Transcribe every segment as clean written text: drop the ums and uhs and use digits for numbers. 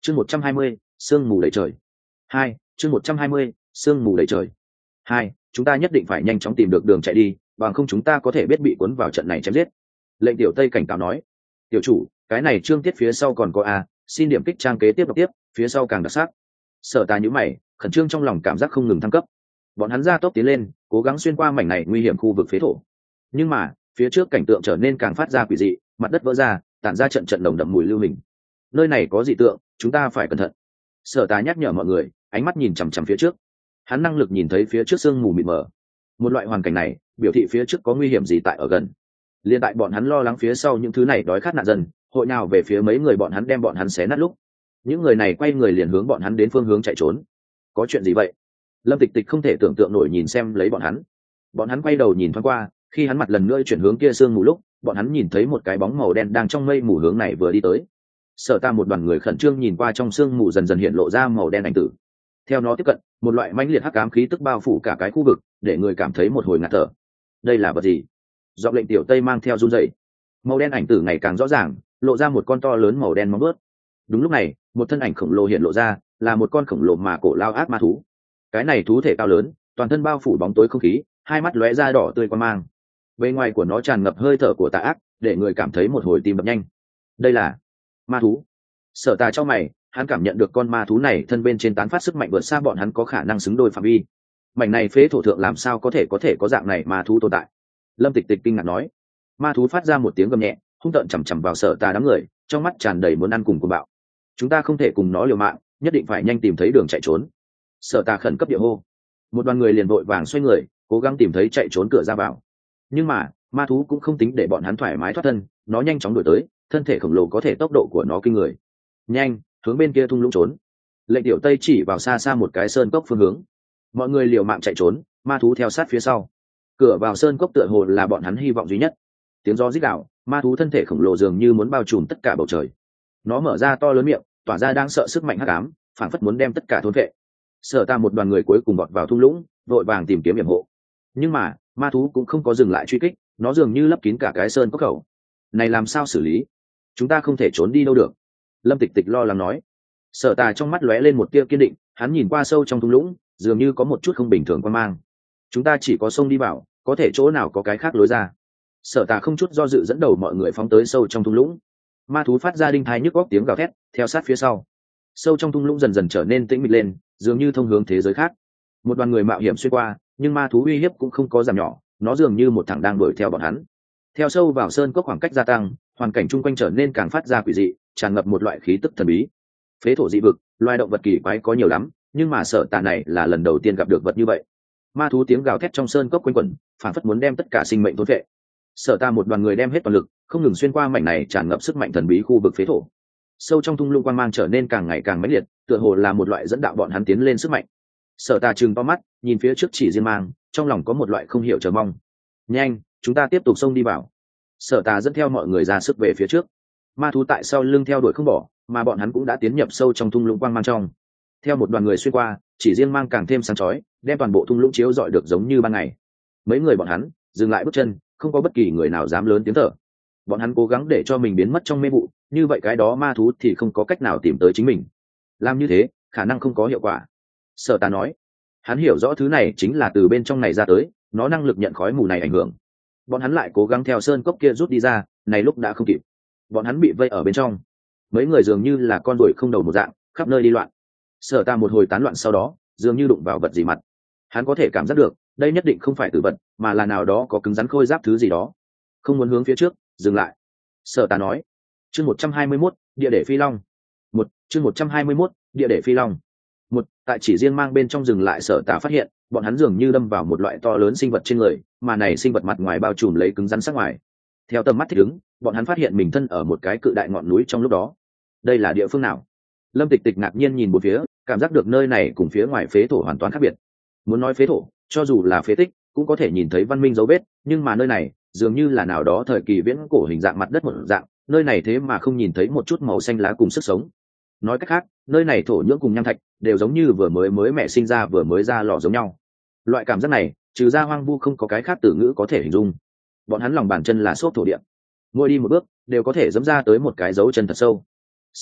chương 120, sương mù đầy trời. 2, chương 120, sương mù đầy trời. 2, chúng ta nhất định phải nhanh chóng tìm được đường chạy đi, bằng không chúng ta có thể biết bị cuốn vào trận này chém giết. Lệnh Tiểu Tây cảnh cáo nói. Tiểu chủ, cái này chương tiết phía sau còn có a, xin điểm kích trang kế tiếp đọc tiếp, phía sau càng đặc sắc. Sở Tà nhíu mày, khẩn trương trong lòng cảm giác không ngừng thăng cấp. Bọn hắn ra tốc tiến lên, cố gắng xuyên qua mảnh này nguy hiểm khu vực phế thổ. Nhưng mà, phía trước cảnh tượng trở nên càng phát ra quỷ dị, mặt đất vỡ ra, tản ra trận trận nồng đậm mùi lưu hình. Nơi này có dị tượng, chúng ta phải cẩn thận. Sở Tà nhắc nhở mọi người, ánh mắt nhìn chằm chằm phía trước. Hắn năng lực nhìn thấy phía trước sương mù mịt mờ. Một loại hoàn cảnh này, biểu thị phía trước có nguy hiểm gì tại ở gần. Liên tại bọn hắn lo lắng phía sau những thứ này đói khát nạn dân, hội nào về phía mấy người bọn hắn đem bọn hắn xé nát lúc. Những người này quay người liền hướng bọn hắn đến phương hướng chạy trốn. Có chuyện gì vậy? Lâm Tịch Tịch không thể tưởng tượng nổi nhìn xem lấy bọn hắn. Bọn hắn quay đầu nhìn thoáng qua, khi hắn mặt lần nữa chuyển hướng kia sương mù lúc, bọn hắn nhìn thấy một cái bóng màu đen đang trong mây mù hướng này vừa đi tới. Sở Ta một đoàn người khẩn trương nhìn qua trong sương mù dần dần hiện lộ ra màu đen ảnh tử. Theo nó tiếp cận, một loại mãnh liệt hắc ám khí tức bao phủ cả cái khu vực, để người cảm thấy một hồi ngạt thở. Đây là vật gì? Giọng Lệnh Tiểu Tây mang theo run rẩy. Màu đen ảnh tử ngày càng rõ ràng, lộ ra một con to lớn màu đen móng vuốt. Đúng lúc này, một thân ảnh khổng lồ hiện lộ ra, là một con khổng lồ mà cổ lao ác ma thú. Cái này thú thể cao lớn, toàn thân bao phủ bóng tối không khí, hai mắt lóe ra đỏ tươi quan mang. Bên ngoài của nó tràn ngập hơi thở của tà ác, để người cảm thấy một hồi tim đập nhanh. Đây là ma thú. Sở Tà trong mày, hắn cảm nhận được con ma thú này thân bên trên tán phát sức mạnh vượt xa bọn hắn có khả năng xứng đôi phạm vi. Mảnh này phế thổ thượng làm sao có thể có dạng này ma thú tồn tại? Lâm Tịch Tịch kinh ngạc nói. Ma thú phát ra một tiếng gầm nhẹ, hung tợn chằm chằm vào Sở Tà đám người, trong mắt tràn đầy muốn ăn cùng bạo. Chúng ta không thể cùng nó liều mạng, nhất định phải nhanh tìm thấy đường chạy trốn. Sở Tà khẩn cấp địa hô. Một đoàn người liền vội vàng xoay người, cố gắng tìm thấy chạy trốn cửa ra vào. Nhưng mà ma thú cũng không tính để bọn hắn thoải mái thoát thân, nó nhanh chóng đuổi tới, thân thể khổng lồ có thể tốc độ của nó kinh người. Nhanh, hướng bên kia thung lũng trốn. Lệnh Tiểu Tây chỉ vào xa xa một cái sơn cốc phương hướng. Mọi người liều mạng chạy trốn, ma thú theo sát phía sau. Cửa vào sơn cốc tựa hồ là bọn hắn hy vọng duy nhất. Tiếng gió rít gào, ma thú thân thể khổng lồ dường như muốn bao trùm tất cả bầu trời. Nó mở ra to lớn miệng, tỏa ra đang sợ sức mạnh hắc ám, phảng phất muốn đem tất cả thôn vệ. Sở Ta một đoàn người cuối cùng vọt vào thung lũng, vội vàng tìm kiếm yểm hộ. Nhưng mà ma thú cũng không có dừng lại truy kích, nó dường như lấp kín cả cái sơn cốc khẩu. Này làm sao xử lý? Chúng ta không thể trốn đi đâu được. Lâm Tịch Tịch lo lắng nói. Sở Tà trong mắt lóe lên một tia kiên định, hắn nhìn qua sâu trong thung lũng, dường như có một chút không bình thường quan mang. Chúng ta chỉ có xông đi vào, có thể chỗ nào có cái khác lối ra. Sở Tà không chút do dự dẫn đầu mọi người phóng tới sâu trong thung lũng. Ma thú phát ra đinh thai nhức góc tiếng gào thét, theo sát phía sau. Sâu trong thung lũng dần dần trở nên tĩnh mịch lên, dường như thông hướng thế giới khác. Một đoàn người mạo hiểm xuyên qua, nhưng ma thú uy hiếp cũng không có giảm nhỏ, nó dường như một thằng đang đuổi theo bọn hắn. Theo sâu vào sơn cốc khoảng cách gia tăng, hoàn cảnh chung quanh trở nên càng phát ra quỷ dị, tràn ngập một loại khí tức thần bí. Phế thổ dị vực, loài động vật kỳ quái có nhiều lắm, nhưng mà Sở Tà này là lần đầu tiên gặp được vật như vậy. Ma thú tiếng gào thét trong sơn cốc quanh quẩn, phảng phất muốn đem tất cả sinh mệnh thôn phệ. Sở Ta một đoàn người đem hết toàn lực, không ngừng xuyên qua mảnh này tràn ngập sức mạnh thần bí khu vực phế thổ. Sâu trong thung lũng quang mang trở nên càng ngày càng mãnh liệt, tựa hồ là một loại dẫn đạo bọn hắn tiến lên sức mạnh. Sở Ta trừng to mắt, nhìn phía trước chỉ riêng mang, trong lòng có một loại không hiểu chờ mong. Nhanh, chúng ta tiếp tục xông đi vào. Sở Ta dẫn theo mọi người ra sức về phía trước. Ma thú tại sau lưng theo đuổi không bỏ, mà bọn hắn cũng đã tiến nhập sâu trong thung lũng quang mang trong. Theo một đoàn người xuyên qua, chỉ riêng mang càng thêm sáng chói, đem toàn bộ thung lũng chiếu rọi được giống như ban ngày. Mấy người bọn hắn dừng lại bước chân, không có bất kỳ người nào dám lớn tiếng thở. Bọn hắn cố gắng để cho mình biến mất trong mê vụ, như vậy cái đó ma thú thì không có cách nào tìm tới chính mình. Làm như thế khả năng không có hiệu quả. Sở Ta nói, hắn hiểu rõ thứ này chính là từ bên trong này ra tới, nó năng lực nhận khói mù này ảnh hưởng. Bọn hắn lại cố gắng theo sơn cốc kia rút đi ra, này lúc đã không kịp. Bọn hắn bị vây ở bên trong, mấy người dường như là con ruồi không đầu một dạng, khắp nơi đi loạn. Sở Ta một hồi tán loạn sau đó, dường như đụng vào vật gì mặt. Hắn có thể cảm giác được, đây nhất định không phải tử vật, mà là nào đó có cứng rắn khôi giáp thứ gì đó. Không muốn hướng phía trước, dừng lại. Sở Ta nói. Chương 121, địa để phi long. Chương 121, địa để phi long. Tại chỉ riêng mang bên trong dừng lại, Sở Ta phát hiện, bọn hắn dường như đâm vào một loại to lớn sinh vật trên người, mà này sinh vật mặt ngoài bao trùm lấy cứng rắn sắc ngoài. Theo tầm mắt thích ứng, bọn hắn phát hiện mình thân ở một cái cự đại ngọn núi trong lúc đó. Đây là địa phương nào? Lâm Tịch Tịch ngạc nhiên nhìn một phía, cảm giác được nơi này cùng phía ngoài phế thổ hoàn toàn khác biệt. Muốn nói phế thổ, cho dù là phế tích cũng có thể nhìn thấy văn minh dấu vết, nhưng mà nơi này dường như là nào đó thời kỳ viễn cổ hình dạng mặt đất một dạng, nơi này thế mà không nhìn thấy một chút màu xanh lá cùng sức sống. Nói cách khác, nơi này thổ nhưỡng cùng nham thạch đều giống như vừa mới mẹ sinh ra vừa mới ra lò giống nhau. Loại cảm giác này, trừ ra hoang vu không có cái khác từ ngữ có thể hình dung. Bọn hắn lòng bàn chân là xốp thổ địa, mỗi đi một bước đều có thể dẫm ra tới một cái dấu chân thật sâu. Sở Tà,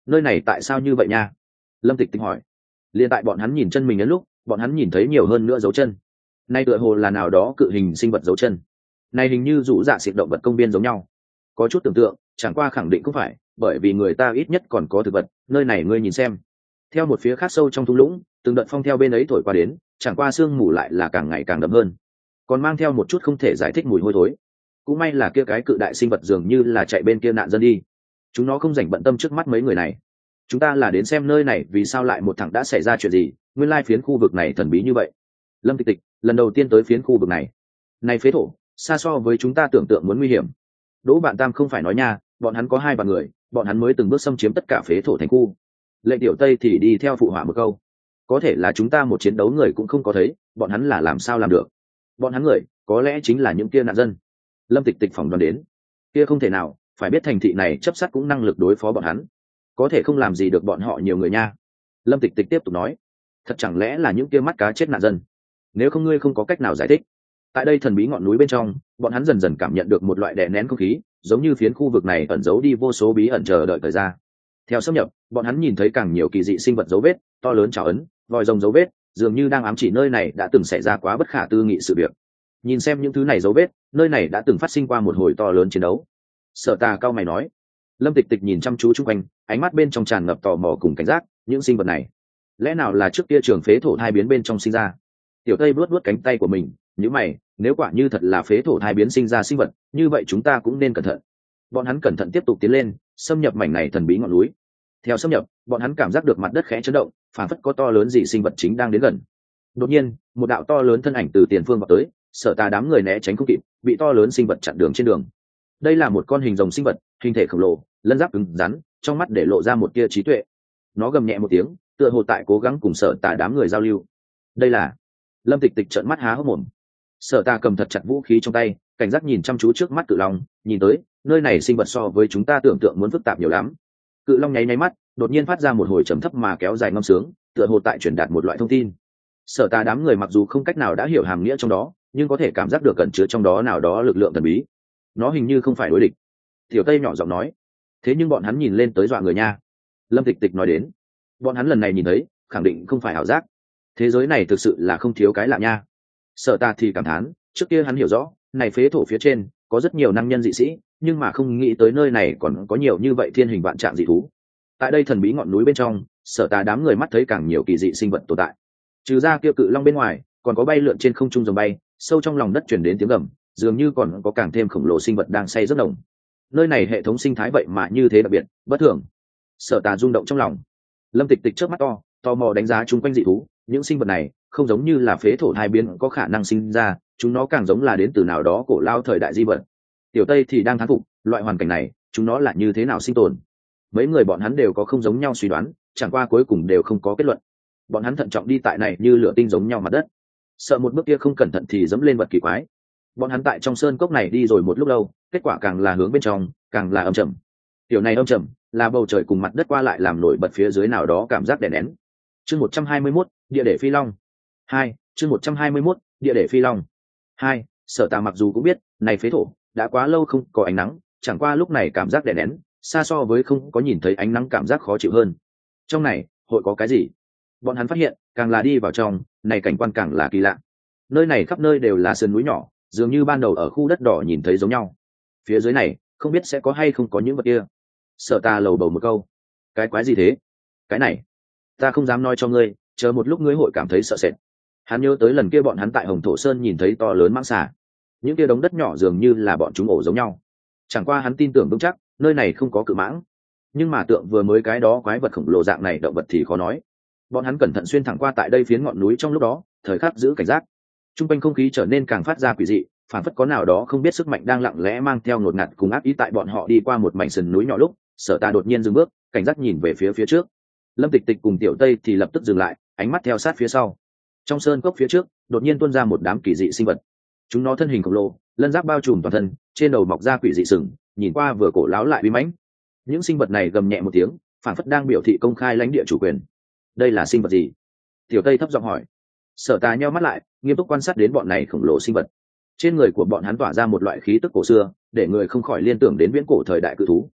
nơi này tại sao như vậy nha? Lâm Tịch Tịch hỏi. Liên tại bọn hắn nhìn chân mình đến lúc bọn hắn nhìn thấy nhiều hơn nữa dấu chân. Nay tựa hồ là nào đó cự hình sinh vật dấu chân. Này hình như rũ dạ xịt động vật công viên giống nhau. Có chút tưởng tượng, chẳng qua khẳng định không phải, bởi vì người ta ít nhất còn có thực vật. Nơi này ngươi nhìn xem. Theo một phía khác sâu trong thung lũng, từng đợt phong theo bên ấy thổi qua đến, chẳng qua sương mù lại là càng ngày càng đậm hơn, còn mang theo một chút không thể giải thích mùi hôi thối. Cũng may là kia cái cự đại sinh vật dường như là chạy bên kia nạn dân đi, chúng nó không dành bận tâm trước mắt mấy người này. Chúng ta là đến xem nơi này vì sao lại một thằng đã xảy ra chuyện gì, nguyên lai phiến khu vực này thần bí như vậy. Lâm Tịch Tịch lần đầu tiên tới phiến khu vực này, này phế thổ xa so với chúng ta tưởng tượng muốn nguy hiểm. Đỗ Bạn Tam không phải nói nha, bọn hắn có 2 vạn người, bọn hắn mới từng bước xâm chiếm tất cả phế thổ thành khu. Lệnh Tiểu Tây thì đi theo phụ họa một câu, có thể là chúng ta một chiến đấu người cũng không có thấy, bọn hắn là làm sao làm được? Bọn hắn người có lẽ chính là những kia nạn dân. Lâm Tịch Tịch phỏng đoán đến, kia không thể nào, phải biết thành thị này chấp sát cũng năng lực đối phó bọn hắn, có thể không làm gì được bọn họ nhiều người nha. Lâm Tịch Tịch tiếp tục nói, thật chẳng lẽ là những kia mắt cá chết nạn dân? Nếu không ngươi không có cách nào giải thích. Tại đây thần bí ngọn núi bên trong, bọn hắn dần dần cảm nhận được một loại đè nén không khí, giống như phiến khu vực này ẩn giấu đi vô số bí ẩn chờ đợi thời ra. Theo xâm nhập, bọn hắn nhìn thấy càng nhiều kỳ dị sinh vật dấu vết, to lớn trảo ấn, vòi rồng dấu vết, dường như đang ám chỉ nơi này đã từng xảy ra quá bất khả tư nghị sự việc. Nhìn xem những thứ này dấu vết, nơi này đã từng phát sinh qua một hồi to lớn chiến đấu. Sở Tà cao mày nói. Lâm Tịch Tịch nhìn chăm chú chung quanh, ánh mắt bên trong tràn ngập tò mò cùng cảnh giác, những sinh vật này, lẽ nào là trước kia trường phế thổ thai biến bên trong sinh ra? Tiểu Tây vuốt vuốt cánh tay của mình, nhíu mày, nếu quả như thật là phế thổ thai biến sinh ra sinh vật, như vậy chúng ta cũng nên cẩn thận. Bọn hắn cẩn thận tiếp tục tiến lên, xâm nhập mảnh này thần bí ngọn núi. Theo xâm nhập, bọn hắn cảm giác được mặt đất khẽ chấn động, phản phất có to lớn gì sinh vật chính đang đến gần. Đột nhiên, một đạo to lớn thân ảnh từ tiền phương vào tới, Sở Tà đám người né tránh không kịp, bị to lớn sinh vật chặn đường trên đường. Đây là một con hình rồng sinh vật, hình thể khổng lồ, lân giáp cứng rắn, trong mắt để lộ ra một tia trí tuệ. Nó gầm nhẹ một tiếng, tựa hồ tại cố gắng cùng Sở Tà đám người giao lưu. Đây là... Lâm Tịch Tịch trợn mắt há hốc mồm. Sở Tà cầm thật chặt vũ khí trong tay, cảnh giác nhìn chăm chú trước mắt cự long, nhìn tới, nơi này sinh vật so với chúng ta tưởng tượng muốn phức tạp nhiều lắm. Cự long nháy nháy mắt, đột nhiên phát ra một hồi trầm thấp mà kéo dài ngâm sướng, tựa hồ tại truyền đạt một loại thông tin. Sở Tà đám người mặc dù không cách nào đã hiểu hàm nghĩa trong đó, nhưng có thể cảm giác được cẩn chứa trong đó nào đó lực lượng thần bí. Nó hình như không phải đối địch. Tiểu Tây nhỏ giọng nói. Thế nhưng bọn hắn nhìn lên tới dọa người nha. Lâm Tịch Tịch nói đến. Bọn hắn lần này nhìn thấy, khẳng định không phải ảo giác. Thế giới này thực sự là không thiếu cái lạ nha. Sở Tà thì cảm thán, trước kia hắn hiểu rõ, này phế thổ phía trên có rất nhiều năng nhân dị sĩ, nhưng mà không nghĩ tới nơi này còn có nhiều như vậy thiên hình vạn trạng dị thú. Tại đây thần bí ngọn núi bên trong, Sở Tà đám người mắt thấy càng nhiều kỳ dị sinh vật tồn tại. Trừ ra kia cự long bên ngoài, còn có bay lượn trên không trung rồng bay, sâu trong lòng đất truyền đến tiếng gầm, dường như còn có càng thêm khổng lồ sinh vật đang say giấc nồng. Nơi này hệ thống sinh thái vậy mà như thế đặc biệt, bất thường. Sở Tà rung động trong lòng. Lâm Tịch Tịch chớp mắt to, tò mò đánh giá chung quanh dị thú, những sinh vật này không giống như là phế thổ hai biến có khả năng sinh ra, chúng nó càng giống là đến từ nào đó cổ lao thời đại di vật. Tiểu Tây thì đang thán phục, loại hoàn cảnh này, chúng nó là như thế nào sinh tồn? Mấy người bọn hắn đều có không giống nhau suy đoán, chẳng qua cuối cùng đều không có kết luận. Bọn hắn thận trọng đi tại này như lửa tinh giống nhau mặt đất, sợ một bước kia không cẩn thận thì dẫm lên vật kỳ quái. Bọn hắn tại trong sơn cốc này đi rồi một lúc lâu, kết quả càng là hướng bên trong, càng là âm trầm. Tiểu này âm trầm, là bầu trời cùng mặt đất qua lại làm nổi bật phía dưới nào đó cảm giác đè nén. Chương 121, địa để phi long. 2, chương 121, địa để phi long. 2, Sở Tà mặc dù cũng biết, này phế thổ đã quá lâu không có ánh nắng, chẳng qua lúc này cảm giác đè nén, xa so với không có nhìn thấy ánh nắng cảm giác khó chịu hơn. Trong này, hội có cái gì? Bọn hắn phát hiện, càng là đi vào trong, này cảnh quan càng là kỳ lạ. Nơi này khắp nơi đều là sườn núi nhỏ, dường như ban đầu ở khu đất đỏ nhìn thấy giống nhau. Phía dưới này, không biết sẽ có hay không có những vật kia. Sở Tà lầu bầu một câu. Cái quái gì thế? Cái này, ta không dám nói cho ngươi, chờ một lúc ngươi hội cảm thấy sợ sệt. Hắn nhớ tới lần kia bọn hắn tại Hồng Thổ Sơn nhìn thấy to lớn mãng xà. Những kia đống đất nhỏ dường như là bọn chúng ổ giống nhau. Chẳng qua hắn tin tưởng vững chắc, nơi này không có cự mãng. Nhưng mà tượng vừa mới cái đó quái vật khổng lồ dạng này động vật thì khó nói. Bọn hắn cẩn thận xuyên thẳng qua tại đây phiến ngọn núi trong lúc đó, thời khắc giữ cảnh giác. Trung quanh không khí trở nên càng phát ra quỷ dị, phản phất có nào đó không biết sức mạnh đang lặng lẽ mang theo ngột ngạt cùng ác ý tại bọn họ đi qua một mảnh sườn núi nhỏ lúc, Sở Tà đột nhiên dừng bước, cảnh giác nhìn về phía trước. Lâm Tịch Tịch cùng Tiểu Tây thì lập tức dừng lại, ánh mắt theo sát phía sau. Trong sơn cốc phía trước, đột nhiên tuôn ra một đám kỳ dị sinh vật. Chúng nó thân hình khổng lồ, lân giáp bao trùm toàn thân, trên đầu mọc ra quỷ dị sừng, nhìn qua vừa cổ láo lại uy mãnh. Những sinh vật này gầm nhẹ một tiếng, phản phất đang biểu thị công khai lãnh địa chủ quyền. Đây là sinh vật gì? Tiểu Tây thấp giọng hỏi. Sở Tà nheo mắt lại, nghiêm túc quan sát đến bọn này khổng lồ sinh vật. Trên người của bọn hắn tỏa ra một loại khí tức cổ xưa, để người không khỏi liên tưởng đến viễn cổ thời đại cự thú.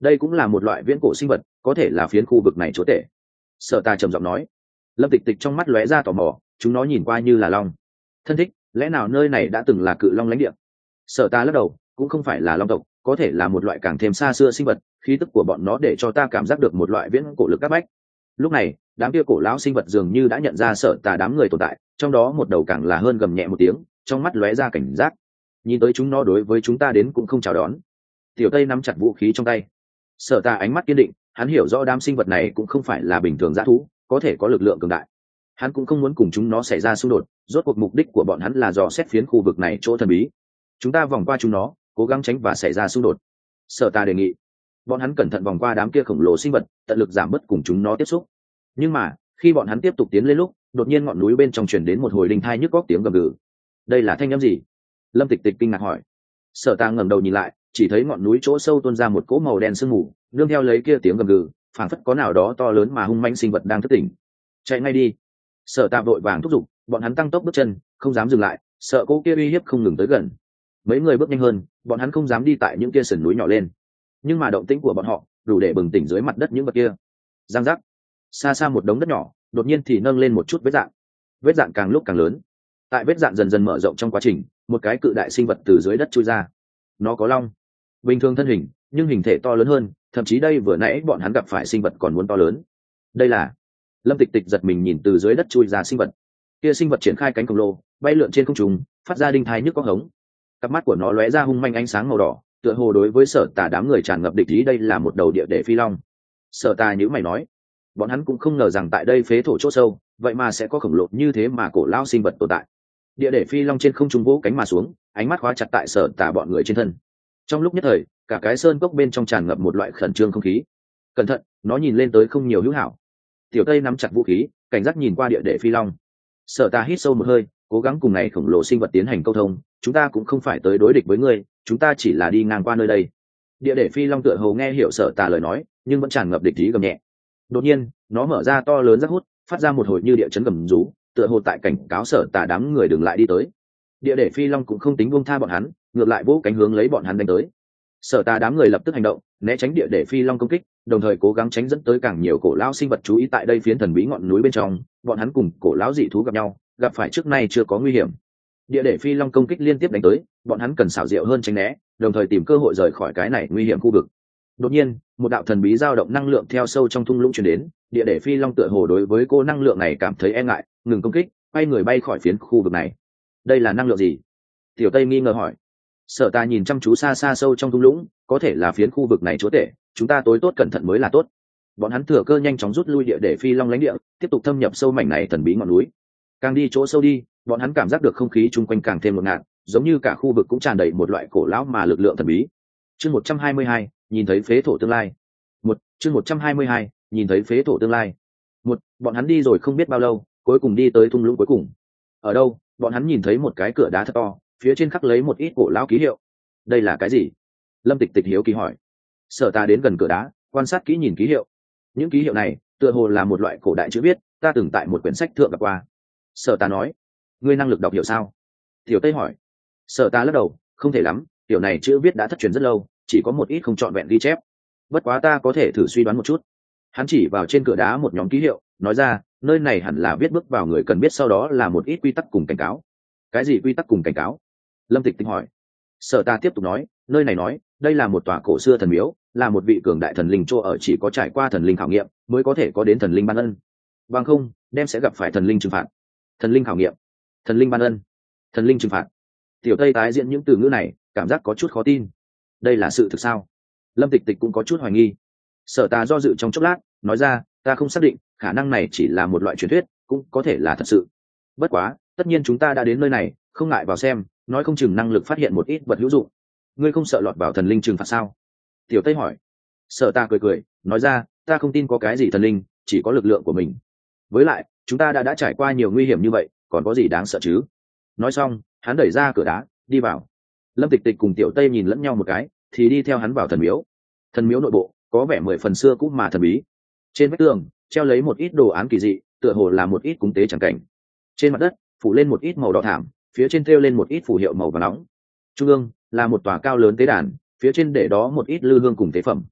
đây cũng là một loại viễn cổ sinh vật, có thể là phiến khu vực này chúa tể. Sở Ta trầm giọng nói. Lâm Tịch Tịch trong mắt lóe ra tò mò, chúng nó nhìn qua như là long. Thân thích, lẽ nào nơi này đã từng là cự long lãnh địa? Sở Ta lắc đầu, cũng không phải là long tộc, có thể là một loại càng thêm xa xưa sinh vật, khí tức của bọn nó để cho ta cảm giác được một loại viễn cổ lực áp bách. Lúc này, đám kia cổ lão sinh vật dường như đã nhận ra Sở Ta đám người tồn tại, trong đó một đầu càng là hơn gầm nhẹ một tiếng, trong mắt lóe ra cảnh giác. Nhìn tới chúng nó đối với chúng ta đến cũng không chào đón. Tiểu Tây nắm chặt vũ khí trong tay. Sở Ta ánh mắt kiên định, hắn hiểu rõ đám sinh vật này cũng không phải là bình thường dã thú, có thể có lực lượng cường đại. Hắn cũng không muốn cùng chúng nó xảy ra xung đột, rốt cuộc mục đích của bọn hắn là dò xét phiến khu vực này chỗ thần bí. Chúng ta vòng qua chúng nó, cố gắng tránh và xảy ra xung đột. Sở Ta đề nghị. Bọn hắn cẩn thận vòng qua đám kia khổng lồ sinh vật, tận lực giảm bớt cùng chúng nó tiếp xúc. Nhưng mà, khi bọn hắn tiếp tục tiến lên lúc, đột nhiên ngọn núi bên trong truyền đến một hồi đinh thai nhức góc tiếng gầm gừ. Đây là thanh âm gì? Lâm Tịch Tịch kinh ngạc hỏi. Sở Ta ngẩng đầu nhìn lại, chỉ thấy ngọn núi chỗ sâu tuôn ra một cỗ màu đen sương mù, nương theo lấy kia tiếng gầm gừ, phảng phất có nào đó to lớn mà hung manh sinh vật đang thức tỉnh. Chạy ngay đi! Sở Ta vội vàng thúc giục, bọn hắn tăng tốc bước chân, không dám dừng lại, sợ cỗ kia uy hiếp không ngừng tới gần. Mấy người bước nhanh hơn, bọn hắn không dám đi tại những kia sườn núi nhỏ lên, nhưng mà động tĩnh của bọn họ đủ để bừng tỉnh dưới mặt đất những vật kia. Giang giác! Xa xa một đống đất nhỏ, đột nhiên thì nâng lên một chút vết dạn càng lúc càng lớn. Tại vết dạn dần dần mở rộng trong quá trình, một cái cự đại sinh vật từ dưới đất chui ra. Nó có long bình thường thân hình, nhưng hình thể to lớn hơn, thậm chí đây vừa nãy bọn hắn gặp phải sinh vật còn muốn to lớn. Đây là... Lâm Tịch Tịch giật mình nhìn từ dưới đất chui ra sinh vật. Kia sinh vật triển khai cánh khổng lồ, bay lượn trên không trung, phát ra đinh thai nhức có hống. Cặp mắt của nó lóe ra hung manh ánh sáng màu đỏ, tựa hồ đối với Sở Tà đám người tràn ngập địch ý. Đây là một đầu địa để phi long. Sở Tà nhíu mày nói, bọn hắn cũng không ngờ rằng tại đây phế thổ chỗ sâu, vậy mà sẽ có khổng lồ như thế mà cổ lao sinh vật tồn tại. Địa để phi long trên không trung vỗ cánh mà xuống, ánh mắt khóa chặt tại Sở Tà bọn người trên thân. Trong lúc nhất thời, cả cái sơn cốc bên trong tràn ngập một loại khẩn trương không khí. Cẩn thận, nó nhìn lên tới không nhiều hữu hảo. Tiểu Tây nắm chặt vũ khí, cảnh giác nhìn qua địa để phi long. Sở Ta hít sâu một hơi, cố gắng cùng này khổng lồ sinh vật tiến hành câu thông. Chúng ta cũng không phải tới đối địch với ngươi, chúng ta chỉ là đi ngang qua nơi đây. Địa để phi long tựa hồ nghe hiểu Sở Ta lời nói, nhưng vẫn tràn ngập địch ý gầm nhẹ. Đột nhiên, nó mở ra to lớn rác hút, phát ra một hồi như địa chấn gầm rú, tựa hồ tại cảnh cáo Sở Ta đám người đừng lại đi tới. Địa để phi long cũng không tính buông tha bọn hắn, ngược lại vỗ cánh hướng lấy bọn hắn đánh tới. Sở Ta đám người lập tức hành động, né tránh địa để phi long công kích, đồng thời cố gắng tránh dẫn tới càng nhiều cổ lão sinh vật chú ý tại đây phiến thần bí ngọn núi bên trong. Bọn hắn cùng cổ lão dị thú gặp nhau, gặp phải trước nay chưa có nguy hiểm. Địa để phi long công kích liên tiếp đánh tới, bọn hắn cần xảo diệu hơn tránh né, đồng thời tìm cơ hội rời khỏi cái này nguy hiểm khu vực. Đột nhiên, một đạo thần bí dao động năng lượng theo sâu trong thung lũng truyền đến. Địa để phi long tựa hồ đối với cô năng lượng này cảm thấy e ngại, ngừng công kích, quay người bay khỏi phiến khu vực này. Đây là năng lượng gì? Tiểu Tây nghi ngờ hỏi. Sở Ta nhìn chăm chú xa xa sâu trong thung lũng, có thể là phiến khu vực này chúa tể, chúng ta tối tốt cẩn thận mới là tốt. Bọn hắn thừa cơ nhanh chóng rút lui địa để phi long lãnh địa, tiếp tục thâm nhập sâu mảnh này thần bí ngọn núi. Càng đi chỗ sâu đi, bọn hắn cảm giác được không khí chung quanh càng thêm ngột ngạt, giống như cả khu vực cũng tràn đầy một loại cổ lão mà lực lượng thần bí. Chương 122, nhìn thấy phế thổ tương lai. Chương 122, nhìn thấy phế thổ tương lai. Bọn hắn đi rồi không biết bao lâu, cuối cùng đi tới thung lũng cuối cùng. Ở đâu? Bọn hắn nhìn thấy một cái cửa đá thật to, phía trên khắc lấy một ít cổ lão ký hiệu. Đây là cái gì? Lâm Tịch Tịch hiếu kỳ hỏi. Sở Ta đến gần cửa đá, quan sát kỹ nhìn ký hiệu. Những ký hiệu này tựa hồ là một loại cổ đại chữ viết, ta từng tại một quyển sách thượng gặp qua. Sở Ta nói. Ngươi năng lực đọc hiểu sao? Tiểu Tây hỏi. Sở Ta lắc đầu, không thể lắm, tiểu này chữ viết đã thất truyền rất lâu, chỉ có một ít không trọn vẹn ghi chép. Bất quá ta có thể thử suy đoán một chút. Hắn chỉ vào trên cửa đá một nhóm ký hiệu, nói ra, nơi này hẳn là viết bước vào người cần biết, sau đó là một ít quy tắc cùng cảnh cáo. Cái gì quy tắc cùng cảnh cáo? Lâm Tịch Tịch hỏi. Sở Ta tiếp tục nói, nơi này nói, đây là một tòa cổ xưa thần miếu, là một vị cường đại thần linh chỗ ở, chỉ có trải qua thần linh khảo nghiệm mới có thể có đến thần linh ban ân, bằng không đem sẽ gặp phải thần linh trừng phạt. Thần linh khảo nghiệm, thần linh ban ân, thần linh trừng phạt. Tiểu Tây tái diễn những từ ngữ này, cảm giác có chút khó tin. Đây là sự thực sao? Lâm Tịch Tịch cũng có chút hoài nghi. Sở Ta do dự trong chốc lát, nói ra, ta không xác định, khả năng này chỉ là một loại truyền thuyết, cũng có thể là thật sự. Bất quá, tất nhiên chúng ta đã đến nơi này, không ngại vào xem, nói không chừng năng lực phát hiện một ít vật hữu dụng. Ngươi không sợ lọt vào thần linh trừng phạt sao? Tiểu Tây hỏi. Sở Ta cười cười, nói ra, ta không tin có cái gì thần linh, chỉ có lực lượng của mình. Với lại, chúng ta đã trải qua nhiều nguy hiểm như vậy, còn có gì đáng sợ chứ? Nói xong, hắn đẩy ra cửa đá, đi vào. Lâm Tịch Tịch cùng Tiểu Tây nhìn lẫn nhau một cái, thì đi theo hắn vào thần miếu. Thần miếu nội bộ có vẻ 10 phần xưa cũ mà thần bí. Trên vách tường treo lấy một ít đồ án kỳ dị, tựa hồ là một ít cúng tế chẳng cảnh. Trên mặt đất phủ lên một ít màu đỏ thảm, phía trên thêu lên một ít phù hiệu màu vàng nóng. Trung ương là một tòa cao lớn tế đàn, phía trên để đó một ít lư hương cùng tế phẩm.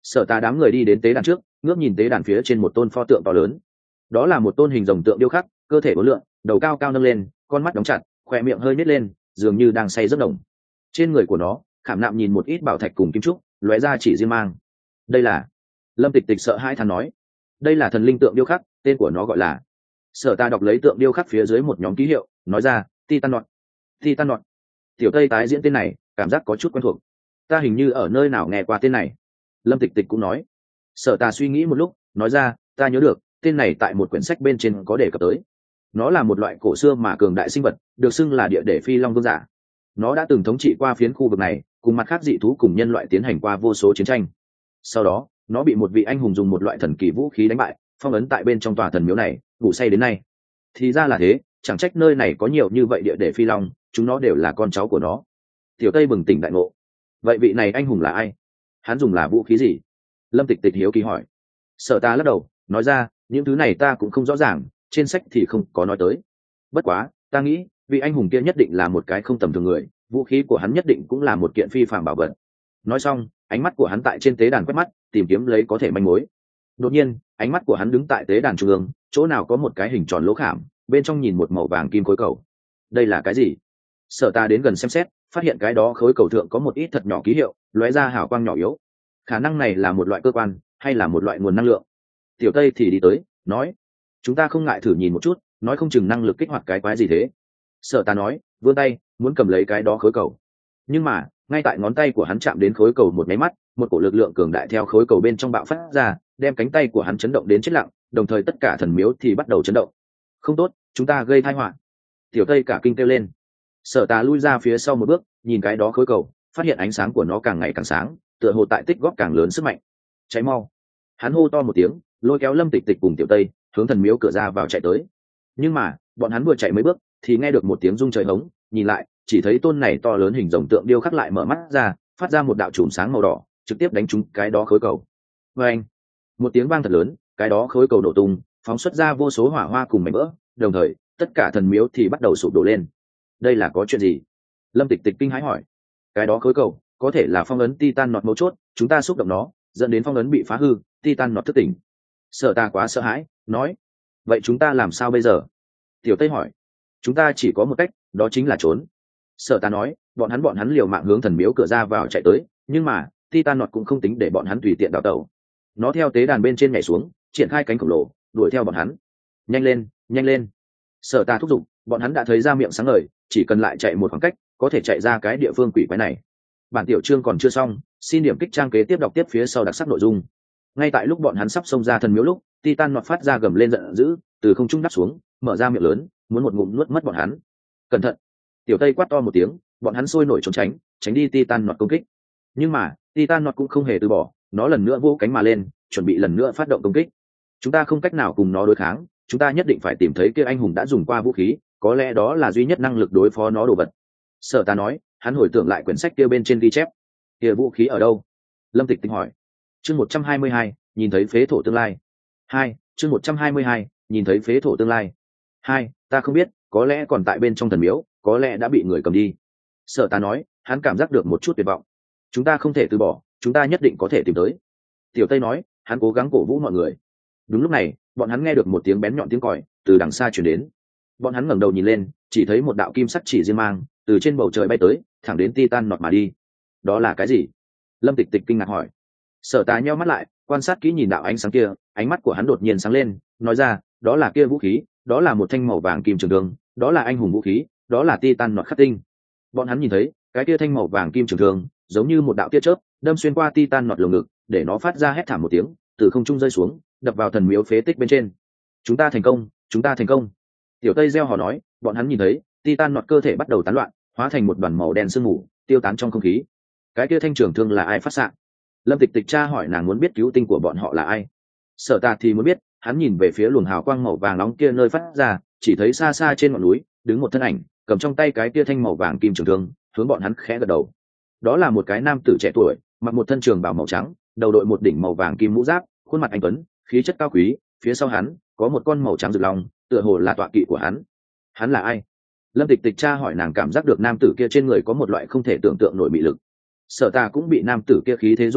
Sở Tà đám người đi đến tế đàn trước, ngước nhìn tế đàn phía trên một tôn pho tượng to lớn. Đó là một tôn hình rồng tượng điêu khắc, cơ thể uốn lượn, đầu cao cao nâng lên, con mắt đóng chặt, khóe miệng hơi nhếch lên, dường như đang say giấc nồng. Trên người của nó khảm nạm nhìn một ít bảo thạch cùng kim trúc, lóe ra chỉ riêng mang. Đây là, Lâm Tịch Tịch sợ hãi thán nói, đây là thần linh tượng điêu khắc, tên của nó gọi là. Sở Ta đọc lấy tượng điêu khắc phía dưới một nhóm ký hiệu, nói ra, Titan Nọt. Titan Nọt. Tiểu Tây tái diễn tên này, cảm giác có chút quen thuộc. Ta hình như ở nơi nào nghe qua tên này. Lâm Tịch Tịch cũng nói. Sở Ta suy nghĩ một lúc, nói ra, ta nhớ được, tên này tại một quyển sách bên trên có đề cập tới. Nó là một loại cổ xưa mà cường đại sinh vật, được xưng là địa để phi long vương giả. Nó đã từng thống trị qua phiến khu vực này, cùng mặt khác dị thú cùng nhân loại tiến hành qua vô số chiến tranh. Sau đó, nó bị một vị anh hùng dùng một loại thần kỳ vũ khí đánh bại, phong ấn tại bên trong tòa thần miếu này, ngủ say đến nay. Thì ra là thế, chẳng trách nơi này có nhiều như vậy địa để phi long, chúng nó đều là con cháu của nó. Tiểu Tây bừng tỉnh đại ngộ. Vậy vị này anh hùng là ai? Hắn dùng là vũ khí gì? Lâm Tịch Tịch hiếu kỳ hỏi. Sở Ta lắc đầu, nói ra, những thứ này ta cũng không rõ ràng, trên sách thì không có nói tới. Bất quá, ta nghĩ, vị anh hùng kia nhất định là một cái không tầm thường người, vũ khí của hắn nhất định cũng là một kiện phi phàm bảo vật. Nói xong, ánh mắt của hắn tại trên tế đàn quét mắt, tìm kiếm lấy có thể manh mối. Đột nhiên, ánh mắt của hắn đứng tại tế đàn trung ương, chỗ nào có một cái hình tròn lỗ khảm, bên trong nhìn một màu vàng kim khối cầu. Đây là cái gì? Sở Ta đến gần xem xét, phát hiện cái đó khối cầu thượng có một ít thật nhỏ ký hiệu, lóe ra hào quang nhỏ yếu. Khả năng này là một loại cơ quan, hay là một loại nguồn năng lượng? Tiểu Tây thì đi tới, nói, chúng ta không ngại thử nhìn một chút, nói không chừng năng lực kích hoạt cái quái gì thế. Sở Ta nói, vươn tay muốn cầm lấy cái đó khối cầu, nhưng mà ngay tại ngón tay của hắn chạm đến khối cầu một máy mắt, một cổ lực lượng cường đại theo khối cầu bên trong bạo phát ra, đem cánh tay của hắn chấn động đến chết lặng, đồng thời tất cả thần miếu thì bắt đầu chấn động. Không tốt, chúng ta gây tai họa. Tiểu Tây cả kinh kêu lên. Sở Ta lui ra phía sau một bước, nhìn cái đó khối cầu, phát hiện ánh sáng của nó càng ngày càng sáng, tựa hồ tại tích góp càng lớn sức mạnh. Cháy mau. Hắn hô to một tiếng, lôi kéo Lâm Tịch Tịch cùng Tiểu Tây hướng thần miếu cửa ra vào chạy tới. Nhưng mà bọn hắn vừa chạy mấy bước thì nghe được một tiếng rung trời hống, nhìn lại chỉ thấy tôn này to lớn hình rồng tượng điêu khắc lại mở mắt ra, phát ra một đạo chùm sáng màu đỏ, trực tiếp đánh trúng cái đó khối cầu. Và anh, một tiếng vang thật lớn, cái đó khối cầu nổ tung, phóng xuất ra vô số hỏa hoa cùng mảnh vỡ, đồng thời tất cả thần miếu thì bắt đầu sụp đổ lên. Đây là có chuyện gì? Lâm Tịch Tịch kinh hãi hỏi. Cái đó khối cầu có thể là phong ấn Titan Nọt mấu chốt, chúng ta xúc động nó, dẫn đến phong ấn bị phá hư, Titan Nọt thức tỉnh. Sở Ta quá sợ hãi, nói, vậy chúng ta làm sao bây giờ? Tiểu Tây hỏi. Chúng ta chỉ có một cách, đó chính là trốn. Sở Ta nói, bọn hắn liều mạng hướng thần miếu cửa ra vào chạy tới, nhưng mà Titan Nọt cũng không tính để bọn hắn tùy tiện đào tẩu. Nó theo tế đàn bên trên nhảy xuống, triển khai cánh khổng lồ, đuổi theo bọn hắn. Nhanh lên, nhanh lên. Sở Ta thúc giục, bọn hắn đã thấy ra miệng sáng ngời, chỉ cần lại chạy một khoảng cách, có thể chạy ra cái địa phương quỷ quái này. Bản tiểu chương còn chưa xong, xin điểm kích trang kế tiếp đọc tiếp phía sau đặc sắc nội dung. Ngay tại lúc bọn hắn sắp xông ra thần miếu lúc, Titan Nọt phát ra gầm lên giận dữ, từ không trung đáp xuống, mở ra miệng lớn, muốn một ngụm nuốt mất bọn hắn. Cẩn thận. Tiểu Tây quát to một tiếng, bọn hắn sôi nổi trốn tránh, tránh đi Titan Nọt công kích. Nhưng mà Titan Nọt cũng không hề từ bỏ, nó lần nữa vỗ cánh mà lên, chuẩn bị lần nữa phát động công kích. Chúng ta không cách nào cùng nó đối kháng, chúng ta nhất định phải tìm thấy kia anh hùng đã dùng qua vũ khí, có lẽ đó là duy nhất năng lực đối phó nó đồ vật. Sở Ta nói, hắn hồi tưởng lại quyển sách kia bên trên ghi chép. Kia vũ khí ở đâu? Lâm Tịch Tịch hỏi. Chương 122, nhìn thấy phế thổ tương lai. 2, chương 122, nhìn thấy phế thổ tương lai. 2, ta không biết, có lẽ còn tại bên trong thần miếu, có lẽ đã bị người cầm đi. Sở Ta nói, hắn cảm giác được một chút tuyệt vọng. Chúng ta không thể từ bỏ, chúng ta nhất định có thể tìm tới. Tiểu Tây nói, hắn cố gắng cổ vũ mọi người. Đúng lúc này, bọn hắn nghe được một tiếng bén nhọn tiếng còi từ đằng xa truyền đến. Bọn hắn ngẩng đầu nhìn lên, chỉ thấy một đạo kim sắc chỉ riêng mang từ trên bầu trời bay tới, thẳng đến Titan Nọt mà đi. Đó là cái gì? Lâm Tịch Tịch kinh ngạc hỏi. Sở Ta nheo mắt lại, quan sát kỹ nhìn đạo ánh sáng kia, ánh mắt của hắn đột nhiên sáng lên, nói ra, đó là kia vũ khí, đó là một thanh màu vàng kim trường thương, đó là anh hùng vũ khí, đó là Titan Nọt khắc tinh. Bọn hắn nhìn thấy, cái kia thanh màu vàng kim trường thương, giống như một đạo tia chớp, đâm xuyên qua Titan Nọt lồng ngực, để nó phát ra hét thảm một tiếng, từ không trung rơi xuống, đập vào thần miếu phế tích bên trên. Chúng ta thành công, chúng ta thành công. Tiểu Tây reo hò nói, bọn hắn nhìn thấy, Titan Nọt cơ thể bắt đầu tán loạn, hóa thành một đoàn màu đen sương mù, tiêu tán trong không khí. Cái kia thanh trường thương là ai phát xạ? Lâm Tịch Tịch tra hỏi, nàng muốn biết cứu tinh của bọn họ là ai. Sở Ta thì muốn biết, hắn nhìn về phía luồng hào quang màu vàng nóng kia nơi phát ra, chỉ thấy xa xa trên ngọn núi đứng một thân ảnh, cầm trong tay cái kia thanh màu vàng kim trường thương, hướng bọn hắn khẽ gật đầu. Đó là một cái nam tử trẻ tuổi, mặc một thân trường bào màu trắng, đầu đội một đỉnh màu vàng kim mũ giáp, khuôn mặt anh tuấn, khí chất cao quý. Phía sau hắn có một con màu trắng rực long, tựa hồ là tọa kỵ của hắn. Hắn là ai? Lâm Tịch Tịch tra hỏi, nàng cảm giác được nam tử kia trên người có một loại không thể tưởng tượng nổi mị lực. Sở Ta cũng bị nam tử kia khí thế rung động,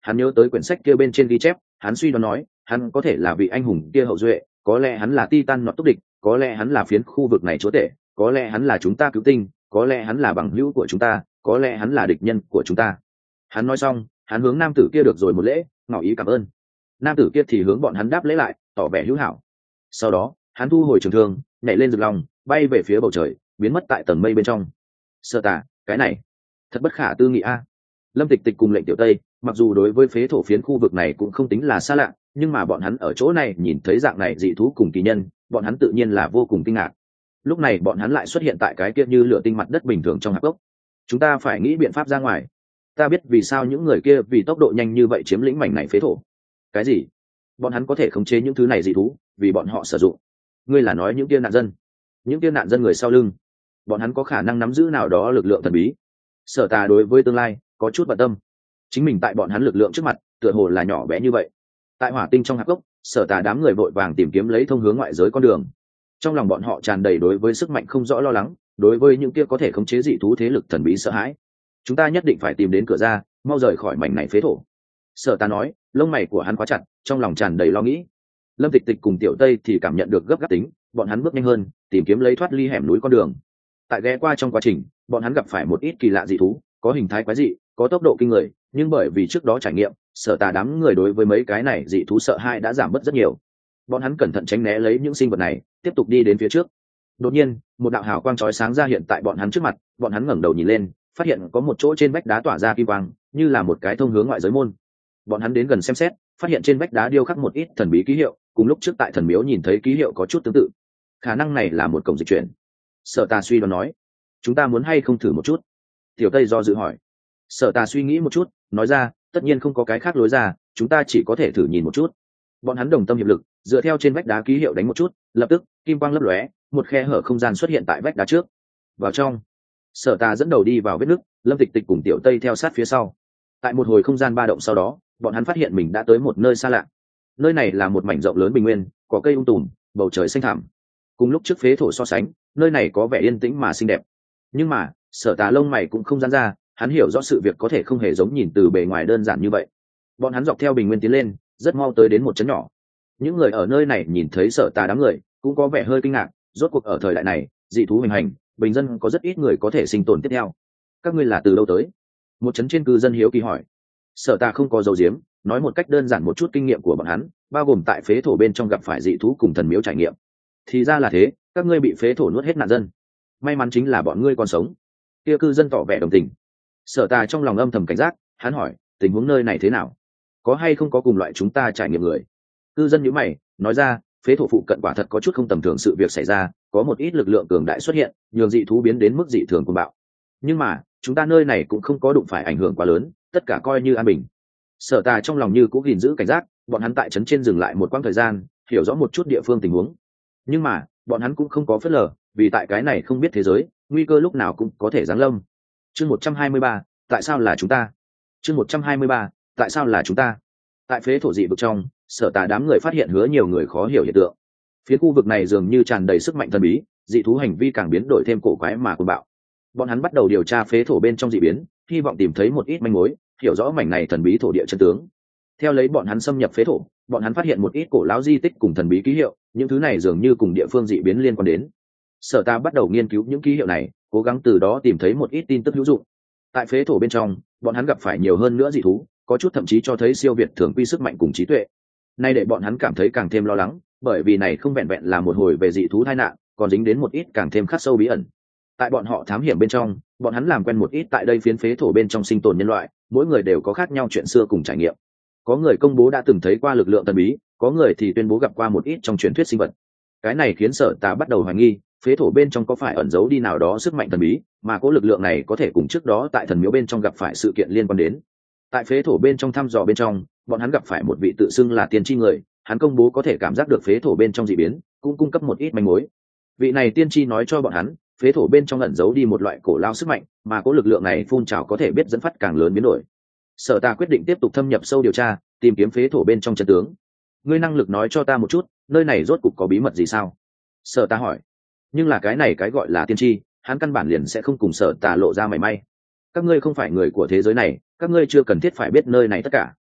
hắn nhớ tới quyển sách kia bên trên ghi chép, hắn suy đoán nói hắn có thể là vị anh hùng kia hậu duệ, có lẽ hắn là Titan nọt túc địch, có lẽ hắn là phiến khu vực này chúa tể, có lẽ hắn là chúng ta cứu tinh, có lẽ hắn là bằng hữu của chúng ta, có lẽ hắn là địch nhân của chúng ta. Hắn nói xong, hắn hướng nam tử kia được rồi một lễ, ngỏ ý cảm ơn. Nam tử kia thì hướng bọn hắn đáp lễ lại, tỏ vẻ hữu hảo. Sau đó hắn thu hồi trường thương, nhảy lên rực lòng, bay về phía bầu trời, biến mất tại tầng mây bên trong. Sở Tà, cái này thật bất khả tư nghị a. Lâm Tịch Tịch cùng Lệnh Tiểu Tây mặc dù đối với phế thổ phiến khu vực này cũng không tính là xa lạ, nhưng mà bọn hắn ở chỗ này nhìn thấy dạng này dị thú cùng kỳ nhân, bọn hắn tự nhiên là vô cùng kinh ngạc. Lúc này bọn hắn lại xuất hiện tại cái kia như lửa tinh mặt đất bình thường trong hạp gốc. Chúng ta phải nghĩ biện pháp ra ngoài. Ta biết vì sao những người kia vì tốc độ nhanh như vậy chiếm lĩnh mảnh này phế thổ. Cái gì? Bọn hắn có thể khống chế những thứ này dị thú vì bọn họ sử dụng. Ngươi là nói những kia nạn dân? Những kia nạn dân người sau lưng, bọn hắn có khả năng nắm giữ nào đó lực lượng thần bí? Sở Tà đối với tương lai có chút bận tâm. Chính mình tại bọn hắn lực lượng trước mặt tựa hồ là nhỏ bé như vậy. Tại hỏa tinh trong hạp gốc, Sở Tà đám người vội vàng tìm kiếm lấy thông hướng ngoại giới con đường. Trong lòng bọn họ tràn đầy đối với sức mạnh không rõ lo lắng, đối với những kia có thể khống chế dị thú thế lực thần bí sợ hãi. Chúng ta nhất định phải tìm đến cửa ra, mau rời khỏi mảnh này phế thổ. Sở Tà nói, lông mày của hắn khóa chặt, trong lòng tràn đầy lo nghĩ. Lâm Tịch Tịch cùng Tiểu Tây thì cảm nhận được gấp gáp tính, bọn hắn bước nhanh hơn, tìm kiếm lấy thoát ly hẻm núi con đường. Tại ghé qua trong quá trình, bọn hắn gặp phải một ít kỳ lạ dị thú, có hình thái quái dị, có tốc độ kinh người, nhưng bởi vì trước đó trải nghiệm, Sở Tà đám người đối với mấy cái này dị thú sợ hãi đã giảm bớt rất nhiều. Bọn hắn cẩn thận tránh né lấy những sinh vật này, tiếp tục đi đến phía trước. Đột nhiên, một đạo hào quang chói sáng ra hiện tại bọn hắn trước mặt, bọn hắn ngẩng đầu nhìn lên, phát hiện có một chỗ trên vách đá tỏa ra kim quang, như là một cái thông hướng ngoại giới môn. Bọn hắn đến gần xem xét, phát hiện trên vách đá điêu khắc một ít thần bí ký hiệu, cùng lúc trước tại thần miếu nhìn thấy ký hiệu có chút tương tự. Khả năng này là một cổng dịch chuyển. Sở Tà suy đoán nói, chúng ta muốn hay không thử một chút? Tiểu Tây do dự hỏi. Sở Tà suy nghĩ một chút, nói ra, tất nhiên không có cái khác lối ra, chúng ta chỉ có thể thử nhìn một chút. Bọn hắn đồng tâm hiệp lực, dựa theo trên vách đá ký hiệu đánh một chút, lập tức kim quang lấp lóe, một khe hở không gian xuất hiện tại vách đá trước. Vào trong, Sở Tà dẫn đầu đi vào vết nứt, Lâm Tịch Tịch cùng Tiểu Tây theo sát phía sau. Tại một hồi không gian ba động sau đó, bọn hắn phát hiện mình đã tới một nơi xa lạ. Nơi này là một mảnh rộng lớn bình nguyên, có cây tùm, bầu trời xanh thẳm. Cùng lúc trước phế thổ so sánh, nơi này có vẻ yên tĩnh mà xinh đẹp. Nhưng mà, Sở Tà lông mày cũng không giãn ra, hắn hiểu rõ sự việc có thể không hề giống nhìn từ bề ngoài đơn giản như vậy. Bọn hắn dọc theo bình nguyên tiến lên, rất mau tới đến một trấn nhỏ. Những người ở nơi này nhìn thấy Sở Tà đám người, cũng có vẻ hơi kinh ngạc, rốt cuộc ở thời đại này, dị thú hoành hành, bình dân có rất ít người có thể sinh tồn tiếp theo. Các ngươi là từ đâu tới? Một trấn trên cư dân hiếu kỳ hỏi. Sở Tà không có dấu diếm, nói một cách đơn giản một chút kinh nghiệm của bọn hắn, bao gồm tại phế thổ bên trong gặp phải dị thú cùng thần miếu trải nghiệm. Thì ra là thế, các ngươi bị phế thổ nuốt hết nạn dân. May mắn chính là bọn ngươi còn sống. Kia cư dân tỏ vẻ đồng tình. Sở Tà trong lòng âm thầm cảnh giác, hắn hỏi, tình huống nơi này thế nào? Có hay không có cùng loại chúng ta trải nghiệm người? Cư dân nhíu mày, nói ra, phế thổ phụ cận quả thật có chút không tầm thường sự việc xảy ra, có một ít lực lượng cường đại xuất hiện, nhường dị thú biến đến mức dị thường cuồng bạo. Nhưng mà, chúng ta nơi này cũng không có đụng phải ảnh hưởng quá lớn, tất cả coi như an bình. Sở Tà trong lòng như cũng gìn giữ cảnh giác, bọn hắn tại trấn trên dừng lại một quãng thời gian, hiểu rõ một chút địa phương tình huống. Nhưng mà, bọn hắn cũng không có phớt lờ, vì tại cái này không biết thế giới, nguy cơ lúc nào cũng có thể giáng lâm. Chương 123, tại sao là chúng ta? Chương 123, tại sao là chúng ta? Tại phế thổ dị vực trong, Sở Tà đám người phát hiện hứa nhiều người khó hiểu hiện tượng. Phía khu vực này dường như tràn đầy sức mạnh thần bí, dị thú hành vi càng biến đổi thêm cổ quái mà cuồng bạo. Bọn hắn bắt đầu điều tra phế thổ bên trong dị biến, hy vọng tìm thấy một ít manh mối, hiểu rõ mảnh này thần bí thổ địa chân tướng. Theo lấy bọn hắn xâm nhập phế thổ, bọn hắn phát hiện một ít cổ lão di tích cùng thần bí ký hiệu, những thứ này dường như cùng địa phương dị biến liên quan đến. Sở Tà bắt đầu nghiên cứu những ký hiệu này, cố gắng từ đó tìm thấy một ít tin tức hữu dụng. Tại phế thổ bên trong, bọn hắn gặp phải nhiều hơn nữa dị thú, có chút thậm chí cho thấy siêu việt thường quy sức mạnh cùng trí tuệ. Nay để bọn hắn cảm thấy càng thêm lo lắng, bởi vì này không vẹn vẹn là một hồi về dị thú tai nạn, còn dính đến một ít càng thêm khắc sâu bí ẩn. Tại bọn họ thám hiểm bên trong, bọn hắn làm quen một ít tại đây phiến phế thổ bên trong sinh tồn nhân loại, mỗi người đều có khác nhau chuyện xưa cùng trải nghiệm. Có người công bố đã từng thấy qua lực lượng thần bí, có người thì tuyên bố gặp qua một ít trong truyền thuyết sinh vật. Cái này khiến Sở Tà bắt đầu hoài nghi, phế thổ bên trong có phải ẩn giấu đi nào đó sức mạnh thần bí, mà có lực lượng này có thể cùng trước đó tại thần miếu bên trong gặp phải sự kiện liên quan đến. Tại phế thổ bên trong thăm dò bên trong, bọn hắn gặp phải một vị tự xưng là tiên tri người, hắn công bố có thể cảm giác được phế thổ bên trong dị biến, cũng cung cấp một ít manh mối. Vị này tiên tri nói cho bọn hắn, phế thổ bên trong ẩn giấu đi một loại cổ lao sức mạnh, mà có lực lượng này phun trào có thể biết dẫn phát càng lớn biến đổi. Sở Tà quyết định tiếp tục thâm nhập sâu điều tra, tìm kiếm phế thổ bên trong chân tướng. Ngươi năng lực nói cho ta một chút, nơi này rốt cục có bí mật gì sao? Sở Tà hỏi. Nhưng là cái này cái gọi là tiên tri, hắn căn bản liền sẽ không cùng Sở Tà lộ ra mảy may. Các ngươi không phải người của thế giới này, các ngươi chưa cần thiết phải biết nơi này tất cả.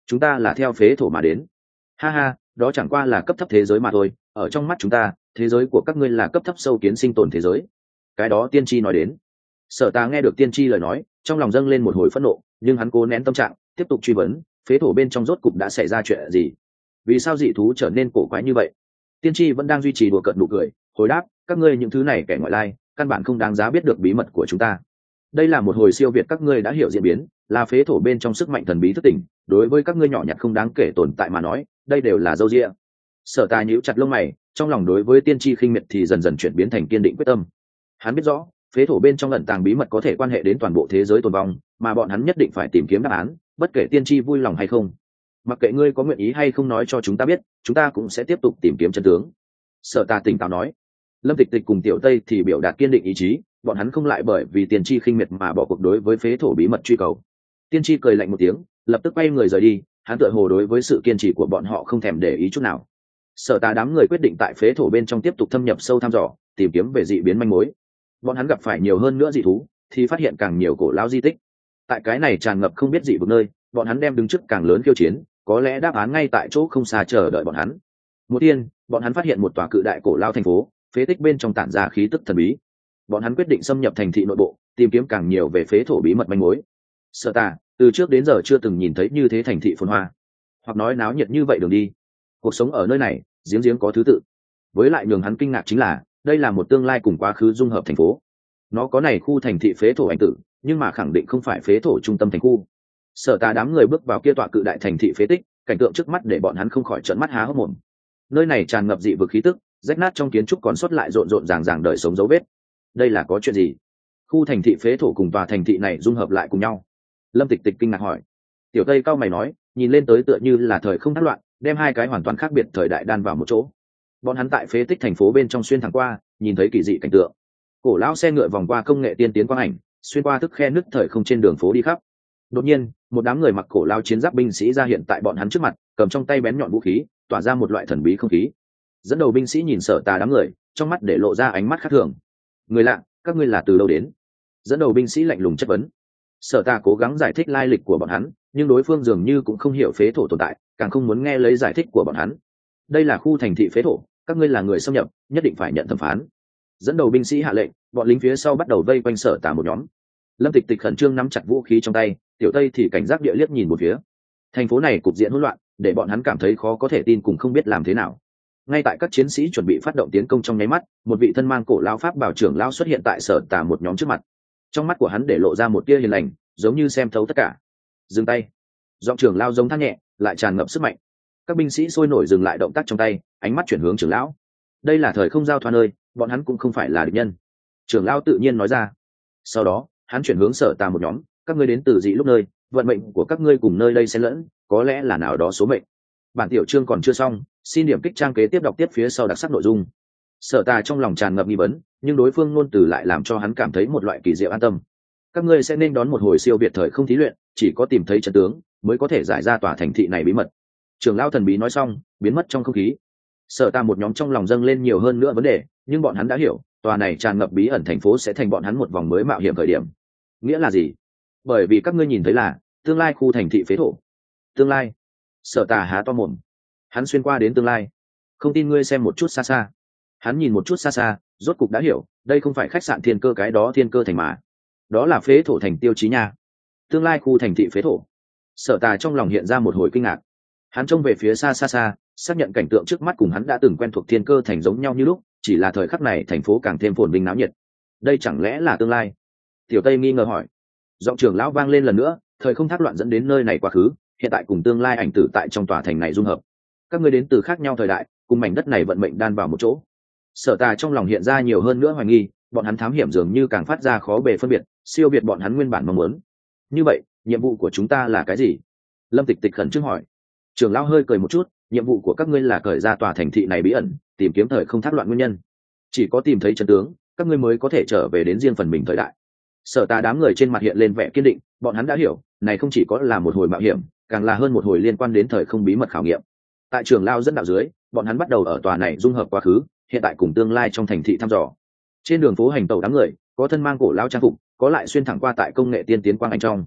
chúng ta là theo phế thổ mà đến. Ha ha, đó chẳng qua là cấp thấp thế giới mà thôi, ở trong mắt chúng ta thế giới của các ngươi là cấp thấp sâu kiến sinh tồn thế giới. Cái đó tiên tri nói đến. Sở Tà nghe được tiên tri lời nói, trong lòng dâng lên một hồi phẫn nộ, nhưng hắn cố nén tâm trạng tiếp tục truy vấn, phế thổ bên trong rốt cục đã xảy ra chuyện gì, vì sao dị thú trở nên cổ quái như vậy? Tiên tri vẫn đang duy trì đùa cợt nụ cười, hồi đáp, các ngươi những thứ này kẻ ngoại lai căn bản không đáng giá biết được bí mật của chúng ta. Đây là một hồi siêu việt các ngươi đã hiểu diễn biến, là phế thổ bên trong sức mạnh thần bí thức tỉnh, đối với các ngươi nhỏ nhặt không đáng kể tồn tại mà nói, đây đều là dâu dịa. Sở Tài nhíu chặt lông mày, trong lòng đối với tiên tri khinh miệt thì dần dần chuyển biến thành kiên định quyết tâm. Hắn biết rõ phế thổ bên trong ẩn tàng bí mật có thể quan hệ đến toàn bộ thế giới tồn vong, mà bọn hắn nhất định phải tìm kiếm đáp án, bất kể tiên tri vui lòng hay không. Mặc kệ ngươi có nguyện ý hay không nói cho chúng ta biết, chúng ta cũng sẽ tiếp tục tìm kiếm chân tướng. Sở Tà tỉnh táo nói. Lâm Tịch Tịch cùng Tiểu Tây thì biểu đạt kiên định ý chí, bọn hắn không lại bởi vì tiên tri khinh miệt mà bỏ cuộc đối với phế thổ bí mật truy cầu. Tiên tri cười lạnh một tiếng, lập tức quay người rời đi, hắn tựa hồ đối với sự kiên trì của bọn họ không thèm để ý chút nào. Sở Tà đám người quyết định tại phế thổ bên trong tiếp tục thâm nhập sâu thăm dò, tìm kiếm về dị biến manh mối. Bọn hắn gặp phải nhiều hơn nữa dị thú, thì phát hiện càng nhiều cổ lão di tích. Tại cái này tràn ngập không biết dị vực nơi, bọn hắn đem đứng trước càng lớn khiêu chiến, có lẽ đáp án ngay tại chỗ không xa chờ đợi bọn hắn. Một tiên, bọn hắn phát hiện một tòa cự đại cổ lao thành phố, phế tích bên trong tản ra khí tức thần bí. Bọn hắn quyết định xâm nhập thành thị nội bộ, tìm kiếm càng nhiều về phế thổ bí mật manh mối. Sở Tà từ trước đến giờ chưa từng nhìn thấy như thế thành thị phồn hoa, hoặc nói náo nhiệt như vậy đường đi. Cuộc sống ở nơi này giếng giếng có thứ tự. Với lại nhường hắn kinh ngạc chính là, đây là một tương lai cùng quá khứ dung hợp thành phố. Nó có này khu thành thị phế thổ ảnh tử, nhưng mà khẳng định không phải phế thổ trung tâm thành khu. Sở Tà đám người bước vào kia tọa cự đại thành thị phế tích, cảnh tượng trước mắt để bọn hắn không khỏi trợn mắt há hốc mồm. Nơi này tràn ngập dị vực khí tức, rách nát trong kiến trúc còn sót lại rộn rộn ràng ràng đời sống dấu vết. Đây là có chuyện gì? Khu thành thị phế thổ cùng tòa thành thị này dung hợp lại cùng nhau? Lâm Tịch Tịch kinh ngạc hỏi. Tiểu Tây cao mày nói, nhìn lên tới tựa như là thời không thác loạn, đem hai cái hoàn toàn khác biệt thời đại đan vào một chỗ. Bọn hắn tại phế tích thành phố bên trong xuyên thẳng qua, nhìn thấy kỳ dị cảnh tượng. Cổ lão xe ngựa vòng qua công nghệ tiên tiến quang ảnh, xuyên qua thức khe nứt thời không trên đường phố đi khắp. Đột nhiên, một đám người mặc cổ lão chiến giáp binh sĩ ra hiện tại bọn hắn trước mặt, cầm trong tay bén nhọn vũ khí, tỏa ra một loại thần bí không khí. Dẫn đầu binh sĩ nhìn Sở Tà đám người, trong mắt để lộ ra ánh mắt khác thường. Người lạ, các ngươi là từ đâu đến? Dẫn đầu binh sĩ lạnh lùng chất vấn. Sở Tà cố gắng giải thích lai lịch của bọn hắn, nhưng đối phương dường như cũng không hiểu phế thổ tồn tại, càng không muốn nghe lấy giải thích của bọn hắn. Đây là khu thành thị phế thổ, các ngươi là người xâm nhập, nhất định phải nhận thẩm phán. Dẫn đầu binh sĩ hạ lệnh, bọn lính phía sau bắt đầu vây quanh Sở Tà một nhóm. Lâm Tịch Tịch khẩn trương nắm chặt vũ khí trong tay, Tiểu Tây thì cảnh giác địa liếc nhìn một phía. Thành phố này cục diện hỗn loạn, để bọn hắn cảm thấy khó có thể tin cùng không biết làm thế nào. Ngay tại các chiến sĩ chuẩn bị phát động tiến công trong nháy mắt, một vị thân mang cổ lão pháp bảo trưởng lão xuất hiện tại Sở Tà một nhóm trước mặt. Trong mắt của hắn để lộ ra một tia hiền lành, giống như xem thấu tất cả. Dừng tay. Giọng trưởng lão giống than nhẹ, lại tràn ngập sức mạnh. Các binh sĩ sôi nổi dừng lại động tác trong tay, ánh mắt chuyển hướng trưởng lão. Đây là thời không giao thoa nơi, bọn hắn cũng không phải là địch nhân. Trưởng lão tự nhiên nói ra. Sau đó, hắn chuyển hướng Sở Tà một nhóm, các ngươi đến từ dị lúc nơi, vận mệnh của các ngươi cùng nơi đây xen lẫn, có lẽ là nào đó số mệnh. Bản tiểu chương còn chưa xong, xin điểm kích trang kế tiếp đọc tiếp phía sau đặc sắc nội dung. Sở Tà trong lòng tràn ngập nghi vấn, nhưng đối phương ngôn từ lại làm cho hắn cảm thấy một loại kỳ diệu an tâm. Các ngươi sẽ nên đón một hồi siêu việt thời không thí luyện, chỉ có tìm thấy trận tướng mới có thể giải ra tòa thành thị này bí mật. Trưởng lão thần bí nói xong, biến mất trong không khí. Sở Tà một nhóm trong lòng dâng lên nhiều hơn nữa vấn đề, nhưng bọn hắn đã hiểu, tòa này tràn ngập bí ẩn thành phố sẽ thành bọn hắn một vòng mới mạo hiểm khởi điểm. Nghĩa là gì? Bởi vì các ngươi nhìn thấy là tương lai khu thành thị phế thổ. Tương lai? Sở Tà há to mồm. Hắn xuyên qua đến tương lai. Không tin ngươi xem một chút xa xa. Hắn nhìn một chút xa xa, rốt cục đã hiểu, đây không phải khách sạn Thiên Cơ cái đó Thiên Cơ thành mà. Đó là phế thổ thành tiêu chí nha. Tương lai khu thành thị phế thổ. Sở Tà trong lòng hiện ra một hồi kinh ngạc. Hắn trông về phía xa xa xa, xác nhận cảnh tượng trước mắt cùng hắn đã từng quen thuộc Thiên Cơ thành giống nhau như lúc, chỉ là thời khắc này thành phố càng thêm phồn vinh náo nhiệt. Đây chẳng lẽ là tương lai? Tiểu Tây nghi ngờ hỏi. Giọng trưởng lão vang lên lần nữa, thời không thác loạn dẫn đến nơi này quá khứ, hiện tại cùng tương lai ảnh tử tại trong tòa thành này dung hợp. Các ngươi đến từ khác nhau thời đại, cùng mảnh đất này vận mệnh đan vào một chỗ. Sở Tà trong lòng hiện ra nhiều hơn nữa hoài nghi, bọn hắn thám hiểm dường như càng phát ra khó bề phân biệt, siêu việt bọn hắn nguyên bản mong muốn. Như vậy, nhiệm vụ của chúng ta là cái gì? Lâm Tịch Tịch khẩn trương hỏi. Trưởng lão hơi cười một chút, nhiệm vụ của các ngươi là khởi ra tòa thành thị này bí ẩn, tìm kiếm thời không thác loạn nguyên nhân. Chỉ có tìm thấy chân tướng, các ngươi mới có thể trở về đến riêng phần mình thời đại. Sở Tà đám người trên mặt hiện lên vẻ kiên định, bọn hắn đã hiểu, này không chỉ có là một hồi mạo hiểm, càng là hơn một hồi liên quan đến thời không bí mật khảo nghiệm. Tại trưởng lão dẫn đạo dưới, bọn hắn bắt đầu ở tòa này dung hợp quá khứ, hiện tại cùng tương lai trong thành thị thăm dò. Trên đường phố hành tẩu đám người, có thân mang cổ lão trang phục, có lại xuyên thẳng qua tại công nghệ tiên tiến quang anh trong.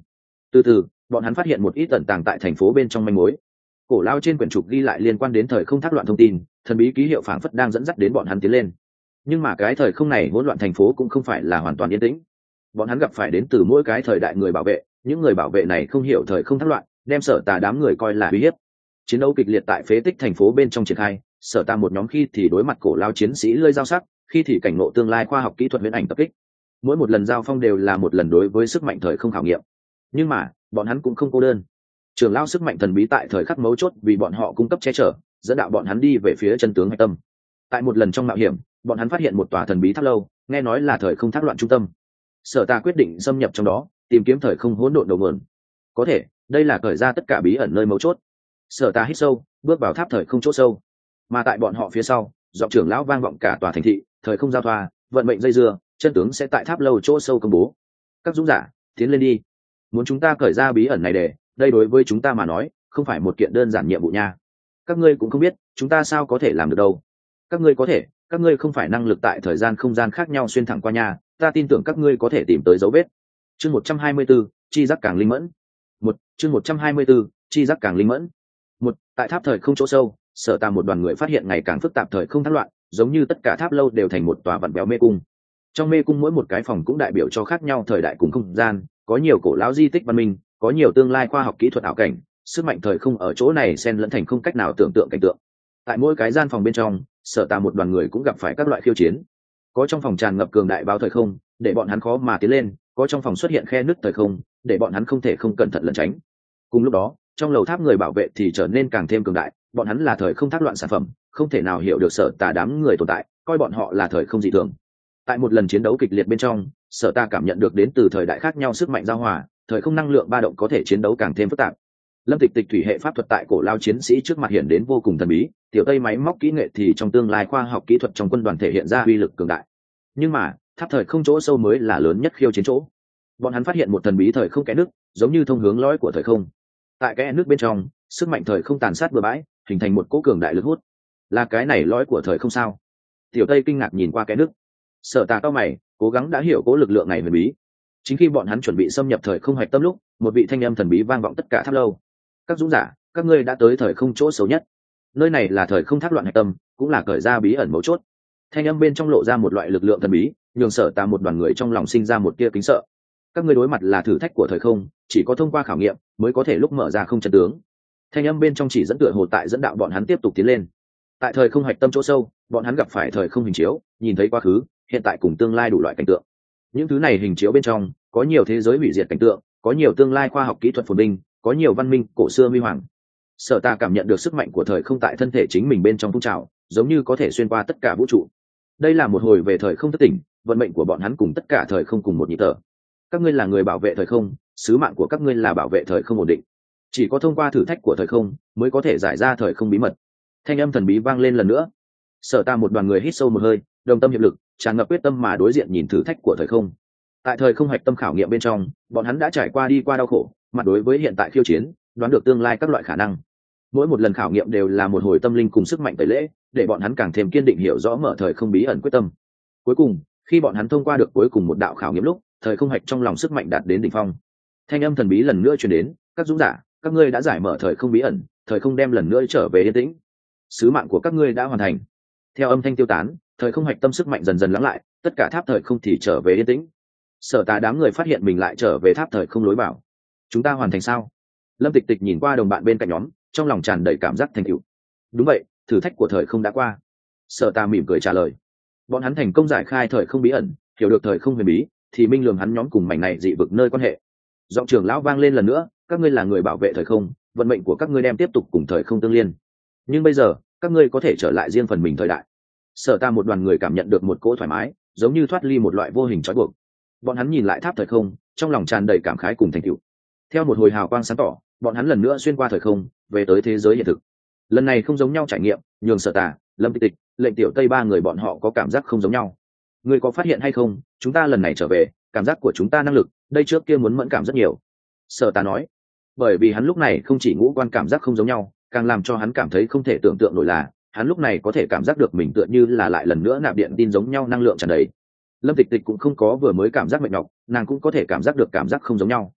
Từ từ, bọn hắn phát hiện một ít ẩn tàng tại thành phố bên trong manh mối. Cổ lao trên quyển trục ghi lại liên quan đến thời không thác loạn thông tin, thần bí ký hiệu phảng phất đang dẫn dắt đến bọn hắn tiến lên. Nhưng mà cái thời không này hỗn loạn thành phố cũng không phải là hoàn toàn yên tĩnh. Bọn hắn gặp phải đến từ mỗi cái thời đại người bảo vệ, những người bảo vệ này không hiểu thời không thác loạn, đem Sở Tà đám người coi là uy hiếp. Chiến đấu kịch liệt tại phế tích thành phố bên trong triển khai, Sở Tà một nhóm khi thì đối mặt cổ lao chiến sĩ lưỡi dao sắc, khi thì cảnh ngộ tương lai khoa học kỹ thuật viễn ảnh tập kích. Mỗi một lần giao phong đều là một lần đối với sức mạnh thời không khảo nghiệm. Nhưng mà bọn hắn cũng không cô đơn. Trường lao sức mạnh thần bí tại thời khắc mấu chốt vì bọn họ cung cấp che chở, dẫn đạo bọn hắn đi về phía chân tướng hạch tâm. Tại một lần trong mạo hiểm, bọn hắn phát hiện một tòa thần bí tháp lâu, nghe nói là thời không thác loạn trung tâm. Sở Ta quyết định xâm nhập trong đó, tìm kiếm thời không hỗn độn đầu nguồn. Có thể, đây là cởi ra tất cả bí ẩn nơi mấu chốt. Sở Ta hít sâu, bước vào tháp thời không chỗ sâu. Mà tại bọn họ phía sau, giọng trưởng lão vang vọng cả tòa thành thị, thời không giao thoa, vận mệnh dây dưa, chân tướng sẽ tại tháp lâu chỗ sâu công bố. Các dũng giả, tiến lên đi. Muốn chúng ta cởi ra bí ẩn này để, đây đối với chúng ta mà nói, không phải một kiện đơn giản nhiệm vụ nha. Các ngươi cũng không biết, chúng ta sao có thể làm được đâu. Các ngươi có thể, các ngươi không phải năng lực tại thời gian không gian khác nhau xuyên thẳng qua nhà, ta tin tưởng các ngươi có thể tìm tới dấu vết. Chương 124, chi giác càng linh mẫn. Chương 124, chi giác càng linh mẫn. Tại tháp thời không chỗ sâu, Sở Ta một đoàn người phát hiện ngày càng phức tạp thời không thác loạn, giống như tất cả tháp lâu đều thành một tòa vặn béo mê cung. Trong mê cung mỗi một cái phòng cũng đại biểu cho khác nhau thời đại cùng không gian, có nhiều cổ lão di tích văn minh, có nhiều tương lai khoa học kỹ thuật ảo cảnh, sức mạnh thời không ở chỗ này xen lẫn thành không cách nào tưởng tượng cảnh tượng. Tại mỗi cái gian phòng bên trong, Sở Ta một đoàn người cũng gặp phải các loại khiêu chiến. Có trong phòng tràn ngập cường đại báo thời không, để bọn hắn khó mà tiến lên, có trong phòng xuất hiện khe nứt thời không, để bọn hắn không thể không cẩn thận lẩn tránh. Cùng lúc đó, trong lầu tháp người bảo vệ thì trở nên càng thêm cường đại, bọn hắn là thời không thác loạn sản phẩm, không thể nào hiểu được Sở Ta đám người tồn tại, coi bọn họ là thời không dị thường. Tại một lần chiến đấu kịch liệt bên trong, Sở Ta cảm nhận được đến từ thời đại khác nhau sức mạnh giao hòa, thời không năng lượng ba động có thể chiến đấu càng thêm phức tạp. Lâm Tịch Tịch thủy hệ pháp thuật tại cổ lao chiến sĩ trước mặt hiện đến vô cùng thần bí, tiểu tây máy móc kỹ nghệ thì trong tương lai khoa học kỹ thuật trong quân đoàn thể hiện ra uy lực cường đại. Nhưng mà tháp thời không chỗ sâu mới là lớn nhất khiêu chiến chỗ. Bọn hắn phát hiện một thần bí thời không kẽ nước, giống như thông hướng lõi của thời không. Tại kẽ nước bên trong, sức mạnh thời không tàn sát bừa bãi, hình thành một cỗ cường đại lực hút. Là cái này lõi của thời không sao? Tiểu tây kinh ngạc nhìn qua kẽ nước. Sở Ta cao mày, cố gắng đã hiểu cỗ lực lượng này huyền bí. Chính khi bọn hắn chuẩn bị xâm nhập thời không hạch tâm lúc, một vị thanh âm thần bí vang vọng tất cả tháp lâu. Các dũng giả, các ngươi đã tới thời không chỗ xấu nhất. Nơi này là thời không thác loạn hạch tâm, cũng là cởi ra bí ẩn mấu chốt. Thanh âm bên trong lộ ra một loại lực lượng thần bí, nhường Sở Ta một đoàn người trong lòng sinh ra một tia kính sợ. Các ngươi đối mặt là thử thách của thời không, chỉ có thông qua khảo nghiệm mới có thể lúc mở ra không chân tướng. Thanh âm bên trong chỉ dẫn tựa hồ tại dẫn đạo bọn hắn tiếp tục tiến lên. Tại thời không hạch tâm chỗ sâu, bọn hắn gặp phải thời không hình chiếu, nhìn thấy quá khứ, hiện tại cùng tương lai đủ loại cảnh tượng. Những thứ này hình chiếu bên trong có nhiều thế giới hủy diệt cảnh tượng, có nhiều tương lai khoa học kỹ thuật phồn vinh, có nhiều văn minh cổ xưa huy hoàng. Sở Ta cảm nhận được sức mạnh của thời không tại thân thể chính mình bên trong phun trào, giống như có thể xuyên qua tất cả vũ trụ. Đây là một hồi về thời không thất tỉnh, vận mệnh của bọn hắn cùng tất cả thời không cùng một nhịp thở. Các ngươi là người bảo vệ thời không, sứ mạng của các ngươi là bảo vệ thời không ổn định. Chỉ có thông qua thử thách của thời không mới có thể giải ra thời không bí mật. Thanh âm thần bí vang lên lần nữa. Sở Ta một đoàn người hít sâu một hơi, đồng tâm hiệp lực, tràn ngập quyết tâm mà đối diện nhìn thử thách của thời không. Tại thời không hạch tâm khảo nghiệm bên trong, bọn hắn đã trải qua đi qua đau khổ, mặt đối với hiện tại khiêu chiến, đoán được tương lai các loại khả năng. Mỗi một lần khảo nghiệm đều là một hồi tâm linh cùng sức mạnh tẩy lễ, để bọn hắn càng thêm kiên định hiểu rõ mở thời không bí ẩn quyết tâm. Cuối cùng, khi bọn hắn thông qua được cuối cùng một đạo khảo nghiệm lúc, thời không hạch trong lòng sức mạnh đạt đến đỉnh phong. Thanh âm thần bí lần nữa truyền đến, các dũng giả, các ngươi đã giải mở thời không bí ẩn, thời không đem lần nữa trở về yên tĩnh. Sứ mạng của các ngươi đã hoàn thành. Theo âm thanh tiêu tán, thời không hạch tâm sức mạnh dần dần lắng lại, tất cả tháp thời không thì trở về yên tĩnh. Sở Ta đám người phát hiện mình lại trở về tháp thời không lối vào. Chúng ta hoàn thành sao? Lâm Tịch Tịch nhìn qua đồng bạn bên cạnh nhóm, trong lòng tràn đầy cảm giác thành tựu. Đúng vậy, thử thách của thời không đã qua. Sở Ta mỉm cười trả lời. Bọn hắn thành công giải khai thời không bí ẩn, hiểu được thời không huyền bí, thì minh lường hắn nhóm cùng mảnh này dị vực nơi quan hệ. Giọng trưởng lão vang lên lần nữa, các ngươi là người bảo vệ thời không, vận mệnh của các ngươi đem tiếp tục cùng thời không tương liên. Nhưng bây giờ, các ngươi có thể trở lại riêng phần mình thời đại. Sở Ta một đoàn người cảm nhận được một cỗ thoải mái, giống như thoát ly một loại vô hình trói buộc. Bọn hắn nhìn lại tháp thời không, trong lòng tràn đầy cảm khái cùng thành tựu. Theo một hồi hào quang sáng tỏ, bọn hắn lần nữa xuyên qua thời không, về tới thế giới hiện thực. Lần này không giống nhau trải nghiệm, nhường Sở Ta, Lâm Tịch Tịch, Lệnh Tiểu Tây ba người bọn họ có cảm giác không giống nhau. Ngươi có phát hiện hay không, chúng ta lần này trở về, cảm giác của chúng ta năng lực, đây trước kia muốn mẫn cảm rất nhiều. Sở Ta nói, bởi vì hắn lúc này không chỉ ngũ quan cảm giác không giống nhau, càng làm cho hắn cảm thấy không thể tưởng tượng nổi là hắn lúc này có thể cảm giác được mình tựa như là lại lần nữa nạp điện tin giống nhau, năng lượng tràn đầy. Lâm Tịch Tịch cũng không có vừa mới cảm giác mệt nhọc, nàng cũng có thể cảm giác được cảm giác không giống nhau.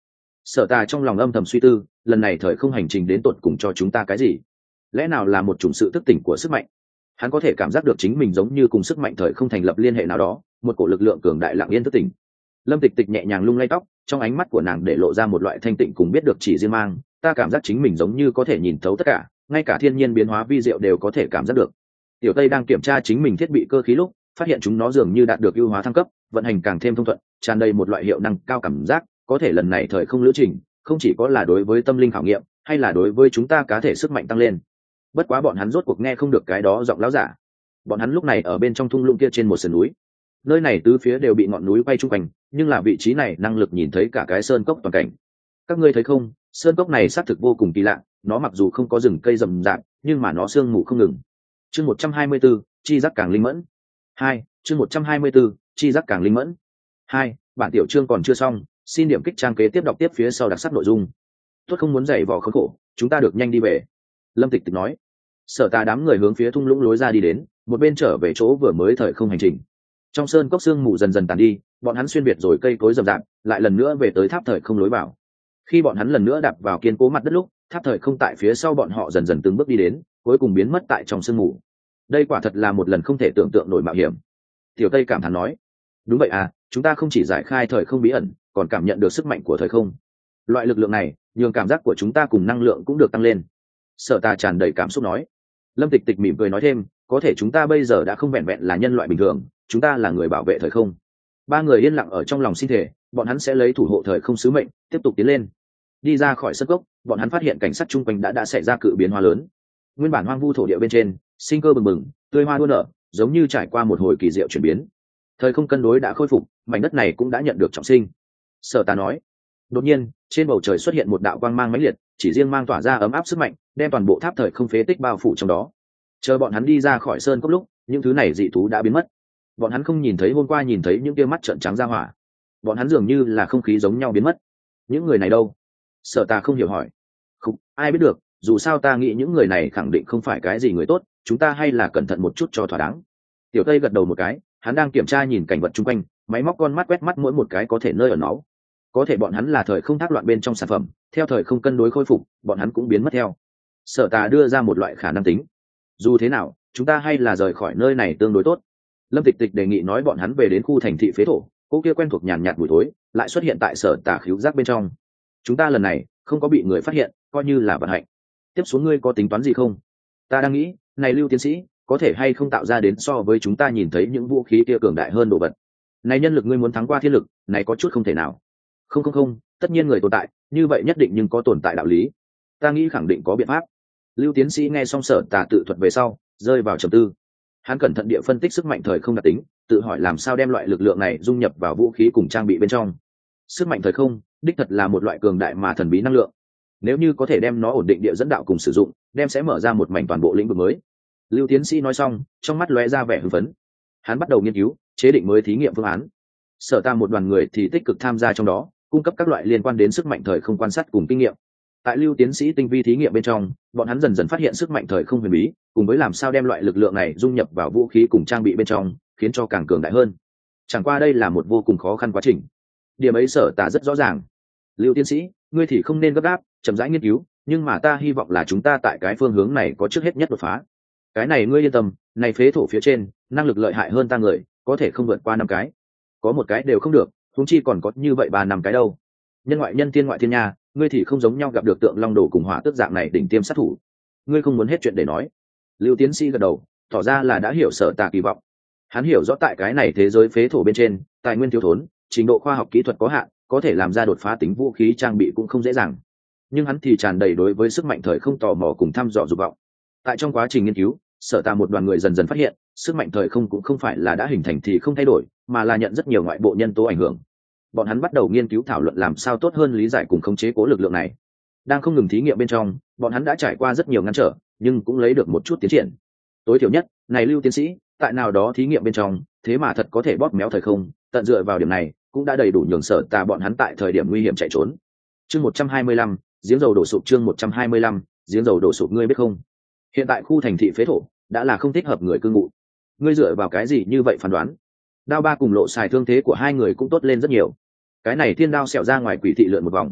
Sở Tà trong lòng âm thầm suy tư, lần này thời không hành trình đến tột cùng cho chúng ta cái gì? Lẽ nào là một chủng sự thức tỉnh của sức mạnh? Hắn có thể cảm giác được chính mình giống như cùng sức mạnh thời không thành lập liên hệ nào đó, một cổ lực lượng cường đại lặng yên thức tỉnh. Lâm Tịch Tịch nhẹ nhàng lung lay tóc, trong ánh mắt của nàng để lộ ra một loại thanh tịnh cùng biết được chỉ riêng mang. Ta cảm giác chính mình giống như có thể nhìn thấu tất cả, ngay cả thiên nhiên biến hóa vi diệu đều có thể cảm giác được. Tiểu Tây đang kiểm tra chính mình thiết bị cơ khí lúc, phát hiện chúng nó dường như đạt được ưu hóa thăng cấp, vận hành càng thêm thông thuận, tràn đầy một loại hiệu năng cao cảm giác. Có thể lần này thời không lữ trình, không chỉ có là đối với tâm linh khảo nghiệm, hay là đối với chúng ta cá thể sức mạnh tăng lên. Bất quá bọn hắn rốt cuộc nghe không được cái đó giọng láo giả. Bọn hắn lúc này ở bên trong thung lũng kia trên một sườn núi, nơi này tứ phía đều bị ngọn núi quay chung quanh, nhưng là vị trí này năng lực nhìn thấy cả cái sơn cốc toàn cảnh. Các ngươi thấy không, sơn cốc này xác thực vô cùng kỳ lạ, nó mặc dù không có rừng cây rậm rạp, nhưng mà nó sương mù không ngừng. Chương 124, chi giác càng linh mẫn. 2, chương 124, chi giác càng linh mẫn. 2, bản tiểu chương còn chưa xong, xin điểm kích trang kế tiếp đọc tiếp phía sau đặc sắc nội dung. Tốt không muốn dày vò khốn khổ, chúng ta được nhanh đi về. Lâm Tịch Tịch nói. Sở Tà đám người hướng phía thung lũng lối ra đi đến, một bên trở về chỗ vừa mới thời không hành trình. Trong sơn cốc sương mù dần dần tàn đi, bọn hắn xuyên việt rồi cây cối rậm rạp, lại lần nữa về tới tháp thời không lối vào. Khi bọn hắn lần nữa đạp vào kiên cố mặt đất lúc, tháp thời không tại phía sau bọn họ dần dần từng bước đi đến, cuối cùng biến mất tại trong sương mù. Đây quả thật là một lần không thể tưởng tượng nổi mạo hiểm. Tiểu Tây cảm thán nói. Đúng vậy à, chúng ta không chỉ giải khai thời không bí ẩn, còn cảm nhận được sức mạnh của thời không. Loại lực lượng này, nhường cảm giác của chúng ta cùng năng lượng cũng được tăng lên. Sở Tà tràn đầy cảm xúc nói. Lâm Tịch Tịch mỉm cười nói thêm, có thể chúng ta bây giờ đã không vẹn vẹn là nhân loại bình thường, chúng ta là người bảo vệ thời không. Ba người yên lặng ở trong lòng xin thể, bọn hắn sẽ lấy thủ hộ thời không sứ mệnh, tiếp tục tiến lên. Đi ra khỏi sân cốc, bọn hắn phát hiện cảnh sát chung quanh đã xảy ra cự biến hóa lớn. Nguyên bản hoang vu thổ địa bên trên, sinh cơ bừng bừng, tươi hoa đua nở, giống như trải qua một hồi kỳ diệu chuyển biến. Thời không cân đối đã khôi phục, mảnh đất này cũng đã nhận được trọng sinh. Sở Tà nói. Đột nhiên, trên bầu trời xuất hiện một đạo quang mang mãnh liệt, chỉ riêng mang tỏa ra ấm áp sức mạnh, đem toàn bộ tháp thời không phế tích bao phủ trong đó. Chờ bọn hắn đi ra khỏi sơn cốc lúc, những thứ này dị thú đã biến mất. Bọn hắn không nhìn thấy hôm qua nhìn thấy những tia mắt trợn trắng ra hỏa. Bọn hắn dường như là không khí giống nhau biến mất. Những người này đâu? Sở Tà không hiểu hỏi. Không, ai biết được, dù sao ta nghĩ những người này khẳng định không phải cái gì người tốt, chúng ta hay là cẩn thận một chút cho thỏa đáng. Tiểu Tây gật đầu một cái, hắn đang kiểm tra nhìn cảnh vật chung quanh, máy móc con mắt quét mắt mỗi một cái có thể nơi ở nó. Có thể bọn hắn là thời không thác loạn bên trong sản phẩm, theo thời không cân đối khôi phục, bọn hắn cũng biến mất theo. Sở Tà đưa ra một loại khả năng tính. Dù thế nào, chúng ta hay là rời khỏi nơi này tương đối tốt. Lâm Tịch Tịch đề nghị nói bọn hắn về đến khu thành thị phế thổ, cô kia quen thuộc nhàn nhạt buổi tối lại xuất hiện tại Sở Tà khứu giác bên trong. Chúng ta lần này không có bị người phát hiện, coi như là vận hạnh. Tiếp xuống ngươi có tính toán gì không? Ta đang nghĩ, này Lưu tiến sĩ, có thể hay không tạo ra đến so với chúng ta nhìn thấy những vũ khí kia cường đại hơn đồ vật. Này nhân lực ngươi muốn thắng qua thiên lực, này có chút không thể nào. Không, tất nhiên người tồn tại, như vậy nhất định nhưng có tồn tại đạo lý. Ta nghĩ khẳng định có biện pháp. Lưu tiến sĩ nghe xong Sở Tà tự thuật về sau, rơi vào trầm tư. Hắn cẩn thận địa phân tích sức mạnh thời không đặc tính, tự hỏi làm sao đem loại lực lượng này dung nhập vào vũ khí cùng trang bị bên trong. Sức mạnh thời không, đích thật là một loại cường đại mà thần bí năng lượng. Nếu như có thể đem nó ổn định địa dẫn đạo cùng sử dụng, đem sẽ mở ra một mảnh toàn bộ lĩnh vực mới. Lưu tiến sĩ nói xong, trong mắt lóe ra vẻ hưng phấn. Hắn bắt đầu nghiên cứu, chế định mới thí nghiệm phương án. Sở Tà một đoàn người thì tích cực tham gia trong đó, cung cấp các loại liên quan đến sức mạnh thời không quan sát cùng kinh nghiệm. Tại Lưu tiến sĩ tinh vi thí nghiệm bên trong, bọn hắn dần dần phát hiện sức mạnh thời không huyền bí, cùng với làm sao đem loại lực lượng này dung nhập vào vũ khí cùng trang bị bên trong, khiến cho càng cường đại hơn. Chẳng qua đây là một vô cùng khó khăn quá trình. Điểm ấy Sở Tà rất rõ ràng. Lưu tiến sĩ, ngươi thì không nên gấp gáp, chậm rãi nghiên cứu, nhưng mà ta hy vọng là chúng ta tại cái phương hướng này có trước hết nhất đột phá. Cái này ngươi yên tâm, này phế thổ phía trên, năng lực lợi hại hơn ta người, có thể không vượt qua 5 cái. Có một cái đều không được, huống chi còn có như vậy 3-5 cái đâu. Nhân ngoại nhân thiên ngoại thiên nha, ngươi thì không giống nhau gặp được tượng long đồ cùng hỏa tước dạng này đỉnh tiêm sát thủ. Ngươi không muốn hết chuyện để nói. Lưu tiến sĩ gật đầu, tỏ ra là đã hiểu Sở Tà kỳ vọng. Hắn hiểu rõ tại cái này thế giới phế thổ bên trên, tài nguyên thiếu thốn, trình độ khoa học kỹ thuật có hạn, có thể làm ra đột phá tính vũ khí trang bị cũng không dễ dàng. Nhưng hắn thì tràn đầy đối với sức mạnh thời không tò mò cùng thăm dò dục vọng. Tại trong quá trình nghiên cứu, Sở Tà một đoàn người dần dần phát hiện, sức mạnh thời không cũng không phải là đã hình thành thì không thay đổi, mà là nhận rất nhiều ngoại bộ nhân tố ảnh hưởng. Bọn hắn bắt đầu nghiên cứu thảo luận làm sao tốt hơn lý giải cùng khống chế cố lực lượng này. Đang không ngừng thí nghiệm bên trong, bọn hắn đã trải qua rất nhiều ngăn trở, nhưng cũng lấy được một chút tiến triển. Tối thiểu nhất, này Lưu tiến sĩ, tại nào đó thí nghiệm bên trong, thế mà thật có thể bóp méo thời không, tận dựa vào điểm này, cũng đã đầy đủ nhường Sở Tà bọn hắn tại thời điểm nguy hiểm chạy trốn. Chương 125, giếng dầu đổ sụp. Chương 125, giếng dầu đổ sụp. Ngươi biết không, hiện tại khu thành thị phế thổ đã là không thích hợp người cư ngụ. Ngươi dựa vào cái gì như vậy phán đoán? Đao Ba cùng Lộ Xài thương thế của hai người cũng tốt lên rất nhiều. Cái này thiên đao xẹo ra ngoài quỷ thị lượn một vòng.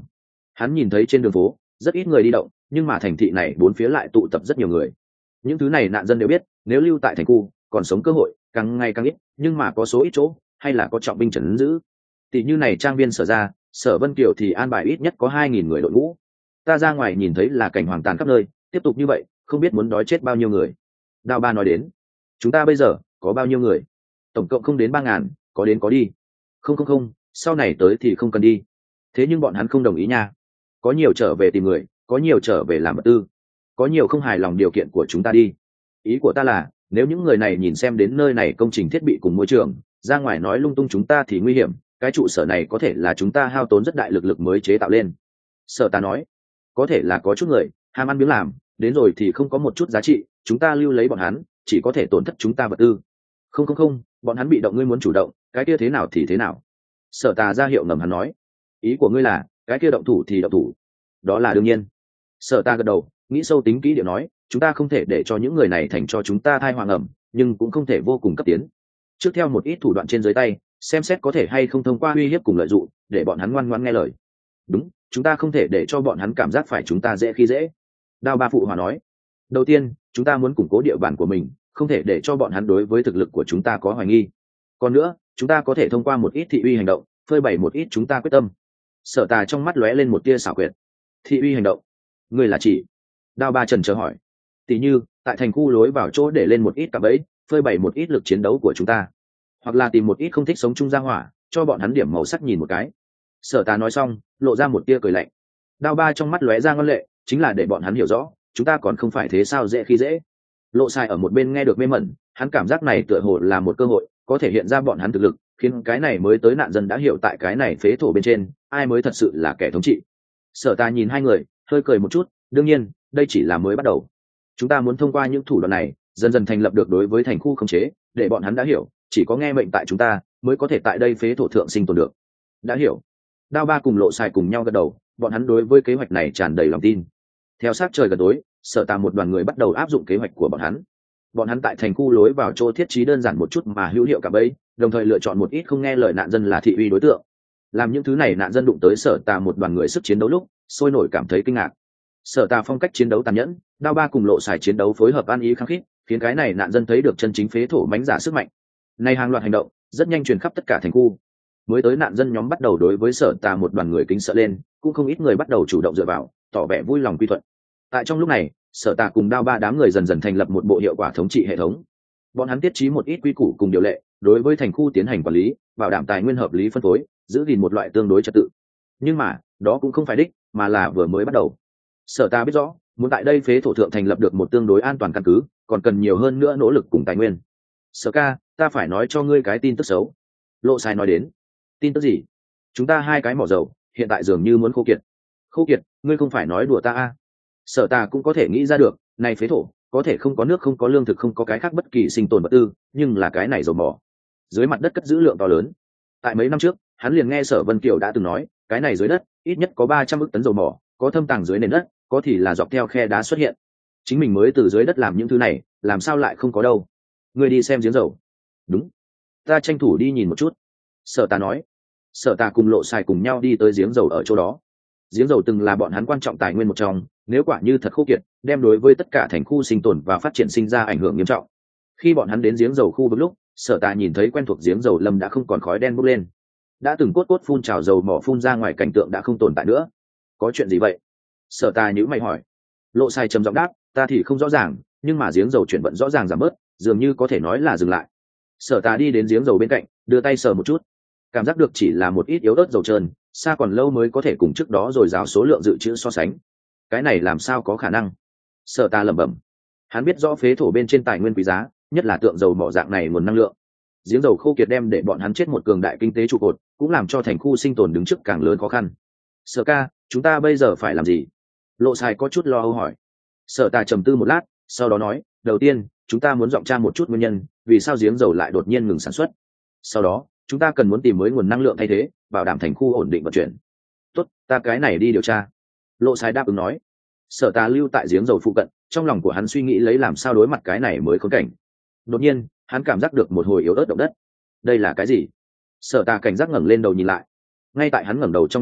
Hắn nhìn thấy trên đường phố rất ít người đi động, nhưng mà thành thị này bốn phía lại tụ tập rất nhiều người. Những thứ này nạn dân đều biết, nếu lưu tại thành khu còn sống cơ hội càng ngày càng ít, nhưng mà có số ít chỗ hay là có trọng binh trấn giữ. Tỷ như này trang viên Sở ra, Sở Vân Kiều thì an bài ít nhất có 2.000 người đội ngũ. Ta ra ngoài nhìn thấy là cảnh hoàng tàn khắp nơi, tiếp tục như vậy không biết muốn đói chết bao nhiêu người. Đào Ba nói đến, chúng ta bây giờ có bao nhiêu người? Tổng cộng không đến 3.000, có đến có đi. Không, sau này tới thì không cần đi. Thế nhưng bọn hắn không đồng ý nha. Có nhiều trở về tìm người, có nhiều trở về làm vật tư, có nhiều không hài lòng điều kiện của chúng ta đi. Ý của ta là, nếu những người này nhìn xem đến nơi này công trình thiết bị cùng môi trường, ra ngoài nói lung tung chúng ta thì nguy hiểm. Cái trụ sở này có thể là chúng ta hao tốn rất đại lực mới chế tạo lên. Sở ta nói, có thể là có chút người ham ăn miếng làm, đến rồi thì không có một chút giá trị, chúng ta lưu lấy bọn hắn chỉ có thể tổn thất chúng ta vật tư. Không, bọn hắn bị động, ngươi muốn chủ động, cái kia thế nào thì thế nào. Sở Tà ra hiệu ngầm hắn nói, ý của ngươi là cái kia động thủ thì động thủ, đó là đương nhiên. Sở Ta gật đầu, nghĩ sâu tính kỹ điệu nói, chúng ta không thể để cho những người này thành cho chúng ta thai hoàng ẩm, nhưng cũng không thể vô cùng cấp tiến. Trước theo một ít thủ đoạn trên dưới tay, xem xét có thể hay không thông qua uy hiếp cùng lợi dụng để bọn hắn ngoan ngoãn nghe lời. Đúng, chúng ta không thể để cho bọn hắn cảm giác phải chúng ta dễ khi dễ. Đao Ba phụ hòa nói, đầu tiên chúng ta muốn củng cố địa bàn của mình, không thể để cho bọn hắn đối với thực lực của chúng ta có hoài nghi. Còn nữa, chúng ta có thể thông qua một ít thị uy hành động phơi bày một ít chúng ta quyết tâm. Sở Tà trong mắt lóe lên một tia xảo quyệt. Thị uy hành động, người là chỉ? Đao Ba trần chờ hỏi. Tỷ như tại thành khu lối vào chỗ để lên một ít cạm bẫy, phơi bày một ít lực chiến đấu của chúng ta, hoặc là tìm một ít không thích sống chung ra hỏa, cho bọn hắn điểm màu sắc nhìn một cái. Sở Tà nói xong lộ ra một tia cười lạnh. Đao Ba trong mắt lóe ra ngân lệ, chính là để bọn hắn hiểu rõ chúng ta còn không phải thế sao dễ khi dễ. Lộ Sai ở một bên nghe được mê mẩn, hắn cảm giác này tựa hồ là một cơ hội có thể hiện ra bọn hắn thực lực, khiến cái này mới tới nạn dân đã hiểu tại cái này phế thổ bên trên ai mới thật sự là kẻ thống trị. Sở Ta nhìn hai người hơi cười một chút, đương nhiên đây chỉ là mới bắt đầu, chúng ta muốn thông qua những thủ đoạn này dần dần thành lập được đối với thành khu khống chế, để bọn hắn đã hiểu chỉ có nghe mệnh tại chúng ta mới có thể tại đây phế thổ thượng sinh tồn được. Đã hiểu. Đao Ba cùng Lộ Sai cùng nhau gật đầu, bọn hắn đối với kế hoạch này tràn đầy lòng tin. Theo sát trời gần tối, Sở Ta một đoàn người bắt đầu áp dụng kế hoạch của bọn hắn. Bọn hắn tại thành khu lối vào chỗ thiết trí đơn giản một chút mà hữu hiệu cả bấy, đồng thời lựa chọn một ít không nghe lời nạn dân là thị uy đối tượng. Làm những thứ này nạn dân đụng tới Sở Ta một đoàn người sức chiến đấu lúc sôi nổi cảm thấy kinh ngạc. Sở Ta phong cách chiến đấu tàn nhẫn, Đao Ba cùng Lộ Sai chiến đấu phối hợp ăn ý khăng khít, khiến cái này nạn dân thấy được chân chính phế thổ mãnh giả sức mạnh. Này hàng loạt hành động rất nhanh truyền khắp tất cả thành khu. Mới tới nạn dân nhóm bắt đầu đối với Sở Ta một đoàn người kính sợ lên, cũng không ít người bắt đầu chủ động dựa vào, tỏ vẻ vui lòng quy thuận. Tại trong lúc này, Sở Ta cùng Đao Ba đám người dần dần thành lập một bộ hiệu quả thống trị hệ thống. Bọn hắn tiết trí một ít quy củ cùng điều lệ, đối với thành khu tiến hành quản lý, bảo đảm tài nguyên hợp lý phân phối, giữ gìn một loại tương đối trật tự. Nhưng mà đó cũng không phải đích, mà là vừa mới bắt đầu. Sở Ta biết rõ, muốn tại đây phế thổ thượng thành lập được một tương đối an toàn căn cứ, còn cần nhiều hơn nữa nỗ lực cùng tài nguyên. Sở Ca, ta phải nói cho ngươi cái tin tức xấu. Lộ Sai nói đến. Tin tức gì? Chúng ta hai cái mỏ dầu hiện tại dường như muốn khô kiệt. Khô kiệt? Ngươi không phải nói đùa ta à? Sở Ta cũng có thể nghĩ ra được, này phế thổ có thể không có nước, không có lương thực, không có cái khác bất kỳ sinh tồn vật tư, nhưng là cái này dầu mỏ dưới mặt đất cất giữ lượng to lớn. Tại mấy năm trước hắn liền nghe Sở Vân Kiều đã từng nói, cái này dưới đất ít nhất có 300 ức tấn dầu mỏ, có thâm tàng dưới nền đất, có thì là dọc theo khe đá xuất hiện. Chính mình mới từ dưới đất làm những thứ này, làm sao lại không có đâu. Ngươi đi xem giếng dầu. Đúng, ta tranh thủ đi nhìn một chút. Sở Ta nói. Sở Ta cùng Lộ Sai cùng nhau đi tới giếng dầu ở chỗ đó. Giếng dầu từng là bọn hắn quan trọng tài nguyên một trong, nếu quả như thật khô kiệt, đem đối với tất cả thành khu sinh tồn và phát triển sinh ra ảnh hưởng nghiêm trọng. Khi bọn hắn đến giếng dầu khu vực lúc, Sở Ta nhìn thấy quen thuộc giếng dầu lâm đã không còn khói đen bốc lên, đã từng cốt cốt phun trào dầu mỏ phun ra ngoài cảnh tượng đã không tồn tại nữa. Có chuyện gì vậy? Sở Ta nhíu mày hỏi. Lộ Sai trầm giọng đáp, ta thì không rõ ràng, nhưng mà giếng dầu chuyển vận rõ ràng giảm bớt, dường như có thể nói là dừng lại. Sở Ta đi đến giếng dầu bên cạnh, đưa tay sờ một chút, cảm giác được chỉ là một ít yếu ớt dầu trơn, xa còn lâu mới có thể cùng trước đó dồi dào số lượng dự trữ so sánh. Cái này làm sao có khả năng? Sở Ta lẩm bẩm. Hắn biết rõ phế thổ bên trên tài nguyên quý giá, nhất là tượng dầu mỏ dạng này nguồn năng lượng. Giếng dầu khô kiệt đem để bọn hắn chết một cường đại kinh tế trụ cột, cũng làm cho thành khu sinh tồn đứng trước càng lớn khó khăn. Sở Ca, chúng ta bây giờ phải làm gì? Lộ Sai có chút lo âu hỏi. Sở Ta trầm tư một lát, sau đó nói, đầu tiên chúng ta muốn dọn tra một chút nguyên nhân vì sao giếng dầu lại đột nhiên ngừng sản xuất. Sau đó chúng ta cần muốn tìm mới nguồn năng lượng thay thế, bảo đảm thành khu ổn định vận chuyển. Tốt, ta cái này đi điều tra. Lộ Sai đáp ứng nói. Sở Ta lưu tại giếng dầu phụ cận, trong lòng của hắn suy nghĩ lấy làm sao đối mặt cái này mới khốn cảnh. Đột nhiên hắn cảm giác được một hồi yếu ớt động đất. Đây là cái gì? Sở Ta cảnh giác ngẩng lên đầu nhìn lại. Ngay tại hắn ngẩng đầu trong nháy mắt,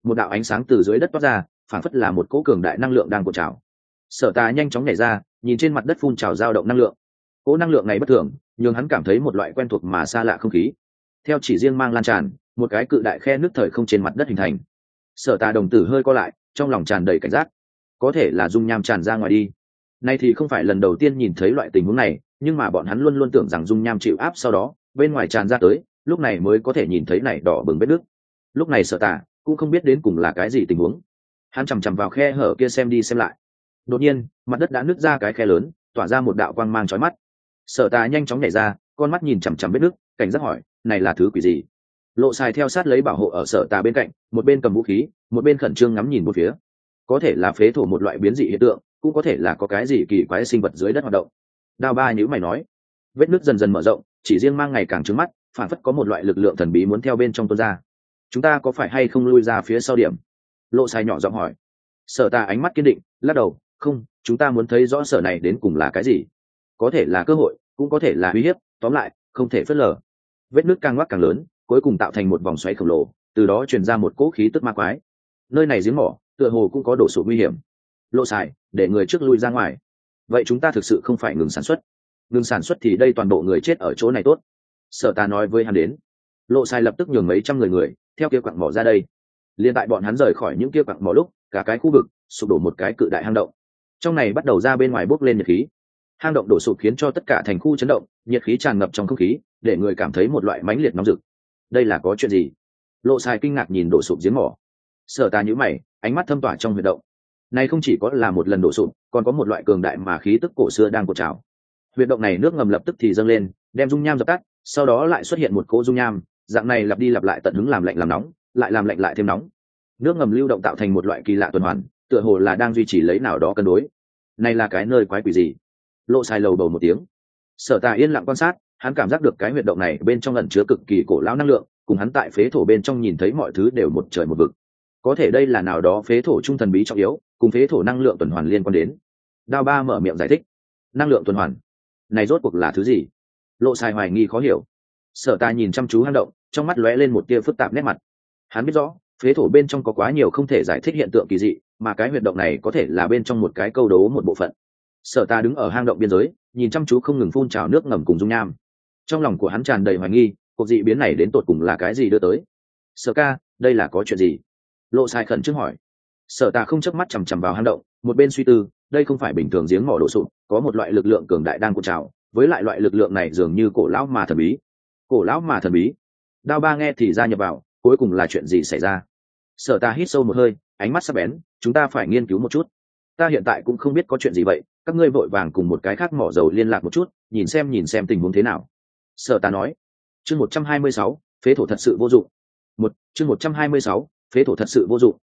một đạo ánh sáng từ dưới đất toát ra, phảng phất là một cỗ cường đại năng lượng đang cuộn trào. Sở Tà nhanh chóng nhảy ra, nhìn trên mặt đất phun trào dao động năng lượng. Cỗ năng lượng này bất thường, nhưng hắn cảm thấy một loại quen thuộc mà xa lạ không khí. Theo chỉ riêng mang lan tràn, một cái cự đại khe nước thời không trên mặt đất hình thành. Sở Tà đồng tử hơi co lại, trong lòng tràn đầy cảnh giác. Có thể là dung nham tràn ra ngoài đi. Nay thì không phải lần đầu tiên nhìn thấy loại tình huống này, nhưng mà bọn hắn luôn luôn tưởng rằng dung nham chịu áp sau đó, bên ngoài tràn ra tới, lúc này mới có thể nhìn thấy này đỏ bừng vết nước. Lúc này Sở Tà cũng không biết đến cùng là cái gì tình huống. Hắn chằm chằm vào khe hở kia xem đi xem lại. Đột nhiên, mặt đất đã nứt ra cái khe lớn, tỏa ra một đạo quang mang chói mắt. Sở Tà nhanh chóng nhảy ra, con mắt nhìn chằm chằm vết nước, cảnh giác hỏi, này là thứ quỷ gì? Lộ Sài theo sát lấy bảo hộ ở Sở Tà bên cạnh, một bên cầm vũ khí, một bên khẩn trương ngắm nhìn một phía. Có thể là phế thổ một loại biến dị hiện tượng, cũng có thể là có cái gì kỳ quái sinh vật dưới đất hoạt động. Đao Ba nhíu mày nói, vết nước dần dần mở rộng, chỉ riêng mang ngày càng trướng mắt, phản phất có một loại lực lượng thần bí muốn theo bên trong tuôn ra. Chúng ta có phải hay không lui ra phía sau điểm? Lộ Sài nhỏ giọng hỏi. Sở Tà ánh mắt kiên định, lắc đầu, không, chúng ta muốn thấy rõ sở này đến cùng là cái gì. Có thể là cơ hội, cũng có thể là uy hiếp, tóm lại không thể phớt lờ. Vết nước càng ngoác càng lớn, cuối cùng tạo thành một vòng xoáy khổng lồ, từ đó truyền ra một cỗ khí tức ma quái. Nơi này giếng mỏ, tựa hồ cũng có đổ sụp nguy hiểm. Lộ Sài, để người trước lui ra ngoài. Vậy chúng ta thực sự không phải ngừng sản xuất. Ngừng sản xuất thì đây toàn bộ người chết ở chỗ này tốt. Sở Tà nói với hắn đến. Lộ Sài lập tức nhường mấy trăm người theo kia quặng mỏ ra đây. Liên tại bọn hắn rời khỏi những kia quặng mỏ lúc, cả cái khu vực sụp đổ một cái cự đại hang động. Trong này bắt đầu ra bên ngoài bốc lên nhiệt khí. Hang động đổ sụp khiến cho tất cả thành khu chấn động, nhiệt khí tràn ngập trong không khí, để người cảm thấy một loại mãnh liệt nóng rực. Đây là có chuyện gì? Lộ Sài kinh ngạc nhìn đổ sụp giếng mỏ. Sở Tà nhíu mày, ánh mắt thâm tỏa trong huyệt động. Này không chỉ có là một lần đổ sụp, còn có một loại cường đại mà khí tức cổ xưa đang cuộn trào. Huyệt động này nước ngầm lập tức thì dâng lên, đem dung nham dập tắt, sau đó lại xuất hiện một cỗ dung nham, dạng này lặp đi lặp lại tận hứng làm lạnh làm nóng, lại làm lạnh lại thêm nóng. Nước ngầm lưu động tạo thành một loại kỳ lạ tuần hoàn, tựa hồ là đang duy trì lấy nào đó cân đối. Này là cái nơi quái quỷ gì? Lộ Sài lầu bầu một tiếng. Sở Tà yên lặng quan sát, hắn cảm giác được cái huyệt động này bên trong ẩn chứa cực kỳ cổ lão năng lượng, cùng hắn tại phế thổ bên trong nhìn thấy mọi thứ đều một trời một vực. Có thể đây là nào đó phế thổ trung thần bí trọng yếu, cùng phế thổ năng lượng tuần hoàn liên quan đến. Đao Ba mở miệng giải thích. Năng lượng tuần hoàn, này rốt cuộc là thứ gì? Lộ Sài hoài nghi khó hiểu. Sở Tà nhìn chăm chú hang động, trong mắt lóe lên một tia phức tạp nét mặt. Hắn biết rõ, phế thổ bên trong có quá nhiều không thể giải thích hiện tượng kỳ dị, mà cái huyệt động này có thể là bên trong một cái câu đố một bộ phận. Sở Tà đứng ở hang động biên giới, nhìn chăm chú không ngừng phun trào nước ngầm cùng dung nham. Trong lòng của hắn tràn đầy hoài nghi, cuộc dị biến này đến tột cùng là cái gì đưa tới? Sở ca, đây là có chuyện gì? Lộ Sài khẩn trương hỏi. Sở Tà không chớp mắt chằm chằm vào hang động, một bên suy tư, đây không phải bình thường giếng mỏ đổ sụp, có một loại lực lượng cường đại đang cuộn trào, với lại loại lực lượng này dường như cổ lão mà thần bí. Cổ lão mà thần bí. Đao Ba nghe thì gia nhập vào, cuối cùng là chuyện gì xảy ra? Sở Tà hít sâu một hơi, ánh mắt sắc bén, chúng ta phải nghiên cứu một chút. Ta hiện tại cũng không biết có chuyện gì vậy, các ngươi vội vàng cùng một cái khác mỏ dầu liên lạc một chút, nhìn xem tình huống thế nào. Sở Tà nói. Chương 126, phế thổ thật sự vô dụng. Chương 126, phế thổ thật sự vô dụng.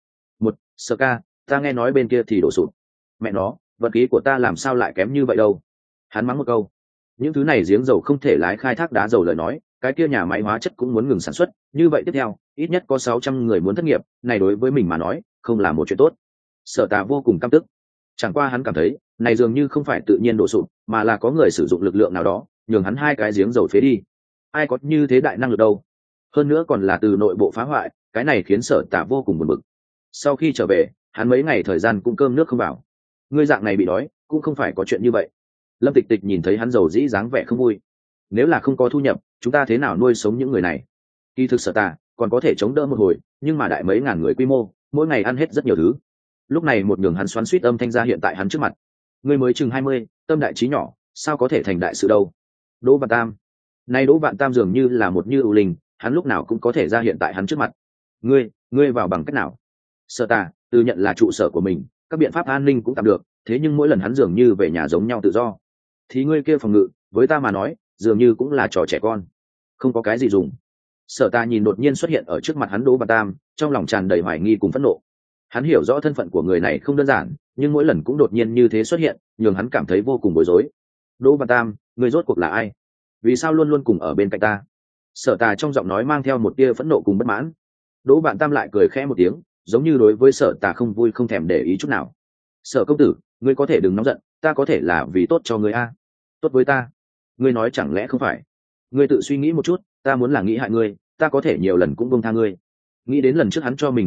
Sở ca, ta nghe nói bên kia thì đổ sụp. Mẹ nó, vật khí của ta làm sao lại kém như vậy đâu? Hắn mắng một câu. Những thứ này giếng dầu không thể lái khai thác đá dầu lời nói, cái kia nhà máy hóa chất cũng muốn ngừng sản xuất, như vậy tiếp theo, ít nhất có 600 người muốn thất nghiệp, này đối với mình mà nói, không là một chuyện tốt. Sở Tà vô cùng căm tức. Chẳng qua hắn cảm thấy, này dường như không phải tự nhiên đổ sụp, mà là có người sử dụng lực lượng nào đó, nhường hắn hai cái giếng dầu phế đi. Ai có như thế đại năng lực đâu? Hơn nữa còn là từ nội bộ phá hoại, cái này khiến Sở Tà vô cùng buồn bực. Sau khi trở về, hắn mấy ngày thời gian cũng cơm nước không vào. Ngươi dạng này bị đói, cũng không phải có chuyện như vậy. Lâm Tịch Tịch nhìn thấy hắn dầu dĩ dáng vẻ không vui. Nếu là không có thu nhập, chúng ta thế nào nuôi sống những người này? Kỳ thực Sở Tà còn có thể chống đỡ một hồi, nhưng mà đại mấy ngàn người quy mô, mỗi ngày ăn hết rất nhiều thứ. Lúc này một nhường hắn xoắn xuýt âm thanh ra hiện tại hắn trước mặt. Ngươi mới chừng 20, tâm đại trí nhỏ, sao có thể thành đại sự đâu? Đỗ Vạn Tam. Nay Đỗ Vạn Tam dường như là một như ưu linh, hắn lúc nào cũng có thể ra hiện tại hắn trước mặt. Ngươi vào bằng cách nào? Sở Tà tự nhận là trụ sở của mình, các biện pháp an ninh cũng tạm được, thế nhưng mỗi lần hắn dường như về nhà giống nhau tự do. Thì ngươi kia phòng ngự, với ta mà nói, dường như cũng là trò trẻ con, không có cái gì dùng. Sở Tà nhìn đột nhiên xuất hiện ở trước mặt hắn Đỗ Vạn Tam, trong lòng tràn đầy hoài nghi cùng phẫn nộ. Hắn hiểu rõ thân phận của người này không đơn giản, nhưng mỗi lần cũng đột nhiên như thế xuất hiện, nhường hắn cảm thấy vô cùng bối rối. Đỗ Vạn Tam, người rốt cuộc là ai? Vì sao luôn luôn cùng ở bên cạnh ta? Sở Tà trong giọng nói mang theo một tia phẫn nộ cùng bất mãn. Đỗ Vạn Tam lại cười khẽ một tiếng, giống như đối với Sở Tà không vui không thèm để ý chút nào. Sở công tử, ngươi có thể đừng nóng giận, ta có thể là vì tốt cho ngươi a. Tốt với ta? Ngươi nói chẳng lẽ không phải? Ngươi tự suy nghĩ một chút, ta muốn là nghĩ hại ngươi, ta có thể nhiều lần cũng buông tha ngươi. Nghĩ đến lần trước hắn cho mình hạ dược,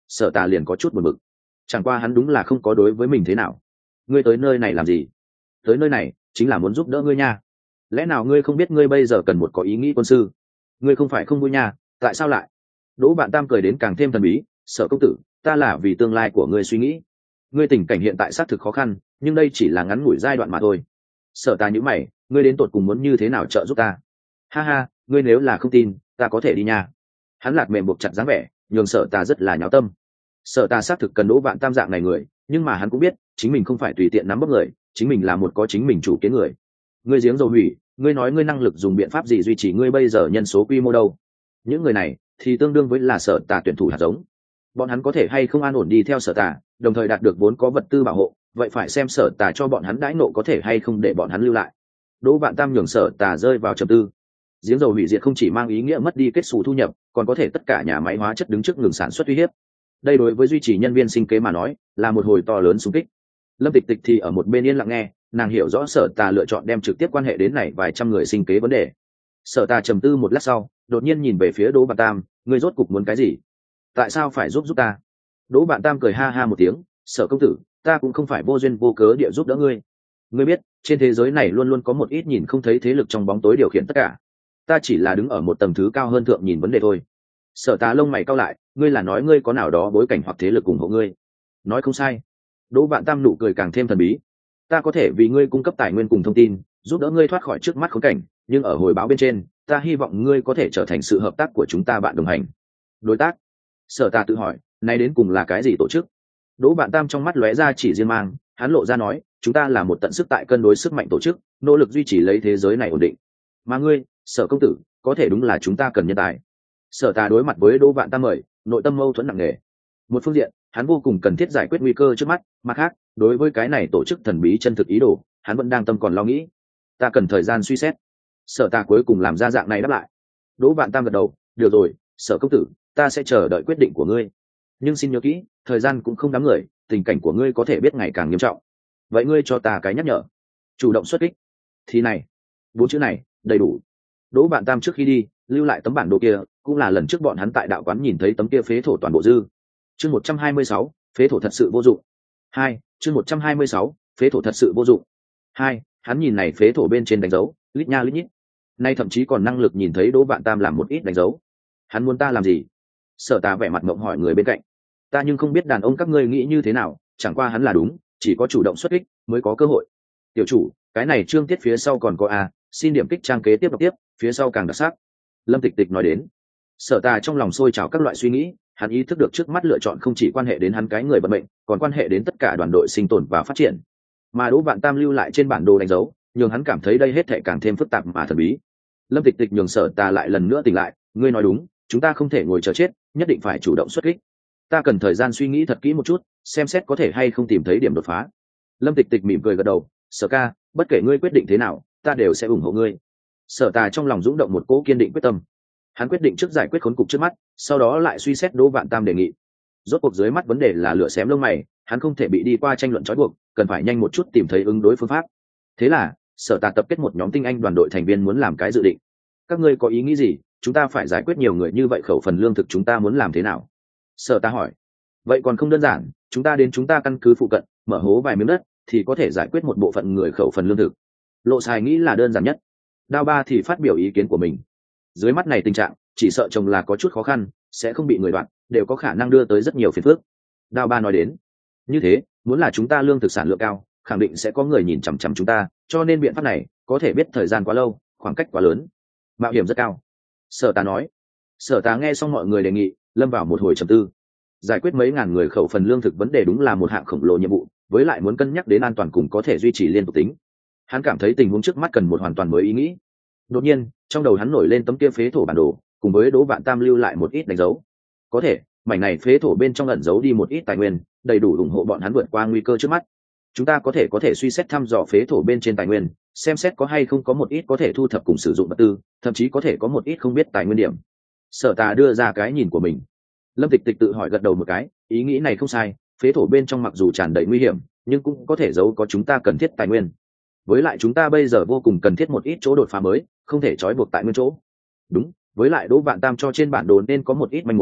Sở Tà liền có chút buồn bực. Chẳng qua hắn đúng là không có đối với mình thế nào. Ngươi tới nơi này làm gì? Tới nơi này chính là muốn giúp đỡ ngươi nha. Lẽ nào ngươi không biết ngươi bây giờ cần một có ý nghĩ quân sư? Ngươi không phải không vui nha, tại sao lại? Đỗ Vạn Tam cười đến càng thêm thần bí. Sở công tử, ta là vì tương lai của ngươi suy nghĩ. Ngươi tình cảnh hiện tại xác thực khó khăn, nhưng đây chỉ là ngắn ngủi giai đoạn mà thôi. Sở Tà nhíu mày, ngươi đến tột cùng muốn như thế nào trợ giúp ta? Ha ha, ngươi nếu là không tin, ta có thể đi nha. Hắn lạt mềm buộc chặt dáng vẻ, nhường Sở Tà rất là nháo tâm. Sở Tà xác thực cần Đỗ Vạn Tam dạng này người, nhưng mà hắn cũng biết chính mình không phải tùy tiện nắm bóp người, chính mình là một có chính mình chủ kiến người. Ngươi giếng dầu hủy, ngươi nói ngươi năng lực dùng biện pháp gì duy trì ngươi bây giờ nhân số quy mô đâu? Những người này thì tương đương với là Sở Tà tuyển thủ hạt giống. Bọn hắn có thể hay không an ổn đi theo Sở Tà, đồng thời đạt được vốn có vật tư bảo hộ, vậy phải xem Sở Tà cho bọn hắn đãi nộ có thể hay không để bọn hắn lưu lại. Đỗ Vạn Tam nhường Sở Tà rơi vào trầm tư. Giếng dầu hủy diệt không chỉ mang ý nghĩa mất đi kết xù thu nhập, còn có thể tất cả nhà máy hóa chất đứng trước ngừng sản xuất uy hiếp. Đây đối với duy trì nhân viên sinh kế mà nói là một hồi to lớn xung kích. Lâm Tịch Tịch thì ở một bên yên lặng nghe, nàng hiểu rõ Sở Tà lựa chọn đem trực tiếp quan hệ đến này vài trăm người sinh kế vấn đề. Sở Tà trầm tư một lát sau, đột nhiên nhìn về phía Đỗ Vạn Tam, ngươi rốt cục muốn cái gì? Tại sao phải giúp ta? Đỗ Vạn Tam cười ha ha một tiếng, Sở công tử, ta cũng không phải vô duyên vô cớ địa giúp đỡ ngươi. Ngươi biết, trên thế giới này luôn luôn có một ít nhìn không thấy thế lực trong bóng tối điều khiển tất cả. Ta chỉ là đứng ở một tầng thứ cao hơn thượng nhìn vấn đề thôi. Sở Tà lông mày cau lại, ngươi là nói ngươi có nào đó bối cảnh hoặc thế lực ủng hộ ngươi? Nói không sai. Đỗ Vạn Tam nụ cười càng thêm thần bí. Ta có thể vì ngươi cung cấp tài nguyên cùng thông tin, giúp đỡ ngươi thoát khỏi trước mắt khốn cảnh, nhưng ở hồi báo bên trên, ta hy vọng ngươi có thể trở thành sự hợp tác của chúng ta bạn đồng hành. Đối tác? Sở Tà tự hỏi, nay đến cùng là cái gì tổ chức? Đỗ Vạn Tam trong mắt lóe ra chỉ riêng mang, hắn lộ ra nói, chúng ta là một tận sức tại cân đối sức mạnh tổ chức, nỗ lực duy trì lấy thế giới này ổn định. Mà ngươi, Sở công tử, có thể đúng là chúng ta cần nhân tài. Sở Tà đối mặt với Đỗ Vạn Tam mời, nội tâm mâu thuẫn nặng nề. Một phương diện, hắn vô cùng cần thiết giải quyết nguy cơ trước mắt, mặt khác, đối với cái này tổ chức thần bí chân thực ý đồ, hắn vẫn đang tâm còn lo nghĩ. Ta cần thời gian suy xét. Sở Tà cuối cùng làm ra dạng này đáp lại. Đỗ Vạn Tam gật đầu, được rồi, Sở công tử, ta sẽ chờ đợi quyết định của ngươi. Nhưng xin nhớ kỹ, thời gian cũng không đáng người, tình cảnh của ngươi có thể biết ngày càng nghiêm trọng. Vậy ngươi cho ta cái nhắc nhở, chủ động xuất kích. Thì này, 4 chữ này, đầy đủ. Đỗ Vạn Tam trước khi đi, lưu lại tấm bản đồ kia, cũng là lần trước bọn hắn tại đạo quán nhìn thấy tấm kia phế thổ toàn bộ dư. Chương 126, phế thổ thật sự vô dụng. 2, chương 126, phế thổ thật sự vô dụng. 2, hắn nhìn này phế thổ bên trên đánh dấu, lít nha lít nhít. Nay thậm chí còn năng lực nhìn thấy Đỗ Vạn Tam làm một ít đánh dấu. Hắn muốn ta làm gì? Sở Tà vẻ mặt ngộng hỏi người bên cạnh. Ta nhưng không biết đàn ông các ngươi nghĩ như thế nào, chẳng qua hắn là đúng, chỉ có chủ động xuất kích mới có cơ hội. Tiểu chủ, cái này chương tiết phía sau còn có a, xin điểm kích trang kế tiếp đọc tiếp, phía sau càng đặc sắc. Lâm Tịch Tịch nói đến. Sở Tà trong lòng sôi trào các loại suy nghĩ, hắn ý thức được trước mắt lựa chọn không chỉ quan hệ đến hắn cái người vận mệnh, còn quan hệ đến tất cả đoàn đội sinh tồn và phát triển. Mà Đỗ Vạn Tam lưu lại trên bản đồ đánh dấu, nhường hắn cảm thấy đây hết thảy càng thêm phức tạp mà thần bí. Lâm Tịch Tịch nhường Sở Tà lại lần nữa tỉnh lại, ngươi nói đúng, chúng ta không thể ngồi chờ chết, nhất định phải chủ động xuất kích. Ta cần thời gian suy nghĩ thật kỹ một chút, xem xét có thể hay không tìm thấy điểm đột phá. Lâm Tịch Tịch mỉm cười gật đầu, Sở ca, bất kể ngươi quyết định thế nào, ta đều sẽ ủng hộ ngươi. Sở Tà trong lòng dũng động một cỗ kiên định quyết tâm. Hắn quyết định trước giải quyết khốn cục trước mắt, sau đó lại suy xét Đỗ Vạn Tam đề nghị. Rốt cuộc dưới mắt vấn đề là lửa xém lông mày, hắn không thể bị đi qua tranh luận trói buộc, cần phải nhanh một chút tìm thấy ứng đối phương pháp. Thế là, Sở Tà tập kết một nhóm tinh anh đoàn đội thành viên muốn làm cái dự định. Các ngươi có ý nghĩ gì? Chúng ta phải giải quyết nhiều người như vậy, khẩu phần lương thực chúng ta muốn làm thế nào? Sở Tà hỏi. Vậy còn không đơn giản, chúng ta căn cứ phụ cận, mở hố vài miếng đất, thì có thể giải quyết một bộ phận người khẩu phần lương thực. Lộ Sài nghĩ là đơn giản nhất. Đao Ba thì phát biểu ý kiến của mình. Dưới mắt này tình trạng, chỉ sợ chồng là có chút khó khăn, sẽ không bị người đoạn, đều có khả năng đưa tới rất nhiều phiền phức. Đao Ba nói đến. Như thế, muốn là chúng ta lương thực sản lượng cao, khẳng định sẽ có người nhìn chằm chằm chúng ta, cho nên biện pháp này có thể biết thời gian quá lâu, khoảng cách quá lớn, mạo hiểm rất cao. Sở Tà nói. Sở Tà nghe xong mọi người đề nghị, lâm vào một hồi trầm tư. Giải quyết mấy ngàn người khẩu phần lương thực vấn đề đúng là một hạng khổng lồ nhiệm vụ, với lại muốn cân nhắc đến an toàn cùng có thể duy trì liên tục tính. Hắn cảm thấy tình huống trước mắt cần một hoàn toàn mới ý nghĩ. Đột nhiên, trong đầu hắn nổi lên tấm kia phế thổ bản đồ, cùng với Đỗ Vạn Tam lưu lại một ít đánh dấu. Có thể, mảnh này phế thổ bên trong ẩn giấu đi một ít tài nguyên, đầy đủ ủng hộ bọn hắn vượt qua nguy cơ trước mắt. Chúng ta có thể suy xét thăm dò phế thổ bên trên tài nguyên, xem xét có hay không có một ít có thể thu thập cùng sử dụng vật tư, thậm chí có thể có một ít không biết tài nguyên điểm. Sở Tà đưa ra cái nhìn của mình. Lâm Tịch Tịch tự hỏi gật đầu một cái, ý nghĩ này không sai, phế thổ bên trong mặc dù tràn đầy nguy hiểm, nhưng cũng có thể giấu có chúng ta cần thiết tài nguyên. Với lại chúng ta bây giờ vô cùng cần thiết một ít chỗ đột phá mới, không thể trói buộc tại nguyên chỗ. Đúng, với lại Đỗ Vạn Tam cho trên bản đồ nên có một ít manh mối,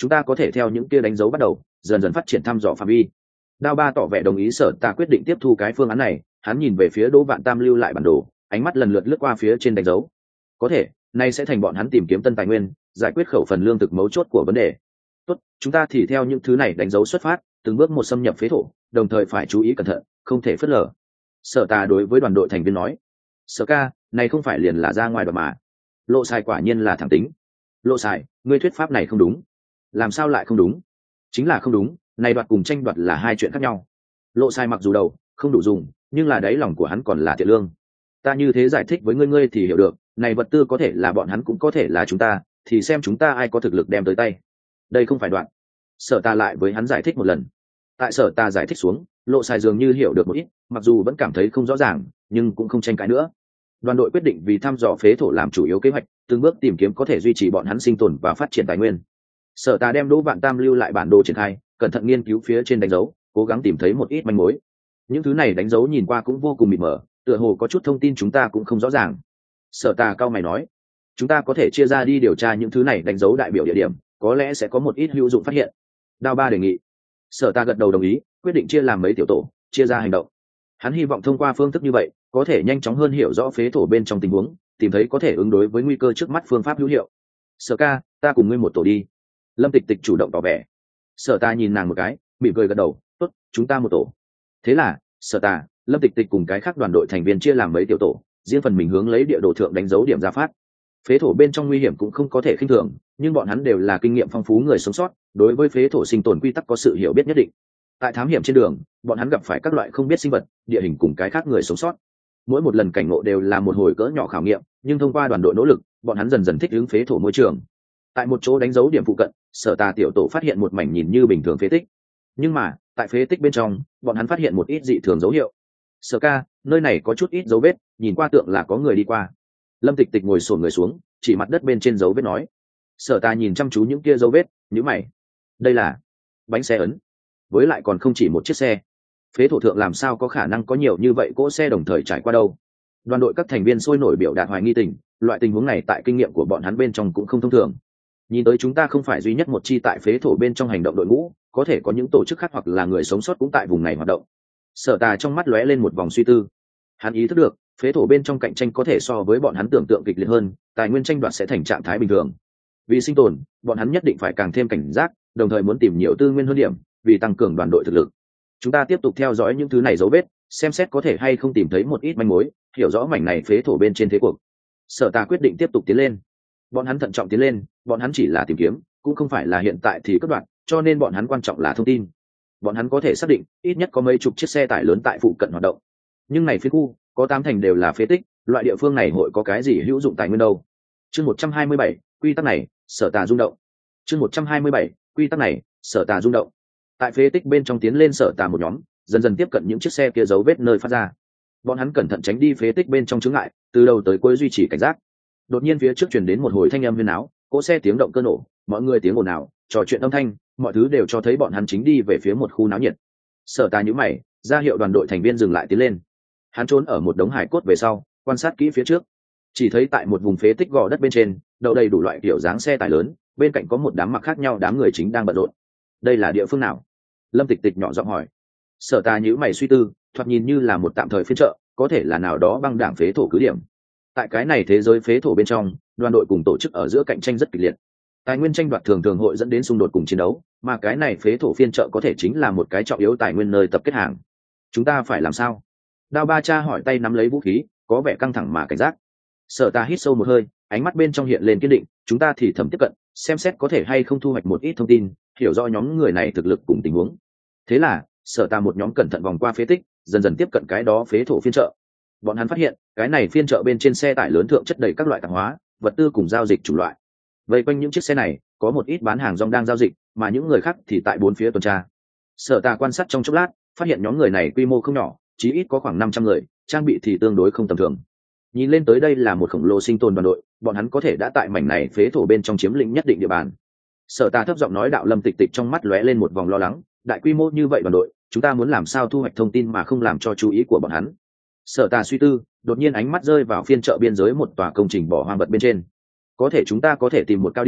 chúng ta có thể theo những kia đánh dấu bắt đầu dần dần phát triển thăm dò phạm vi. Đao Ba tỏ vẻ đồng ý. Sở Tà quyết định tiếp thu cái phương án này. Hắn nhìn về phía Đỗ Vạn Tam lưu lại bản đồ, ánh mắt lần lượt lướt qua phía trên đánh dấu. Có thể nay sẽ thành bọn hắn tìm kiếm tân tài nguyên, giải quyết khẩu phần lương thực mấu chốt của vấn đề. Tốt, chúng ta thì theo những thứ này đánh dấu xuất phát, từng bước một xâm nhập phế thổ, đồng thời phải chú ý cẩn thận, không thể phớt lờ. Sở Tà đối với đoàn đội thành viên nói. Sở ca, này không phải liền là ra ngoài đoạt mà. Lộ Sai quả nhiên là thẳng tính. Lộ Sai, ngươi thuyết pháp này không đúng. Làm sao lại không đúng? Chính là không đúng, này đoạt cùng tranh đoạt là hai chuyện khác nhau. Lộ Sai mặc dù đầu không đủ dùng, nhưng là đáy lòng của hắn còn là thiện lương. Ta như thế giải thích với ngươi thì hiểu được, này vật tư có thể là bọn hắn cũng có thể là chúng ta, thì xem chúng ta ai có thực lực đem tới tay. Đây không phải đoạn. Sở Tà lại với hắn giải thích một lần. Tại Sở Tà giải thích xuống, Lộ Sai dường như hiểu được một ít, mặc dù vẫn cảm thấy không rõ ràng, nhưng cũng không tranh cãi nữa. Đoàn đội quyết định vì thăm dò phế thổ làm chủ yếu kế hoạch, từng bước tìm kiếm có thể duy trì bọn hắn sinh tồn và phát triển tài nguyên. Sở Tà đem Đỗ Vạn Tam lưu lại bản đồ triển khai, cẩn thận nghiên cứu phía trên đánh dấu, cố gắng tìm thấy một ít manh mối. Những thứ này đánh dấu nhìn qua cũng vô cùng mịt mờ, tựa hồ có chút thông tin chúng ta cũng không rõ ràng. Sở Tà cao mày nói, chúng ta có thể chia ra đi điều tra những thứ này đánh dấu đại biểu địa điểm, có lẽ sẽ có một ít hữu dụng phát hiện. Đao Ba đề nghị. Sở Tà gật đầu đồng ý, quyết định chia làm mấy tiểu tổ, chia ra hành động. Hắn hy vọng thông qua phương thức như vậy, có thể nhanh chóng hơn hiểu rõ phế thổ bên trong tình huống, tìm thấy có thể ứng đối với nguy cơ trước mắt phương pháp hữu hiệu. Sở ca, ta cùng ngươi một tổ đi. Lâm Tịch Tịch chủ động tỏ vẻ. Sở Tà nhìn nàng một cái, mỉm cười gật đầu, tốt, chúng ta một tổ. Thế là Sở Tà, Lâm Tịch Tịch cùng cái khác đoàn đội thành viên chia làm mấy tiểu tổ, riêng phần mình hướng lấy địa đồ thượng đánh dấu điểm ra phát. Phế thổ bên trong nguy hiểm cũng không có thể khinh thường, nhưng bọn hắn đều là kinh nghiệm phong phú người sống sót, đối với phế thổ sinh tồn quy tắc có sự hiểu biết nhất định. Tại thám hiểm trên đường, bọn hắn gặp phải các loại không biết sinh vật, địa hình cùng cái khác người sống sót. Mỗi một lần cảnh ngộ đều là một hồi cỡ nhỏ khảo nghiệm, nhưng thông qua đoàn đội nỗ lực, bọn hắn dần dần thích ứng phế thổ môi trường. Tại một chỗ đánh dấu điểm phụ cận, Sở Tà tiểu tổ phát hiện một mảnh nhìn như bình thường phế tích, nhưng mà tại phế tích bên trong, bọn hắn phát hiện một ít dị thường dấu hiệu. Sở ca, nơi này có chút ít dấu vết, nhìn qua tượng là có người đi qua. Lâm Tịch Tịch ngồi xổm người xuống, chỉ mặt đất bên trên dấu vết nói. Sở Tà nhìn chăm chú những kia dấu vết, nhíu mày. Đây là bánh xe ấn, với lại còn không chỉ một chiếc xe. Phế thổ thượng làm sao có khả năng có nhiều như vậy cỗ xe đồng thời trải qua đâu? Đoàn đội các thành viên sôi nổi biểu đạt hoài nghi tình, loại tình huống này tại kinh nghiệm của bọn hắn bên trong cũng không thông thường. Nhìn tới chúng ta không phải duy nhất một chi tại phế thổ bên trong hành động đội ngũ, có thể có những tổ chức khác hoặc là người sống sót cũng tại vùng này hoạt động. Sở Tà trong mắt lóe lên một vòng suy tư. Hắn ý thức được, phế thổ bên trong cạnh tranh có thể so với bọn hắn tưởng tượng kịch liệt hơn, tài nguyên tranh đoạt sẽ thành trạng thái bình thường. Vì sinh tồn, bọn hắn nhất định phải càng thêm cảnh giác, đồng thời muốn tìm nhiều tư nguyên hơn điểm, vì tăng cường đoàn đội thực lực. Chúng ta tiếp tục theo dõi những thứ này dấu vết, xem xét có thể hay không tìm thấy một ít manh mối, hiểu rõ mảnh này phế thổ bên trên thế cuộc. Sở Tà quyết định tiếp tục tiến lên. Bọn hắn thận trọng tiến lên, bọn hắn chỉ là tìm kiếm, cũng không phải là hiện tại thì cất đoạn, cho nên bọn hắn quan trọng là thông tin. Bọn hắn có thể xác định ít nhất có mấy chục chiếc xe tải lớn tại phụ cận hoạt động, nhưng này phía khu có 8 thành đều là phế tích, loại địa phương này hội có cái gì hữu dụng tài nguyên đâu. Chương 127, quy tắc này, Sở Tà rung động. Chương 127, quy tắc này, Sở Tà rung động. Tại phế tích bên trong tiến lên Sở Tà một nhóm, dần dần tiếp cận những chiếc xe kia dấu vết nơi phát ra. Bọn hắn cẩn thận tránh đi phế tích bên trong chướng ngại, từ đầu tới cuối duy trì cảnh giác. Đột nhiên phía trước truyền đến một hồi thanh âm huyên náo, cỗ xe tiếng động cơ nổ, mọi người tiếng ồn ào, trò chuyện âm thanh, mọi thứ đều cho thấy bọn hắn chính đi về phía một khu náo nhiệt. Sở Tà nhíu mày, ra hiệu đoàn đội thành viên dừng lại tiến lên. Hắn trốn ở một đống hải cốt về sau, quan sát kỹ phía trước. Chỉ thấy tại một vùng phế tích gò đất bên trên, đậu đầy đủ loại kiểu dáng xe tải lớn, bên cạnh có một đám mặc khác nhau đám người chính đang bận rộn. Đây là địa phương nào? Lâm Tịch Tịch nhỏ giọng hỏi. Sở Tà nhíu mày suy tư, thoạt nhìn như là một tạm thời phiên chợ, có thể là nào đó băng đảng phế thổ cứ điểm. Tại cái này thế giới phế thổ bên trong, đoàn đội cùng tổ chức ở giữa cạnh tranh rất kịch liệt. Tài nguyên tranh đoạt thường thường hội dẫn đến xung đột cùng chiến đấu, mà cái này phế thổ phiên chợ có thể chính là một cái trọng yếu tài nguyên nơi tập kết hàng. Chúng ta phải làm sao? Đao Ba Cha hỏi, tay nắm lấy vũ khí, có vẻ căng thẳng mà cảnh giác. Sở Tà hít sâu một hơi, ánh mắt bên trong hiện lên kiên định. Chúng ta thì thầm tiếp cận, xem xét có thể hay không thu hoạch một ít thông tin, hiểu rõ nhóm người này thực lực cùng tình huống. Thế là Sở Tà một nhóm cẩn thận vòng qua phế tích, dần dần tiếp cận cái đó phế thổ phiên chợ. Bọn hắn phát hiện cái này phiên chợ bên trên xe tải lớn thượng chất đầy các loại tạp hóa, vật tư cùng giao dịch chủng loại. Vây quanh những chiếc xe này có một ít bán hàng rong đang giao dịch, mà những người khác thì tại bốn phía tuần tra. Sở Tà quan sát trong chốc lát, phát hiện nhóm người này quy mô không nhỏ, chí ít có khoảng 500 người, trang bị thì tương đối không tầm thường. Nhìn lên tới đây là một khổng lồ sinh tồn đoàn đội, bọn hắn có thể đã tại mảnh này phế thổ bên trong chiếm lĩnh nhất định địa bàn. Sở Tà thấp giọng nói. Đạo Lâm Tịch Tịch trong mắt lóe lên một vòng lo lắng, đại quy mô như vậy đoàn đội, chúng ta muốn làm sao thu hoạch thông tin mà không làm cho chú ý của bọn hắn? Sở Tà suy tư, đột nhiên ánh mắt rơi vào phiên chợ biên giới một tòa công trình bỏ hoang vật bên trên. Có thể chúng ta có thể tìm một cao điểm,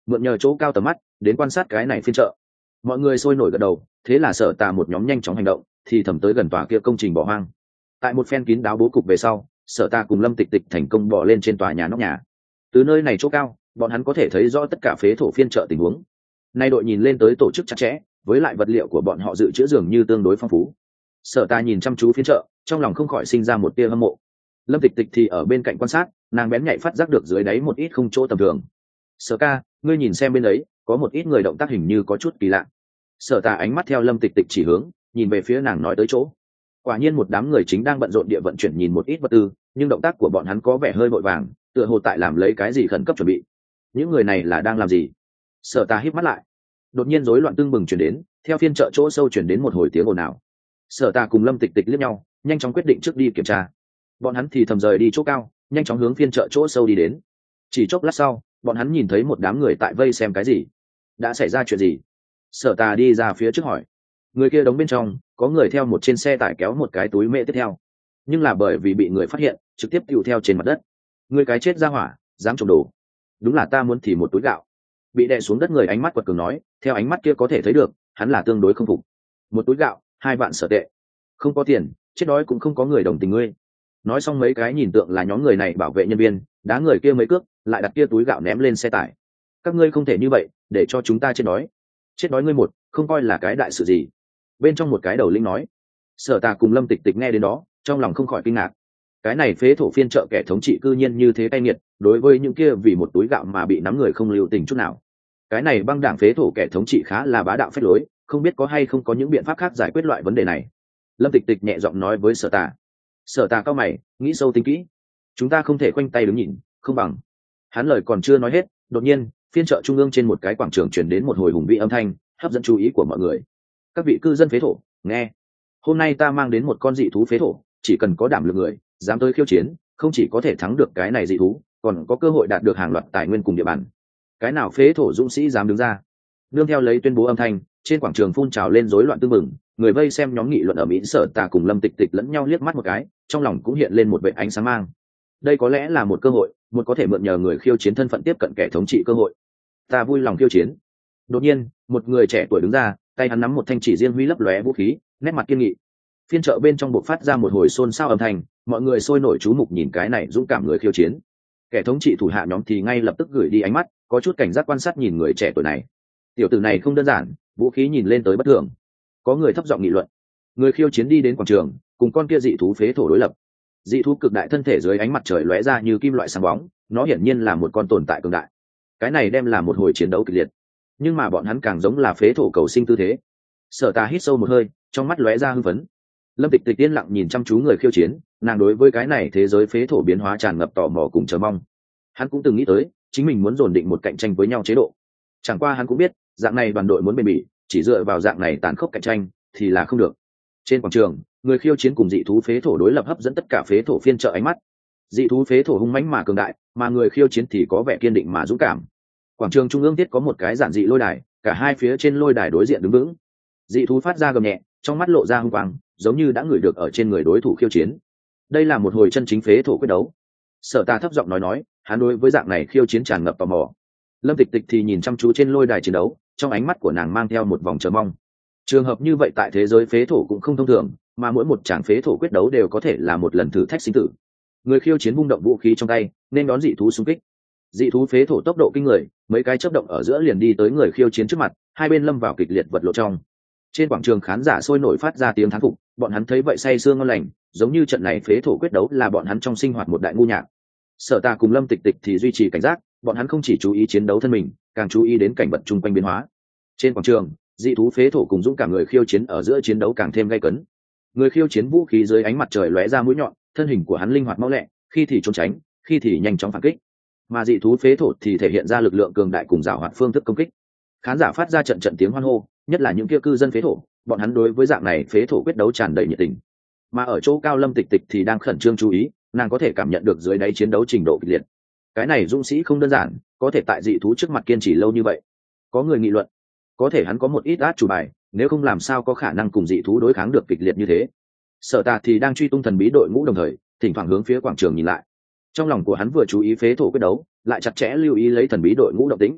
mượn nhờ chỗ cao tầm mắt đến quan sát cái này phiên chợ. Mọi người sôi nổi gật đầu, thế là Sở Tà một nhóm nhanh chóng hành động, thì thầm tới gần tòa kia công trình bỏ hoang. Tại một phen kín đáo bố cục về sau, Sở Tà cùng Lâm Tịch Tịch thành công bò lên trên tòa nhà nóc nhà. Từ nơi này chỗ cao, bọn hắn có thể thấy rõ tất cả phế thổ phiên chợ tình huống. Nay đội nhìn lên tới tổ chức chặt chẽ, với lại vật liệu của bọn họ dự trữ dường như tương đối phong phú. Sở Ta nhìn chăm chú phiên chợ, trong lòng không khỏi sinh ra một tia hâm mộ. Lâm Tịch Tịch thì ở bên cạnh quan sát, nàng bén nhạy phát giác được dưới đáy một ít không chỗ tầm thường. Sở Ca, ngươi nhìn xem bên đấy, có một ít người động tác hình như có chút kỳ lạ. Sở Ta ánh mắt theo Lâm Tịch Tịch chỉ hướng, nhìn về phía nàng nói tới chỗ. Quả nhiên một đám người chính đang bận rộn địa vận chuyển nhìn một ít vật tư, nhưng động tác của bọn hắn có vẻ hơi vội vàng, tựa hồ tại làm lấy cái gì khẩn cấp chuẩn bị. Những người này là đang làm gì? Sở Ta híp mắt lại. Đột nhiên rối loạn tương bừng chuyển đến, theo phiên chợ chỗ sâu chuyển đến một hồi tiếng ồn ào. Sở Ta cùng Lâm Tịch Tịch liếc nhau, nhanh chóng quyết định trước đi kiểm tra. Bọn hắn thì thầm rời đi chỗ cao, nhanh chóng hướng phiên chợ chỗ sâu đi đến. Chỉ chốc lát sau, bọn hắn nhìn thấy một đám người tại vây xem cái gì. Đã xảy ra chuyện gì? Sở Ta đi ra phía trước hỏi. Người kia đóng bên trong, có người theo một trên xe tải kéo một cái túi mễ tiếp theo, nhưng là bởi vì bị người phát hiện, trực tiếp tựu theo trên mặt đất. Người cái chết ra hỏa, dám trộm đồ. Đúng là ta muốn thì một túi gạo. Bị đè xuống đất người ánh mắt quật cường nói, theo ánh mắt kia có thể thấy được, hắn là tương đối không phục. Một túi gạo, 2 vạn sở tệ. Không có tiền, chết đói cũng không có người đồng tình ngươi. Nói xong mấy cái nhìn tượng là nhóm người này bảo vệ nhân viên, đá người kia mấy cước, lại đặt kia túi gạo ném lên xe tải. Các ngươi không thể như vậy, để cho chúng ta chết đói. Chết đói ngươi một, không coi là cái đại sự gì. Bên trong một cái đầu lĩnh nói. Sở Ta cùng Lâm Tịch Tịch nghe đến đó, trong lòng không khỏi kinh ngạc. Cái này phế thổ phiên chợ kẻ thống trị cư nhiên như thế cay nghiệt, đối với những kia vì một túi gạo mà bị nắm người không lưu tình chút nào. Cái này băng đảng phế thổ kẻ thống trị khá là bá đạo phách lối, không biết có hay không có những biện pháp khác giải quyết loại vấn đề này. Lâm Tịch Tịch nhẹ giọng nói với Sở Ta. Sở Ta cao mày, nghĩ sâu tính kỹ. Chúng ta không thể khoanh tay đứng nhìn, không bằng. Hắn lời còn chưa nói hết, đột nhiên phiên chợ trung ương trên một cái quảng trường truyền đến một hồi hùng vĩ âm thanh, hấp dẫn chú ý của mọi người. Các vị cư dân phế thổ, nghe, hôm nay ta mang đến một con dị thú phế thổ, chỉ cần có đảm lực người dám tới khiêu chiến, không chỉ có thể thắng được cái này dị thú, còn có cơ hội đạt được hàng loạt tài nguyên cùng địa bàn. Cái nào phế thổ dũng sĩ dám đứng ra? Nương theo lấy tuyên bố âm thanh, trên quảng trường phun trào lên rối loạn tương mừng, người vây xem nhóm nghị luận ở Mỹ. Sở Ta cùng Lâm Tịch Tịch lẫn nhau liếc mắt một cái, trong lòng cũng hiện lên một vệt ánh sáng mang. Đây có lẽ là một cơ hội, một có thể mượn nhờ người khiêu chiến thân phận tiếp cận kẻ thống trị cơ hội. Ta vui lòng khiêu chiến. Đột nhiên, một người trẻ tuổi đứng ra, tay hắn nắm một thanh chỉ riêng huy lấp lóe vũ khí, nét mặt kiên nghị. Phiên chợ bên trong bộc phát ra một hồi xôn xao âm thanh, mọi người sôi nổi chú mục nhìn cái này dũng cảm người khiêu chiến. Kẻ thống trị thủ hạ nhóm thì ngay lập tức gửi đi ánh mắt, có chút cảnh giác quan sát nhìn người trẻ tuổi này. Tiểu tử này không đơn giản, vũ khí nhìn lên tới bất thường. Có người thấp giọng nghị luận. Người khiêu chiến đi đến quảng trường, cùng con kia dị thú phế thổ đối lập. Dị thú cực đại thân thể dưới ánh mặt trời lóe ra như kim loại sáng bóng, nó hiển nhiên là một con tồn tại cường đại. Cái này đem là một hồi chiến đấu kịch liệt, nhưng mà bọn hắn càng giống là phế thổ cầu sinh tư thế. Sở Ta hít sâu một hơi, trong mắt lóe ra hưng phấn. Lâm Tịch Tịch yên lặng nhìn chăm chú người khiêu chiến, nàng đối với cái này thế giới phế thổ biến hóa tràn ngập tò mò cùng chờ mong. Hắn cũng từng nghĩ tới, chính mình muốn dồn định một cạnh tranh với nhau chế độ. Chẳng qua hắn cũng biết, dạng này đoàn đội muốn bền bỉ, chỉ dựa vào dạng này tàn khốc cạnh tranh thì là không được. Trên quảng trường, người khiêu chiến cùng dị thú phế thổ đối lập hấp dẫn tất cả phế thổ phiên chợ ánh mắt. Dị thú phế thổ hung mãnh mà cường đại, mà người khiêu chiến thì có vẻ kiên định mà dũng cảm. Quảng trường trung ương thiết có một cái giản dị lôi đài, cả hai phía trên lôi đài đối diện đứng vững. Dị thú phát ra gầm nhẹ, trong mắt lộ ra hung quang, giống như đã ngửi được ở trên người đối thủ khiêu chiến. Đây là một hồi chân chính phế thổ quyết đấu. Sở Ta thấp giọng nói, hắn đối với dạng này khiêu chiến tràn ngập tò mò. Lâm Tịch Tịch thì nhìn chăm chú trên lôi đài chiến đấu, trong ánh mắt của nàng mang theo một vòng chờ mong. Trường hợp như vậy tại thế giới phế thổ cũng không thông thường, mà mỗi một tràng phế thổ quyết đấu đều có thể là một lần thử thách sinh tử. Người khiêu chiến vung động vũ khí trong tay, nên đón dị thú xung kích. Dị thú phế thổ tốc độ kinh người, mấy cái chớp động ở giữa liền đi tới người khiêu chiến trước mặt, hai bên lâm vào kịch liệt vật lộn trong. Trên quảng trường khán giả sôi nổi phát ra tiếng thán phục, bọn hắn thấy vậy say sưa ngon lành, giống như trận này phế thổ quyết đấu là bọn hắn trong sinh hoạt một đại ngu nhạc. Sở Ta cùng Lâm Tịch Tịch thì duy trì cảnh giác, bọn hắn không chỉ chú ý chiến đấu thân mình, càng chú ý đến cảnh vật chung quanh biến hóa. Trên quảng trường, dị thú phế thổ cùng dũng cảm người khiêu chiến ở giữa chiến đấu càng thêm gay cấn. Người khiêu chiến vũ khí dưới ánh mặt trời lóe ra mũi nhọn, thân hình của hắn linh hoạt mau lẹ, khi thì trốn tránh, khi thì nhanh chóng phản kích. Mà dị thú phế thổ thì thể hiện ra lực lượng cường đại cùng giàu hoạt phương thức công kích. Khán giả phát ra trận trận tiếng hoan hô, nhất là những kia cư dân phế thổ, bọn hắn đối với dạng này phế thổ quyết đấu tràn đầy nhiệt tình. Mà ở chỗ cao Lâm Tịch Tịch thì đang khẩn trương chú ý, nàng có thể cảm nhận được dưới đáy chiến đấu trình độ kịch liệt. Cái này dũng sĩ không đơn giản, có thể tại dị thú trước mặt kiên trì lâu như vậy. Có người nghị luận, có thể hắn có một ít át chủ bài, nếu không làm sao có khả năng cùng dị thú đối kháng được kịch liệt như thế. Sở Ta thì đang truy tung thần bí đội ngũ đồng thời, thỉnh thoảng hướng phía quảng trường nhìn lại. Trong lòng của hắn vừa chú ý phế thổ quyết đấu, lại chặt chẽ lưu ý lấy thần bí đội ngũ động tĩnh.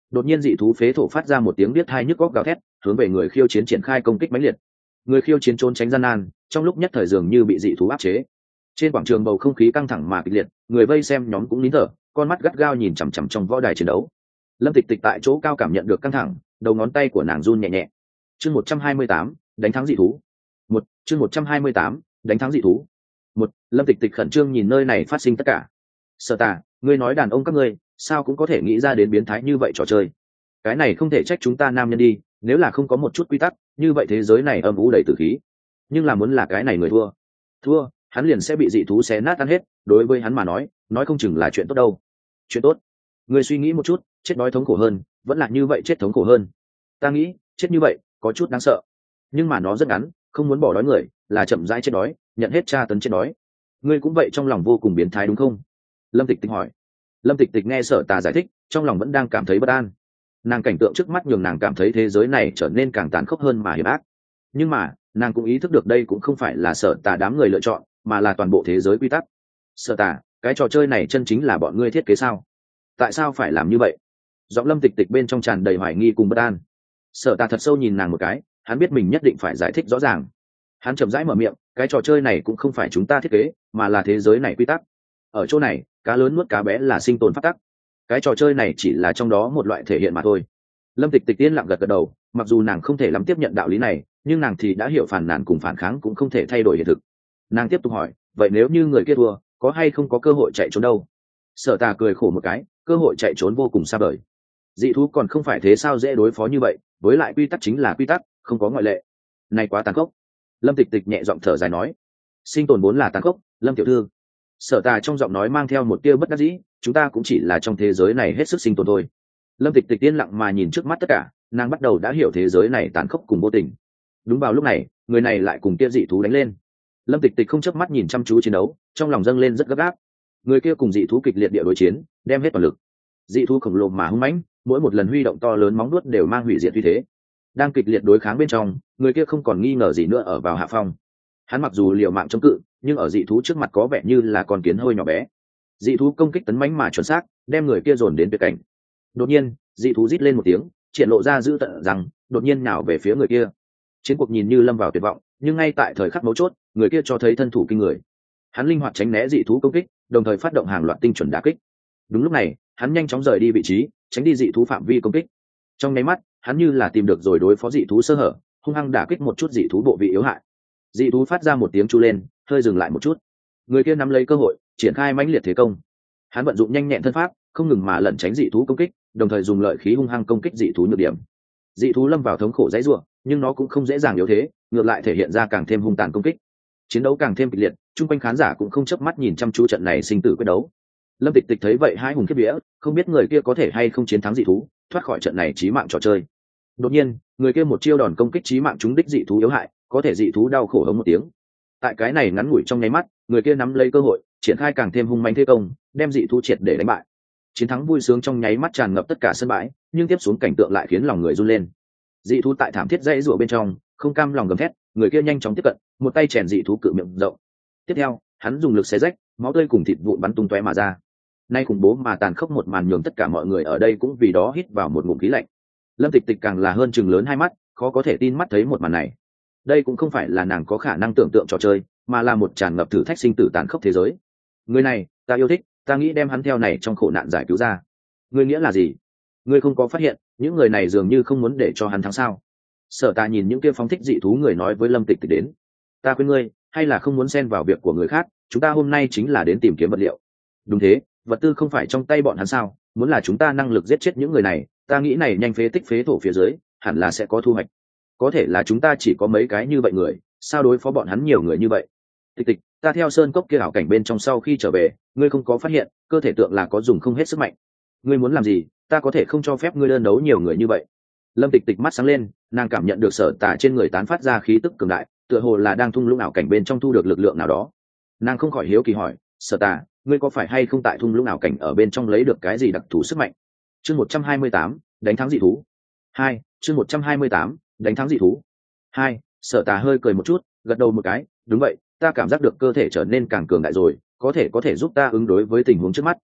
Đột nhiên dị thú phế thổ phát ra một tiếng biết thai nhức góc gào thét, hướng về người khiêu chiến triển khai công kích mãnh liệt. Người khiêu chiến trốn tránh gian nan, trong lúc nhất thời dường như bị dị thú áp chế. Trên quảng trường bầu không khí căng thẳng mà kịch liệt, người vây xem nhóm cũng nín thở, con mắt gắt gao nhìn chằm chằm trong võ đài chiến đấu. Lâm Tịch Tịch tại chỗ cao cảm nhận được căng thẳng, đầu ngón tay của nàng run nhẹ nhẹ. Chương 128, đánh thắng dị thú. Chương 128, đánh thắng dị thú. Lâm Tịch Tịch khẩn trương nhìn nơi này phát sinh tất cả. Sở Tà, ngươi nói đàn ông các ngươi, sao cũng có thể nghĩ ra đến biến thái như vậy trò chơi. Cái này không thể trách chúng ta nam nhân đi, nếu là không có một chút quy tắc, như vậy thế giới này âm u đầy tử khí. Nhưng là muốn là cái này người thua, hắn liền sẽ bị dị thú xé nát ăn hết, đối với hắn mà nói không chừng là chuyện tốt đâu. Chuyện tốt? Ngươi suy nghĩ một chút, chết đói thống khổ hơn, vẫn là như vậy chết thống khổ hơn. Ta nghĩ, chết như vậy, có chút đáng sợ. Nhưng mà nó rất ngắn, không muốn bỏ đói người, là chậm rãi chết đói, nhận hết tra tấn chết đói. Ngươi cũng vậy trong lòng vô cùng biến thái đúng không? Lâm Tịch Tịch hỏi. Lâm Tịch Tịch nghe Sở Tà giải thích, trong lòng vẫn đang cảm thấy bất an. Nàng cảnh tượng trước mắt nhường nàng cảm thấy thế giới này trở nên càng tàn khốc hơn mà hiểm ác. Nhưng mà nàng cũng ý thức được đây cũng không phải là Sở Tà đám người lựa chọn, mà là toàn bộ thế giới quy tắc. Sở Tà, cái trò chơi này chân chính là bọn ngươi thiết kế sao? Tại sao phải làm như vậy? Giọng Lâm Tịch Tịch bên trong tràn đầy hoài nghi cùng bất an. Sở Tà thật sâu nhìn nàng một cái, hắn biết mình nhất định phải giải thích rõ ràng. Hắn chậm rãi mở miệng, cái trò chơi này cũng không phải chúng ta thiết kế, mà là thế giới này quy tắc. Ở chỗ này, cá lớn nuốt cá bé là sinh tồn pháp tắc. Cái trò chơi này chỉ là trong đó một loại thể hiện mà thôi. Lâm Tịch Tịch yên lặng gật gật đầu, mặc dù nàng không thể lắm tiếp nhận đạo lý này, nhưng nàng thì đã hiểu phản nàn cùng phản kháng cũng không thể thay đổi hiện thực. Nàng tiếp tục hỏi, vậy nếu như người kia thua, có hay không có cơ hội chạy trốn đâu? Sở Tà cười khổ một cái, cơ hội chạy trốn vô cùng xa vời. Dị thú còn không phải thế sao dễ đối phó như vậy, với lại quy tắc chính là quy tắc, không có ngoại lệ. Này quá tàn khốc. Lâm Tịch Tịch nhẹ giọng thở dài nói, sinh tồn vốn là tàn khốc, Lâm tiểu thư. Sở Tà trong giọng nói mang theo một tia bất đắc dĩ, chúng ta cũng chỉ là trong thế giới này hết sức sinh tồn thôi. Lâm Tịch Tịch yên lặng mà nhìn trước mắt tất cả, nàng bắt đầu đã hiểu thế giới này tàn khốc cùng vô tình. Đúng vào lúc này, người này lại cùng kia dị thú đánh lên. Lâm Tịch Tịch không chớp mắt nhìn chăm chú chiến đấu, trong lòng dâng lên rất gấp gáp. Người kia cùng dị thú kịch liệt địa đối chiến, đem hết toàn lực. Dị thú khổng lồ mà hung mãnh, mỗi một lần huy động to lớn móng vuốt đều mang hủy diệt uy thế. Đang kịch liệt đối kháng bên trong, người kia không còn nghi ngờ gì nữa ở vào hạ phong. Hắn mặc dù liều mạng chống cự, nhưng ở dị thú trước mặt có vẻ như là con kiến hơi nhỏ bé. Dị thú công kích tấn mãnh mà chuẩn xác, đem người kia dồn đến tuyệt cảnh. Đột nhiên, dị thú rít lên một tiếng, triển lộ ra dữ tợn rằng, đột nhiên nào về phía người kia. Chiến cuộc nhìn như lâm vào tuyệt vọng, nhưng ngay tại thời khắc mấu chốt, người kia cho thấy thân thủ kinh người. Hắn linh hoạt tránh né dị thú công kích, đồng thời phát động hàng loạt tinh chuẩn đả kích. Đúng lúc này, hắn nhanh chóng rời đi vị trí, tránh đi dị thú phạm vi công kích. Trong nháy mắt, hắn như là tìm được rồi đối phó dị thú sơ hở, hung hăng đả kích một chút dị thú bộ vị yếu hại. Dị thú phát ra một tiếng chu lên, hơi dừng lại một chút. Người kia nắm lấy cơ hội, triển khai mãnh liệt thế công. Hắn vận dụng nhanh nhẹn thân pháp, không ngừng mà lẩn tránh dị thú công kích, đồng thời dùng lợi khí hung hăng công kích dị thú nhược điểm. Dị thú lâm vào thống khổ dãy rủa, nhưng nó cũng không dễ dàng yếu thế, ngược lại thể hiện ra càng thêm hung tàn công kích. Chiến đấu càng thêm kịch liệt, chung quanh khán giả cũng không chớp mắt nhìn chăm chú trận này sinh tử quyết đấu. Lâm Tịch Tịch thấy vậy hai hùng kiếp vía, không biết người kia có thể hay không chiến thắng dị thú, thoát khỏi trận này chí mạng trò chơi. Đột nhiên, người kia một chiêu đòn công kích chí mạng trúng đích dị thú yếu hại, có thể dị thú đau khổ hống một tiếng. Tại cái này ngắn ngủi trong nháy mắt, người kia nắm lấy cơ hội, triển khai càng thêm hung mãnh thế công, đem dị thú triệt để đánh bại. Chiến thắng vui sướng trong nháy mắt tràn ngập tất cả sân bãi, nhưng tiếp xuống cảnh tượng lại khiến lòng người run lên. Dị thú tại thảm thiết dãy rủa bên trong, không cam lòng gầm thét, người kia nhanh chóng tiếp cận, một tay chèn dị thú cự miệng rộng. Tiếp theo, hắn dùng lực xé rách, máu tươi cùng thịt vụn bắn tung tóe mà ra. Nay khủng bố mà tàn khốc một màn nhường tất cả mọi người ở đây cũng vì đó hít vào một ngụm khí lạnh. Lâm Tịch Tịch càng là hơn chừng lớn hai mắt, khó có thể tin mắt thấy một màn này. Đây cũng không phải là nàng có khả năng tưởng tượng trò chơi, mà là một tràn ngập thử thách sinh tử tàn khốc thế giới. Người này, ta yêu thích, ta nghĩ đem hắn theo này trong khổ nạn giải cứu ra. Ngươi nghĩa là gì? Ngươi không có phát hiện, những người này dường như không muốn để cho hắn thắng sao? Sở Tà nhìn những kia phóng thích dị thú người nói với Lâm Tịch Tịch đến. Ta khuyên ngươi, hay là không muốn xen vào việc của người khác, chúng ta hôm nay chính là đến tìm kiếm vật liệu. Đúng thế, vật tư không phải trong tay bọn hắn sao? Muốn là chúng ta năng lực giết chết những người này, ta nghĩ này nhanh phế tích phế thổ phía dưới, hẳn là sẽ có thu hoạch. Có thể là chúng ta chỉ có mấy cái như vậy người, sao đối phó bọn hắn nhiều người như vậy? Tịch Tịch, ta theo sơn cốc kia ảo cảnh bên trong sau khi trở về, ngươi không có phát hiện cơ thể tượng là có dùng không hết sức mạnh. Ngươi muốn làm gì, ta có thể không cho phép ngươi đơn đấu nhiều người như vậy. Lâm Tịch Tịch mắt sáng lên, nàng cảm nhận được Sở Tà trên người tán phát ra khí tức cường đại, tựa hồ là đang thung lũng ảo cảnh bên trong thu được lực lượng nào đó. Nàng không khỏi hiếu kỳ hỏi, Sở Tà, ngươi có phải hay không tại thung lũng ảo cảnh ở bên trong lấy được cái gì đặc thù sức mạnh? Chương 128, đánh thắng dị thú. 2, chương 128, đánh thắng dị thú. 2, Sở Tà hơi cười một chút, gật đầu một cái, đúng vậy, ta cảm giác được cơ thể trở nên càng cường đại rồi, có thể giúp ta ứng đối với tình huống trước mắt.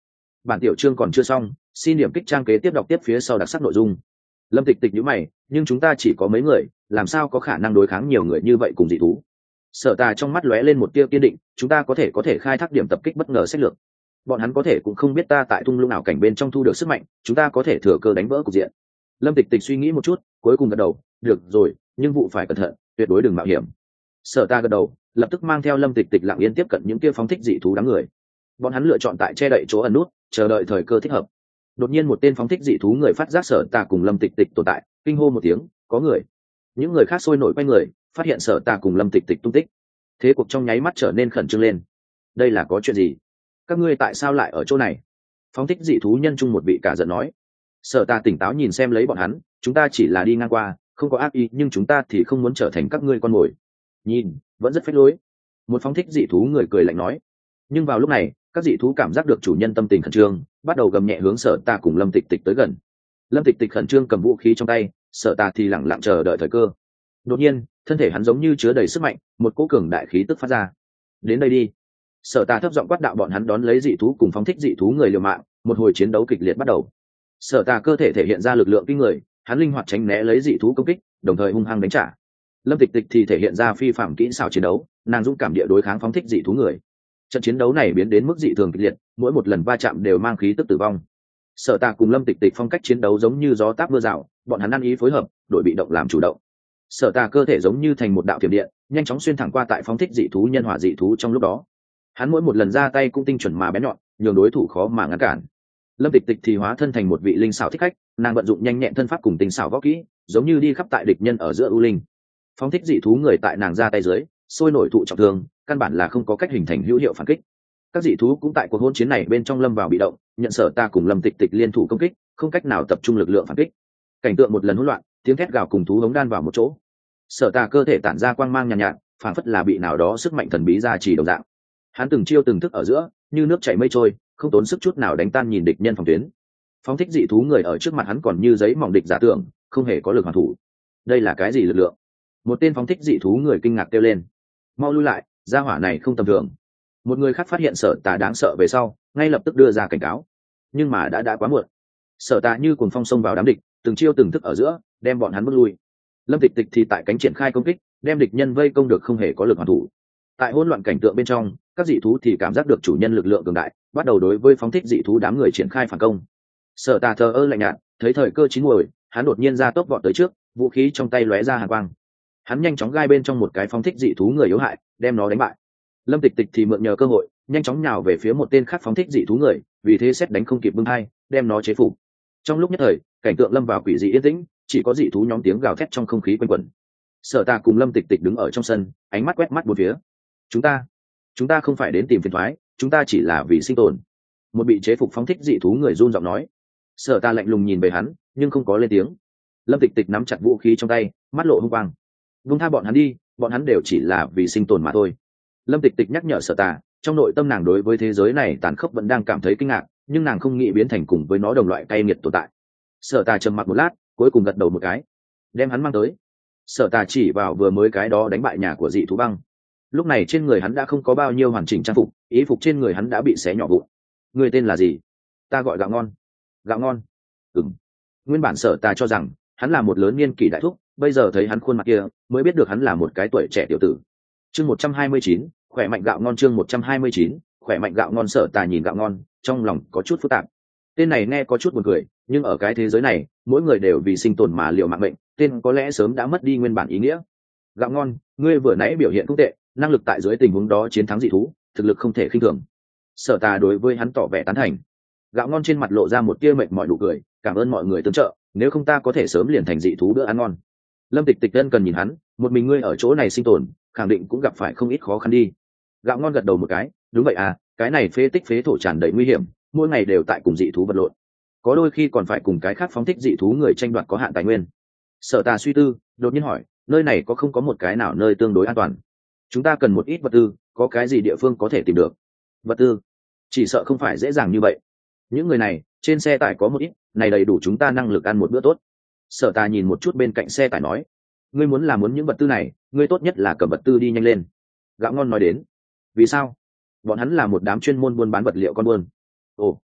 Bản tiểu chương còn chưa xong, xin điểm kích trang kế tiếp đọc tiếp phía sau đặc sắc nội dung. Lâm Tịch Tịch nhíu mày, nhưng chúng ta chỉ có mấy người, làm sao có khả năng đối kháng nhiều người như vậy cùng dị thú? Sở Tà trong mắt lóe lên một tia kiên định, chúng ta có thể khai thác điểm tập kích bất ngờ sách lược. Bọn hắn có thể cũng không biết ta tại thung lũng nào cảnh bên trong thu được sức mạnh, chúng ta có thể thừa cơ đánh vỡ cục diện. Lâm Tịch Tịch suy nghĩ một chút, cuối cùng gật đầu, được rồi, nhưng vụ phải cẩn thận, tuyệt đối đừng mạo hiểm. Sở Ta gật đầu, lập tức mang theo Lâm Tịch Tịch lặng yên tiếp cận những kia phóng thích dị thú đám người. Bọn hắn lựa chọn tại che đậy chỗ ẩn nút, chờ đợi thời cơ thích hợp. Đột nhiên một tên phóng thích dị thú người phát giác Sở Ta cùng Lâm Tịch Tịch tồn tại, kinh hô một tiếng, có người. Những người khác sôi nổi quay người, phát hiện Sở Ta cùng Lâm Tịch Tịch tung tích. Thế cuộc trong nháy mắt trở nên khẩn trương lên. Đây là có chuyện gì? Các ngươi tại sao lại ở chỗ này? Phóng thích dị thú nhân chung một vị cả giận nói. Sở Ta tỉnh táo nhìn xem lấy bọn hắn, chúng ta chỉ là đi ngang qua, không có ác ý, nhưng chúng ta thì không muốn trở thành các ngươi con mồi. Nhìn, vẫn rất phách lối. Một phóng thích dị thú người cười lạnh nói. Nhưng vào lúc này, các dị thú cảm giác được chủ nhân tâm tình khẩn trương, bắt đầu gầm nhẹ hướng Sở Ta cùng Lâm Tịch Tịch tới gần. Lâm Tịch Tịch khẩn trương cầm vũ khí trong tay, Sở Ta thì lẳng lặng chờ đợi thời cơ. Đột nhiên, thân thể hắn giống như chứa đầy sức mạnh, một cỗ cường đại khí tức phát ra. Đến đây đi. Sở Ta thấp giọng quát đạo, bọn hắn đón lấy dị thú cùng phóng thích dị thú người liều mạng, một hồi chiến đấu kịch liệt bắt đầu. Sở Ta cơ thể thể hiện ra lực lượng kinh người, hắn linh hoạt tránh né lấy dị thú công kích, đồng thời hung hăng đánh trả. Lâm Tịch Tịch thì thể hiện ra phi phạm kỹ xảo chiến đấu, nàng dũng cảm địa đối kháng phóng thích dị thú người. Trận chiến đấu này biến đến mức dị thường kịch liệt, mỗi một lần va chạm đều mang khí tức tử vong. Sở Ta cùng Lâm Tịch Tịch phong cách chiến đấu giống như gió táp mưa rào, bọn hắn ăn ý phối hợp, đổi bị động làm chủ động. Sở Ta cơ thể giống như thành một đạo thiểm điện, nhanh chóng xuyên thẳng qua tại phóng thích dị thú nhân hỏa dị thú trong lúc đó. Hắn mỗi một lần ra tay cũng tinh chuẩn mà bén nhọn, nhường đối thủ khó mà ngăn cản. Lâm Tịch Tịch thì hóa thân thành một vị linh xảo thích khách, nàng vận dụng nhanh nhẹn thân pháp cùng tinh xảo võ kỹ, giống như đi khắp tại địch nhân ở giữa ưu linh. Phóng thích dị thú người tại nàng ra tay dưới, sôi nổi thụ trọng thương, căn bản là không có cách hình thành hữu hiệu phản kích. Các dị thú cũng tại cuộc hỗn chiến này bên trong lâm vào bị động, nhận Sở Ta cùng Lâm Tịch Tịch liên thủ công kích, không cách nào tập trung lực lượng phản kích. Cảnh tượng một lần hỗn loạn, tiếng thét gào cùng thú hống đan vào một chỗ. Sở Ta cơ thể tản ra quang mang nhàn nhạt, phản phất là bị nào đó sức mạnh thần bí ra chỉ đồng dạng. Hắn từng chiêu từng thức ở giữa, như nước chảy mây trôi, không tốn sức chút nào đánh tan nhìn địch nhân phòng tuyến. Phóng thích dị thú người ở trước mặt hắn còn như giấy mỏng địch giả tưởng, không hề có lực hoàn thủ. Đây là cái gì lực lượng? Một tên phóng thích dị thú người kinh ngạc kêu lên. Mau lui lại, gia hỏa này không tầm thường. Một người khác phát hiện Sở Ta đáng sợ về sau, ngay lập tức đưa ra cảnh cáo. Nhưng mà đã quá muộn. Sở Ta như cuồng phong xông vào đám địch, từng chiêu từng thức ở giữa, đem bọn hắn bước lui. Lâm Tịch Tịch thì tại cánh triển khai công kích, đem địch nhân vây công được không hề có lực hoàn thủ. Tại hỗn loạn cảnh tượng bên trong, các dị thú thì cảm giác được chủ nhân lực lượng cường đại, bắt đầu đối với phóng thích dị thú đám người triển khai phản công. Sở Ta thờ ơ lạnh nhạt, thấy thời cơ chín muồi, hắn đột nhiên ra tốc vọt tới trước, vũ khí trong tay lóe ra hàn quang. Hắn nhanh chóng gai bên trong một cái phóng thích dị thú người yếu hại, đem nó đánh bại. Lâm Tịch Tịch thì mượn nhờ cơ hội, nhanh chóng nhào về phía một tên khác phóng thích dị thú người, vì thế xét đánh không kịp bưng hai, đem nó chế phục. Trong lúc nhất thời, cảnh tượng lâm vào quỷ dị yên tĩnh, chỉ có dị thú nhóm tiếng gào thét trong không khí quanh quẩn. Sở Ta cùng Lâm Tịch Tịch đứng ở trong sân, ánh mắt quét mắt bốn phía. Chúng ta không phải đến tìm phiền toái, chúng ta chỉ là vì sinh tồn. Một bị chế phục phóng thích dị thú người run giọng nói. Sở Ta lạnh lùng nhìn về hắn, nhưng không có lên tiếng. Lâm Tịch Tịch nắm chặt vũ khí trong tay, mắt lộ hung quang. Vung tha bọn hắn đi, bọn hắn đều chỉ là vì sinh tồn mà thôi. Lâm Tịch Tịch nhắc nhở Sở Ta, trong nội tâm nàng đối với thế giới này tàn khốc vẫn đang cảm thấy kinh ngạc, nhưng nàng không nghĩ biến thành cùng với nó đồng loại cay nghiệt tồn tại. Sở Ta trầm mặc một lát, cuối cùng gật đầu một cái. Đem hắn mang tới. Sở Ta chỉ vào vừa mới cái đó đánh bại nhà của dị thú băng. Lúc này trên người hắn đã không có bao nhiêu hoàn chỉnh trang phục, ý phục trên người hắn đã bị xé nhỏ vụn. Người tên là gì? Ta gọi Gạo Ngon. Gạo Ngon? Ừm. Nguyên bản Sở Ta cho rằng hắn là một lớn niên kỷ đại thúc, bây giờ thấy hắn khuôn mặt kia, mới biết được hắn là một cái tuổi trẻ tiểu tử. Chương 129, khỏe mạnh Gạo Ngon. Chương 129, khỏe mạnh Gạo Ngon. Sở Ta nhìn Gạo Ngon, trong lòng có chút phức tạp. Tên này nghe có chút buồn cười, nhưng ở cái thế giới này, mỗi người đều vì sinh tồn mà liều mạng mệnh, tên có lẽ sớm đã mất đi nguyên bản ý nghĩa. Gạo Ngon, ngươi vừa nãy biểu hiện không tệ, năng lực tại dưới tình huống đó chiến thắng dị thú, thực lực không thể khinh thường. Sở Ta đối với hắn tỏ vẻ tán thành. Gạo Ngon trên mặt lộ ra một tia mệt mỏi nụ cười, cảm ơn mọi người tương trợ, nếu không ta có thể sớm liền thành dị thú bữa ăn ngon. Lâm Tịch Tịch ân cần nhìn hắn, một mình ngươi ở chỗ này sinh tồn, khẳng định cũng gặp phải không ít khó khăn đi. Gạo Ngon gật đầu một cái, đúng vậy à, cái này phế tích phế thổ tràn đầy nguy hiểm, mỗi ngày đều tại cùng dị thú vật lộn, có đôi khi còn phải cùng cái khác phóng thích dị thú người tranh đoạt có hạn tài nguyên. Sở Ta suy tư, đột nhiên hỏi, nơi này có không có một cái nào nơi tương đối an toàn? Chúng ta cần một ít vật tư, có cái gì địa phương có thể tìm được? Vật tư? Chỉ sợ không phải dễ dàng như vậy. Những người này, trên xe tải có một ít, này đầy đủ chúng ta năng lực ăn một bữa tốt. Sở Ta nhìn một chút bên cạnh xe tải nói, ngươi muốn những vật tư này, ngươi tốt nhất là cầm vật tư đi nhanh lên. Gạo Ngon nói đến, vì sao? Bọn hắn là một đám chuyên môn buôn bán vật liệu con buôn. Ồ,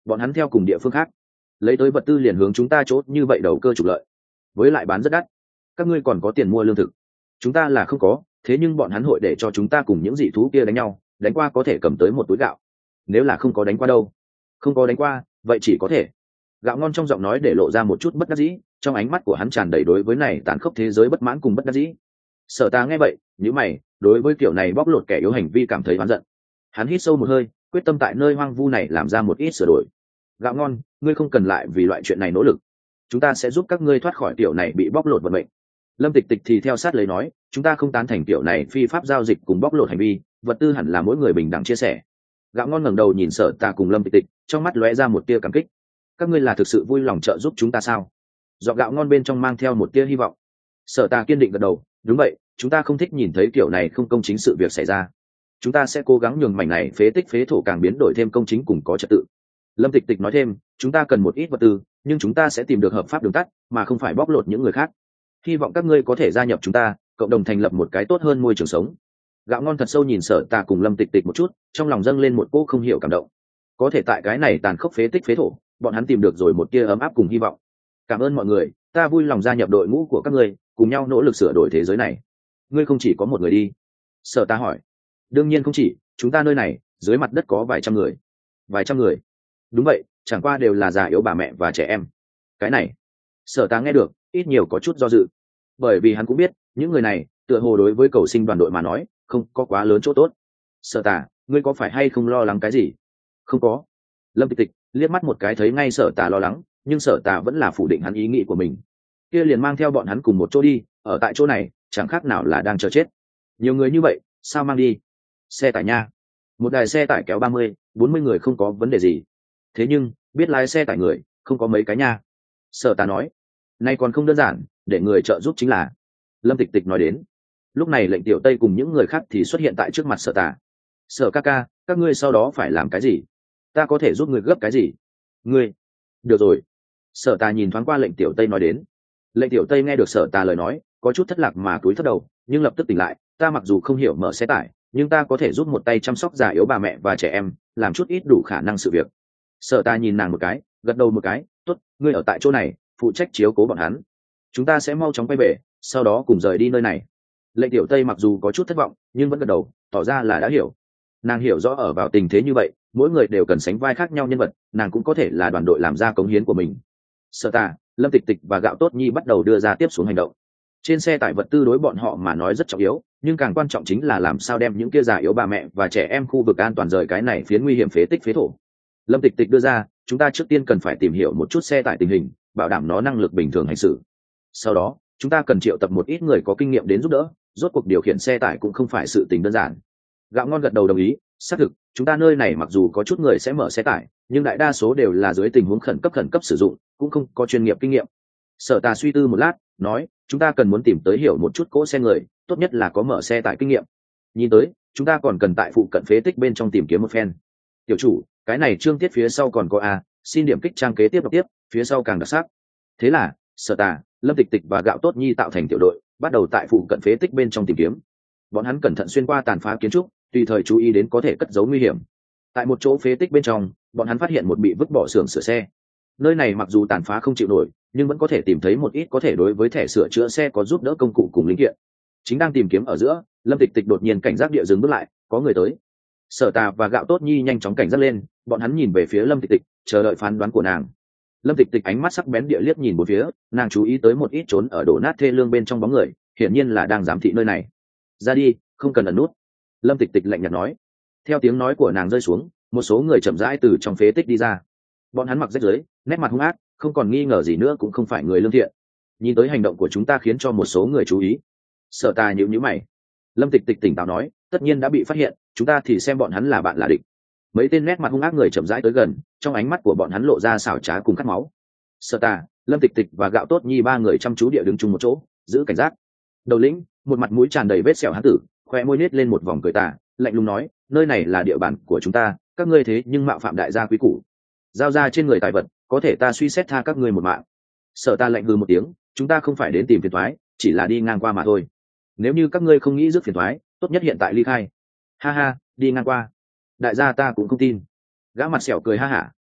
bọn hắn theo cùng địa phương khác lấy tới vật tư liền hướng chúng ta chốt như vậy đầu cơ trục lợi, với lại bán rất đắt. Các ngươi còn có tiền mua lương thực, chúng ta là không có, thế nhưng bọn hắn hội để cho chúng ta cùng những dị thú kia đánh nhau, đánh qua có thể cầm tới một túi gạo. Nếu là không có đánh qua đâu? Không có đánh qua vậy chỉ có thể. Gạo ngon trong giọng nói để lộ ra một chút bất đắc dĩ, trong ánh mắt của hắn tràn đầy đối với này tàn khốc thế giới bất mãn cùng bất đắc dĩ. Sở Ta nghe vậy nhíu mày, đối với kiểu này bóc lột kẻ yếu hành vi cảm thấy oán giận. Hắn hít sâu một hơi, quyết tâm tại nơi hoang vu này làm ra một ít sửa đổi. Gạo ngon, ngươi không cần lại vì loại chuyện này nỗ lực, chúng ta sẽ giúp các ngươi thoát khỏi tiểu này bị bóc lột vận mệnh. Lâm Tịch Tịch thì theo sát lấy nói, chúng ta không tán thành tiểu này phi pháp giao dịch cùng bóc lột hành vi, vật tư hẳn là mỗi người bình đẳng chia sẻ. Gạo ngon ngẩng đầu nhìn Sở Ta cùng Lâm Tịch Tịch, trong mắt lóe ra một tia cảm kích. Các ngươi là thực sự vui lòng trợ giúp chúng ta sao? Giọng gạo ngon bên trong mang theo một tia hy vọng. Sở Ta kiên định gật đầu, đúng vậy, chúng ta không thích nhìn thấy kiểu này không công chính sự việc xảy ra. Chúng ta sẽ cố gắng nhường mảnh này phế tích phế thổ càng biến đổi thêm công chính cùng có trật tự. Lâm Tịch Tịch nói thêm, chúng ta cần một ít vật tư, nhưng chúng ta sẽ tìm được hợp pháp đường tắt, mà không phải bóc lột những người khác. Hy vọng các ngươi có thể gia nhập chúng ta, cộng đồng thành lập một cái tốt hơn môi trường sống. Gạo ngon thật sâu nhìn Sở Ta cùng Lâm Tịch Tịch một chút, trong lòng dâng lên một cỗ không hiểu cảm động. Có thể tại cái này tàn khốc phế tích phế thổ, bọn hắn tìm được rồi một tia ấm áp cùng hy vọng. Cảm ơn mọi người, ta vui lòng gia nhập đội ngũ của các ngươi, cùng nhau nỗ lực sửa đổi thế giới này. Ngươi không chỉ có một người đi? Sở Ta hỏi. Đương nhiên không chỉ, chúng ta nơi này dưới mặt đất có vài trăm người. Vài trăm người? Đúng vậy, chẳng qua đều là già yếu, bà mẹ và trẻ em. Cái này Sở Ta nghe được ít nhiều có chút do dự, bởi vì hắn cũng biết những người này tựa hồ đối với cầu sinh đoàn đội mà nói không có quá lớn chỗ tốt. Sở Ta, ngươi có phải hay không lo lắng cái gì? Không có. Lâm Tịch Tịch liếc mắt một cái thấy ngay Sở Ta lo lắng, nhưng Sở Ta vẫn là phủ định hắn ý nghĩ của mình. Kia liền mang theo bọn hắn cùng một chỗ đi, ở tại chỗ này chẳng khác nào là đang chờ chết. Nhiều người như vậy sao mang đi? Xe tải nha. Một đài xe tải kéo 30-40 người không có vấn đề gì, thế nhưng biết lái xe tải người không có mấy cái nha. Sở Ta nói. Nay còn không đơn giản, để người trợ giúp chính là. Lâm Tịch Tịch nói đến. Lúc này lệnh tiểu Tây cùng những người khác thì xuất hiện tại trước mặt Sở Ta. Sở ca ca, các ngươi sau đó phải làm cái gì? Ta có thể giúp người gấp cái gì? Ngươi. Được rồi. Sở Ta nhìn thoáng qua lệnh tiểu Tây nói đến. Lệnh tiểu Tây nghe được Sở Ta lời nói có chút thất lạc mà cúi thấp đầu, nhưng lập tức tỉnh lại. Ta mặc dù không hiểu mở xe tải, nhưng ta có thể giúp một tay chăm sóc già yếu, bà mẹ và trẻ em, làm chút ít đủ khả năng sự việc. Sở Ta nhìn nàng một cái, gật đầu một cái. Tốt, ngươi ở tại chỗ này phụ trách chiếu cố bọn hắn, chúng ta sẽ mau chóng quay về, sau đó cùng rời đi nơi này. Lệnh tiểu Tây mặc dù có chút thất vọng nhưng vẫn gật đầu, tỏ ra là đã hiểu. Nàng hiểu rõ ở vào tình thế như vậy mỗi người đều cần sánh vai khác nhau nhân vật, nàng cũng có thể là đoàn đội làm ra cống hiến của mình. Sở Ta, Lâm Tịch Tịch và Gạo Tốt Nhi bắt đầu đưa ra tiếp xuống hành động. Trên xe tải vật tư đối bọn họ mà nói rất trọng yếu, nhưng càng quan trọng chính là làm sao đem những kia già yếu, bà mẹ và trẻ em khu vực an toàn rời cái này phiến nguy hiểm phế tích phế thổ. Lâm Tịch Tịch đưa ra, chúng ta trước tiên cần phải tìm hiểu một chút xe tải tình hình, bảo đảm nó năng lực bình thường hành xử. Sau đó chúng ta cần triệu tập một ít người có kinh nghiệm đến giúp đỡ, rốt cuộc điều khiển xe tải cũng không phải sự tình đơn giản. Gạo ngon gật đầu đồng ý, xác thực chúng ta nơi này mặc dù có chút người sẽ mở xe tải, nhưng đại đa số đều là dưới tình huống khẩn cấp sử dụng, cũng không có chuyên nghiệp kinh nghiệm. Sở Ta suy tư một lát nói, chúng ta cần muốn tìm tới hiểu một chút cỗ xe người, tốt nhất là có mở xe tải kinh nghiệm. Nhìn tới chúng ta còn cần tại phụ cận phế tích bên trong tìm kiếm một phen. Tiểu chủ, cái này chương tiết phía sau còn có a, xin điểm kích trang kế tiếp đọc tiếp, phía sau càng đặc sắc. Thế là Sở Ta, Lâm Tịch Tịch và Gạo Tốt Nhi tạo thành tiểu đội, bắt đầu tại phụ cận phế tích bên trong tìm kiếm. Bọn hắn cẩn thận xuyên qua tàn phá kiến trúc, tùy thời chú ý đến có thể cất giấu nguy hiểm. Tại một chỗ phế tích bên trong, bọn hắn phát hiện một bị vứt bỏ xưởng sửa xe. Nơi này mặc dù tàn phá không chịu nổi, nhưng vẫn có thể tìm thấy một ít có thể đối với thẻ sửa chữa xe có giúp đỡ công cụ cùng linh kiện. Chính đang tìm kiếm ở giữa, Lâm Tịch Tịch đột nhiên cảnh giác địa dừng bước lại, có người tới. Sở Ta và Gạo Tốt Nhi nhanh chóng cảnh giác lên, bọn hắn nhìn về phía Lâm Tịch Tịch, chờ đợi phán đoán của nàng. Lâm Tịch Tịch ánh mắt sắc bén địa liếc nhìn bốn phía, nàng chú ý tới một ít trốn ở đổ nát thê lương bên trong bóng người, hiển nhiên là đang giám thị nơi này. Ra đi, không cần ẩn nút. Lâm Tịch Tịch lạnh nhạt nói. Theo tiếng nói của nàng rơi xuống, một số người chậm rãi từ trong phế tích đi ra. Bọn hắn mặc rách rưới, nét mặt hung ác, không còn nghi ngờ gì nữa cũng không phải người lương thiện. Nhìn tới hành động của chúng ta khiến cho một số người chú ý. Sở Ta nhíu nhíu mày. Lâm Tịch Tịch tỉnh táo nói, tất nhiên đã bị phát hiện, chúng ta thì xem bọn hắn là bạn là địch. Mấy tên nét mặt hung ác người chậm rãi tới gần, trong ánh mắt của bọn hắn lộ ra xảo trá cùng khát máu. Sở Ta, Lâm Tịch Tịch và Gạo Tốt Nhi ba người chăm chú địa đứng chung một chỗ, giữ cảnh giác. Đầu lĩnh, một mặt mũi tràn đầy vết sẹo hán tử, khoe môi nết lên một vòng cười tà, lạnh lùng nói, nơi này là địa bàn của chúng ta, các ngươi thế nhưng mạo phạm đại gia quý củ, giao ra trên người tài vật, có thể ta suy xét tha các ngươi một mạng. Sở Ta lạnh hừ một tiếng, chúng ta không phải đến tìm phiền toái, chỉ là đi ngang qua mà thôi. Nếu như các ngươi không nghĩ rước phiền toái, tốt nhất hiện tại ly khai. Ha ha, đi ngang qua, đại gia ta cũng không tin. Gã mặt sẹo cười ha hả,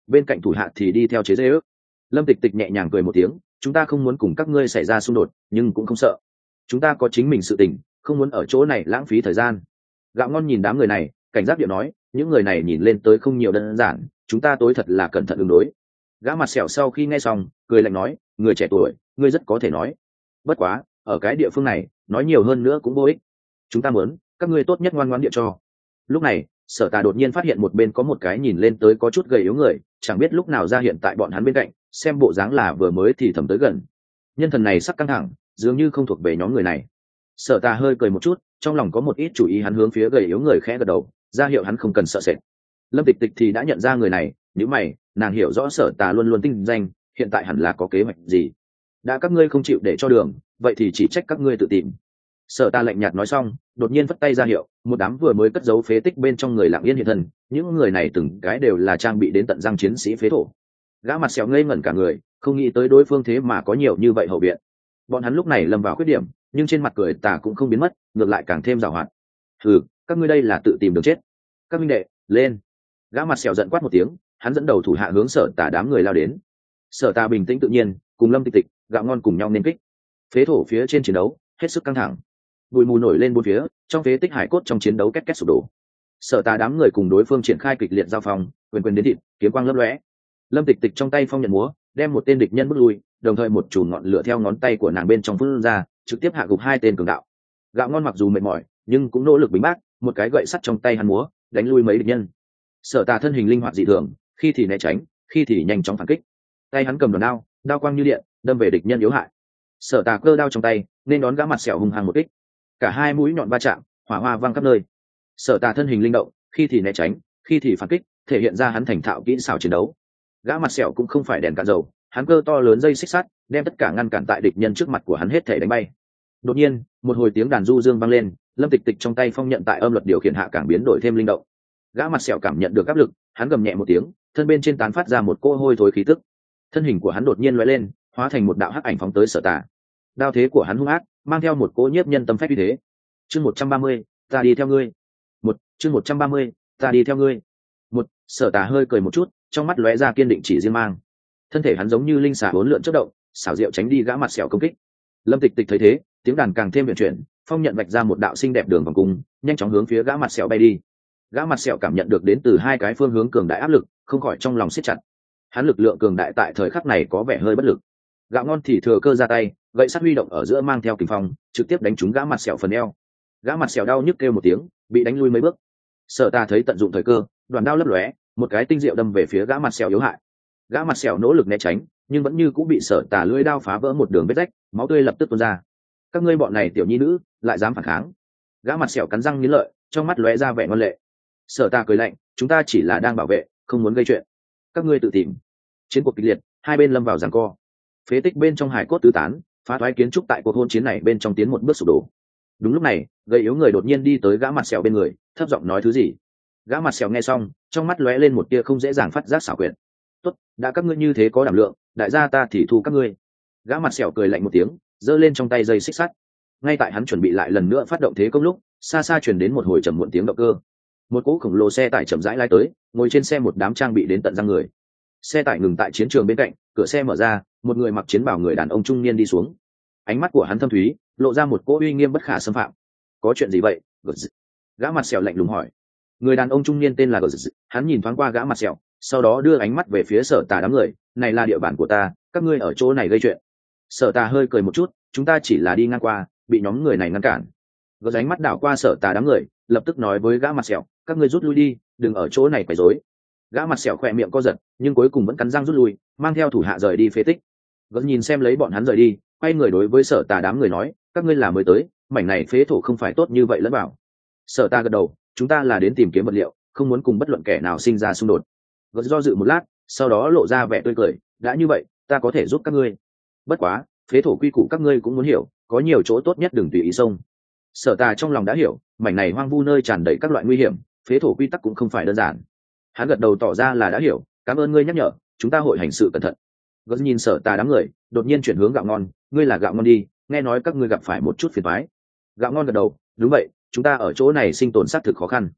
bên cạnh thủ hạ thì đi theo chế dễ ước. Lâm Tịch Tịch nhẹ nhàng cười một tiếng, chúng ta không muốn cùng các ngươi xảy ra xung đột, nhưng cũng không sợ. Chúng ta có chính mình sự tình, không muốn ở chỗ này lãng phí thời gian. Gạo Ngon nhìn đám người này, cảnh giác điệu nói, những người này nhìn lên tới không nhiều đơn giản, chúng ta tối thật là cẩn thận ứng đối. Gã mặt sẹo sau khi nghe xong, cười lạnh nói, người trẻ tuổi, ngươi rất có thể nói. Bất quá, ở cái địa phương này, nói nhiều hơn nữa cũng vô ích. Chúng ta muốn, các ngươi tốt nhất ngoan ngoãn địa cho. Lúc này, Sở Tà đột nhiên phát hiện một bên có một cái nhìn lên tới có chút gầy yếu người, chẳng biết lúc nào ra hiện tại bọn hắn bên cạnh, xem bộ dáng là vừa mới thì thầm tới gần. Nhân thần này sắc căng thẳng, dường như không thuộc về nhóm người này. Sở Tà hơi cười một chút, trong lòng có một ít chủ ý, hắn hướng phía gầy yếu người khẽ gật đầu, ra hiệu hắn không cần sợ sệt. Lâm Tịch Tịch thì đã nhận ra người này, nếu mày, nàng hiểu rõ Sở Tà luôn luôn tinh danh, hiện tại hẳn là có kế hoạch gì. Đã các ngươi không chịu để cho đường, vậy thì chỉ trách các ngươi tự tìm. Sở Tà lạnh nhạt nói xong, đột nhiên vất tay ra hiệu, một đám vừa mới cất giấu phế tích bên trong người lặng yên hiện thân, những người này từng cái đều là trang bị đến tận răng chiến sĩ phế thổ. Gã mặt sẹo ngây ngẩn cả người, không nghĩ tới đối phương thế mà có nhiều như vậy hậu viện. Bọn hắn lúc này lâm vào khuyết điểm, nhưng trên mặt cười tà cũng không biến mất, ngược lại càng thêm giàu hoạt. Hừ, các ngươi đây là tự tìm đường chết. Các minh đệ, lên! Gã mặt sẹo giận quát một tiếng, hắn dẫn đầu thủ hạ hướng Sở Tà đám người lao đến. Sở Tà bình tĩnh tự nhiên, cùng Lâm Tịch Tịch, Gạo Ngon cùng nhau nên kích. Phế thổ phía trên chiến đấu hết sức căng thẳng, bụi mù nổi lên bốn phía, trong phế tích hải cốt trong chiến đấu két két sụp đổ. Sở Tà đám người cùng đối phương triển khai kịch liệt giao phong, quyền quyền đến thịt, kiếm quang lấp lóe. Lâm Tịch Tịch trong tay phong nhận múa, đem một tên địch nhân bước lui, đồng thời một chùm ngọn lửa theo ngón tay của nàng bên trong phun ra, trực tiếp hạ gục hai tên cường đạo. Gạo Ngon mặc dù mệt mỏi, nhưng cũng nỗ lực bình bác, một cái gậy sắt trong tay hắn múa, đánh lui mấy địch nhân. Sở Tà thân hình linh hoạt dị thường, khi thì né tránh, khi thì nhanh chóng phản kích. Tay hắn cầm đòn đao, đao quang như điện, đâm về địch nhân yếu hại. Sở Tà cơ đao trong tay, nên đón gã mặt sẹo hung hăng một kích. Cả hai mũi nhọn va chạm, hỏa hoa vang khắp nơi. Sở Tà thân hình linh động, khi thì né tránh, khi thì phản kích, thể hiện ra hắn thành thạo kỹ xảo chiến đấu. Gã mặt sẹo cũng không phải đèn cạn dầu, hắn cơ to lớn dây xích sắt, đem tất cả ngăn cản tại địch nhân trước mặt của hắn hết thể đánh bay. Đột nhiên, một hồi tiếng đàn du dương vang lên, Lâm Tịch Tịch trong tay phong nhận tại âm luật điều khiển hạ càng biến đổi thêm linh động. Gã mặt sẹo cảm nhận được áp lực, hắn gầm nhẹ một tiếng, thân bên trên tán phát ra một cỗ hôi thối khí tức. Thân hình của hắn đột nhiên lóe lên, hóa thành một đạo hắc ảnh phóng tới Sở Tà. Đao thế của hắn hung ác, mang theo một cỗ nhiếp nhân tâm phách uy thế. Chương 130, ta đi theo ngươi. Chương 130, ta đi theo ngươi. Sở Tà hơi cười một chút, trong mắt lóe ra kiên định chỉ riêng mang. Thân thể hắn giống như linh xà uốn lượn chớp động, xảo diệu tránh đi gã mặt sẹo công kích. Lâm Tịch Tịch thấy thế, tiếng đàn càng thêm huyền chuyển, phong nhận vạch ra một đạo xinh đẹp đường vòng cung, nhanh chóng hướng phía gã mặt sẹo bay đi. Gã mặt sẹo cảm nhận được đến từ hai cái phương hướng cường đại áp lực, không khỏi trong lòng siết chặt. Hắn lực lượng cường đại tại thời khắc này có vẻ hơi bất lực. Gạo Ngon thì thừa cơ ra tay, gậy sắt huy động ở giữa mang theo kình phong, trực tiếp đánh trúng gã mặt sẹo phần eo. Gã mặt sẹo đau nhức kêu một tiếng, bị đánh lui mấy bước. Sở Tà thấy tận dụng thời cơ, đoàn đao lấp lóe, một cái tinh diệu đâm về phía gã mặt sẹo yếu hại. Gã mặt sẹo nỗ lực né tránh, nhưng vẫn như cũng bị Sở Tà lưỡi đao phá vỡ một đường vết rách, máu tươi lập tức tuôn ra. Các ngươi bọn này tiểu nhi nữ, lại dám phản kháng? Gã mặt sẹo cắn răng nghiến lợi, trong mắt lóe ra vẻ ngoan lệ. Sở Tà cười lạnh, chúng ta chỉ là đang bảo vệ, không muốn gây chuyện. Các ngươi tự tìm. Chiến cuộc kịch liệt, hai bên lâm vào giằng co. Phế tích bên trong hải cốt tứ tán, phá thoái kiến trúc tại cuộc hôn chiến này bên trong tiến một bước sụp đổ. Đúng lúc này, gầy yếu người đột nhiên đi tới gã mặt sẹo bên người, thấp giọng nói thứ gì. Gã mặt sẹo nghe xong, trong mắt lóe lên một tia không dễ dàng phát giác xảo quyệt. Tốt, đã các ngươi như thế có đảm lượng, đại gia ta thì thu các ngươi. Gã mặt sẹo cười lạnh một tiếng, giơ lên trong tay dây xích sắt. Ngay tại hắn chuẩn bị lại lần nữa phát động thế công lúc, xa xa truyền đến một hồi trầm muộn tiếng động cơ. Một cỗ khổng lồ xe tải chậm rãi lái tới, ngồi trên xe một đám trang bị đến tận răng người. Xe tải ngừng tại chiến trường bên cạnh, cửa xe mở ra, một người mặc chiến bào người đàn ông trung niên đi xuống. Ánh mắt của hắn thâm thúy, lộ ra một cỗ uy nghiêm bất khả xâm phạm. Có chuyện gì vậy? Gã mặt sẹo lạnh lùng hỏi. Người đàn ông trung niên tên là hắn nhìn thoáng qua gã mặt sẹo, sau đó đưa ánh mắt về phía Sở Tà đám người. Này là địa bàn của ta, các ngươi ở chỗ này gây chuyện. Sở Tà hơi cười một chút, chúng ta chỉ là đi ngang qua, bị nhóm người này ngăn cản. Ánh mắt đảo qua Sở Tà đám người, lập tức nói với gã mặt sẹo, các ngươi rút lui đi, đừng ở chỗ này quấy rối. Gã mặt sẹo khỏe miệng co giật, nhưng cuối cùng vẫn cắn răng rút lui, mang theo thủ hạ rời đi phế tích. Nhìn xem lấy bọn hắn rời đi, quay người đối với Sở Tà đám người nói, các ngươi là mới tới, mảnh này phế thổ không phải tốt như vậy lẫn vào. Sở Tà gật đầu, chúng ta là đến tìm kiếm vật liệu, không muốn cùng bất luận kẻ nào sinh ra xung đột. Do dự một lát, sau đó lộ ra vẻ tươi cười, đã như vậy, ta có thể giúp các ngươi. Bất quá, phế thổ quy củ các ngươi cũng muốn hiểu, có nhiều chỗ tốt nhất đừng tùy ý xông. Sở Tà trong lòng đã hiểu, mảnh này hoang vu nơi tràn đầy các loại nguy hiểm, phế thổ quy tắc cũng không phải đơn giản. Hắn gật đầu tỏ ra là đã hiểu, cảm ơn ngươi nhắc nhở, chúng ta hội hành sự cẩn thận. Nhìn Sở Tà đám người, đột nhiên chuyển hướng Gạo Ngon, ngươi là Gạo Ngon đi, nghe nói các ngươi gặp phải một chút phiền toái. Gạo Ngon gật đầu, đúng vậy, chúng ta ở chỗ này sinh tồn xác thực khó khăn.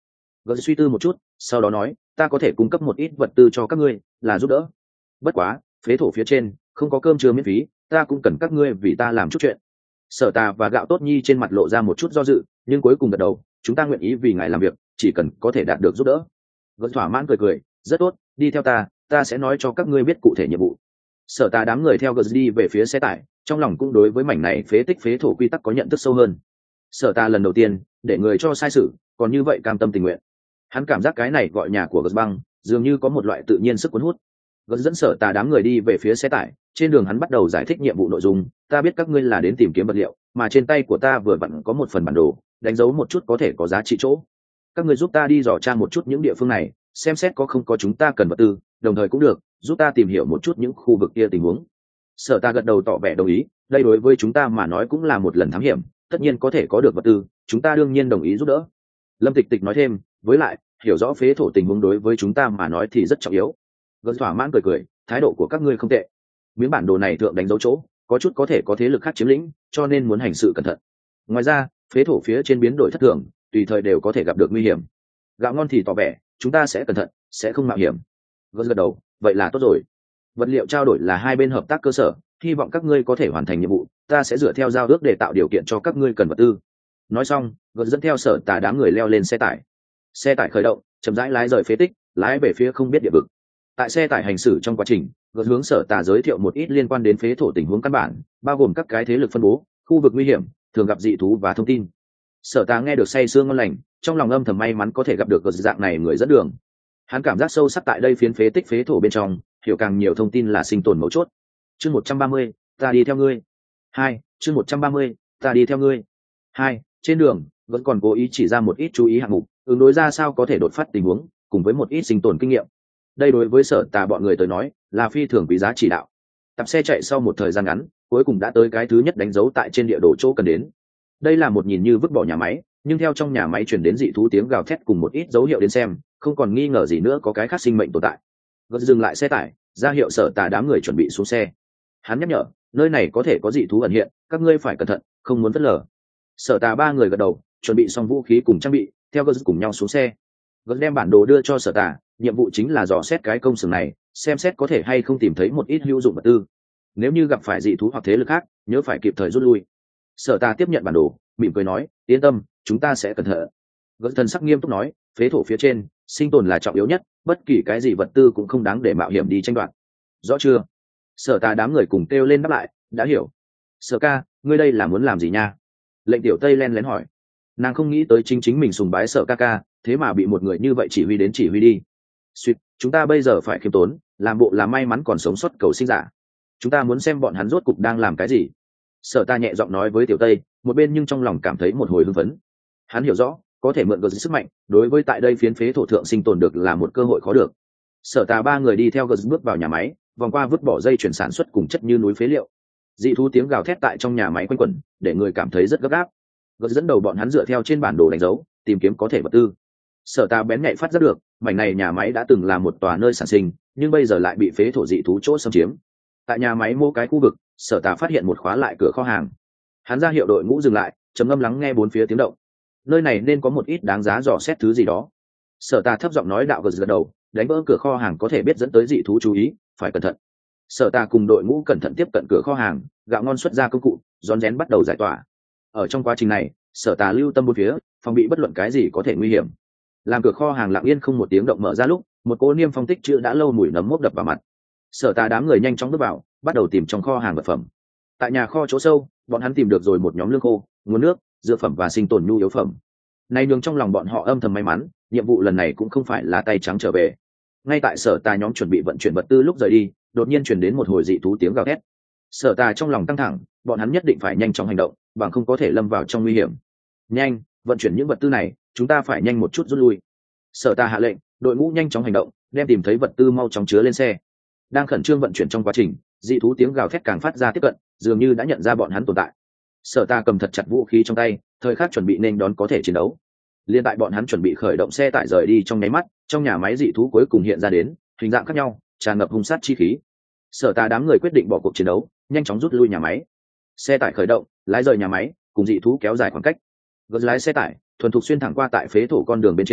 Gớt suy tư một chút, sau đó nói, ta có thể cung cấp một ít vật tư cho các ngươi, là giúp đỡ. Bất quá, phế thổ phía trên không có cơm trưa miễn phí, ta cũng cần các ngươi vì ta làm chút chuyện. Sở Tà và Gạo Tốt Nhi trên mặt lộ ra một chút do dự, nhưng cuối cùng gật đầu, chúng ta nguyện ý vì ngài làm việc, chỉ cần có thể đạt được giúp đỡ. Gớt thỏa mãn cười cười, rất tốt, đi theo ta sẽ nói cho các ngươi biết cụ thể nhiệm vụ. Sở Tà đám người theo Gớt đi về phía xe tải, trong lòng cũng đối với mảnh này phế tích phế thổ quy tắc có nhận thức sâu hơn. Sở Tà lần đầu tiên để người cho sai sự, còn như vậy cam tâm tình nguyện. Hắn cảm giác cái này gọi nhà của Gớt băng, dường như có một loại tự nhiên sức cuốn hút. Gớt dẫn Sở Tà đám người đi về phía xe tải, trên đường hắn bắt đầu giải thích nhiệm vụ nội dung. Ta biết các ngươi là đến tìm kiếm vật liệu, mà trên tay của ta vừa vặn có một phần bản đồ, đánh dấu một chút có thể có giá trị chỗ. Các ngươi giúp ta đi dò tra một chút những địa phương này, xem xét có không có chúng ta cần vật tư, đồng thời cũng được giúp ta tìm hiểu một chút những khu vực kia tình huống. Sở Ta gật đầu tỏ vẻ đồng ý, đây đối với chúng ta mà nói cũng là một lần thám hiểm, tất nhiên có thể có được vật tư, chúng ta đương nhiên đồng ý giúp đỡ. Lâm Tịch Tịch nói thêm, với lại hiểu rõ phế thổ tình huống đối với chúng ta mà nói thì rất trọng yếu. Gớt thỏa mãn cười, thái độ của các ngươi không tệ. Miếng bản đồ này thượng đánh dấu chỗ, có chút có thể có thế lực khác chiếm lĩnh, cho nên muốn hành sự cẩn thận. Ngoài ra, phế thổ phía trên biến đổi thất thường, tùy thời đều có thể gặp được nguy hiểm. Gạo Ngon thì tỏ vẻ, chúng ta sẽ cẩn thận, sẽ không mạo hiểm. Gớt gật đầu, vậy là tốt rồi. Vật liệu trao đổi là hai bên hợp tác cơ sở, hy vọng các ngươi có thể hoàn thành nhiệm vụ, ta sẽ dựa theo giao ước để tạo điều kiện cho các ngươi cần vật tư. Nói xong, Gớt dẫn theo Sở Tà đám người leo lên xe tải. Xe tải khởi động, chậm rãi lái rời phế tích, lái về phía không biết địa vực. Tại xe tải hành xử trong quá trình, Gớt hướng Sở Tà giới thiệu một ít liên quan đến phế thổ tình huống căn bản, bao gồm các cái thế lực phân bố, khu vực nguy hiểm, thường gặp dị thú và thông tin. Sở Tà nghe được say sương ngon lành, trong lòng âm thầm may mắn có thể gặp được Gớt dạng này người dẫn đường. Hắn cảm giác sâu sắc tại đây phiến phế tích phế thổ bên trong, hiểu càng nhiều thông tin là sinh tồn mấu chốt. Chương 130, ta đi theo ngươi. 2, chương 130, ta đi theo ngươi. 2, trên đường, vẫn còn cố ý chỉ ra một ít chú ý hạng mục, ứng đối ra sao có thể đột phát tình huống, cùng với một ít sinh tồn kinh nghiệm. Đây đối với Sở Tà bọn người tới nói, là phi thường quý giá chỉ đạo. Tập xe chạy sau một thời gian ngắn, cuối cùng đã tới cái thứ nhất đánh dấu tại trên địa đồ chỗ cần đến. Đây là một nhìn như vứt bỏ nhà máy, nhưng theo trong nhà máy truyền đến dị thú tiếng gào thét cùng một ít dấu hiệu đến xem, không còn nghi ngờ gì nữa có cái khác sinh mệnh tồn tại. Gớt dừng lại xe tải, ra hiệu Sở Tà đám người chuẩn bị xuống xe. Hắn nhắc nhở, nơi này có thể có dị thú ẩn hiện, các ngươi phải cẩn thận, không muốn phớt lờ. Sở Tà ba người gật đầu, chuẩn bị xong vũ khí cùng trang bị, theo Gớt cùng nhau xuống xe. Gớt đem bản đồ đưa cho Sở Tà, nhiệm vụ chính là dò xét cái công xưởng này, xem xét có thể hay không tìm thấy một ít hữu dụng vật tư. Nếu như gặp phải dị thú hoặc thế lực khác, nhớ phải kịp thời rút lui. Sở Tà tiếp nhận bản đồ, mỉm cười nói, yên tâm, chúng ta sẽ cẩn thận. Gớt thần sắc nghiêm túc nói, phế thổ phía trên, sinh tồn là trọng yếu nhất, bất kỳ cái gì vật tư cũng không đáng để mạo hiểm đi tranh đoạt. Rõ chưa? Sở Tà đám người cùng kêu lên đáp lại, đã hiểu. Sở ca, ngươi đây là muốn làm gì nha? Lệnh Tiểu Tây len lén hỏi. Nàng không nghĩ tới chính mình sùng bái Sở ca ca, thế mà bị một người như vậy chỉ huy đến chỉ huy đi. Suýt, chúng ta bây giờ phải khiêm tốn, làm bộ là may mắn còn sống sót cầu sinh giả. Chúng ta muốn xem bọn hắn rốt cục đang làm cái gì. Sở Ta nhẹ giọng nói với Tiểu Tây, một bên nhưng trong lòng cảm thấy một hồi hưng phấn. Hắn hiểu rõ, có thể mượn Gớt sức mạnh, đối với tại đây phiến phế thổ thượng sinh tồn được là một cơ hội khó được. Sở Ta ba người đi theo Gớt bước vào nhà máy, vòng qua vứt bỏ dây chuyển sản xuất cùng chất như núi phế liệu. Dị thú tiếng gào thét tại trong nhà máy quanh quẩn, để người cảm thấy rất gấp gáp. Gớt dẫn đầu bọn hắn dựa theo trên bản đồ đánh dấu, tìm kiếm có thể vật tư. Sở Ta bén nhạy phát giác được, mảnh này nhà máy đã từng là một tòa nơi sản sinh, nhưng bây giờ lại bị phế thổ dị thú chỗ xâm chiếm. Tại nhà máy mô cái khu vực, Sở Ta phát hiện một khóa lại cửa kho hàng. Hắn ra hiệu đội ngũ dừng lại, trầm ngâm lắng nghe bốn phía tiếng động. Nơi này nên có một ít đáng giá dò xét thứ gì đó. Sở Ta thấp giọng nói đạo Gớt gật đầu, đánh vỡ cửa kho hàng có thể biết dẫn tới dị thú chú ý, phải cẩn thận. Sở Ta cùng đội ngũ cẩn thận tiếp cận cửa kho hàng, Gạo Ngon xuất ra công cụ, rón rén bắt đầu giải tỏa. Ở trong quá trình này, Sở Ta lưu tâm bốn phía, phòng bị bất luận cái gì có thể nguy hiểm. Làm cửa kho hàng lặng yên không một tiếng động mở ra lúc, một cỗ niêm phong tích trữ đã lâu mùi nấm mốc đập vào mặt. Sở Ta đám người nhanh chóng bước vào, bắt đầu tìm trong kho hàng vật phẩm. Tại nhà kho chỗ sâu, bọn hắn tìm được rồi một nhóm lương khô, nguồn nước, dược phẩm và sinh tồn nhu yếu phẩm. Này nhường trong lòng bọn họ âm thầm may mắn, nhiệm vụ lần này cũng không phải là tay trắng trở về. Ngay tại Sở Ta nhóm chuẩn bị vận chuyển vật tư lúc rời đi, đột nhiên truyền đến một hồi dị thú tiếng gào thét. Sở Ta trong lòng căng thẳng, bọn hắn nhất định phải nhanh chóng hành động, bằng không có thể lâm vào trong nguy hiểm. Nhanh, vận chuyển những vật tư này, chúng ta phải nhanh một chút rút lui. Sở Ta hạ lệnh, đội ngũ nhanh chóng hành động, đem tìm thấy vật tư mau chóng chứa lên xe. Đang khẩn trương vận chuyển trong quá trình, dị thú tiếng gào thét càng phát ra tiếp cận, dường như đã nhận ra bọn hắn tồn tại. Sở Ta cầm thật chặt vũ khí trong tay, thời khắc chuẩn bị nên đón có thể chiến đấu. Liên tại bọn hắn chuẩn bị khởi động xe tải rời đi trong nháy mắt, trong nhà máy dị thú cuối cùng hiện ra đến, hình dạng khác nhau, tràn ngập hung sát chi khí. Sở Ta đám người quyết định bỏ cuộc chiến đấu, nhanh chóng rút lui nhà máy. Xe tải khởi động, lái rời nhà máy, cùng dị thú kéo dài khoảng cách. Gớt lái xe tải thuần thục xuyên thẳng qua tại phế thổ con đường bên trên,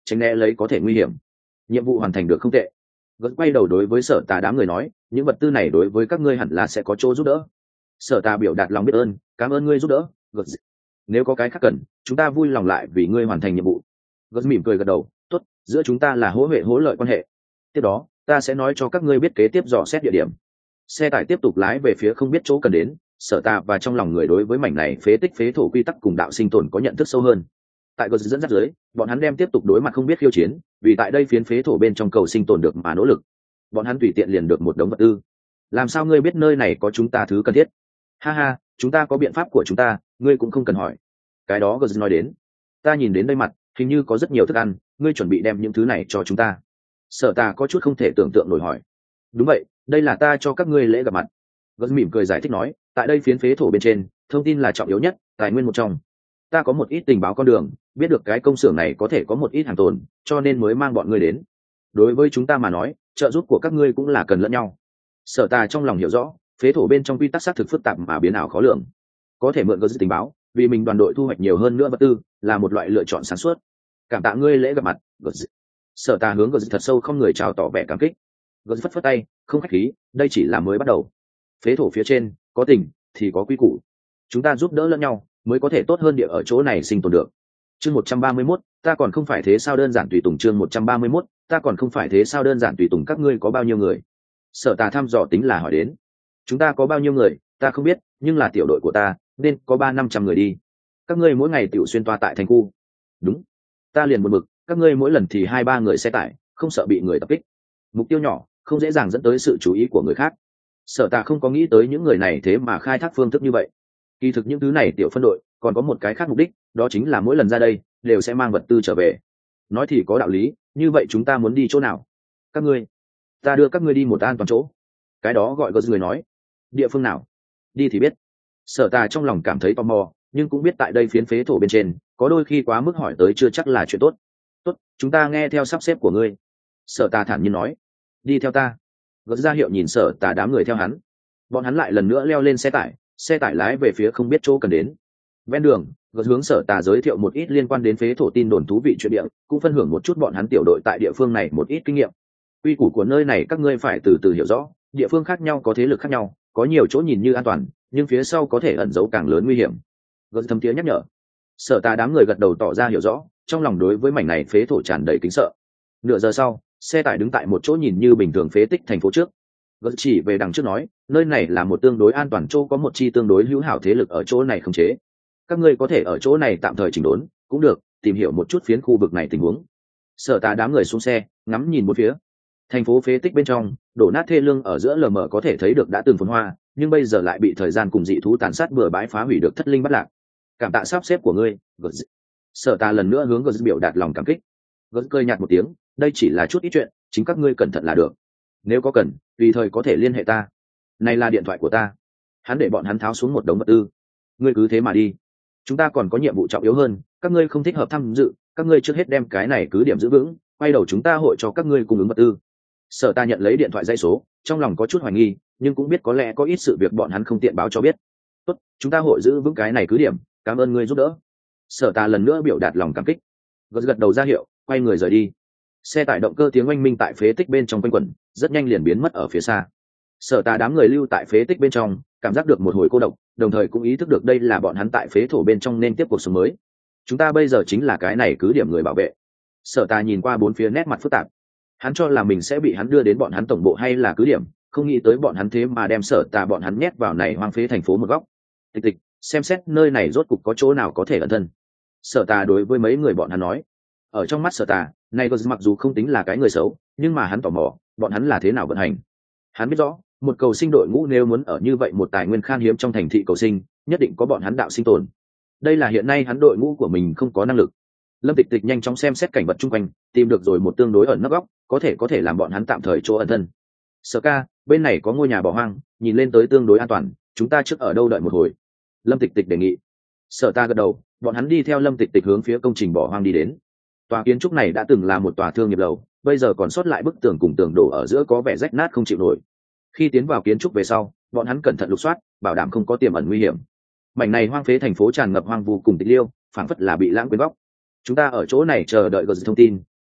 tránh né lấy có thể nguy hiểm. Nhiệm vụ hoàn thành được không tệ. Gật quay đầu đối với Sở Tà đám người nói, những vật tư này đối với các ngươi hẳn là sẽ có chỗ giúp đỡ. Sở Tà biểu đạt lòng biết ơn, cảm ơn ngươi giúp đỡ. Gật, nếu có cái khác cần, chúng ta vui lòng lại vì ngươi hoàn thành nhiệm vụ. Gật mỉm cười gật đầu, tốt, giữa chúng ta là hỗ huệ hỗ lợi quan hệ. Tiếp đó ta sẽ nói cho các ngươi biết kế tiếp dò xét địa điểm. Xe tải tiếp tục lái về phía không biết chỗ cần đến. Sở Tà và trong lòng người đối với mảnh này phế tích phế thổ quy tắc cùng đạo sinh tồn có nhận thức sâu hơn. Tại Gật dẫn dắt dưới, bọn hắn đem tiếp tục đối mặt không biết khiêu chiến, vì tại đây phiến phế thổ bên trong cầu sinh tồn được mà nỗ lực. Bọn hắn tùy tiện liền được một đống vật tư. Làm sao ngươi biết nơi này có chúng ta thứ cần thiết? Ha ha, chúng ta có biện pháp của chúng ta, ngươi cũng không cần hỏi. Cái đó Gật nói đến. Ta nhìn đến đây mặt, hình như có rất nhiều thức ăn, ngươi chuẩn bị đem những thứ này cho chúng ta. Sở Tà có chút không thể tưởng tượng nổi hỏi. Đúng vậy, đây là ta cho các ngươi lễ gặp mặt. Gật mỉm cười giải thích nói, tại đây phiến phế thổ bên trên, thông tin là trọng yếu nhất, tài nguyên một trong. Ta có một ít tình báo con đường, biết được cái công xưởng này có thể có một ít hàng tồn, cho nên mới mang bọn ngươi đến. Đối với chúng ta mà nói, trợ giúp của các ngươi cũng là cần lẫn nhau. Sở Tà trong lòng hiểu rõ, phế thổ bên trong quy tắc xác thực phức tạp mà biến ảo khó lường. Có thể mượn Gật tình báo, vì mình đoàn đội thu hoạch nhiều hơn nữa vật tư, là một loại lựa chọn sáng suốt. Cảm tạ ngươi lễ gặp mặt, Gật. Sở Tà hướng Gật thật sâu không người chào tỏ vẻ cảm kích. Gật phất phất tay, không khách khí, đây chỉ là mới bắt đầu. Phế thổ phía trên, có tình thì có quy củ. Chúng ta giúp đỡ lẫn nhau, mới có thể tốt hơn địa ở chỗ này sinh tồn được. Chương 131, ta còn không phải thế sao đơn giản tùy tùng. Chương 131, ta còn không phải thế sao đơn giản tùy tùng. Các ngươi có bao nhiêu người? Sở Tà thăm dò tính là hỏi đến. Chúng ta có bao nhiêu người, ta không biết, nhưng là tiểu đội của ta, nên có 300-500 người đi. Các ngươi mỗi ngày tiểu xuyên toa tại thành khu. Đúng. Ta liền buồn bực, các ngươi mỗi lần thì 2-3 người xe tải, không sợ bị người tập kích. Mục tiêu nhỏ, không dễ dàng dẫn tới sự chú ý của người khác. Sở Tà không có nghĩ tới những người này thế mà khai thác phương thức như vậy. Kỳ thực những thứ này tiểu phân đội còn có một cái khác mục đích, đó chính là mỗi lần ra đây đều sẽ mang vật tư trở về. Nói thì có đạo lý, như vậy chúng ta muốn đi chỗ nào? Các ngươi, ta đưa các ngươi đi một an toàn chỗ. Cái đó gọi Gật người nói. Địa phương nào? Đi thì biết. Sở Tà trong lòng cảm thấy tò mò, nhưng cũng biết tại đây phiến phế thổ bên trên, có đôi khi quá mức hỏi tới chưa chắc là chuyện tốt. Tốt, chúng ta nghe theo sắp xếp của ngươi. Sở Tà thản nhiên nói. Đi theo ta. Gật ra hiệu nhìn Sở Tà đám người theo hắn. Bọn hắn lại lần nữa leo lên xe tải lái về phía không biết chỗ cần đến. Ven đường, Gật hướng Sở Tà giới thiệu một ít liên quan đến phế thổ tin đồn thú vị chuyện địa, cũng phân hưởng một chút bọn hắn tiểu đội tại địa phương này một ít kinh nghiệm. Quy củ của nơi này các ngươi phải từ từ hiểu rõ, địa phương khác nhau có thế lực khác nhau, có nhiều chỗ nhìn như an toàn, nhưng phía sau có thể ẩn giấu càng lớn nguy hiểm. Gật thâm tía nhắc nhở. Sở Tà đám người gật đầu tỏ ra hiểu rõ, trong lòng đối với mảnh này phế thổ tràn đầy kính sợ. Nửa giờ sau, xe tải đứng tại một chỗ nhìn như bình thường phế tích thành phố trước. Gật chỉ về đằng trước nói, nơi này là một tương đối an toàn chỗ, có một chi tương đối hữu hảo thế lực ở chỗ này khống chế. Các ngươi có thể ở chỗ này tạm thời chỉnh đốn, cũng được, tìm hiểu một chút phiến khu vực này tình huống. Sở Tà đám người xuống xe, ngắm nhìn bốn phía. Thành phố phế tích bên trong, đổ nát thê lương ở giữa lờ mờ có thể thấy được đã từng phồn hoa, nhưng bây giờ lại bị thời gian cùng dị thú tàn sát bừa bãi phá hủy được thất linh bất lạc. Cảm tạ sắp xếp của ngươi, Gật. Sở Tà lần nữa hướng Gật biểu đạt lòng cảm kích. Gật cười nhạt một tiếng, đây chỉ là chút ít chuyện, chính các ngươi cẩn thận là được. Nếu có cần, tùy thời có thể liên hệ ta. Này là điện thoại của ta. Hắn để bọn hắn tháo xuống một đống vật tư. Ngươi cứ thế mà đi. Chúng ta còn có nhiệm vụ trọng yếu hơn, các ngươi không thích hợp tham dự, các ngươi trước hết đem cái này cứ điểm giữ vững, quay đầu chúng ta hội cho các ngươi cung ứng vật tư. Sở Tà nhận lấy điện thoại dây số, trong lòng có chút hoài nghi, nhưng cũng biết có lẽ có ít sự việc bọn hắn không tiện báo cho biết. Tốt, chúng ta hội giữ vững cái này cứ điểm, cảm ơn ngươi giúp đỡ. Sở Tà lần nữa biểu đạt lòng cảm kích. Gật đầu ra hiệu, quay người rời đi. Xe tải động cơ tiếng oanh minh tại phế tích bên trong quanh quẩn, rất nhanh liền biến mất ở phía xa. Sở Tà đám người lưu tại phế tích bên trong, cảm giác được một hồi cô độc, đồng thời cũng ý thức được đây là bọn hắn tại phế thổ bên trong nên tiếp cuộc sống mới. Chúng ta bây giờ chính là cái này cứ điểm người bảo vệ. Sở Tà nhìn qua bốn phía nét mặt phức tạp. Hắn cho là mình sẽ bị hắn đưa đến bọn hắn tổng bộ hay là cứ điểm, không nghĩ tới bọn hắn thế mà đem Sở Tà bọn hắn nhét vào này hoang phế thành phố một góc. Tịch tịch, xem xét nơi này rốt cục có chỗ nào có thể ẩn thân. Sở Tà đối với mấy người bọn hắn nói. Ở trong mắt Sở Tà, này Gật mặc dù không tính là cái người xấu, nhưng mà hắn tò mò, bọn hắn là thế nào vận hành. Hắn biết rõ, một cầu sinh đội ngũ nếu muốn ở như vậy một tài nguyên khan hiếm trong thành thị cầu sinh, nhất định có bọn hắn đạo sinh tồn. Đây là hiện nay hắn đội ngũ của mình không có năng lực. Lâm Tịch Tịch nhanh chóng xem xét cảnh vật chung quanh, tìm được rồi một tương đối ẩn nấp góc, có thể làm bọn hắn tạm thời chỗ ẩn thân. Sở ca, bên này có ngôi nhà bỏ hoang, nhìn lên tới tương đối an toàn, chúng ta trước ở đâu đợi một hồi. Lâm Tịch Tịch đề nghị. Sở ta gật đầu, bọn hắn đi theo Lâm Tịch Tịch hướng phía công trình bỏ hoang đi đến. Tòa kiến trúc này đã từng là một tòa thương nghiệp lầu, bây giờ còn sót lại bức tường cùng tường đổ ở giữa có vẻ rách nát không chịu nổi. Khi tiến vào kiến trúc về sau, bọn hắn cẩn thận lục soát, bảo đảm không có tiềm ẩn nguy hiểm. Mảnh này hoang phế thành phố tràn ngập hoang vu cùng tịch liêu, phảng phất là bị lãng quên góc. Chúng ta ở chỗ này chờ đợi Gật thông tin,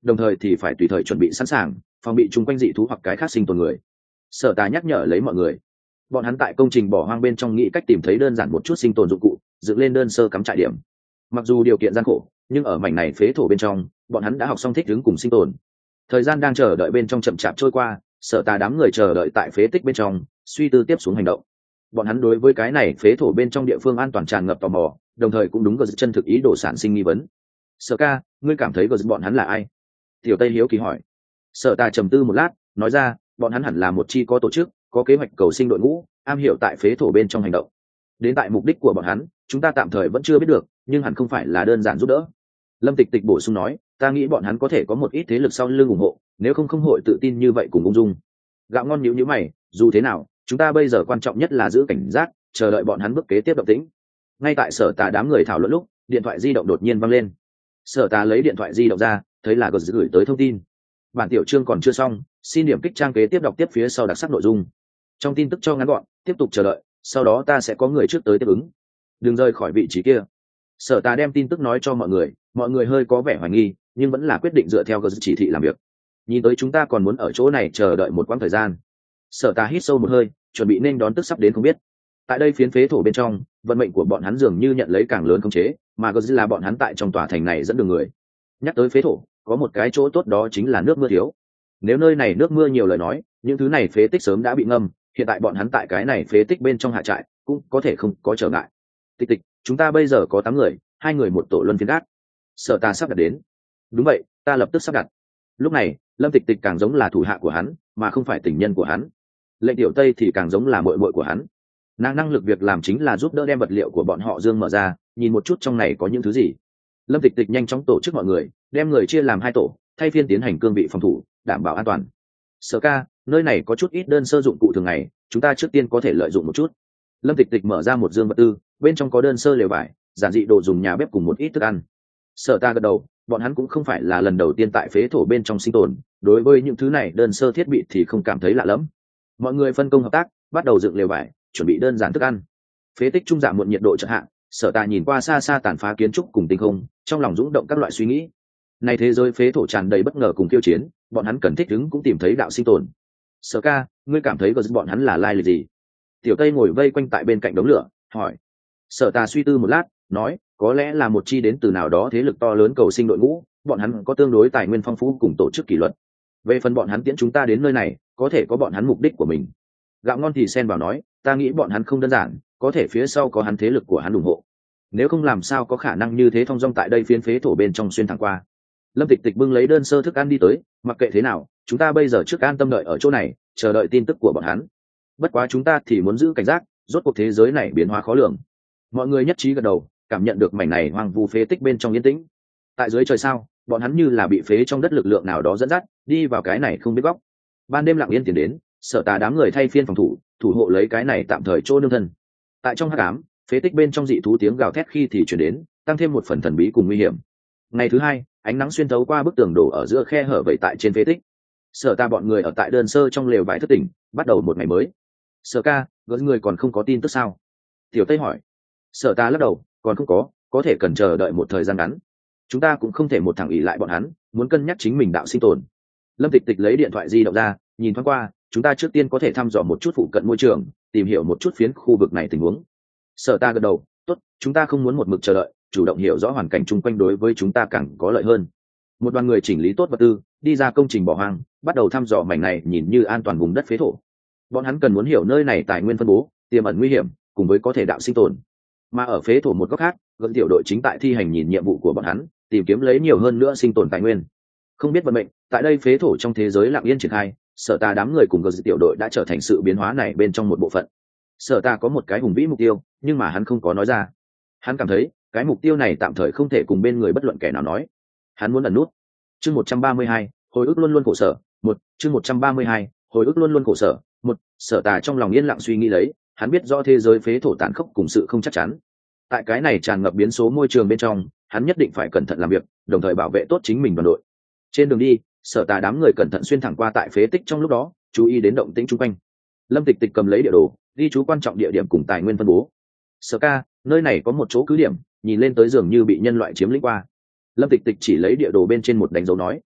đồng thời thì phải tùy thời chuẩn bị sẵn sàng phòng bị chung quanh dị thú hoặc cái khác sinh tồn người. Sở Tà nhắc nhở lấy mọi người. Bọn hắn tại công trình bỏ hoang bên trong nghĩ cách tìm thấy đơn giản một chút sinh tồn dụng cụ, dựng lên đơn sơ cắm trại điểm. Mặc dù điều kiện gian khổ, nhưng ở mảnh này phế thổ bên trong, bọn hắn đã học xong thích ứng cùng sinh tồn. Thời gian đang chờ đợi bên trong chậm chạp trôi qua, Sở Tà đám người chờ đợi tại phế tích bên trong, suy tư tiếp xuống hành động. Bọn hắn đối với cái này phế thổ bên trong địa phương an toàn tràn ngập tò mò, đồng thời cũng đúng gờ chân thực ý đồ sản sinh nghi vấn. Sở ca, ngươi cảm thấy gờ bọn hắn là ai? Tiểu Tây hiếu kỳ hỏi. Sở Tà trầm tư một lát, nói ra, bọn hắn hẳn là một chi có tổ chức, có kế hoạch cầu sinh đội ngũ, am hiểu tại phế thổ bên trong hành động. Đến tại mục đích của bọn hắn, chúng ta tạm thời vẫn chưa biết được, nhưng hẳn không phải là đơn giản giúp đỡ. Lâm Tịch Tịch bổ sung nói, ta nghĩ bọn hắn có thể có một ít thế lực sau lưng ủng hộ, nếu không không hội tự tin như vậy cùng ung dung. Gạo ngon nhíu mày, dù thế nào, chúng ta bây giờ quan trọng nhất là giữ cảnh giác, chờ đợi bọn hắn bước kế tiếp động tĩnh. Ngay tại Sở Tà đám người thảo luận lúc, điện thoại di động đột nhiên vang lên. Sở Tà lấy điện thoại di động ra, thấy là gửi tới thông tin. Bản tiểu chương còn chưa xong, xin điểm kích trang kế tiếp đọc tiếp phía sau đặc sắc nội dung. Trong tin tức cho ngắn gọn, tiếp tục chờ đợi, sau đó ta sẽ có người trước tới tiếp ứng. Đừng rời khỏi vị trí kia. Sở Tà đem tin tức nói cho mọi người hơi có vẻ hoài nghi, nhưng vẫn là quyết định dựa theo chỉ thị làm việc. Nhìn tới chúng ta còn muốn ở chỗ này chờ đợi một quãng thời gian. Sở Tà hít sâu một hơi, chuẩn bị nên đón tức sắp đến không biết. Tại đây phiến phế thổ bên trong, vận mệnh của bọn hắn dường như nhận lấy càng lớn khống chế, mà là bọn hắn tại trong tòa thành này dẫn đường người. Nhắc tới phế thổ, có một cái chỗ tốt đó chính là nước mưa thiếu. Nếu nơi này nước mưa nhiều lời nói, những thứ này phế tích sớm đã bị ngâm, hiện tại bọn hắn tại cái này phế tích bên trong hạ trại, cũng có thể không có trở ngại. Tịch Tịch, chúng ta bây giờ có 8 người, 2 người một tổ luân phiên gác. Sở Tà sắp đặt đến. Đúng vậy, ta lập tức sắp đặt. Lúc này, Lâm Tịch Tịch càng giống là thủ hạ của hắn, mà không phải tình nhân của hắn. Lệnh Tiểu Tây thì càng giống là muội muội của hắn. Nàng năng lực việc làm chính là giúp đỡ đem vật liệu của bọn họ dương mở ra, nhìn một chút trong này có những thứ gì. Lâm Tịch Tịch nhanh chóng tổ chức mọi người, đem người chia làm 2 tổ, thay phiên tiến hành cương vị phòng thủ, đảm bảo an toàn. Sở ca, nơi này có chút ít đơn sơ dụng cụ thường ngày, chúng ta trước tiên có thể lợi dụng một chút. Lâm Tịch Tịch mở ra một dương vật tư, bên trong có đơn sơ lều vải, giản dị đồ dùng nhà bếp cùng một ít thức ăn. Sở Ta gật đầu, bọn hắn cũng không phải là lần đầu tiên tại phế thổ bên trong sinh tồn, đối với những thứ này đơn sơ thiết bị thì không cảm thấy lạ lẫm. Mọi người phân công hợp tác, bắt đầu dựng lều vải, chuẩn bị đơn giản thức ăn. Phế tích trung giảm muộn nhiệt độ chợt hạ, Sở Ta nhìn qua xa xa tàn phá kiến trúc cùng tinh không, trong lòng dũng động các loại suy nghĩ. Này thế giới phế thổ tràn đầy bất ngờ cùng khiêu chiến, bọn hắn cần thích ứng cũng tìm thấy đạo sinh tồn. Sở ca, ngươi cảm thấy bọn hắn là lai lịch gì? Tiểu Tây ngồi vây quanh tại bên cạnh đống lửa, hỏi. Sở Ta suy tư một lát, nói, có lẽ là một chi đến từ nào đó thế lực to lớn cầu sinh đội ngũ, bọn hắn có tương đối tài nguyên phong phú cùng tổ chức kỷ luật. Về phần bọn hắn tiễn chúng ta đến nơi này, có thể có bọn hắn mục đích của mình. Gạo ngon thì xen vào nói, ta nghĩ bọn hắn không đơn giản, có thể phía sau có hắn thế lực của hắn ủng hộ. Nếu không làm sao có khả năng như thế thong dong tại đây phiến phế thổ bên trong xuyên thẳng qua. Lâm Tịch Tịch bưng lấy đơn sơ thức ăn đi tới, mặc kệ thế nào, chúng ta bây giờ trước an tâm đợi ở chỗ này, chờ đợi tin tức của bọn hắn. Bất quá chúng ta thì muốn giữ cảnh giác, rốt cuộc thế giới này biến hóa khó lường. Mọi người nhất trí gật đầu, cảm nhận được mảnh này hoang vu phế tích bên trong yên tĩnh. Tại dưới trời sao, bọn hắn như là bị phế trong đất lực lượng nào đó dẫn dắt, đi vào cái này không biết góc. Ban đêm lặng yên tiến đến, Sở Tà đám người thay phiên phòng thủ, thủ hộ lấy cái này tạm thời chỗ nương thân. Tại trong hắc ám, phế tích bên trong dị thú tiếng gào thét khi thì chuyển đến, tăng thêm một phần thần bí cùng nguy hiểm. Ngày thứ hai, ánh nắng xuyên thấu qua bức tường đổ ở giữa khe hở vậy tại trên phế tích. Sở Ta bọn người ở tại đơn sơ trong lều vải thất tỉnh, bắt đầu một ngày mới. Sở ca, gỡ người còn không có tin tức sao? Tiểu Tây hỏi. Sở Ta lắc đầu, còn không có thể cần chờ đợi một thời gian ngắn. Chúng ta cũng không thể một thằng ỷ lại bọn hắn, muốn cân nhắc chính mình đạo sinh tồn. Lâm Tịch Tịch lấy điện thoại di động ra, nhìn thoáng qua, chúng ta trước tiên có thể thăm dò một chút phụ cận môi trường, tìm hiểu một chút phiến khu vực này tình huống. Sở Ta gật đầu, tốt, chúng ta không muốn một mực chờ đợi, chủ động hiểu rõ hoàn cảnh chung quanh đối với chúng ta càng có lợi hơn. Một đoàn người chỉnh lý tốt vật tư, đi ra công trình bỏ hoang, bắt đầu thăm dò mảnh này nhìn như an toàn vùng đất phế thổ. Bọn hắn cần muốn hiểu nơi này tài nguyên phân bố, tiềm ẩn nguy hiểm, cùng với có thể đạo sinh tồn. Mà ở phế thổ một góc khác, gần tiểu đội chính tại thi hành nhìn nhiệm vụ của bọn hắn, tìm kiếm lấy nhiều hơn nữa sinh tồn tài nguyên. Không biết vận mệnh, tại đây phế thổ trong thế giới lặng yên triển khai, Sở Ta đám người cùng gần tiểu đội đã trở thành sự biến hóa này bên trong một bộ phận. Sở Ta có một cái hùng vĩ mục tiêu, nhưng mà hắn không có nói ra. Hắn cảm thấy, cái mục tiêu này tạm thời không thể cùng bên người bất luận kẻ nào nói. Hắn muốn ẩn nút. Chương 132, hồi ức luôn luôn khổ sở. Chương 132, hồi ức luôn luôn khổ sở. Sở Ta trong lòng yên lặng suy nghĩ lấy, hắn biết rõ thế giới phế thổ tàn khốc cùng sự không chắc chắn. Tại cái này tràn ngập biến số môi trường bên trong, hắn nhất định phải cẩn thận làm việc, đồng thời bảo vệ tốt chính mình đoàn đội. Trên đường đi, Sở Ta đám người cẩn thận xuyên thẳng qua tại phế tích trong lúc đó, chú ý đến động tĩnh xung quanh. Lâm Tịch Tịch cầm lấy địa đồ, ghi chú quan trọng địa điểm cùng tài nguyên phân bố. Sở ca, nơi này có một chỗ cứ điểm, nhìn lên tới dường như bị nhân loại chiếm lĩnh qua. Lâm Tịch Tịch chỉ lấy địa đồ bên trên một đánh dấu nói.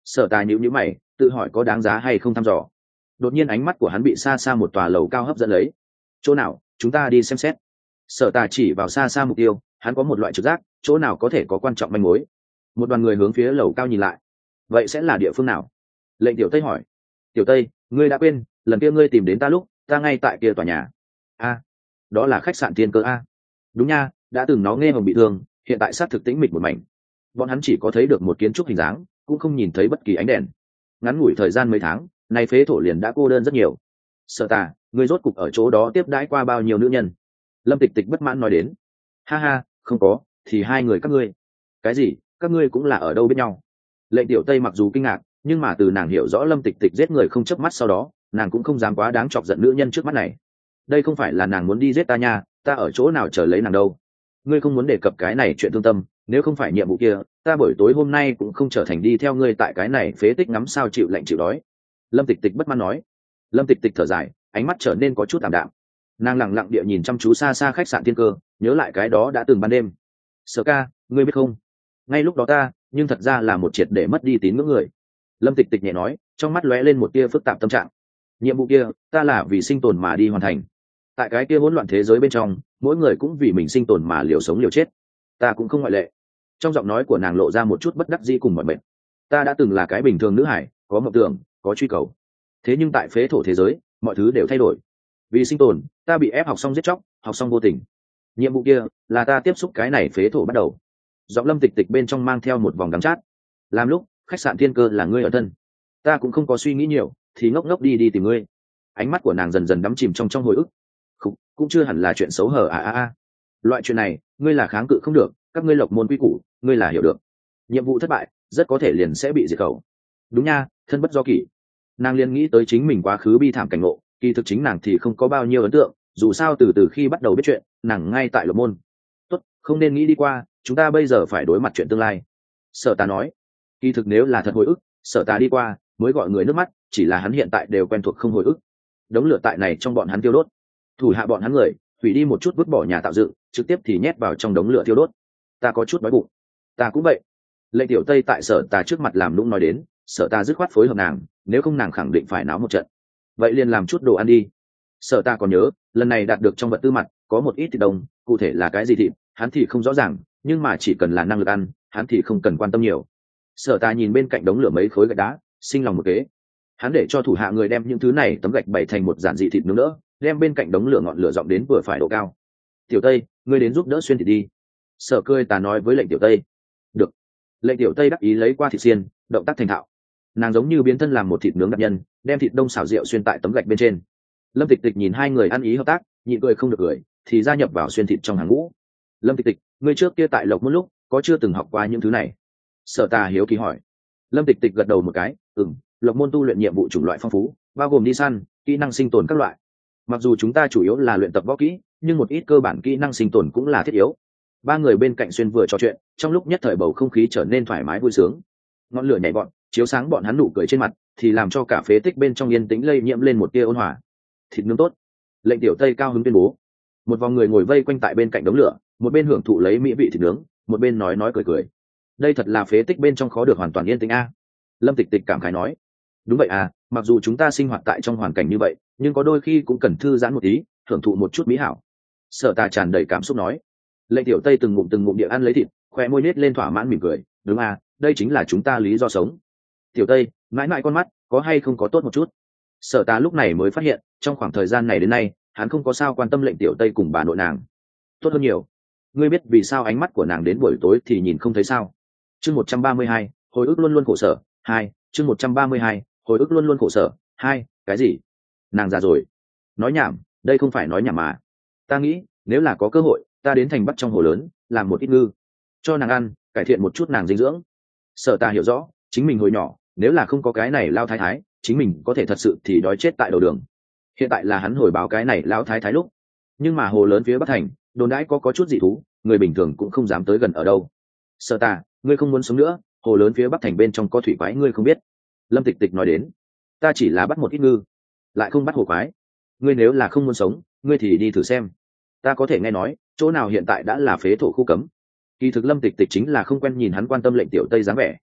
Sở Tà nhíu nhíu mày, tự hỏi có đáng giá hay không thăm dò. Đột nhiên ánh mắt của hắn bị xa xa một tòa lầu cao hấp dẫn lấy. Chỗ nào, chúng ta đi xem xét. Sở Tà chỉ vào xa xa mục tiêu, hắn có một loại trực giác, chỗ nào có thể có quan trọng manh mối. Một đoàn người hướng phía lầu cao nhìn lại. Vậy sẽ là địa phương nào? Lệnh Tiểu Tây hỏi. Tiểu Tây, ngươi đã quên, lần kia ngươi tìm đến ta lúc, ta ngay tại kia tòa nhà. A, đó là khách sạn Thiên Cơ a. Đúng nha, đã từng nó nghe hồng bị thương, hiện tại sát thực tĩnh mịch một mảnh. Bọn hắn chỉ có thấy được một kiến trúc hình dáng, cũng không nhìn thấy bất kỳ ánh đèn. Ngắn ngủi thời gian mấy tháng, nay phế thổ liền đã cô đơn rất nhiều. Sở Tà, ngươi rốt cục ở chỗ đó tiếp đãi qua bao nhiêu nữ nhân? Lâm Tịch Tịch bất mãn nói đến. Ha ha, không có, thì hai người các ngươi. Cái gì? Các ngươi cũng là ở đâu biết nhau? Lệnh Tiểu Tây mặc dù kinh ngạc, nhưng mà từ nàng hiểu rõ Lâm Tịch Tịch giết người không chớp mắt sau đó, nàng cũng không dám quá đáng chọc giận nữ nhân trước mắt này. Đây không phải là nàng muốn đi giết ta nha, ta ở chỗ nào chờ lấy nàng đâu. Ngươi không muốn đề cập cái này chuyện thương tâm, nếu không phải nhiệm vụ kia, ta buổi tối hôm nay cũng không trở thành đi theo ngươi tại cái này phế tích ngắm sao chịu lạnh chịu đói. Lâm Tịch Tịch bất mãn nói. Lâm Tịch Tịch thở dài, ánh mắt trở nên có chút ảm đạm. Nàng lặng lặng địa nhìn chăm chú xa xa khách sạn Thiên Cơ, nhớ lại cái đó đã từng ban đêm. Sở ca, ngươi biết không, ngay lúc đó ta nhưng thật ra là một triệt để mất đi tín ngưỡng người. Lâm Tịch Tịch nhẹ nói, trong mắt lóe lên một tia phức tạp tâm trạng. Nhiệm vụ kia, ta là vì sinh tồn mà đi hoàn thành. Tại cái kia hỗn loạn thế giới bên trong, mỗi người cũng vì mình sinh tồn mà liều sống liều chết. Ta cũng không ngoại lệ. Trong giọng nói của nàng lộ ra một chút bất đắc dĩ cùng mọi mệt. Ta đã từng là cái bình thường nữ hải, có mộng tưởng, có truy cầu. Thế nhưng tại phế thổ thế giới, mọi thứ đều thay đổi. Vì sinh tồn, ta bị ép học xong giết chóc, học xong vô tình. Nhiệm vụ kia là ta tiếp xúc cái này phế thổ bắt đầu. Giọng Lâm Tịch Tịch bên trong mang theo một vòng đắng chát. Làm lúc khách sạn Thiên Cơ là ngươi ở thân, ta cũng không có suy nghĩ nhiều, thì ngốc ngốc đi tìm ngươi. Ánh mắt của nàng dần dần đắm chìm trong hồi ức. Không, cũng chưa hẳn là chuyện xấu hở loại chuyện này ngươi là kháng cự không được, các ngươi Lộc môn quy củ ngươi là hiểu được. Nhiệm vụ thất bại rất có thể liền sẽ bị diệt khẩu. Đúng nha, thân bất do kỷ. Nàng liền nghĩ tới chính mình quá khứ bi thảm cảnh ngộ, kỳ thực chính nàng thì không có bao nhiêu ấn tượng, dù sao từ khi bắt đầu biết chuyện, nàng ngay tại Lộc môn. Tốt, không nên nghĩ đi qua, chúng ta bây giờ phải đối mặt chuyện tương lai. Sở Tà nói. Kỳ thực nếu là thật hồi ức, Sở Tà đi qua mới gọi người nước mắt, chỉ là hắn hiện tại đều quen thuộc không hồi ức. Đống lửa tại này trong bọn hắn tiêu đốt, thủ hạ bọn hắn người hủy đi một chút vứt bỏ nhà tạo dựng, trực tiếp thì nhét vào trong đống lửa tiêu đốt. Ta có chút đói bụng. Ta cũng vậy. Lệnh Tiểu Tây tại Sở Tà trước mặt làm lũng nói đến, Sở Tà dứt khoát phối hợp nàng, nếu không nàng khẳng định phải náo một trận. Vậy liền làm chút đồ ăn đi. Sở Tà còn nhớ, lần này đạt được trong vật tư mặt có một ít thịt đồng, cụ thể là cái gì thịt, hắn thì không rõ ràng, nhưng mà chỉ cần là năng lực ăn, hắn thì không cần quan tâm nhiều. Sở Tà nhìn bên cạnh đống lửa mấy khối gạch đá, sinh lòng một kế. Hắn để cho thủ hạ người đem những thứ này tấm gạch bày thành một giản dị thịt nướng đỡ, đem bên cạnh đống lửa ngọn lửa dọn đến vừa phải độ cao. Tiểu Tây, ngươi đến giúp đỡ xuyên thịt đi. Sở Cười Tà nói với Lệnh Tiểu Tây. Được. Lệnh Tiểu Tây đắc ý lấy qua thịt xiên, động tác thành thạo. Nàng giống như biến thân làm một thịt nướng đặc nhân, đem thịt đông xào rượu xuyên tại tấm gạch bên trên. Lâm Tịch Tịch nhìn hai người ăn ý hợp tác, nhịn cười không được cười, thì gia nhập vào xuyên thịt trong hàng ngũ. Lâm Tịch Tịch, ngươi trước kia tại Lộc một lúc có chưa từng học qua những thứ này? Sở Tà hiếu kỳ hỏi. Lâm Tịch Tịch gật đầu một cái, Lộc môn tu luyện nhiệm vụ chủng loại phong phú, bao gồm đi săn, kỹ năng sinh tồn các loại. Mặc dù chúng ta chủ yếu là luyện tập võ kỹ, nhưng một ít cơ bản kỹ năng sinh tồn cũng là thiết yếu. Ba người bên cạnh xuyên vừa trò chuyện, trong lúc nhất thời bầu không khí trở nên thoải mái vui sướng. Ngọn lửa nhảy bọn chiếu sáng bọn hắn nụ cười trên mặt, thì làm cho cả phế tích bên trong yên tĩnh lây nhiễm lên một tia ôn hòa. Thịt nướng tốt. Lệnh Tiểu Tây cao hứng tuyên bố. Một vòng người ngồi vây quanh tại bên cạnh đống lửa, một bên hưởng thụ lấy mỹ vị thịt nướng, một bên nói cười cười. Đây thật là phế tích bên trong khó được hoàn toàn yên tĩnh a. Lâm Tịch Tịch cảm khái nói. Đúng vậy à, mặc dù chúng ta sinh hoạt tại trong hoàn cảnh như vậy, nhưng có đôi khi cũng cần thư giãn một tí, hưởng thụ một chút mỹ hảo. Sở Tà tràn đầy cảm xúc nói. Lệnh Tiểu Tây từng ngụm địa ăn lấy thịt, khoe môi nết lên thỏa mãn mỉm cười. Đúng à, đây chính là chúng ta lý do sống. Tiểu Tây, mãi mãi con mắt có hay không có tốt một chút. Sở Tà lúc này mới phát hiện, trong khoảng thời gian này đến nay, hắn không có sao quan tâm Lệnh Tiểu Tây cùng bà nội nàng. Tốt hơn nhiều. Ngươi biết vì sao ánh mắt của nàng đến buổi tối thì nhìn không thấy sao? Chương 132, hồi ức luôn luôn khổ sở. 2, chương 132, hồi ức luôn luôn khổ sở. 2, cái gì? Nàng già rồi. Nói nhảm, đây không phải nói nhảm mà. Ta nghĩ, nếu là có cơ hội, ta đến thành Bắc trong hồ lớn, làm một ít ngư, cho nàng ăn, cải thiện một chút nàng dinh dưỡng. Sở Tà hiểu rõ, chính mình hồi nhỏ, nếu là không có cái này lao thái thái, chính mình có thể thật sự thì đói chết tại đầu đường. Hiện tại là hắn hồi báo cái này lão thái thái lúc, nhưng mà hồ lớn phía Bắc thành, đồn đãi có chút dị thú, người bình thường cũng không dám tới gần ở đâu. Sở Tà, ngươi không muốn sống nữa, hồ lớn phía Bắc thành bên trong có thủy quái ngươi không biết. Lâm Tịch Tịch nói đến. Ta chỉ là bắt một ít ngư, lại không bắt hồ quái. Ngươi nếu là không muốn sống, ngươi thì đi thử xem. Ta có thể nghe nói, chỗ nào hiện tại đã là phế thổ khu cấm. Kỳ thực Lâm Tịch Tịch chính là không quen nhìn hắn quan tâm Lệnh Tiểu Tây dáng vẻ.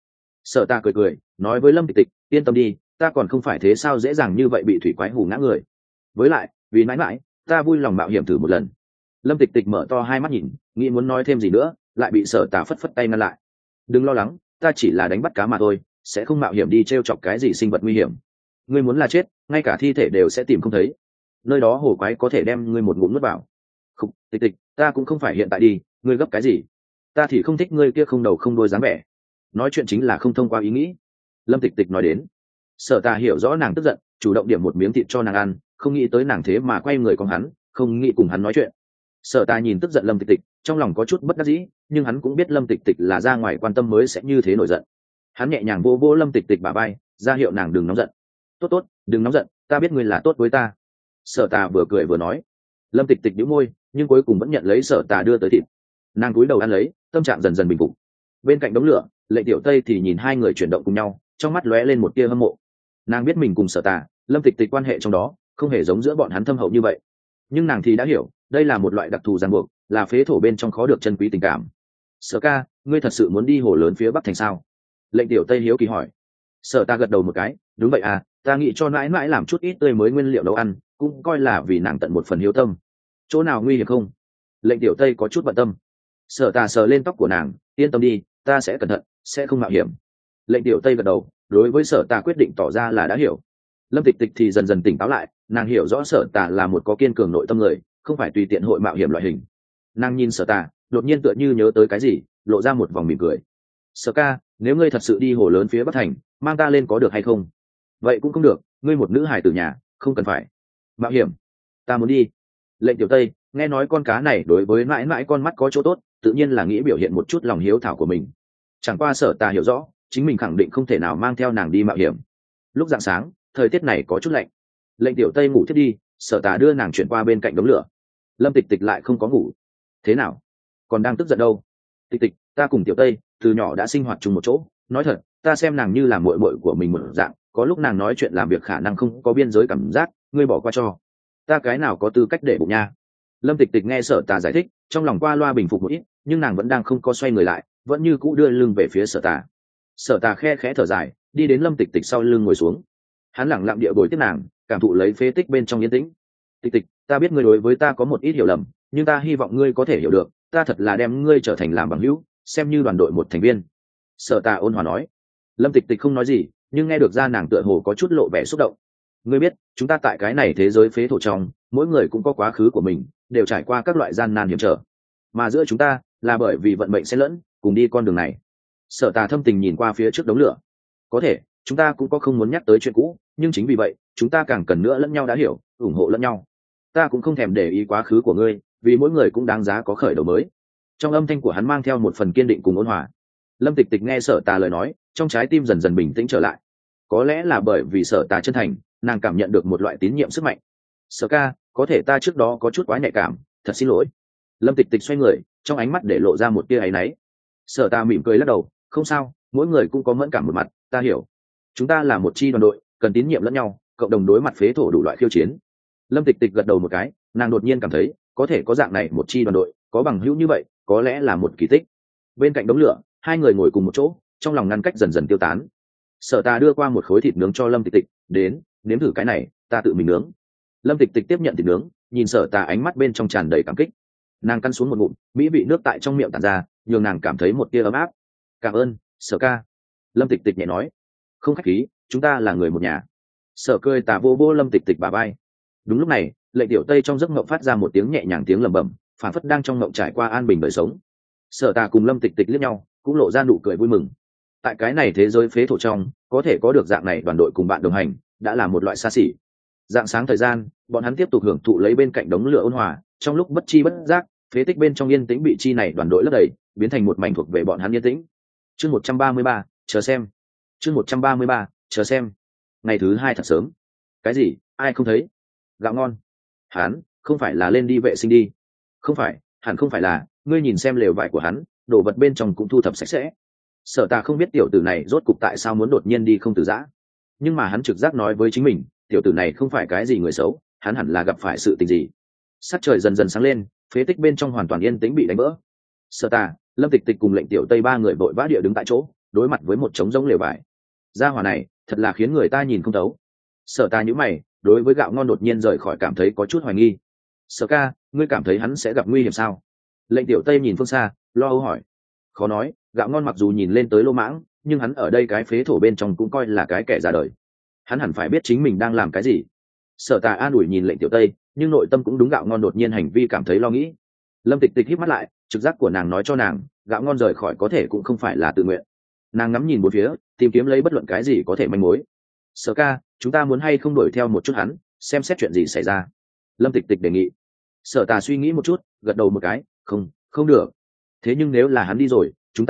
Sở ta cười cười nói với Lâm Tịch Tịch, yên tâm đi, ta còn không phải thế sao dễ dàng như vậy bị thủy quái hù ngã người. Với lại vì mãi mãi ta vui lòng mạo hiểm thử một lần. Lâm Tịch Tịch mở to hai mắt nhìn, nghĩ muốn nói thêm gì nữa, lại bị Sở Tà phất phất tay ngăn lại. Đừng lo lắng, ta chỉ là đánh bắt cá mà thôi, sẽ không mạo hiểm đi trêu chọc cái gì sinh vật nguy hiểm. Ngươi muốn là chết, ngay cả thi thể đều sẽ tìm không thấy. Nơi đó hồ quái có thể đem ngươi một ngụm nuốt vào. Khục, Tịch Tịch, ta cũng không phải hiện tại đi, ngươi gấp cái gì? Ta thì không thích ngươi kia không đầu không đuôi dáng vẻ. Nói chuyện chính là không thông qua ý nghĩ. Lâm Tịch Tịch nói đến. Sở Tà hiểu rõ nàng tức giận, chủ động điểm một miếng thịt cho nàng ăn, không nghĩ tới nàng thế mà quay người con hắn, không nghĩ cùng hắn nói chuyện. Sở Tà nhìn tức giận Lâm Tịch Tịch, trong lòng có chút bất đắc dĩ, nhưng hắn cũng biết Lâm Tịch Tịch là ra ngoài quan tâm mới sẽ như thế nổi giận. Hắn nhẹ nhàng vô vô Lâm Tịch Tịch bả vai, ra hiệu nàng đừng nóng giận. Tốt tốt, đừng nóng giận, ta biết ngươi là tốt với ta. Sở Tà vừa cười vừa nói. Lâm Tịch Tịch nhíu môi, nhưng cuối cùng vẫn nhận lấy Sở Tà đưa tới thịt. Nàng cúi đầu ăn lấy, tâm trạng dần dần bình phục. Bên cạnh đống lửa, Lệ Tiểu Tây thì nhìn hai người chuyển động cùng nhau, trong mắt lóe lên một tia hâm mộ. Nàng biết mình cùng Sở Tà, Lâm Tịch Tịch quan hệ trong đó không hề giống giữa bọn hắn thâm hậu như vậy, nhưng nàng thì đã hiểu đây là một loại đặc thù ràng buộc, là phế thổ bên trong khó được chân quý tình cảm. Sở ca, ngươi thật sự muốn đi hồ lớn phía bắc thành sao? Lệnh Tiểu Tây hiếu kỳ hỏi. Sở ta gật đầu một cái, đúng vậy à, ta nghĩ cho mãi mãi làm chút ít tươi mới nguyên liệu nấu ăn, cũng coi là vì nàng tận một phần hiếu tâm. Chỗ nào nguy hiểm không? Lệnh Tiểu Tây có chút bận tâm. Sở ta sờ lên tóc của nàng, yên tâm đi, ta sẽ cẩn thận, sẽ không mạo hiểm. Lệnh Tiểu Tây gật đầu, đối với Sở ta quyết định tỏ ra là đã hiểu. Lâm Tịch Tịch thì dần dần tỉnh táo lại, nàng hiểu rõ Sở Tà là một có kiên cường nội tâm người, không phải tùy tiện hội mạo hiểm loại hình. Nàng nhìn Sở Tà, đột nhiên tựa như nhớ tới cái gì, lộ ra một vòng mỉm cười. Sở ca, nếu ngươi thật sự đi hồ lớn phía bắc thành, mang ta lên có được hay không? Vậy cũng không được, ngươi một nữ hài tử nhà, không cần phải mạo hiểm. Ta muốn đi. Lệnh Tiểu Tây nghe nói con cá này đối với mãi mãi con mắt có chỗ tốt, tự nhiên là nghĩ biểu hiện một chút lòng hiếu thảo của mình. Chẳng qua Sở Tà hiểu rõ, chính mình khẳng định không thể nào mang theo nàng đi mạo hiểm. Lúc rạng sáng, thời tiết này có chút lạnh. Lệnh Tiểu Tây ngủ thiết đi, Sở Tà đưa nàng chuyển qua bên cạnh đống lửa. Lâm Tịch Tịch lại không có ngủ. Thế nào, còn đang tức giận đâu? Tịch Tịch, ta cùng Tiểu Tây từ nhỏ đã sinh hoạt chung một chỗ, nói thật, ta xem nàng như là muội muội của mình một dạng, có lúc nàng nói chuyện làm việc khả năng không có biên giới cảm giác, ngươi bỏ qua cho ta, cái nào có tư cách để bụng nha. Lâm Tịch Tịch nghe Sở Tà giải thích, trong lòng qua loa bình phục một ít, nhưng nàng vẫn đang không có xoay người lại, vẫn như cũ đưa lưng về phía Sở Tà. Sở Tà khe khẽ thở dài, đi đến Lâm Tịch Tịch sau lưng ngồi xuống. Hắn lẳng lặng địa bồi tiếp nàng, cảm thụ lấy phế tích bên trong yên tĩnh. Tịch Tịch, ta biết ngươi đối với ta có một ít hiểu lầm, nhưng ta hy vọng ngươi có thể hiểu được, ta thật là đem ngươi trở thành làm bằng hữu, xem như đoàn đội một thành viên. Sở Tà ôn hòa nói. Lâm Tịch Tịch không nói gì, nhưng nghe được ra nàng tựa hồ có chút lộ vẻ xúc động. Ngươi biết, chúng ta tại cái này thế giới phế thổ trong, mỗi người cũng có quá khứ của mình, đều trải qua các loại gian nan hiểm trở, mà giữa chúng ta là bởi vì vận mệnh xen lẫn, cùng đi con đường này. Sở Tà thâm tình nhìn qua phía trước đống lửa. Có thể chúng ta cũng có không muốn nhắc tới chuyện cũ, nhưng chính vì vậy chúng ta càng cần nữa lẫn nhau đã hiểu, ủng hộ lẫn nhau. Ta cũng không thèm để ý quá khứ của ngươi, vì mỗi người cũng đáng giá có khởi đầu mới. Trong âm thanh của hắn mang theo một phần kiên định cùng ôn hòa. Lâm Tịch Tịch nghe Sở Tà lời nói, trong trái tim dần dần bình tĩnh trở lại. Có lẽ là bởi vì Sở Tà chân thành, nàng cảm nhận được một loại tín nhiệm sức mạnh. Sở ca, có thể ta trước đó có chút quá nhạy cảm, thật xin lỗi. Lâm Tịch Tịch xoay người, trong ánh mắt để lộ ra một tia áy náy. Sở Tà mỉm cười lắc đầu, không sao, mỗi người cũng có mẫn cảm một mặt, ta hiểu. Chúng ta là một chi đoàn đội, cần tín nhiệm lẫn nhau, cộng đồng đối mặt phế thổ đủ loại khiêu chiến. Lâm Tịch Tịch gật đầu một cái, nàng đột nhiên cảm thấy có thể có dạng này một chi đoàn đội, có bằng hữu như vậy, có lẽ là một kỳ tích. Bên cạnh đống lửa, hai người ngồi cùng một chỗ, trong lòng ngăn cách dần dần tiêu tán. Sở Tà đưa qua một khối thịt nướng cho Lâm Tịch Tịch, đến, nếm thử cái này, ta tự mình nướng. Lâm Tịch Tịch tiếp nhận thịt nướng, nhìn Sở Tà ánh mắt bên trong tràn đầy cảm kích. Nàng căn xuống một ngụm, mỹ vị nước tại trong miệng tản ra, nhường nàng cảm thấy một tia ấm áp. Cảm ơn, Sở ca. Lâm Tịch Tịch nhẹ nói. Không khách khí, chúng ta là người một nhà. Sở cười Tà vô vô Lâm Tịch Tịch bà bay. Đúng lúc này, Lệnh Tiểu Tây trong giấc mộng phát ra một tiếng nhẹ nhàng tiếng lẩm bẩm, phản phất đang trong mộng trải qua an bình đời sống. Sở Tà cùng Lâm Tịch Tịch liếc nhau, cũng lộ ra nụ cười vui mừng. Tại cái này thế giới phế thổ trong, có thể có được dạng này đoàn đội cùng bạn đồng hành, đã là một loại xa xỉ. Dạng sáng thời gian, bọn hắn tiếp tục hưởng thụ lấy bên cạnh đống lửa ôn hòa, trong lúc bất chi bất giác, phế tích bên trong yên tĩnh bị chi này đoàn đội lấp đầy, biến thành một mảnh thuộc về bọn hắn yên tĩnh. Chương 133, chờ xem. Chương 133, chờ xem. Ngày thứ hai thật sớm. Cái gì? Ai không thấy? Gạo ngon. Hắn không phải là lên đi vệ sinh đi? Không phải, hẳn không phải là, ngươi nhìn xem lều vải của hắn, đồ vật bên trong cũng thu thập sạch sẽ. Sở Tà không biết tiểu tử này rốt cục tại sao muốn đột nhiên đi không từ giã, nhưng mà hắn trực giác nói với chính mình, tiểu tử này không phải cái gì người xấu, hắn hẳn là gặp phải sự tình gì. Sắc trời dần dần sáng lên, phế tích bên trong hoàn toàn yên tĩnh bị đánh vỡ. Sở Tà, Lâm Tịch Tịch cùng Lệnh Tiểu Tây ba người vội vã địa đứng tại chỗ, đối mặt với một trống rỗng lều vải. Gia hỏa này thật là khiến người ta nhìn không thấu. Sở Ta nhíu mày, đối với Gạo Ngon đột nhiên rời khỏi cảm thấy có chút hoài nghi. Sở ca, ngươi cảm thấy hắn sẽ gặp nguy hiểm sao? Lệnh Tiểu Tây nhìn phương xa, lo âu hỏi. Khó nói, Gạo Ngon mặc dù nhìn lên tới lô mãng, nhưng hắn ở đây cái phế thổ bên trong cũng coi là cái kẻ ra đời. Hắn hẳn phải biết chính mình đang làm cái gì. Sở Tà an ủi nhìn Lệnh Tiểu Tây, nhưng nội tâm cũng đúng Gạo Ngon đột nhiên hành vi cảm thấy lo nghĩ. Lâm Tịch Tịch híp mắt lại, trực giác của nàng nói cho nàng, Gạo Ngon rời khỏi có thể cũng không phải là tự nguyện. Nàng ngắm nhìn bốn phía, tìm kiếm lấy bất luận cái gì có thể manh mối. Sở ca, chúng ta muốn hay không đuổi theo một chút hắn, xem xét chuyện gì xảy ra. Lâm Tịch Tịch đề nghị. Sở Tà suy nghĩ một chút, gật đầu một cái, không được. Thế nhưng nếu là hắn đi rồi, chúng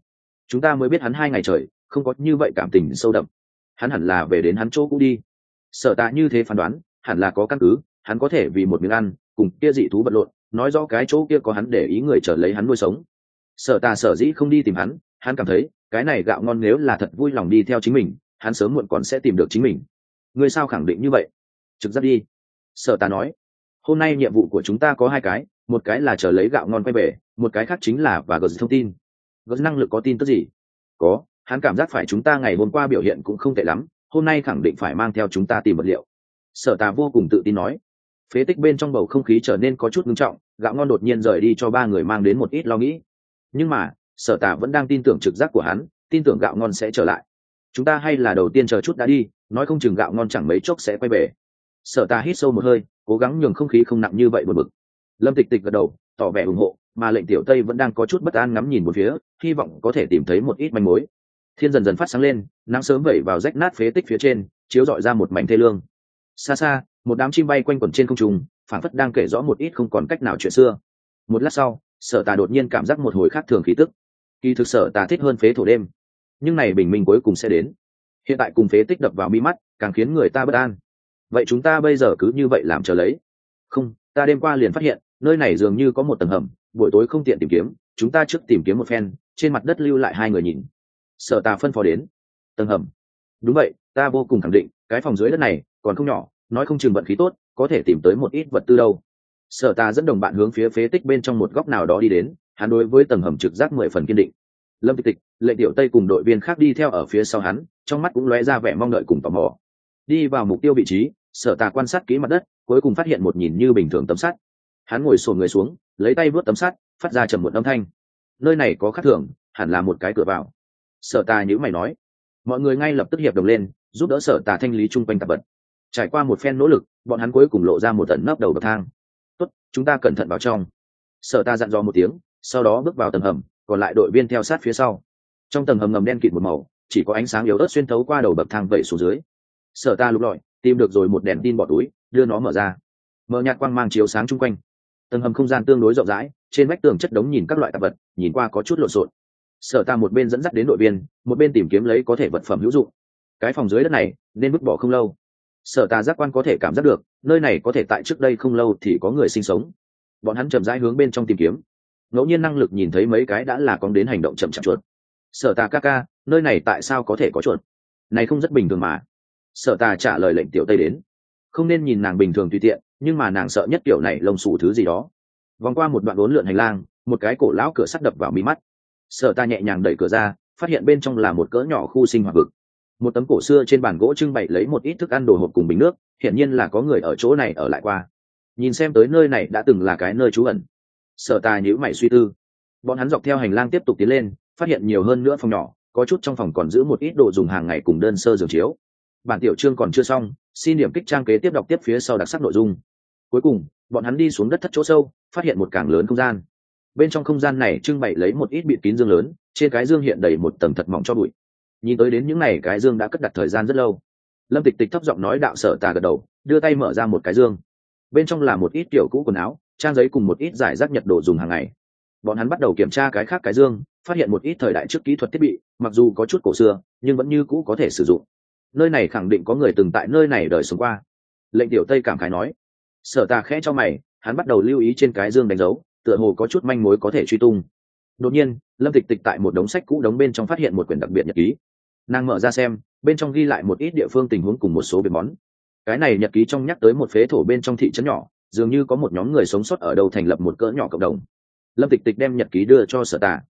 ta mới biết hắn 2 ngày trời không có như vậy cảm tình sâu đậm. Hắn hẳn là về đến hắn chỗ cũ đi. Sở Tà như thế phán đoán, hẳn là có căn cứ. Hắn có thể vì một miếng ăn cùng kia dị thú vật lộn, nói rõ cái chỗ kia có hắn để ý người chờ lấy hắn nuôi sống. Sở Tà sở dĩ không đi tìm hắn cảm thấy cái này Gạo Ngon nếu là thật vui lòng đi theo chính mình, hắn sớm muộn còn sẽ tìm được chính mình. Ngươi sao khẳng định như vậy? Trực giác đi. Sở Tà nói. Hôm nay nhiệm vụ của chúng ta có 2 cái, một cái là chờ lấy Gạo Ngon quay về, một cái khác chính là và gửi thông tin. Gửi năng lực có tin tức gì? Có, hắn cảm giác phải chúng ta ngày hôm qua biểu hiện cũng không tệ lắm, hôm nay khẳng định phải mang theo chúng ta tìm vật liệu. Sở Tà vô cùng tự tin nói. Phế tích bên trong bầu không khí trở nên có chút ngưng trọng, Gạo Ngon đột nhiên rời đi cho 3 người mang đến một ít lo nghĩ. Nhưng mà Sở Tà vẫn đang tin tưởng trực giác của hắn, tin tưởng Gạo Ngon sẽ trở lại. Chúng ta hay là đầu tiên chờ chút đã đi, nói không chừng Gạo Ngon chẳng mấy chốc sẽ quay về. Sở Tà hít sâu một hơi, cố gắng nhường không khí không nặng như vậy buồn bực. Lâm Tịch Tịch gật đầu, tỏ vẻ ủng hộ, mà Lệnh Tiểu Tây vẫn đang có chút bất an ngắm nhìn một phía, hy vọng có thể tìm thấy một ít manh mối. Thiên dần dần phát sáng lên, nắng sớm vẩy vào rách nát phế tích phía trên, chiếu rọi ra một mảnh thê lương. Xa xa, một đám chim bay quanh quẩn trên không trung, phảng phất đang kể rõ một ít không còn cách nào chuyện xưa. Một lát sau, Sở Tà đột nhiên cảm giác một hồi khác thường khí tức. Kỳ thực Sở Tà thích hơn phế thổ đêm, nhưng này bình minh cuối cùng sẽ đến. Hiện tại cùng phế tích đập vào mi mắt, càng khiến người ta bất an. Vậy chúng ta bây giờ cứ như vậy làm chờ lấy? Không, ta đêm qua liền phát hiện, nơi này dường như có một tầng hầm, buổi tối không tiện tìm kiếm, chúng ta trước tìm kiếm một phen, trên mặt đất lưu lại 2 người nhìn. Sở Tà phân phó đến. Tầng hầm? Đúng vậy, ta vô cùng khẳng định, cái phòng dưới đất này còn không nhỏ, nói không chừng vận khí tốt, có thể tìm tới một ít vật tư đâu. Sở Tà dẫn đồng bạn hướng phía phế tích bên trong một góc nào đó đi đến, hắn đối với tầng hầm trực giác 10 phần kiên định. Lâm Tịch Tịch, Lệnh Tiểu Tây cùng đội viên khác đi theo ở phía sau hắn, trong mắt cũng lóe ra vẻ mong đợi cùng tò mò. Đi vào mục tiêu vị trí, Sở Tà quan sát kỹ mặt đất, cuối cùng phát hiện một nhìn như bình thường tấm sắt. Hắn ngồi xổm người xuống, lấy tay vớt tấm sắt, phát ra trầm một âm thanh. Nơi này có khác thường, hẳn là một cái cửa vào. Sở Tà nhíu mày nói. Mọi người ngay lập tức hiệp đồng lên, giúp đỡ Sở Tà thanh lý chung quanh tạp vật. Trải qua một phen nỗ lực, bọn hắn cuối cùng lộ ra một tận nắp đầu bậc thang. Tốt, chúng ta cẩn thận vào trong. Sở Tà dặn dò một tiếng, sau đó bước vào tầng hầm, còn lại đội viên theo sát phía sau. Trong tầng hầm ngầm đen kịt một màu, chỉ có ánh sáng yếu ớt xuyên thấu qua đầu bậc thang vẩy xuống dưới. Sở Ta lục lọi, tìm được rồi một đèn tin bỏ túi, đưa nó mở ra. Mở nhạt quang mang chiếu sáng chung quanh. Tầng hầm không gian tương đối rộng rãi, trên vách tường chất đống nhìn các loại tạp vật, nhìn qua có chút lộn xộn. Sở Ta một bên dẫn dắt đến đội viên, một bên tìm kiếm lấy có thể vật phẩm hữu dụng. Cái phòng dưới đất này nên vứt bỏ không lâu. Sở Ta giác quan có thể cảm giác được, nơi này có thể tại trước đây không lâu thì có người sinh sống. Bọn hắn chậm rãi hướng bên trong tìm kiếm. Ngẫu nhiên năng lực nhìn thấy mấy cái đã là cong đến hành động chậm chạp chuột. Sở Ta ca ca, nơi này tại sao có thể có chuột? Này không rất bình thường mà. Sở Ta trả lời lệnh Tiểu Tây đến. Không nên nhìn nàng bình thường tùy tiện, nhưng mà nàng sợ nhất kiểu này lông xù thứ gì đó. Vòng qua một đoạn uốn lượn hành lang, một cái cổ lão cửa sắt đập vào mi mắt. Sở Ta nhẹ nhàng đẩy cửa ra, phát hiện bên trong là một cỡ nhỏ khu sinh hoạt vực. Một tấm cổ xưa trên bàn gỗ trưng bày lấy một ít thức ăn đồ hộp cùng bình nước, hiển nhiên là có người ở chỗ này ở lại qua. Nhìn xem tới nơi này đã từng là cái nơi trú ẩn. Sở Ta nhíu mày suy tư. Bọn hắn dọc theo hành lang tiếp tục tiến lên, phát hiện nhiều hơn nữa phòng nhỏ, có chút trong phòng còn giữ một ít đồ dùng hàng ngày cùng đơn sơ giường chiếu. Bản tiểu chương còn chưa xong, xin điểm kích trang kế tiếp đọc tiếp phía sau đặc sắc nội dung. Cuối cùng, bọn hắn đi xuống đất thất chỗ sâu, phát hiện một càng lớn không gian. Bên trong không gian này trưng bày lấy một ít bịt kín dương lớn, trên cái dương hiện đầy một tầng thật mỏng cho bụi. Nhìn tới đến những này cái dương đã cất đặt thời gian rất lâu. Lâm Tịch Tịch thấp giọng nói đạo Sở Ta gật đầu, đưa tay mở ra một cái dương. Bên trong là một ít tiểu cũ quần áo, trang giấy cùng một ít giải rác nhật đồ dùng hàng ngày. Bọn hắn bắt đầu kiểm tra cái khác cái dương, phát hiện một ít thời đại trước kỹ thuật thiết bị, mặc dù có chút cổ xưa, nhưng vẫn như cũ có thể sử dụng. Nơi này khẳng định có người từng tại nơi này đời sống qua. Lệnh Tiểu Tây cảm khái nói. Sở Ta khẽ cho mày, hắn bắt đầu lưu ý trên cái dương đánh dấu, tựa hồ có chút manh mối có thể truy tung. Đột nhiên, Lâm Tịch Tịch tại một đống sách cũ đống bên trong phát hiện một quyển đặc biệt nhật ký. Nàng mở ra xem, bên trong ghi lại một ít địa phương tình huống cùng một số việc món. Cái này nhật ký trong nhắc tới một phế thổ bên trong thị trấn nhỏ, dường như có một nhóm người sống sót ở đâu thành lập một cỡ nhỏ cộng đồng. Lâm Tịch Tịch đem nhật ký đưa cho Sở Ta.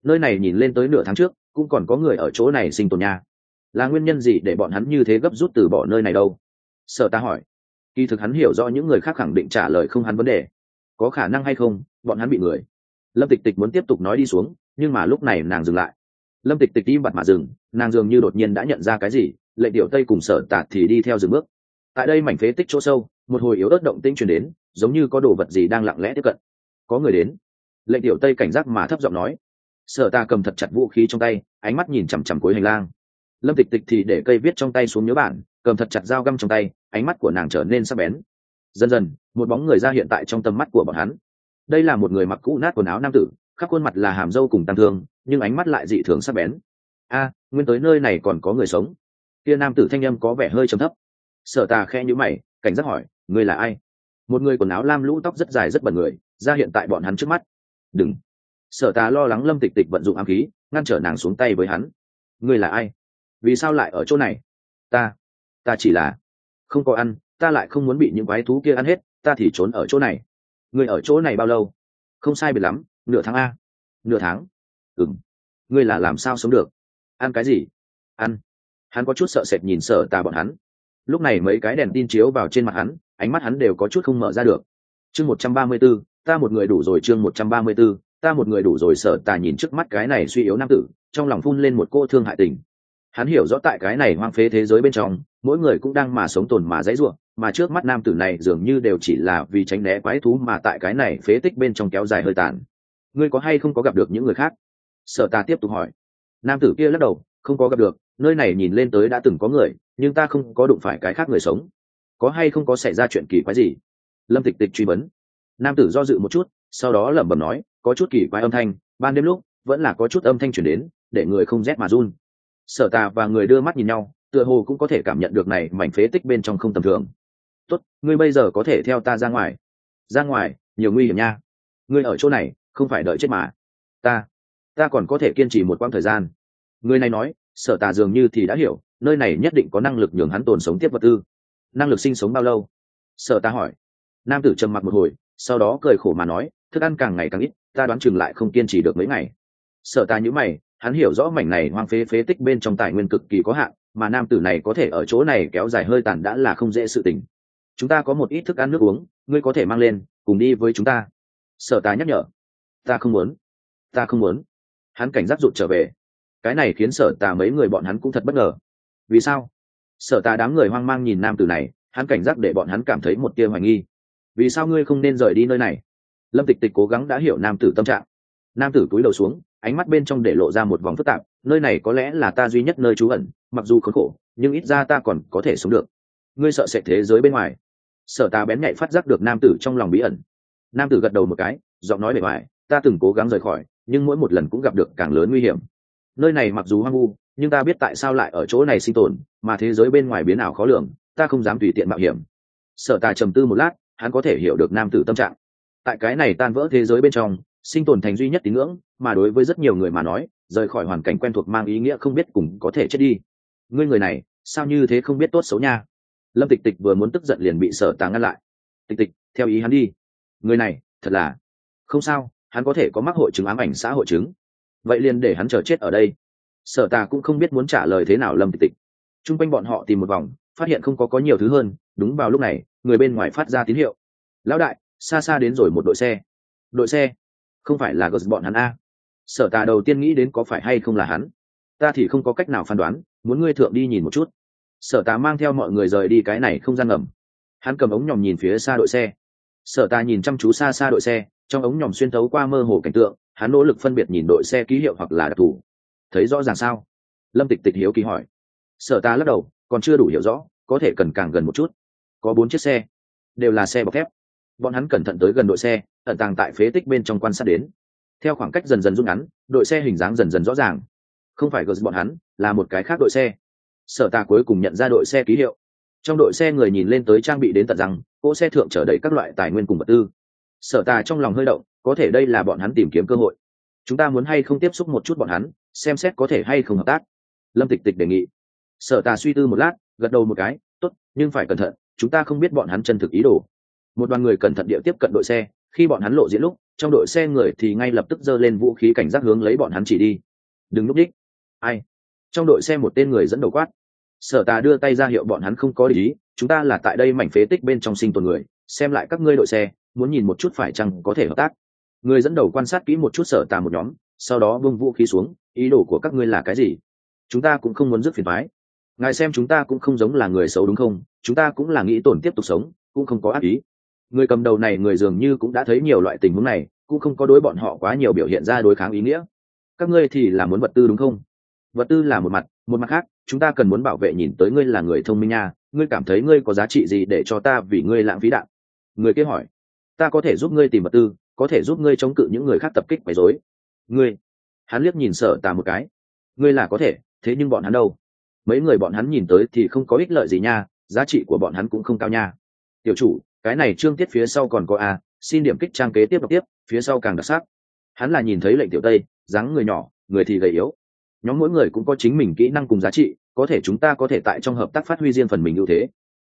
nơi này nhìn lên tới nửa tháng trước cũng còn có người ở chỗ này sinh tồn nha, là nguyên nhân gì để bọn hắn như thế gấp rút từ bỏ nơi này đâu? Sở ta hỏi. Kỳ thực hắn hiểu rõ những người khác khẳng định trả lời không hắn vấn đề. Có khả năng hay không bọn hắn bị người. Lâm Tịch Tịch muốn tiếp tục nói đi xuống, nhưng mà lúc này nàng dừng lại. Lâm Tịch Tịch im bặt mà dừng, nàng dường như đột nhiên đã nhận ra cái gì, Lệnh Tiểu Tây cùng Sở Tạt thì đi theo dừng bước. Tại đây mảnh phế tích chỗ sâu, một hồi yếu ớt động tĩnh truyền đến, giống như có đồ vật gì đang lặng lẽ tiếp cận. Có người đến. Lệnh Tiểu Tây cảnh giác mà thấp giọng nói. Sở Ta cầm thật chặt vũ khí trong tay, ánh mắt nhìn chằm chằm cuối hành lang. Lâm Tịch Tịch thì để cây viết trong tay xuống nhớ bản, cầm thật chặt dao găm trong tay, ánh mắt của nàng trở nên sắc bén. Dần dần, một bóng người ra hiện tại trong tầm mắt của bọn hắn. Đây là một người mặc cũ nát quần áo nam tử, khắp khuôn mặt là hàm râu cùng tăng thương, nhưng ánh mắt lại dị thường sắc bén. A, nguyên tới nơi này còn có người sống. Kia nam tử thanh âm có vẻ hơi trầm thấp. Sở Ta khẽ nhíu mày, cảnh giác hỏi, ngươi là ai? Một người quần áo lam lũ tóc rất dài rất bẩn người, ra hiện tại bọn hắn trước mắt. Đừng. Sở Ta lo lắng Lâm Tịch Tịch vận dụng ám khí, ngăn trở nàng xuống tay với hắn. Ngươi là ai? Vì sao lại ở chỗ này? Ta chỉ là không có ăn, ta lại không muốn bị những quái thú kia ăn hết, ta thì trốn ở chỗ này. Ngươi ở chỗ này bao lâu? Không sai biệt lắm, nửa tháng a. Nửa tháng? Ừm. Ngươi là làm sao sống được? Ăn cái gì? Ăn. Hắn có chút sợ sệt nhìn Sở Ta bọn hắn. Lúc này mấy cái đèn tin chiếu vào trên mặt hắn, ánh mắt hắn đều có chút không mở ra được. Chương 134, ta một người đủ rồi. Chương 134, ta một người đủ rồi. Sở Ta nhìn trước mắt cái này suy yếu nam tử, trong lòng phun lên một cô thương hại tình. Hắn hiểu rõ tại cái này hoang phế thế giới bên trong, mỗi người cũng đang mà sống tồn mà dãy ruộng, mà trước mắt nam tử này dường như đều chỉ là vì tránh né quái thú mà tại cái này phế tích bên trong kéo dài hơi tàn. Ngươi có hay không có gặp được những người khác? Sở Ta tiếp tục hỏi. Nam tử kia lắc đầu, không có gặp được, nơi này nhìn lên tới đã từng có người, nhưng ta không có đụng phải cái khác người sống. Có hay không có xảy ra chuyện kỳ quái gì? Lâm Tịch Tịch truy vấn. Nam tử do dự một chút, sau đó lẩm bẩm nói, có chút kỳ quái âm thanh, ban đêm lúc vẫn là có chút âm thanh truyền đến, để người không rét mà run. Sở Ta và người đưa mắt nhìn nhau, tựa hồ cũng có thể cảm nhận được này mảnh phế tích bên trong không tầm thường. Tốt, ngươi bây giờ có thể theo ta ra ngoài. Ra ngoài? Nhiều nguy hiểm nha. Ngươi ở chỗ này không phải đợi chết mà. Ta còn có thể kiên trì một quãng thời gian. Người này nói. Sở Ta dường như thì đã hiểu, nơi này nhất định có năng lực nhường hắn tồn sống tiếp vật tư. Năng lực sinh sống bao lâu? Sở Ta hỏi. Nam tử trầm mặc một hồi, sau đó cười khổ mà nói, thức ăn càng ngày càng ít, ta đoán chừng lại không kiên trì được mấy ngày. Sở Ta nhíu mày, hắn hiểu rõ mảnh này hoang phế phế tích bên trong tài nguyên cực kỳ có hạn, mà nam tử này có thể ở chỗ này kéo dài hơi tàn đã là không dễ sự tình. Chúng ta có một ít thức ăn nước uống, ngươi có thể mang lên, cùng đi với chúng ta. Sở Ta nhắc nhở. Ta không muốn. Hắn cảnh giác rụt trở về. Cái này khiến Sở Ta mấy người bọn hắn cũng thật bất ngờ. Vì sao? Sở Ta đám người hoang mang nhìn nam tử này, hắn cảnh giác để bọn hắn cảm thấy một tia hoài nghi. Vì sao ngươi không nên rời đi nơi này? Lâm Tịch Tịch cố gắng đã hiểu nam tử tâm trạng. Nam tử cúi đầu xuống, ánh mắt bên trong để lộ ra một vòng phức tạp, nơi này có lẽ là ta duy nhất nơi trú ẩn, mặc dù khốn khổ, nhưng ít ra ta còn có thể sống được. Ngươi sợ sệt thế giới bên ngoài? Sở Ta bén nhạy phát giác được nam tử trong lòng bí ẩn. Nam tử gật đầu một cái, giọng nói bề ngoài, ta từng cố gắng rời khỏi, nhưng mỗi một lần cũng gặp được càng lớn nguy hiểm. Nơi này mặc dù hoang vu, nhưng ta biết tại sao lại ở chỗ này sinh tồn, mà thế giới bên ngoài biến ảo khó lường, ta không dám tùy tiện mạo hiểm. Sở Ta trầm tư một lát, hắn có thể hiểu được nam tử tâm trạng. Tại cái này tan vỡ thế giới bên trong, sinh tồn thành duy nhất tín ngưỡng, mà đối với rất nhiều người mà nói, rời khỏi hoàn cảnh quen thuộc mang ý nghĩa không biết cùng có thể chết đi. Ngươi người này sao như thế không biết tốt xấu nha? Lâm Tịch Tịch vừa muốn tức giận liền bị Sở Ta ngăn lại. Tịch Tịch, theo ý hắn đi. Người này thật là không sao, hắn có thể có mắc hội chứng ám ảnh xã hội chứng. Vậy liền để hắn chờ chết ở đây. Sở Ta cũng không biết muốn trả lời thế nào Lâm Tịch Tịch. Trung quanh bọn họ tìm một vòng, phát hiện không có nhiều thứ hơn. Đúng vào lúc này, người bên ngoài phát ra tín hiệu. Lão đại, xa xa đến rồi một đội xe. Đội xe? Không phải là bọn hắn a? Sở Ta đầu tiên nghĩ đến có phải hay không là hắn. Ta thì không có cách nào phán đoán, muốn ngươi thượng đi nhìn một chút. Sở Ta mang theo mọi người rời đi cái này không gian ngầm. Hắn cầm ống nhòm nhìn phía xa đội xe. Sở Ta nhìn chăm chú xa xa đội xe, trong ống nhòm xuyên thấu qua mơ hồ cảnh tượng, hắn nỗ lực phân biệt nhìn đội xe ký hiệu hoặc là đặc thù. Thấy rõ ràng sao? Lâm Tịch Tịch hiếu kỳ hỏi. Sở Ta lắc đầu, còn chưa đủ hiểu rõ, có thể cần càng gần một chút. Có 4 chiếc xe, đều là xe bọc thép. Bọn hắn cẩn thận tới gần đội xe, ẩn tàng tại phế tích bên trong quan sát đến. Theo khoảng cách dần dần rút ngắn, đội xe hình dáng dần dần rõ ràng. Không phải bọn hắn, là một cái khác đội xe. Sở Ta cuối cùng nhận ra đội xe ký hiệu. Trong đội xe người nhìn lên tới trang bị đến tận rằng, cỗ xe thượng chở đầy các loại tài nguyên cùng vật tư. Sở Ta trong lòng hơi động, có thể đây là bọn hắn tìm kiếm cơ hội. Chúng ta muốn hay không tiếp xúc một chút bọn hắn, xem xét có thể hay không hợp tác. Lâm Tịch Tịch đề nghị. Sở Ta suy tư một lát, gật đầu một cái, tốt, nhưng phải cẩn thận, chúng ta không biết bọn hắn chân thực ý đồ. Một đoàn người cẩn thận địa tiếp cận đội xe, khi bọn hắn lộ diễn lúc, trong đội xe người thì ngay lập tức giơ lên vũ khí cảnh giác hướng lấy bọn hắn chỉ đi. Đừng núp đích. Ai? Trong đội xe một tên người dẫn đầu quát. Sở Tà đưa tay ra hiệu bọn hắn không có ý, chúng ta là tại đây mảnh phế tích bên trong sinh tồn người, xem lại các ngươi đội xe, muốn nhìn một chút phải chăng có thể hợp tác. Người dẫn đầu quan sát kỹ một chút Sở Tà một nhóm, sau đó buông vũ khí xuống. Ý đồ của các ngươi là cái gì? Chúng ta cũng không muốn rước phiền toái. Ngài xem chúng ta cũng không giống là người xấu đúng không? Chúng ta cũng là nghĩ tổn tiếp tục sống, cũng không có ác ý. Người cầm đầu này người dường như cũng đã thấy nhiều loại tình huống này, cũng không có đối bọn họ quá nhiều biểu hiện ra đối kháng ý nghĩa. Các ngươi thì là muốn vật tư đúng không? Vật tư là một mặt khác, chúng ta cần muốn bảo vệ, nhìn tới ngươi là người thông minh nha, ngươi cảm thấy ngươi có giá trị gì để cho ta vì ngươi lãng phí đạn? Người kia hỏi. Ta có thể giúp ngươi tìm vật tư, có thể giúp ngươi chống cự những người khác tập kích quấy rối. Ngươi? Hắn liếc nhìn Sở Tà một cái. Ngươi là có thể, thế nhưng bọn hắn đâu? Mấy người bọn hắn nhìn tới thì không có ích lợi gì nha, giá trị của bọn hắn cũng không cao nha. Tiểu chủ, cái này chương tiết phía sau còn có a, xin điểm kích trang kế tiếp đọc tiếp, phía sau càng đặc sắc. Hắn là nhìn thấy Lệnh Tiểu Tây, dáng người nhỏ, người thì gầy yếu. Nhóm mỗi người cũng có chính mình kỹ năng cùng giá trị, có thể chúng ta có thể tại trong hợp tác phát huy riêng phần mình ưu thế.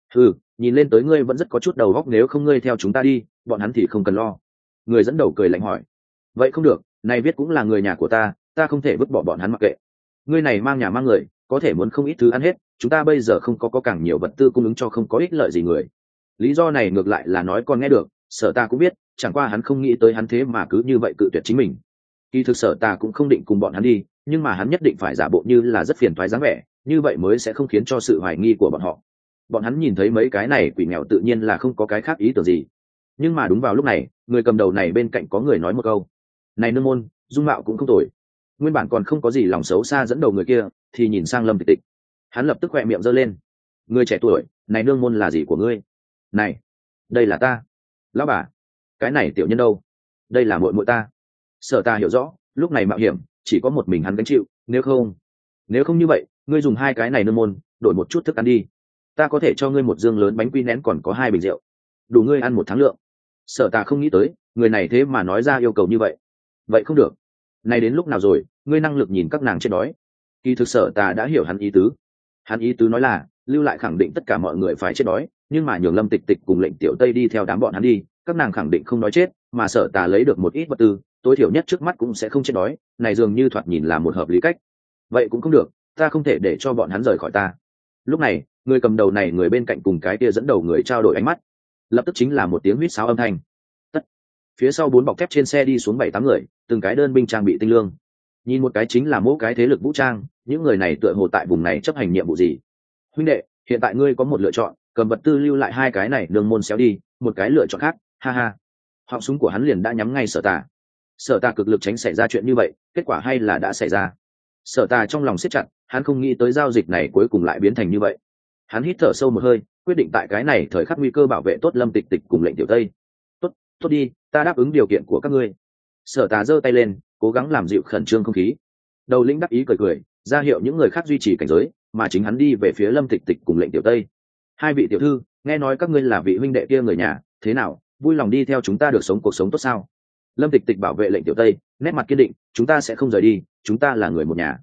Nhìn lên tới ngươi vẫn rất có chút đầu óc, nếu không ngươi theo chúng ta đi, bọn hắn thì không cần lo. Người dẫn đầu cười lạnh hỏi. Vậy không được, này viết cũng là người nhà của ta, ta không thể vứt bỏ bọn hắn mặc kệ. Ngươi này mang nhà mang người, có thể muốn không ít thứ ăn hết, chúng ta bây giờ không có càng nhiều vật tư cung ứng cho không có ích lợi gì người. Lý do này ngược lại là nói con nghe được, Sở Ta cũng biết, chẳng qua hắn không nghĩ tới hắn thế mà cứ như vậy cự tuyệt chính mình. Kỳ thực Sở Ta cũng không định cùng bọn hắn đi, nhưng mà hắn nhất định phải giả bộ như là rất phiền toái dáng vẻ, như vậy mới sẽ không khiến cho sự hoài nghi của bọn họ. Bọn hắn nhìn thấy mấy cái này quỷ nghèo tự nhiên là không có cái khác ý tưởng gì. Nhưng mà đúng vào lúc này, người cầm đầu này bên cạnh có người nói một câu. Này nương môn, dung mạo cũng không tồi. Nguyên bản còn không có gì lòng xấu xa dẫn đầu người kia, thì nhìn sang Lâm Tịch Tịch. Hắn lập tức khỏe miệng giơ lên. Người trẻ tuổi, này nương môn là gì của ngươi? Này, đây là ta. Lão bà, cái này tiểu nhân đâu? Đây là muội muội ta. Sở Ta hiểu rõ, lúc này mạo hiểm, chỉ có một mình hắn gánh chịu, nếu không như vậy, ngươi dùng hai cái này nương môn, đổi một chút thức ăn đi. Ta có thể cho ngươi một dương lớn bánh quy nén, còn có 2 bình rượu, đủ ngươi ăn 1 tháng lượng. Sở Ta không nghĩ tới, người này thế mà nói ra yêu cầu như vậy. Vậy không được. Này đến lúc nào rồi, ngươi năng lực nhìn các nàng chết đói. Kỳ thực Sở Ta đã hiểu hắn ý tứ. Hắn ý tứ nói là, lưu lại khẳng định tất cả mọi người phải chết đói, nhưng mà nhường Lâm Tịch Tịch cùng Lệnh Tiểu Tây đi theo đám bọn hắn đi, các nàng khẳng định không nói chết, mà Sở Ta lấy được một ít vật tư, tối thiểu nhất trước mắt cũng sẽ không chết đói, này dường như thoạt nhìn là một hợp lý cách. Vậy cũng không được, ta không thể để cho bọn hắn rời khỏi ta. Lúc này, người cầm đầu này người bên cạnh cùng cái kia dẫn đầu người trao đổi ánh mắt, lập tức chính là một tiếng huýt sáo âm thanh. Tất. Phía sau 4 bọc thép trên xe đi xuống 7-8 người, từng cái đơn binh trang bị tinh lương. Nhìn một cái chính là mỗi cái thế lực vũ trang, những người này tựa hồ tại vùng này chấp hành nhiệm vụ gì. Huynh đệ, hiện tại ngươi có một lựa chọn, cầm vật tư lưu lại 2 cái này đường môn xéo đi, một cái lựa chọn khác, ha ha. Họng súng của hắn liền đã nhắm ngay Sở Ta. Sở Ta cực lực tránh xảy ra chuyện như vậy, kết quả hay là đã xảy ra. Sở Ta trong lòng siết chặt, hắn không nghĩ tới giao dịch này cuối cùng lại biến thành như vậy. Hắn hít thở sâu một hơi, quyết định tại cái này thời khắc nguy cơ bảo vệ tốt Lâm Tịch Tịch cùng Lệnh Tiểu Tây. Tốt đi, ta đáp ứng điều kiện của các ngươi. Sở Ta giơ tay lên, cố gắng làm dịu khẩn trương không khí. Đầu lĩnh đắc ý cười cười, ra hiệu những người khác duy trì cảnh giới, mà chính hắn đi về phía Lâm Tịch Tịch cùng Lệnh Tiểu Tây. 2 vị tiểu thư, nghe nói các ngươi là vị huynh đệ kia người nhà, thế nào, vui lòng đi theo chúng ta được sống cuộc sống tốt sao? Lâm Tịch Tịch bảo vệ Lệnh Tiểu Tây, nét mặt kiên định, chúng ta sẽ không rời đi, chúng ta là người một nhà.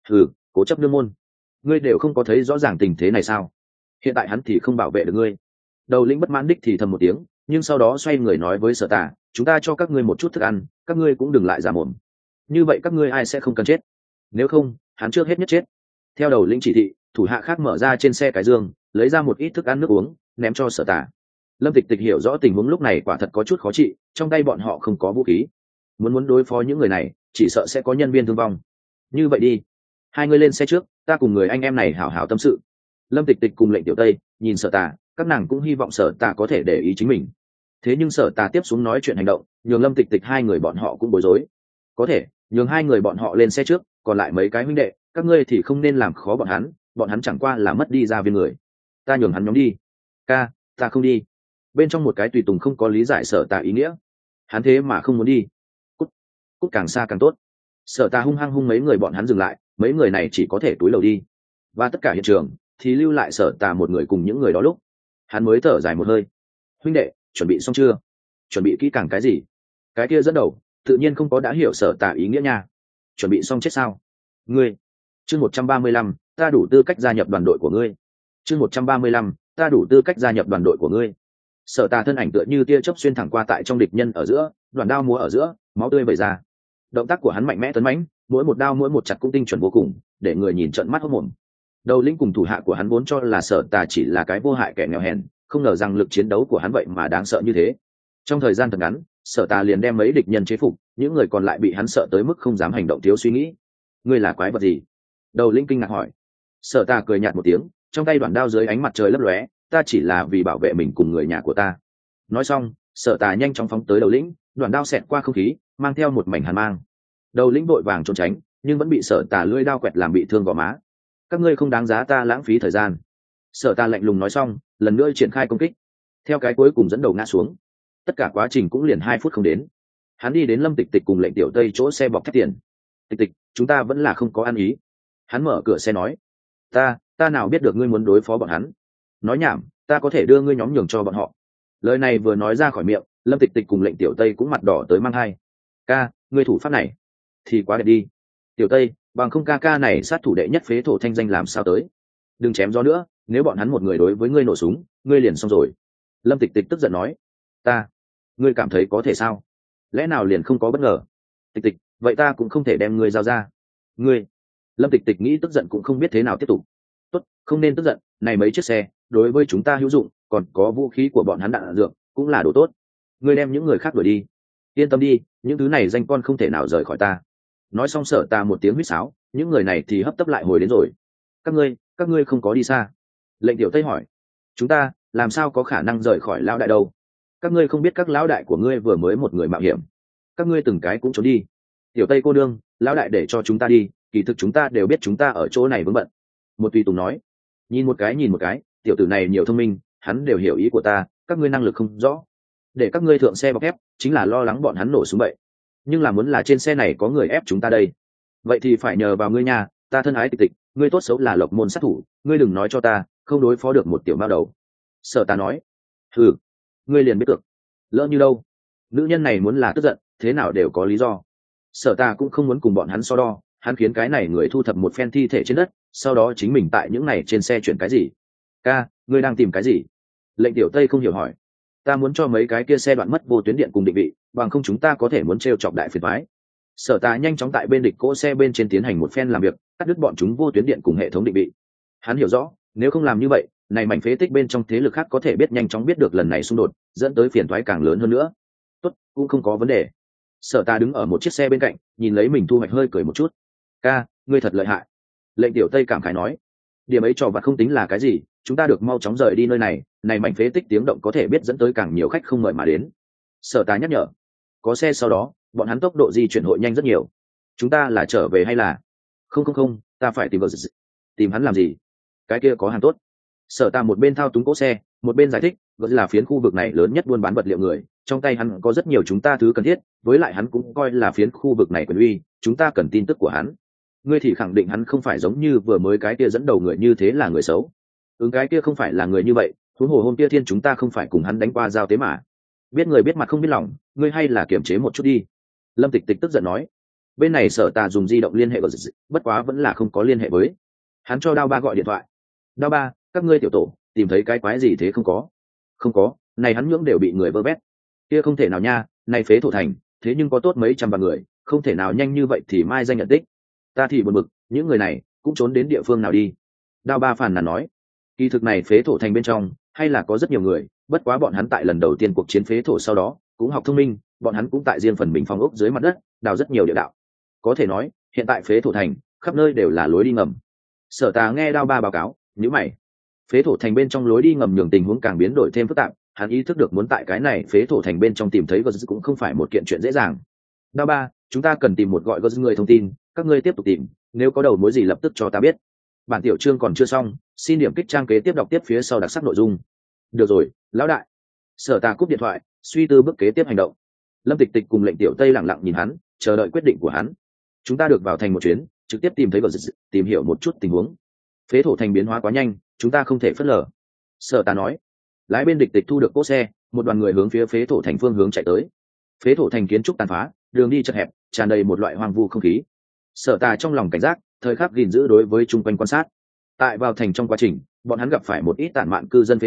Cố chấp nương môn, ngươi đều không có thấy rõ ràng tình thế này sao? Hiện tại hắn thì không bảo vệ được ngươi. Đầu lĩnh bất mãn đích thì thầm một tiếng, nhưng sau đó xoay người nói với Sở Ta, chúng ta cho các ngươi một chút thức ăn, các ngươi cũng đừng lại giả mồm. Như vậy các ngươi ai sẽ không cần chết? Nếu không, hắn trước hết nhất chết. Theo đầu lĩnh chỉ thị, thủ hạ khác mở ra trên xe cái dương, lấy ra một ít thức ăn nước uống, ném cho Sở Ta. Lâm Tịch Tịch hiểu rõ tình huống lúc này quả thật có chút khó trị, trong tay bọn họ không có vũ khí, muốn đối phó những người này, chỉ sợ sẽ có nhân viên thương vong. Như vậy đi, 2 người lên xe trước, ta cùng người anh em này hảo hảo tâm sự. Lâm Tịch Tịch cùng Lệnh Tiểu Tây nhìn Sở Ta, các nàng cũng hy vọng Sở Ta có thể để ý chính mình. Thế nhưng Sở Ta tiếp xuống nói chuyện hành động, nhường Lâm Tịch Tịch 2 người bọn họ cũng bối rối. Có thể nhường 2 người bọn họ lên xe trước, còn lại mấy cái huynh đệ, các ngươi thì không nên làm khó bọn hắn chẳng qua là mất đi gia viên người. Ta nhường hắn nhóm đi. Ca, ta không đi. Bên trong một cái tùy tùng không có lý giải Sở Ta ý nghĩa. Hắn thế mà không muốn đi. Cút càng xa càng tốt. Sở Ta hung hăng hung mấy người bọn hắn dừng lại, mấy người này chỉ có thể túi lầu đi. Và tất cả hiện trường thì lưu lại Sở Ta một người cùng những người đó lúc. Hắn mới thở dài một hơi. Huynh đệ, chuẩn bị xong chưa? Chuẩn bị kỹ càng cái gì? Cái kia dẫn đầu tự nhiên không có đã hiểu Sở Ta ý nghĩa nha. Chuẩn bị xong chết sao? Ngươi. Chương 135, ta đủ tư cách gia nhập đoàn đội của ngươi. Chương 135, ta đủ tư cách gia nhập đoàn đội của ngươi. Sở Tà thân ảnh tựa như tia chớp xuyên thẳng qua tại trong địch nhân ở giữa, đoạn đao múa ở giữa, máu tươi vẩy ra. Động tác của hắn mạnh mẽ tấn mãnh, mỗi một đao mỗi một chặt cũng tinh chuẩn vô cùng, để người nhìn trợn mắt hốt mồm. Đầu lĩnh cùng thủ hạ của hắn vốn cho là Sở Tà chỉ là cái vô hại kẻ nghèo hèn, không ngờ rằng lực chiến đấu của hắn vậy mà đáng sợ như thế. Trong thời gian thật ngắn, Sở Tà liền đem mấy địch nhân chế phục, những người còn lại bị hắn sợ tới mức không dám hành động thiếu suy nghĩ. Ngươi là quái vật gì? Đầu lĩnh kinh ngạc hỏi. Sở Tà cười nhạt một tiếng, trong tay đoạn đao dưới ánh mặt trời lấp lóe, ta chỉ là vì bảo vệ mình cùng người nhà của ta. Nói xong, Sở Tà nhanh chóng phóng tới đầu lĩnh, đoạn đao xẹt qua không khí, mang theo một mảnh hàn mang. Đầu lĩnh vội vàng trốn tránh, nhưng vẫn bị Sở Tà lưỡi đao quẹt làm bị thương gò má. Các ngươi không đáng giá ta lãng phí thời gian. Sở Tà lạnh lùng nói xong, lần nữa triển khai công kích. Theo cái cuối cùng dẫn đầu ngã xuống, tất cả quá trình cũng liền 2 phút không đến. Hắn đi đến Lâm Tịch Tịch cùng Lệnh Tiểu Tây chỗ xe bọc thép tiền. Tịch Tịch, chúng ta vẫn là không có ăn ý. Hắn mở cửa xe nói, ta nào biết được ngươi muốn đối phó bọn hắn. Nói nhảm, ta có thể đưa ngươi nhóm nhường cho bọn họ. Lời này vừa nói ra khỏi miệng, Lâm Tịch Tịch cùng Lệnh Tiểu Tây cũng mặt đỏ tới mang hai. Ca, ngươi thủ pháp này thì quá đẹp đi. Tiểu Tây, bằng không ca này sát thủ đệ nhất phế thổ thanh danh làm sao tới. Đừng chém gió nữa, nếu bọn hắn một người đối với ngươi nổ súng, ngươi liền xong rồi. Lâm Tịch Tịch tức giận nói, ngươi cảm thấy có thể sao? Lẽ nào liền không có bất ngờ? Tịch Tịch, vậy ta cũng không thể đem ngươi giao ra. Ngươi. Lâm Tịch Tịch nghĩ tức giận cũng không biết thế nào tiếp tục. Tốt, không nên tức giận, này mấy chiếc xe đối với chúng ta hữu dụng, còn có vũ khí của bọn hắn đạn dược cũng là đồ tốt. Ngươi đem những người khác đuổi đi. Yên tâm đi, những thứ này danh con không thể nào rời khỏi ta. Nói xong Sở Tà một tiếng huýt sáo, những người này thì hấp tấp lại hồi đến rồi. Các ngươi không có đi xa. Lệnh Tiểu Tây hỏi. Chúng ta làm sao có khả năng rời khỏi lão đại đâu? Các ngươi không biết các lão đại của ngươi vừa mới một người mạo hiểm, các ngươi từng cái cũng trốn đi. Tiểu Tây cô đương, lão đại để cho chúng ta đi, kỳ thực chúng ta đều biết chúng ta ở chỗ này vướng bận. Một tùy tùng nói. Nhìn một cái, tiểu tử này nhiều thông minh, hắn đều hiểu ý của ta, các ngươi năng lực không rõ, để các ngươi thượng xe bọc ép chính là lo lắng bọn hắn nổ súng bậy, nhưng là muốn là trên xe này có người ép chúng ta đây, vậy thì phải nhờ vào ngươi nha. Ta thân ái Tịch Tịch, ngươi tốt xấu là Lộc môn sát thủ, ngươi đừng nói cho ta không đối phó được một tiểu mao đầu. Sở Tà nói. Ngươi liền biết được, lỡ như đâu. Nữ nhân này muốn là tức giận thế nào đều có lý do. Sở Tà cũng không muốn cùng bọn hắn so đo, hắn khiến cái này người thu thập một phen thi thể trên đất, sau đó chính mình tại những này trên xe chuyển cái gì. Ca, ngươi đang tìm cái gì? Lệnh Tiểu Tây không hiểu hỏi. Ta muốn cho mấy cái kia xe đoạn mất vô tuyến điện cùng định vị, bằng không chúng ta có thể muốn trêu chọc đại phiền toái. Sở Tà nhanh chóng tại bên địch cỗ xe bên trên tiến hành một phen làm việc, cắt đứt bọn chúng vô tuyến điện cùng hệ thống định vị. Hắn hiểu rõ, nếu không làm như vậy, này mảnh phế tích bên trong thế lực khác có thể nhanh chóng biết được lần này xung đột, dẫn tới phiền toái càng lớn hơn nữa. Tốt, cũng không có vấn đề. Sở Tà đứng ở một chiếc xe bên cạnh, nhìn lấy mình thu hoạch hơi cười một chút. Ca, ngươi thật lợi hại. Lệnh Tiểu Tây cảm khái nói. Điểm ấy trò vặt không tính là cái gì, chúng ta được mau chóng rời đi nơi này, này mảnh phế tích tiếng động có thể biết dẫn tới càng nhiều khách không mời mà đến. Sở Tà nhắc nhở. Có xe sau đó, bọn hắn tốc độ di chuyển hội nhanh rất nhiều. Chúng ta là trở về hay là? Không, ta phải tìm vợ. Tìm hắn làm gì? Cái kia có hàng tốt. Sở Tà một bên thao túng cỗ xe, một bên giải thích, vẫn là phiến khu vực này lớn nhất buôn bán vật liệu người, trong tay hắn có rất nhiều chúng ta thứ cần thiết, với lại hắn cũng coi là phiến khu vực này quyền uy, chúng ta cần tin tức của hắn. Ngươi thì khẳng định hắn không phải giống như vừa mới cái kia dẫn đầu người như thế là người xấu. Cái kia không phải là người như vậy, huống hồ hôm kia thiên chúng ta không phải cùng hắn đánh qua giao tế mà. Biết người biết mặt không biết lòng, ngươi hay là kiềm chế một chút đi. Lâm Tịch Tịch tức giận nói. Bên này Sở Tà dùng di động liên hệ, bất quá vẫn là không có liên hệ với. Hắn cho Đao Ba gọi điện thoại. Đao Ba, các ngươi tiểu tổ tìm thấy cái quái gì thế? Không có, này hắn nhưỡng đều bị người vơ vét. Kia không thể nào nha, này phế thổ thành thế nhưng có tốt mấy trăm vạn người, không thể nào nhanh như vậy thì mai danh nhận tích. Ta thì buồn bực, những người này cũng trốn đến địa phương nào đi? Đao Ba phàn nàn nói. Kỳ thực này phế thổ thành bên trong hay là có rất nhiều người, bất quá bọn hắn tại lần đầu tiên cuộc chiến phế thổ sau đó cũng học thông minh, bọn hắn cũng tại riêng phần mình phong ốc dưới mặt đất đào rất nhiều địa đạo. Có thể nói hiện tại phế thổ thành khắp nơi đều là lối đi ngầm. Sở Tà nghe Đao Ba báo cáo, nhíu mày. Phế thổ thành bên trong lối đi ngầm nhường tình huống càng biến đổi thêm phức tạp, hắn ý thức được muốn tại cái này phế thổ thành bên trong tìm thấy Ghost cũng không phải một kiện chuyện dễ dàng. Đao Ba, chúng ta cần tìm một gọi Ghost người thông tin, các ngươi tiếp tục tìm, nếu có đầu mối gì lập tức cho ta biết. Bản tiểu chương còn chưa xong, xin điểm kích trang kế tiếp đọc tiếp phía sau đặc sắc nội dung. Được rồi, lão đại. Sở Tà cúp điện thoại, suy tư bước kế tiếp hành động. Lâm Tịch Tịch cùng Lệnh Tiểu Tây lặng lặng nhìn hắn, chờ đợi quyết định của hắn. Chúng ta được vào thành một chuyến, trực tiếp tìm thấy Ghost, tìm hiểu một chút tình huống. Phế thổ thành biến hóa quá nhanh, chúng ta không thể phớt lờ. Sở Tà nói. Lái bên địch tịch thu được cỗ xe, một đoàn người hướng phía phế thổ thành phương hướng chạy tới. Phế thổ thành kiến trúc tàn phá, đường đi chật hẹp, tràn đầy một loại hoang vu không khí. Sở Tà trong lòng cảnh giác, thời khắc gìn giữ đối với chung quanh quan sát. Tại vào thành trong quá trình, bọn hắn gặp phải một ít tản mạn cư dân phế thổ,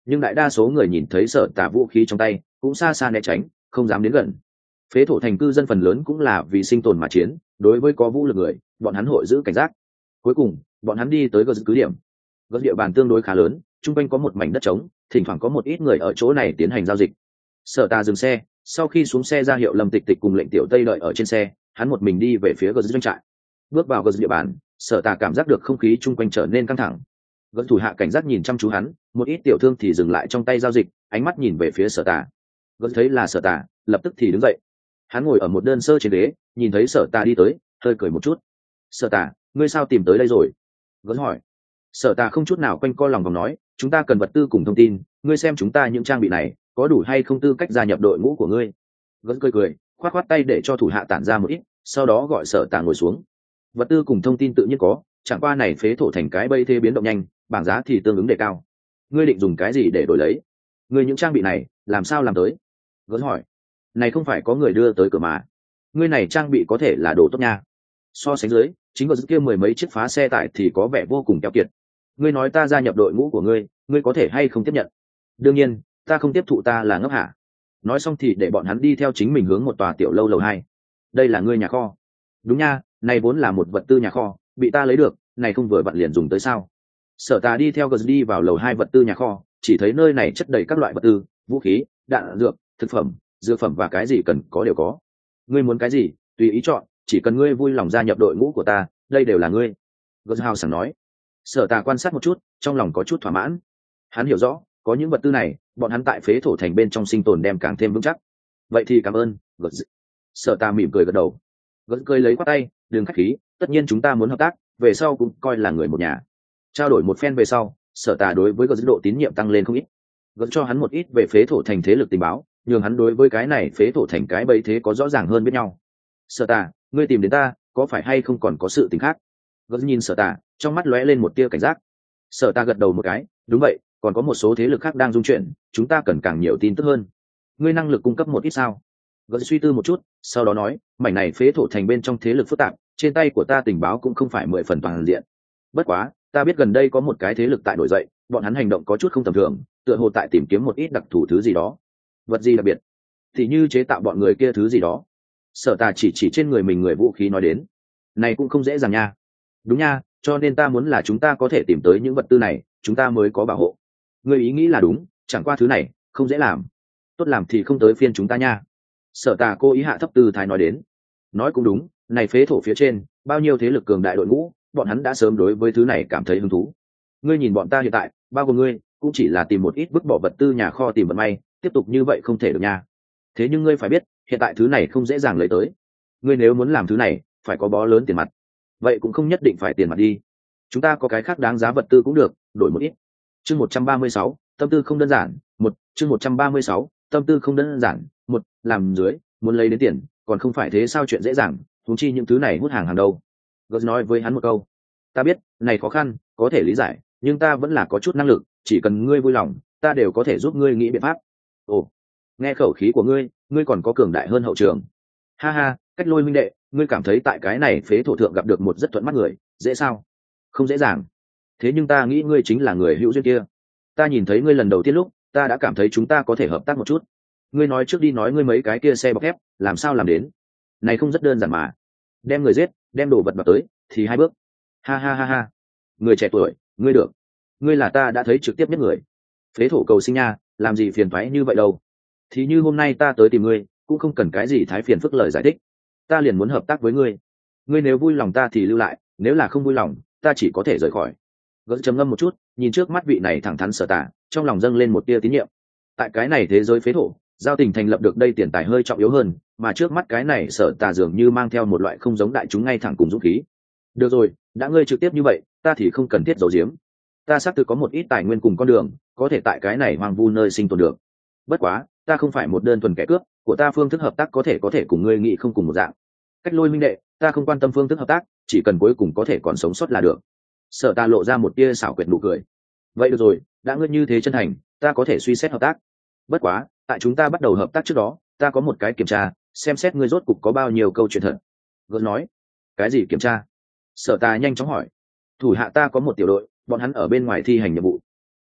nhưng đại đa số người nhìn thấy Sở Tà vũ khí trong tay cũng xa xa né tránh, không dám đến gần. Phế thổ thành cư dân phần lớn cũng là vì sinh tồn mà chiến, đối với có vũ lực người, bọn hắn hội giữ cảnh giác. Cuối cùng bọn hắn đi tới gờ cứ điểm. Gờ địa bàn tương đối khá lớn, chung quanh có một mảnh đất trống, thỉnh thoảng có một ít người ở chỗ này tiến hành giao dịch. Sở Tà dừng xe, sau khi xuống xe ra hiệu Lâm Tịch Tịch cùng lệnh tiểu Tây đợi ở trên xe, hắn một mình đi về phía gờ doanh trại. Bước vào gờ địa bàn, Sở Tà cảm giác được không khí chung quanh trở nên căng thẳng. Gờ thủ hạ cảnh giác nhìn chăm chú hắn, một ít tiểu thương thì dừng lại trong tay giao dịch, ánh mắt nhìn về phía Sở Tà. Gờ thấy là Sở Tà, lập tức thì đứng dậy. Hắn ngồi ở một đơn sơ trên ghế, nhìn thấy Sở Tà đi tới, hơi cười một chút. Sở Tà, ngươi sao tìm tới đây rồi? Gớt hỏi. Sở Tà không chút nào quanh co lòng vòng nói, chúng ta cần vật tư cùng thông tin, ngươi xem chúng ta những trang bị này có đủ hay không tư cách gia nhập đội ngũ của ngươi. Gớt cười cười, khoát khoát tay để cho thủ hạ tản ra một ít, sau đó gọi Sở Tà ngồi xuống. Vật tư cùng thông tin tự nhiên có, chẳng qua này phế thổ thành cái bây thế biến động nhanh, bảng giá thì tương ứng đề cao. Ngươi định dùng cái gì để đổi lấy? Ngươi những trang bị này làm sao làm tới? Gớt hỏi. Này không phải có người đưa tới cửa mà. Ngươi này trang bị có thể là đồ tốt nha. So sánh dưới, chính có kia mười mấy chiếc phá xe tải thì có vẻ vô cùng keo kiệt. Ngươi nói ta gia nhập đội ngũ của ngươi, ngươi có thể hay không tiếp nhận? Đương nhiên ta không tiếp thụ, ta là ngốc hả? Nói xong thì để bọn hắn đi theo chính mình hướng một tòa tiểu lâu lầu 2. Đây là ngươi nhà kho? Đúng nha, này vốn là một vật tư nhà kho, bị ta lấy được, này không vừa vặn liền dùng tới sao? Sở Tà đi theo Gờ đi vào lầu 2 vật tư nhà kho, chỉ thấy nơi này chất đầy các loại vật tư, vũ khí, đạn dược, thực phẩm, dược phẩm và cái gì cần có đều có. Ngươi muốn cái gì tùy ý chọn, chỉ cần ngươi vui lòng gia nhập đội ngũ của ta, đây đều là ngươi. Gớt hào sảng nói. Sở Tà quan sát một chút, trong lòng có chút thỏa mãn. Hắn hiểu rõ, có những vật tư này, bọn hắn tại phế thổ thành bên trong sinh tồn đem càng thêm vững chắc. Vậy thì cảm ơn. Gớt. Sở Tà mỉm cười gật đầu. Gớt cười lấy qua tay, đừng khách khí, tất nhiên chúng ta muốn hợp tác, về sau cũng coi là người một nhà. Trao đổi một phen về sau, Sở Tà đối với Gớt độ tín nhiệm tăng lên không ít. Gớt cho hắn một ít về phế thổ thành thế lực tình báo, nhường hắn đối với cái này phế thổ thành cái bấy thế có rõ ràng hơn biết nhau. Sở Tà, ngươi tìm đến ta, có phải hay không còn có sự tình khác? Gớt nhìn Sở Tà, trong mắt lóe lên một tia cảnh giác. Sở Tà gật đầu một cái, đúng vậy, còn có một số thế lực khác đang dung chuyển, chúng ta cần càng nhiều tin tức hơn. Ngươi năng lực cung cấp một ít sao? Gớt suy tư một chút, sau đó nói, mảnh này phế thổ thành bên trong thế lực phức tạp, trên tay của ta tình báo cũng không phải 10 phần toàn diện. Bất quá, ta biết gần đây có một cái thế lực tại nổi dậy, bọn hắn hành động có chút không tầm thường, tựa hồ tại tìm kiếm một ít đặc thù thứ gì đó. Vật gì đặc biệt? Thì như chế tạo bọn người kia thứ gì đó. Sở Tà chỉ trên người mình người vũ khí nói đến. Này cũng không dễ dàng nha. Đúng nha, cho nên ta muốn là chúng ta có thể tìm tới những vật tư này, chúng ta mới có bảo hộ. Người ý nghĩ là đúng, chẳng qua thứ này không dễ làm. Tốt làm thì không tới phiên chúng ta nha. Sở Tà cố ý hạ thấp tư thái nói đến. Nói cũng đúng, này phế thổ phía trên bao nhiêu thế lực cường đại đội ngũ, bọn hắn đã sớm đối với thứ này cảm thấy hứng thú. Ngươi nhìn bọn ta hiện tại, bao gồm ngươi, cũng chỉ là tìm một ít vứt bỏ vật tư nhà kho tìm vận may, tiếp tục như vậy không thể được nha. Thế nhưng ngươi phải biết, hiện tại thứ này không dễ dàng lấy tới. Ngươi nếu muốn làm thứ này, phải có bó lớn tiền mặt. Vậy cũng không nhất định phải tiền mặt đi. Chúng ta có cái khác đáng giá vật tư cũng được, đổi một ít. Chương 136, tâm tư không đơn giản. Chương 136, tâm tư không đơn giản. Làm dưới, muốn lấy đến tiền, còn không phải thế sao chuyện dễ dàng, huống chi những thứ này hút hàng đâu. Gớt nói với hắn một câu. Ta biết, này khó khăn, có thể lý giải, nhưng ta vẫn là có chút năng lực, chỉ cần ngươi vui lòng, ta đều có thể giúp ngươi nghĩ biện pháp. Ồ, nghe khẩu khí của ngươi, ngươi còn có cường đại hơn hậu trường. Ha ha, Cách Lôi minh đệ, ngươi cảm thấy tại cái này phế thổ thượng gặp được một rất thuận mắt người, dễ sao? Không dễ dàng. Thế nhưng ta nghĩ ngươi chính là người hữu duyên kia. Ta nhìn thấy ngươi lần đầu tiên lúc, ta đã cảm thấy chúng ta có thể hợp tác một chút. Ngươi nói trước đi nói ngươi mấy cái kia xe bọc thép, làm sao làm đến? Này không rất đơn giản mà. Đem người giết, đem đồ vật vào tới, thì 2 bước. Ha ha ha ha. Người trẻ tuổi, ngươi được. Ngươi là ta đã thấy trực tiếp nhất người. Phế thổ cầu sinh nha, làm gì phiền toái như vậy đâu. Thì như hôm nay ta tới tìm ngươi, cũng không cần cái gì thái phiền phức lời giải thích. Ta liền muốn hợp tác với ngươi. Ngươi nếu vui lòng ta thì lưu lại, nếu là không vui lòng, ta chỉ có thể rời khỏi. Gớt trầm ngâm một chút, nhìn trước mắt vị này thẳng thắn Sở Tà, trong lòng dâng lên một tia tín nhiệm. Tại cái này thế giới phế thổ, giao tình thành lập được đây tiền tài hơi trọng yếu hơn, mà trước mắt cái này Sở Tà dường như mang theo một loại không giống đại chúng ngay thẳng cùng dũng khí. Được rồi, đã ngươi trực tiếp như vậy, ta thì không cần thiết giấu giếm. Ta xác thực có một ít tài nguyên cùng con đường, có thể tại cái này hoang vu nơi sinh tồn được. Bất quá, ta không phải một đơn thuần kẻ cướp, của ta phương thức hợp tác có thể cùng ngươi nghĩ không cùng một dạng. Cách Lôi minh đệ, ta không quan tâm phương thức hợp tác, chỉ cần cuối cùng có thể còn sống sót là được. Sở Tà lộ ra một tia xảo quyệt nụ cười. Vậy được rồi, đã ngươi như thế chân thành, ta có thể suy xét hợp tác. Bất quá, tại chúng ta bắt đầu hợp tác trước đó, ta có một cái kiểm tra, xem xét ngươi rốt cục có bao nhiêu câu chuyện thật. Gớt nói. Cái gì kiểm tra? Sở Tà nhanh chóng hỏi. Thủ hạ ta có một tiểu đội, bọn hắn ở bên ngoài thi hành nhiệm vụ.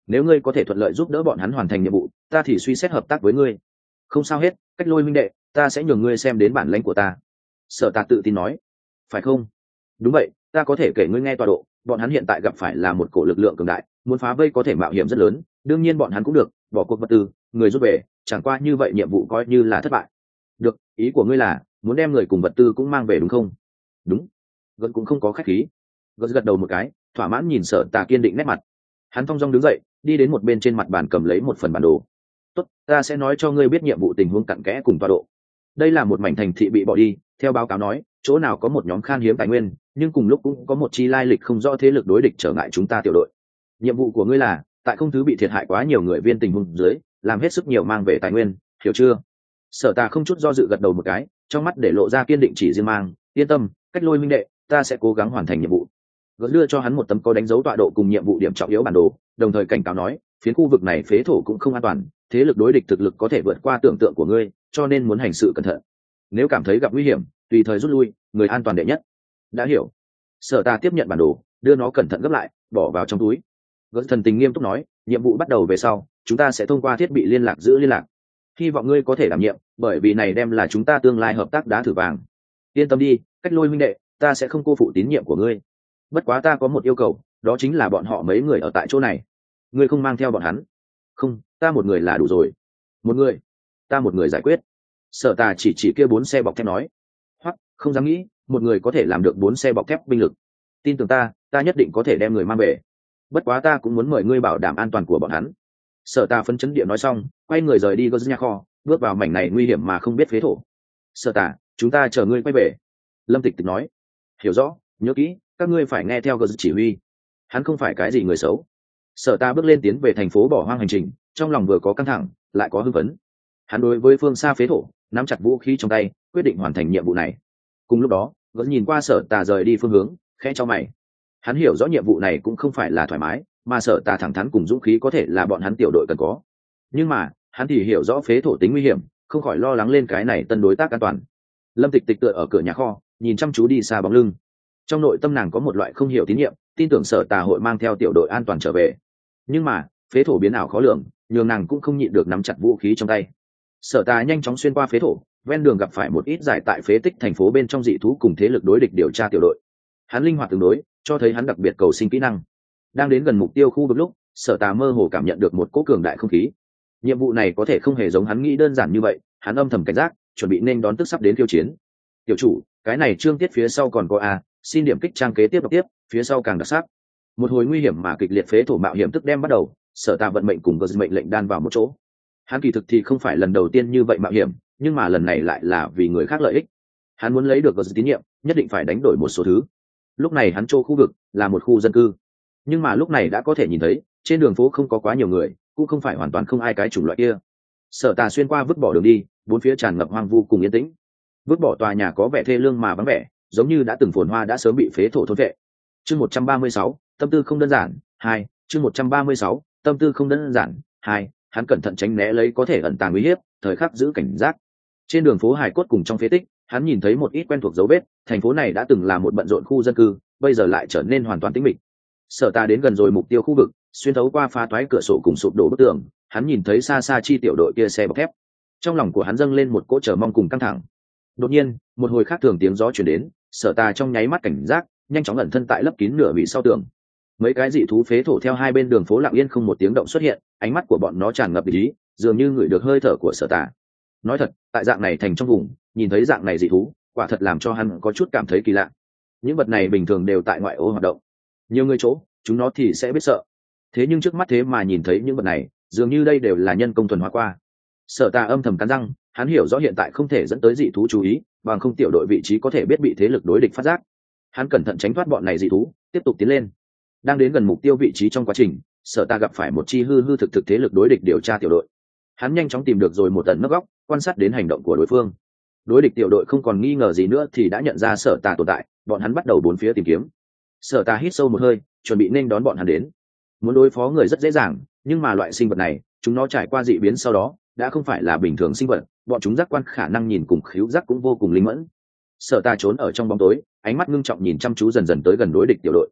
nếu ngươi có thể thuận lợi giúp đỡ bọn hắn hoàn thành nhiệm vụ, ta thì suy xét hợp tác với ngươi. Không sao hết, Cách Lôi minh đệ, ta sẽ nhường ngươi xem đến bản lãnh của ta. Sở Tà tự tin nói. Phải không? Đúng vậy, ta có thể kể ngươi nghe tọa độ. Bọn hắn hiện tại gặp phải là một cổ lực lượng cường đại, muốn phá vây có thể mạo hiểm rất lớn. Đương nhiên bọn hắn cũng được bỏ cuộc vật tư, người rút về, chẳng qua như vậy nhiệm vụ coi như là thất bại. Được, ý của ngươi là muốn đem người cùng vật tư cũng mang về đúng không? Đúng. Gật cũng không có khách khí. Gật gật đầu một cái, thỏa mãn nhìn Sở Tà kiên định nét mặt. Hắn thong dong đứng dậy, đi đến một bên trên mặt bàn cầm lấy một phần bản đồ. Tốt, ta sẽ nói cho ngươi biết nhiệm vụ tình huống cặn kẽ cùng tọa độ. Đây là một mảnh thành thị bị bỏ đi, theo báo cáo nói, chỗ nào có một nhóm khan hiếm tài nguyên, nhưng cùng lúc cũng có một chi lai lịch không rõ thế lực đối địch trở ngại chúng ta tiểu đội. Nhiệm vụ của ngươi là tại không thứ bị thiệt hại quá nhiều người viên tình huống dưới, làm hết sức nhiều mang về tài nguyên, hiểu chưa? Sở Tà không chút do dự gật đầu một cái, trong mắt để lộ ra kiên định chỉ riêng mang, yên tâm, Cách Lôi minh đệ, ta sẽ cố gắng hoàn thành nhiệm vụ. Gỡ đưa cho hắn một tấm có đánh dấu tọa độ cùng nhiệm vụ điểm trọng yếu bản đồ, đồng thời cảnh cáo nói, phiến khu vực này phế thổ cũng không an toàn, thế lực đối địch thực lực có thể vượt qua tưởng tượng của ngươi, cho nên muốn hành sự cẩn thận. Nếu cảm thấy gặp nguy hiểm, tùy thời rút lui, người an toàn đệ nhất. Đã hiểu. Sở Tà tiếp nhận bản đồ, đưa nó cẩn thận gấp lại, bỏ vào trong túi. Gỡ thần tình nghiêm túc nói, nhiệm vụ bắt đầu về sau, chúng ta sẽ thông qua thiết bị liên lạc giữ liên lạc. Hy vọng ngươi có thể đảm nhiệm, bởi vì này đem là chúng ta tương lai hợp tác đá thử vàng. Yên tâm đi, Cách Lôi huynh đệ, ta sẽ không cô phụ tín nhiệm của ngươi. Bất quá ta có một yêu cầu, đó chính là bọn họ mấy người ở tại chỗ này, ngươi không mang theo bọn hắn. Không, ta một người là đủ rồi. Một người? Ta một người giải quyết. Sở Tà chỉ kia 4 xe bọc thép nói. Hoặc không dám nghĩ một người có thể làm được 4 xe bọc thép binh lực. Tin tưởng ta nhất định có thể đem người mang về. Bất quá ta cũng muốn mời ngươi bảo đảm an toàn của bọn hắn. Sở Tà phấn chấn địa nói xong, quay người rời đi Gơ Nhà kho, bước vào mảnh này nguy hiểm mà không biết phế thổ. Sở Tà, chúng ta chờ ngươi quay về. Lâm Tịch Tịch nói. Hiểu rõ, nhớ kỹ, các ngươi phải nghe theo Gơ chỉ huy. Hắn không phải cái gì người xấu. Sở Ta bước lên tiến về thành phố bỏ hoang hành trình, trong lòng vừa có căng thẳng lại có hưng phấn. Hắn đối với phương xa phế thổ nắm chặt vũ khí trong tay, quyết định hoàn thành nhiệm vụ này. Cùng lúc đó vẫn nhìn qua Sở Tà rời đi phương hướng, khẽ cho mày. Hắn hiểu rõ nhiệm vụ này cũng không phải là thoải mái, mà Sở Tà thẳng thắn cùng dũng khí có thể là bọn hắn tiểu đội cần có. Nhưng mà hắn thì hiểu rõ phế thổ tính nguy hiểm, không khỏi lo lắng lên cái này tân đối tác an toàn. Lâm Tịch Tịch tựa ở cửa nhà kho, nhìn chăm chú đi xa bóng lưng. Trong nội tâm nàng có một loại không hiểu tín nhiệm, tin tưởng Sở Tà hội mang theo tiểu đội an toàn trở về. Nhưng mà phế thổ biến ảo khó lường, nhường nàng cũng không nhịn được nắm chặt vũ khí trong tay. Sở Tà nhanh chóng xuyên qua phế thổ, ven đường gặp phải một ít giải tại phế tích thành phố bên trong dị thú cùng thế lực đối địch điều tra tiểu đội. Hắn linh hoạt tương đối, cho thấy hắn đặc biệt cầu sinh kỹ năng. Đang đến gần mục tiêu khu vực lúc, Sở Tà mơ hồ cảm nhận được một cỗ cường đại không khí. Nhiệm vụ này có thể không hề giống hắn nghĩ đơn giản như vậy, hắn âm thầm cảnh giác, chuẩn bị nên đón tức sắp đến khiêu chiến. Tiểu chủ, cái này chương tiết phía sau còn có xin điểm kích trang kế tiếp đọc tiếp, phía sau càng đặc sắc. Một hồi nguy hiểm mà kịch liệt phế thổ mạo hiểm tức đem bắt đầu. Sở Tà vận mệnh cùng Gơ mệnh lệnh đan vào một chỗ. Hắn kỳ thực thì không phải lần đầu tiên như vậy mạo hiểm, nhưng mà lần này lại là vì người khác lợi ích. Hắn muốn lấy được Gơ tín nhiệm, nhất định phải đánh đổi một số thứ. Lúc này hắn chỗ khu vực là một khu dân cư, nhưng mà lúc này đã có thể nhìn thấy trên đường phố không có quá nhiều người, cũng không phải hoàn toàn không ai cái chủng loại kia. Sở Tà xuyên qua vứt bỏ đường đi, bốn phía tràn ngập hoang vu cùng yên tĩnh. Vứt bỏ tòa nhà có vẻ thê lương mà vắng vẻ, giống như đã từng phồn hoa đã sớm bị phế thổ thôn vệ. Chương 136, tâm tư không đơn giản 2, chương 136, tâm tư không đơn giản 2. Hắn cẩn thận tránh né lấy có thể ẩn tàng uy hiếp, thời khắc giữ cảnh giác. Trên đường phố hài cốt cùng trong phế tích, hắn nhìn thấy một ít quen thuộc dấu vết, thành phố này đã từng là một bận rộn khu dân cư, bây giờ lại trở nên hoàn toàn tĩnh mịch. Sở Tà đến gần rồi mục tiêu khu vực, xuyên thấu qua phá toái cửa sổ cùng sụp đổ bức tường, hắn nhìn thấy xa xa chi tiểu đội kia xe bọc thép. Trong lòng của hắn dâng lên một cỗ chờ mong cùng căng thẳng. Đột nhiên, một hồi khác thường tiếng gió truyền đến, Sở Tà trong nháy mắt cảnh giác, nhanh chóng ẩn thân tại lấp kín nửa vị sau tường. Mấy cái dị thú phế thổ theo hai bên đường phố lặng yên không một tiếng động xuất hiện, ánh mắt của bọn nó tràn ngập ý, dường như ngửi được hơi thở của Sở Tà. Nói thật, tại dạng này thành trong vùng, nhìn thấy dạng này dị thú, quả thật làm cho hắn có chút cảm thấy kỳ lạ. Những vật này bình thường đều tại ngoại ô hoạt động, nhiều người chỗ, chúng nó thì sẽ biết sợ. Thế nhưng trước mắt thế mà nhìn thấy những vật này, dường như đây đều là nhân công thuần hóa qua. Sở Tà âm thầm cắn răng, hắn hiểu rõ hiện tại không thể dẫn tới dị thú chú ý, bằng không tiểu đội vị trí có thể biết bị thế lực đối địch phát giác. Hắn cẩn thận tránh thoát bọn này dị thú, tiếp tục tiến lên. Đang đến gần mục tiêu vị trí trong quá trình, Sở Tà gặp phải một chi hư thực thế lực đối địch điều tra tiểu đội. Hắn nhanh chóng tìm được rồi một tận nấp góc, quan sát đến hành động của đối phương. Đối địch tiểu đội không còn nghi ngờ gì nữa thì đã nhận ra Sở Tà tồn tại, bọn hắn bắt đầu bốn phía tìm kiếm. Sở Tà hít sâu một hơi, chuẩn bị nên đón bọn hắn đến. Muốn đối phó người rất dễ dàng, nhưng mà loại sinh vật này, chúng nó trải qua dị biến sau đó, đã không phải là bình thường sinh vật, bọn chúng giác quan khả năng nhìn cùng khứu giác cũng vô cùng linh mẫn. Sở Tà trốn ở trong bóng tối, ánh mắt ngưng trọng nhìn chăm chú dần dần tới gần đối địch tiểu đội.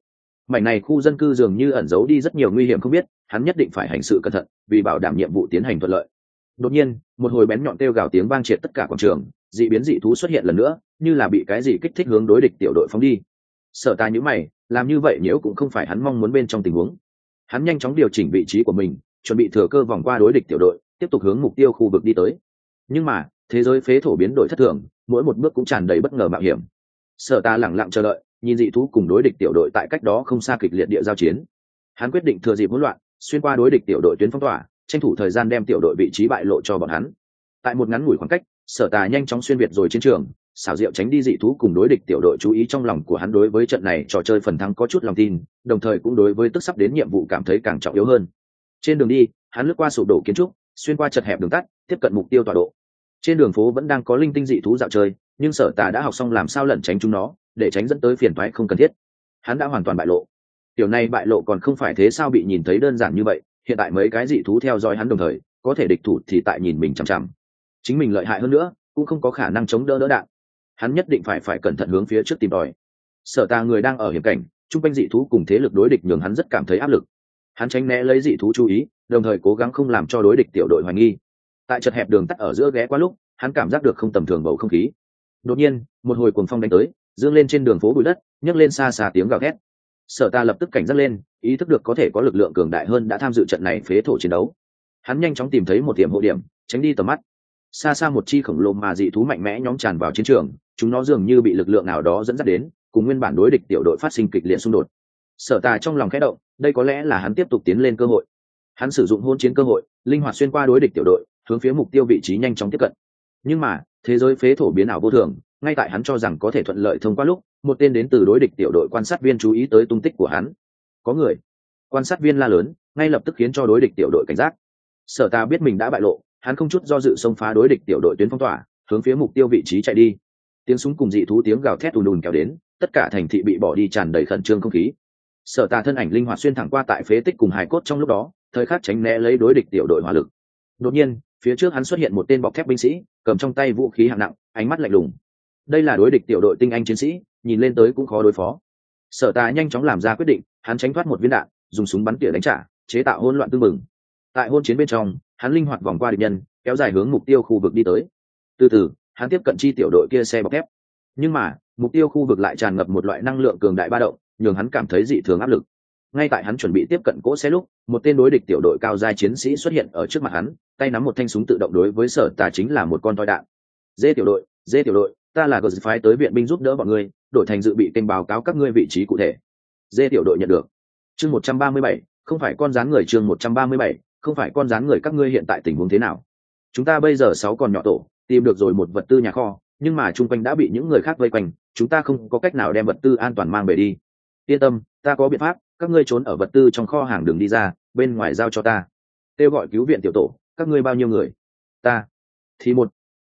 Mảnh này khu dân cư dường như ẩn giấu đi rất nhiều nguy hiểm không biết, hắn nhất định phải hành sự cẩn thận vì bảo đảm nhiệm vụ tiến hành thuận lợi. Đột nhiên một hồi bén nhọn kêu gào tiếng vang triệt tất cả quảng trường, dị biến dị thú xuất hiện lần nữa, như là bị cái gì kích thích hướng đối địch tiểu đội phóng đi. Sở Tài nhíu mày, làm như vậy nếu cũng không phải hắn mong muốn bên trong tình huống. Hắn nhanh chóng điều chỉnh vị trí của mình, chuẩn bị thừa cơ vòng qua đối địch tiểu đội, tiếp tục hướng mục tiêu khu vực đi tới. Nhưng mà thế giới phế thổ biến đổi thất thường, mỗi một bước cũng tràn đầy bất ngờ mạo hiểm. Sở Ta lẳng lặng chờ đợi, nhìn dị thú cùng đối địch tiểu đội tại cách đó không xa kịch liệt địa giao chiến. Hắn quyết định thừa dịp hỗn loạn, xuyên qua đối địch tiểu đội tuyến phong tỏa, tranh thủ thời gian đem tiểu đội vị trí bại lộ cho bọn hắn. Tại một ngắn ngủi khoảng cách, Sở Tà nhanh chóng xuyên việt rồi chiến trường, xảo diệu tránh đi dị thú cùng đối địch tiểu đội chú ý. Trong lòng của hắn đối với trận này trò chơi phần thắng có chút lòng tin, đồng thời cũng đối với tức sắp đến nhiệm vụ cảm thấy càng trọng yếu hơn. Trên đường đi, hắn lướt qua sụp đổ kiến trúc, xuyên qua chật hẹp đường tắt, tiếp cận mục tiêu tọa độ. Trên đường phố vẫn đang có linh tinh dị thú dạo chơi, nhưng Sở Tà đã học xong làm sao lẩn tránh chúng nó, để tránh dẫn tới phiền toái không cần thiết. Hắn đã hoàn toàn bại lộ. Tiểu này bại lộ còn không phải thế sao bị nhìn thấy đơn giản như vậy, hiện tại mấy cái dị thú theo dõi hắn đồng thời, có thể địch thủ thì tại nhìn mình chằm chằm. Chính mình lợi hại hơn nữa, cũng không có khả năng chống đỡ đạn. Hắn nhất định phải cẩn thận hướng phía trước tìm tòi. Sở Tà người đang ở hiểm cảnh, trung quanh dị thú cùng thế lực đối địch nhường hắn rất cảm thấy áp lực. Hắn tránh né lấy dị thú chú ý, đồng thời cố gắng không làm cho đối địch tiểu đội hoài nghi. Tại chật hẹp đường tắt ở giữa ghé qua lúc, hắn cảm giác được không tầm thường bầu không khí. Đột nhiên một hồi cuồng phong đánh tới, dương lên trên đường phố bụi đất, nhấc lên xa xa tiếng gào thét. Sở Ta lập tức cảnh giác lên, ý thức được có thể có lực lượng cường đại hơn đã tham dự trận này phế thổ chiến đấu. Hắn nhanh chóng tìm thấy một điểm hộ điểm, tránh đi tầm mắt. Xa xa một chi khổng lồ mà dị thú mạnh mẽ nhóm tràn vào chiến trường, chúng nó dường như bị lực lượng nào đó dẫn dắt đến, cùng nguyên bản đối địch tiểu đội phát sinh kịch liệt xung đột. Sở Ta trong lòng khẽ động, đây có lẽ là hắn tiếp tục tiến lên cơ hội. Hắn sử dụng hôn chiến cơ hội, linh hoạt xuyên qua đối địch tiểu đội, hướng phía mục tiêu vị trí nhanh chóng tiếp cận. Nhưng mà thế giới phế thổ biến ảo vô thường, ngay tại hắn cho rằng có thể thuận lợi thông qua lúc, một tên đến từ đối địch tiểu đội quan sát viên chú ý tới tung tích của hắn. Có người! Quan sát viên la lớn, ngay lập tức khiến cho đối địch tiểu đội cảnh giác. Sở Ta biết mình đã bại lộ, hắn không chút do dự xông phá đối địch tiểu đội tuyến phong tỏa, hướng phía mục tiêu vị trí chạy đi. Tiếng súng cùng dị thú tiếng gào thét ùn ùn kéo đến, tất cả thành thị bị bỏ đi tràn đầy khẩn trương không khí. Sở Ta thân ảnh linh hoạt xuyên thẳng qua tại phế tích cùng hài cốt trong lúc đó, thời khắc tránh né lấy đối địch tiểu đội hỏa lực. Đột nhiên phía trước hắn xuất hiện một tên bọc thép binh sĩ, cầm trong tay vũ khí hạng nặng, ánh mắt lạnh lùng. Đây là đối địch tiểu đội tinh anh chiến sĩ, nhìn lên tới cũng khó đối phó. Sở Ta nhanh chóng làm ra quyết định, hắn tránh thoát một viên đạn, dùng súng bắn tỉa đánh trả, chế tạo hỗn loạn tương mừng. Tại hôn chiến bên trong, hắn linh hoạt vòng qua địch nhân, kéo dài hướng mục tiêu khu vực đi tới. Từ từ hắn tiếp cận chi tiểu đội kia xe bọc thép, nhưng mà mục tiêu khu vực lại tràn ngập một loại năng lượng cường đại ba động, nhường hắn cảm thấy dị thường áp lực. Ngay tại hắn chuẩn bị tiếp cận cỗ xe lúc, một tên đối địch tiểu đội cao giai chiến sĩ xuất hiện ở trước mặt hắn, tay nắm một thanh súng tự động, đối với Sở Tà chính là một con toi đạn. Dê tiểu đội, ta là gờ phái tới viện binh giúp đỡ bọn ngươi, đổi thành dự bị kênh báo cáo các ngươi vị trí cụ thể. Dê tiểu đội nhận được. Chương 137, không phải con rán người. Chương 137, không phải con rán người. Các ngươi hiện tại tình huống thế nào? Chúng ta bây giờ 6 con nhỏ tổ, tìm được rồi một vật tư nhà kho, nhưng mà chung quanh đã bị những người khác vây quanh, chúng ta không có cách nào đem vật tư an toàn mang về đi. Yên tâm, ta có biện pháp, các ngươi trốn ở vật tư trong kho hàng đường đi ra, bên ngoài giao cho ta. Kêu gọi cứu viện tiểu tổ, các ngươi bao nhiêu người? Ta thì một.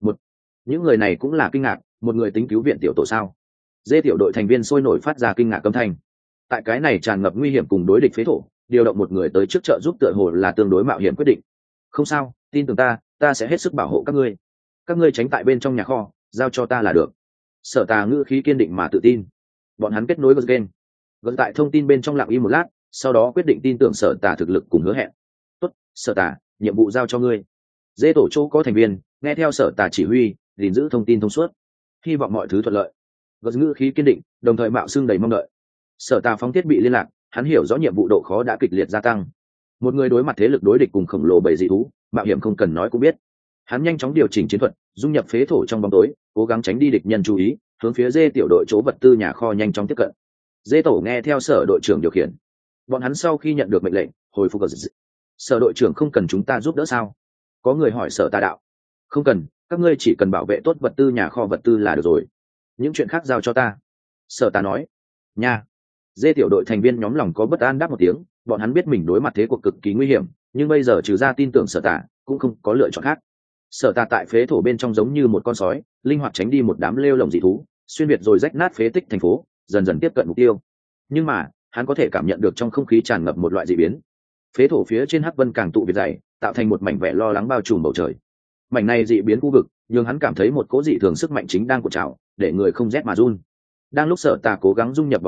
Những người này cũng là kinh ngạc, một người tính cứu viện tiểu tổ sao? Dê tiểu đội thành viên sôi nổi phát ra kinh ngạc âm thanh. Tại cái này tràn ngập nguy hiểm cùng đối địch phế thổ, điều động một người tới trước trợ giúp tựa hồ là tương đối mạo hiểm quyết định. Không sao, tin tưởng ta sẽ hết sức bảo hộ các ngươi. Các ngươi tránh tại bên trong nhà kho, giao cho ta là được. Sở Tà ngữ khí kiên định mà tự tin. Bọn hắn kết nối với game. Gần tại thông tin bên trong lặng im một lát, sau đó quyết định tin tưởng Sở Tà thực lực cùng hứa hẹn. Tốt, Sở Tà, nhiệm vụ giao cho ngươi. Dê tổ chỗ có thành viên nghe theo Sở Tà chỉ huy, gìn giữ thông tin thông suốt, hy vọng mọi thứ thuận lợi. Gật ngữ khí kiên định, đồng thời mạo xương đầy mong đợi. Sở Tà phóng thiết bị liên lạc, hắn hiểu rõ nhiệm vụ độ khó đã kịch liệt gia tăng. Một người đối mặt thế lực đối địch cùng khổng lồ bầy dị thú, mạo hiểm không cần nói cũng biết. Hắn nhanh chóng điều chỉnh chiến thuật, dung nhập phế thổ trong bóng tối, cố gắng tránh đi địch nhân chú ý, hướng phía Dê tiểu đội chỗ vật tư nhà kho nhanh chóng tiếp cận. Dê tổ nghe theo Sở đội trưởng điều khiển. Bọn hắn sau khi nhận được mệnh lệnh, hồi phục. Sở đội trưởng không cần chúng ta giúp đỡ sao? Có người hỏi Sở Tà đạo. Không cần, các ngươi chỉ cần bảo vệ tốt vật tư nhà kho vật tư là được rồi, những chuyện khác giao cho ta. Sở Tà nói. Nha. Dê tiểu đội thành viên nhóm lòng có bất an đáp một tiếng, bọn hắn biết mình đối mặt thế cuộc cực kỳ nguy hiểm, nhưng bây giờ trừ ra tin tưởng Sở Tà, cũng không có lựa chọn khác. Sở Tà tại phế thổ bên trong giống như một con sói, linh hoạt tránh đi một đám lêu lồng dị thú, xuyên biệt rồi rách nát phế tích thành phố, dần dần tiếp cận mục tiêu. Nhưng mà hắn có thể cảm nhận được trong không khí tràn ngập một loại dị biến. Phế thổ phía trên hắc vân càng tụ biệt dày, tạo thành một mảnh vẻ lo lắng bao trùm bầu trời. Mảnh này dị biến khu vực, nhưng hắn cảm thấy một cỗ dị thường sức mạnh chính đang cuộn trào, để người không rét mà run. Đang lúc Sở Tà cố gắng dung nhập bóng tối,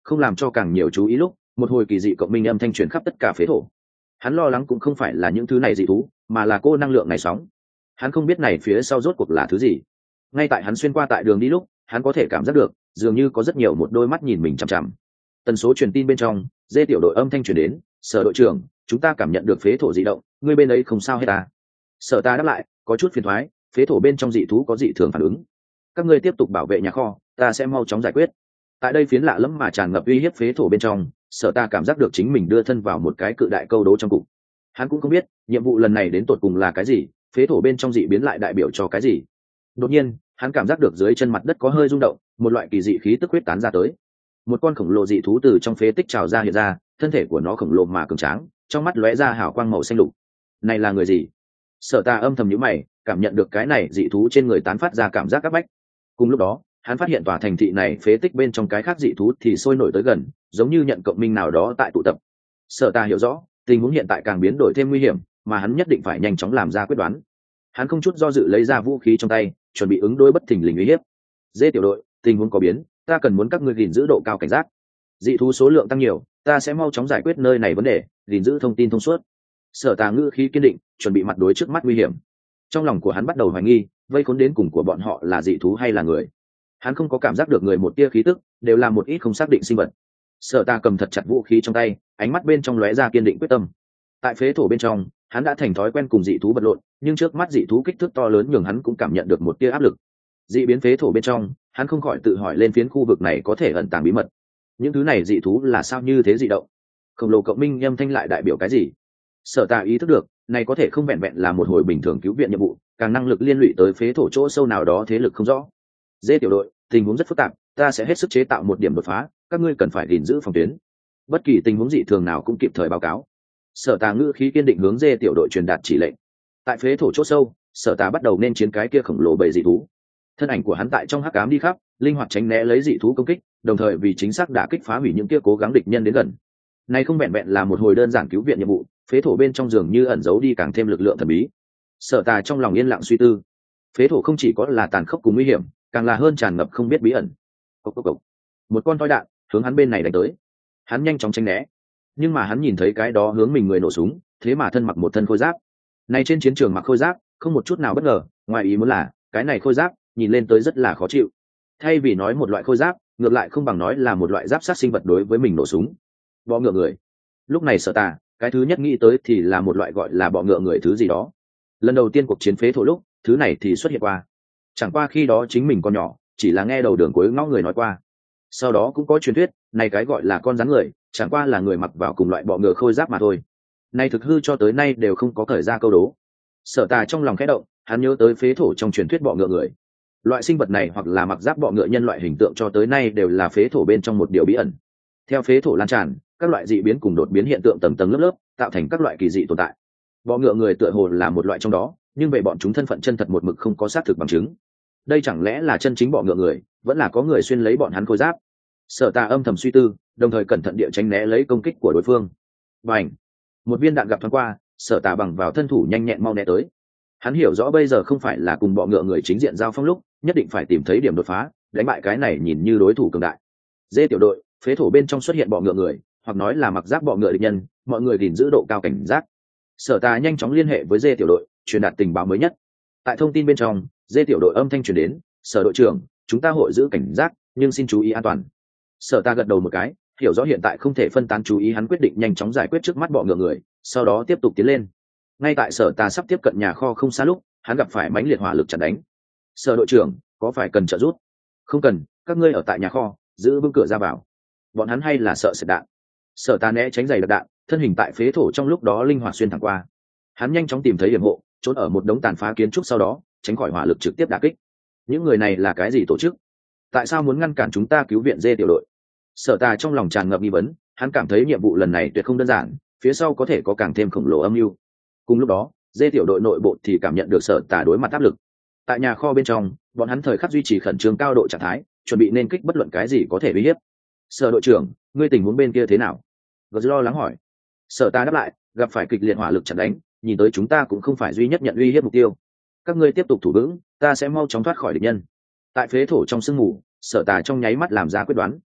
không làm cho càng nhiều chú ý lúc một hồi kỳ dị cộng minh âm thanh truyền khắp tất cả phế thổ. Hắn lo lắng cũng không phải là những thứ này dị thú mà là cô năng lượng này sóng. Hắn không biết này phía sau rốt cuộc là thứ gì. Ngay tại hắn xuyên qua tại đường đi lúc hắn có thể cảm giác được dường như có rất nhiều một đôi mắt nhìn mình chằm chằm. Tần số truyền tin bên trong dê tiểu đội âm thanh truyền đến, sở đội trưởng, chúng ta cảm nhận được phế thổ dị động, ngươi bên ấy không sao hết à? Sở ta đáp lại, có chút phiền thoái, phế thổ bên trong dị thú có dị thường phản ứng, các ngươi tiếp tục bảo vệ nhà kho, ta sẽ mau chóng giải quyết. Tại đây phiến lạ lẫm mà tràn ngập uy hiếp phế thổ bên trong, sở ta cảm giác được chính mình đưa thân vào một cái cự đại câu đố trong cục. Hắn cũng không biết nhiệm vụ lần này đến tột cùng là cái gì, phế thổ bên trong dị biến lại đại biểu cho cái gì. Đột nhiên hắn cảm giác được dưới chân mặt đất có hơi rung động, một loại kỳ dị khí tức huyết tán ra tới. Một con khổng lồ dị thú từ trong phế tích trào ra hiện ra, thân thể của nó khổng lồ mà cường tráng, trong mắt lóe ra hào quang màu xanh lục. Này là người gì? Sở ta âm thầm nhíu mày, cảm nhận được cái này dị thú trên người tán phát ra cảm giác áp bách. Cùng lúc đó hắn phát hiện tòa thành thị này phế tích bên trong cái khác dị thú thì sôi nổi tới gần, giống như nhận cộng minh nào đó tại tụ tập. Sở ta hiểu rõ tình huống hiện tại càng biến đổi thêm nguy hiểm, mà hắn nhất định phải nhanh chóng làm ra quyết đoán. Hắn không chút do dự lấy ra vũ khí trong tay, chuẩn bị ứng đối bất thình lình uy hiếp. Dê tiểu đội, tình huống có biến, ta cần muốn các ngươi gìn giữ độ cao cảnh giác. Dị thú số lượng tăng nhiều, ta sẽ mau chóng giải quyết nơi này vấn đề, gìn giữ thông tin thông suốt. Sở Tà ngữ khí kiên định, chuẩn bị mặt đối trước mắt nguy hiểm. Trong lòng của hắn bắt đầu hoài nghi, vây khốn đến cùng của bọn họ là dị thú hay là người. Hắn không có cảm giác được người một tia khí tức, đều là một ít không xác định sinh vật. Sở Tà cầm thật chặt vũ khí trong tay, ánh mắt bên trong lóe ra kiên định quyết tâm. Tại phế thổ bên trong, hắn đã thành thói quen cùng dị thú vật lộn, nhưng trước mắt dị thú kích thước to lớn nhường hắn cũng cảm nhận được một tia áp lực. Dị biến phế thổ bên trong, hắn không khỏi tự hỏi lên phiến khu vực này có thể ẩn tàng bí mật. Những thứ này dị thú là sao như thế dị động? Khổng lồ cộng minh âm thanh lại đại biểu cái gì? Sở Tà ý thức được, này có thể không vẹn vẹn là một hồi bình thường cứu viện nhiệm vụ, càng năng lực liên lụy tới phế thổ chỗ sâu nào đó thế lực không rõ. Dê tiểu đội, tình huống rất phức tạp, ta sẽ hết sức chế tạo một điểm đột phá, các ngươi cần phải gìn giữ phòng tuyến. Bất kỳ tình huống dị thường nào cũng kịp thời báo cáo. Sở Tà ngữ khí kiên định hướng Dê tiểu đội truyền đạt chỉ lệnh. Tại phế thổ chỗ sâu, Sở Tà bắt đầu nên chiến cái kia khổng lồ bầy dị thú. Thân ảnh của hắn tại trong hắc ám đi khắp, linh hoạt tránh né lấy dị thú công kích, đồng thời vì chính xác đả kích phá hủy những kia cố gắng địch nhân đến gần. Này không vẹn vẹn là một hồi đơn giản cứu viện nhiệm vụ, phế thổ bên trong giường như ẩn giấu đi càng thêm lực lượng thần bí. Sở Tà trong lòng yên lặng suy tư, phế thổ không chỉ có là tàn khốc cùng nguy hiểm, càng là hơn tràn ngập không biết bí ẩn. Cốc cốc cốc. Một con toi đạn hướng hắn bên này đánh tới, hắn nhanh chóng tránh né, nhưng mà hắn nhìn thấy cái đó hướng mình người nổ súng, thế mà thân mặc một thân khôi giáp. Này trên chiến trường mặc khôi giáp, không một chút nào bất ngờ, ngoài ý muốn là cái này khôi giáp nhìn lên tới rất là khó chịu. Thay vì nói một loại khôi giáp, ngược lại không bằng nói là một loại giáp sát sinh vật đối với mình nổ súng. Bọ ngựa người. Lúc này Sở Tà, cái thứ nhất nghĩ tới thì là một loại gọi là bọ ngựa người thứ gì đó. Lần đầu tiên cuộc chiến phế thổ lúc, thứ này thì xuất hiện qua. Chẳng qua khi đó chính mình còn nhỏ, chỉ là nghe đầu đường cuối ngõ người nói qua. Sau đó cũng có truyền thuyết, này cái gọi là con rắn người, chẳng qua là người mặc vào cùng loại bọ ngựa khôi giáp mà thôi. Này thực hư cho tới nay đều không có cởi ra câu đố. Sở Tà trong lòng khẽ động, hắn nhớ tới phế thổ trong truyền thuyết bọ ngựa người. Loại sinh vật này hoặc là mặc giáp bọ ngựa nhân loại hình tượng cho tới nay đều là phế thổ bên trong một điều bí ẩn. Theo phế thổ lan tràn, các loại dị biến cùng đột biến hiện tượng tầng tầng lớp lớp, tạo thành các loại kỳ dị tồn tại. Bọ ngựa người tựa hồ là một loại trong đó, nhưng về bọn chúng thân phận chân thật một mực không có xác thực bằng chứng. Đây chẳng lẽ là chân chính bọ ngựa người, vẫn là có người xuyên lấy bọn hắn khôi giáp? Sở Tà âm thầm suy tư, đồng thời cẩn thận địa tránh né lấy công kích của đối phương. Bành! Một viên đạn gặp thoáng qua, Sở Tà bằng vào thân thủ nhanh nhẹn mau né tới. Hắn hiểu rõ bây giờ không phải là cùng bọ ngựa người chính diện giao phong lúc, nhất định phải tìm thấy điểm đột phá, đánh bại cái này nhìn như đối thủ cường đại. Dê tiểu đội, phế thổ bên trong xuất hiện bọ ngựa người, hoặc nói là mặc giáp bọ ngựa địch nhân, mọi người gìn giữ độ cao cảnh giác. Sở Tà nhanh chóng liên hệ với Dê tiểu đội, truyền đạt tình báo mới nhất. Tại thông tin bên trong, Dê tiểu đội âm thanh truyền đến, Sở đội trưởng, chúng ta hội giữ cảnh giác, nhưng xin chú ý an toàn. Sở Tà gật đầu một cái, hiểu rõ hiện tại không thể phân tán chú ý, hắn quyết định nhanh chóng giải quyết trước mắt bọ ngựa người, sau đó tiếp tục tiến lên. Ngay tại Sở Tà sắp tiếp cận nhà kho không xa lúc, hắn gặp phải mãnh liệt hỏa lực chặn đánh. Sở đội trưởng, có phải cần trợ giúp? Không cần, các ngươi ở tại nhà kho, giữ vững cửa ra vào. Bọn hắn hay là sợ sệt đạn? Sở Tà né tránh giày đặc đạn, thân hình tại phế thổ trong lúc đó linh hoạt xuyên thẳng qua. Hắn nhanh chóng tìm thấy điểm hộ, trốn ở một đống tàn phá kiến trúc, sau đó tránh khỏi hỏa lực trực tiếp đả kích. Những người này là cái gì tổ chức? Tại sao muốn ngăn cản chúng ta cứu viện Dê tiểu đội? Sở Tà trong lòng tràn ngập nghi vấn, hắn cảm thấy nhiệm vụ lần này tuyệt không đơn giản, phía sau có thể có càng thêm khổng lồ âm mưu. Cùng lúc đó, Dê tiểu đội nội bộ thì cảm nhận được Sở Tà đối mặt áp lực. Tại nhà kho bên trong, bọn hắn thời khắc duy trì khẩn trương cao độ trạng thái, chuẩn bị nên kích bất luận cái gì có thể uy hiếp. Sở đội trưởng, ngươi tình huống bên kia thế nào? Gờ lo lắng hỏi. Sở Tà đáp lại, gặp phải kịch liệt hỏa lực chặn đánh, nhìn tới chúng ta cũng không phải duy nhất nhận uy hiếp mục tiêu. Các ngươi tiếp tục thủ vững, ta sẽ mau chóng thoát khỏi địch nhân. Tại phế thổ trong sương mù, Sở Tà trong nháy mắt làm ra quyết đoán.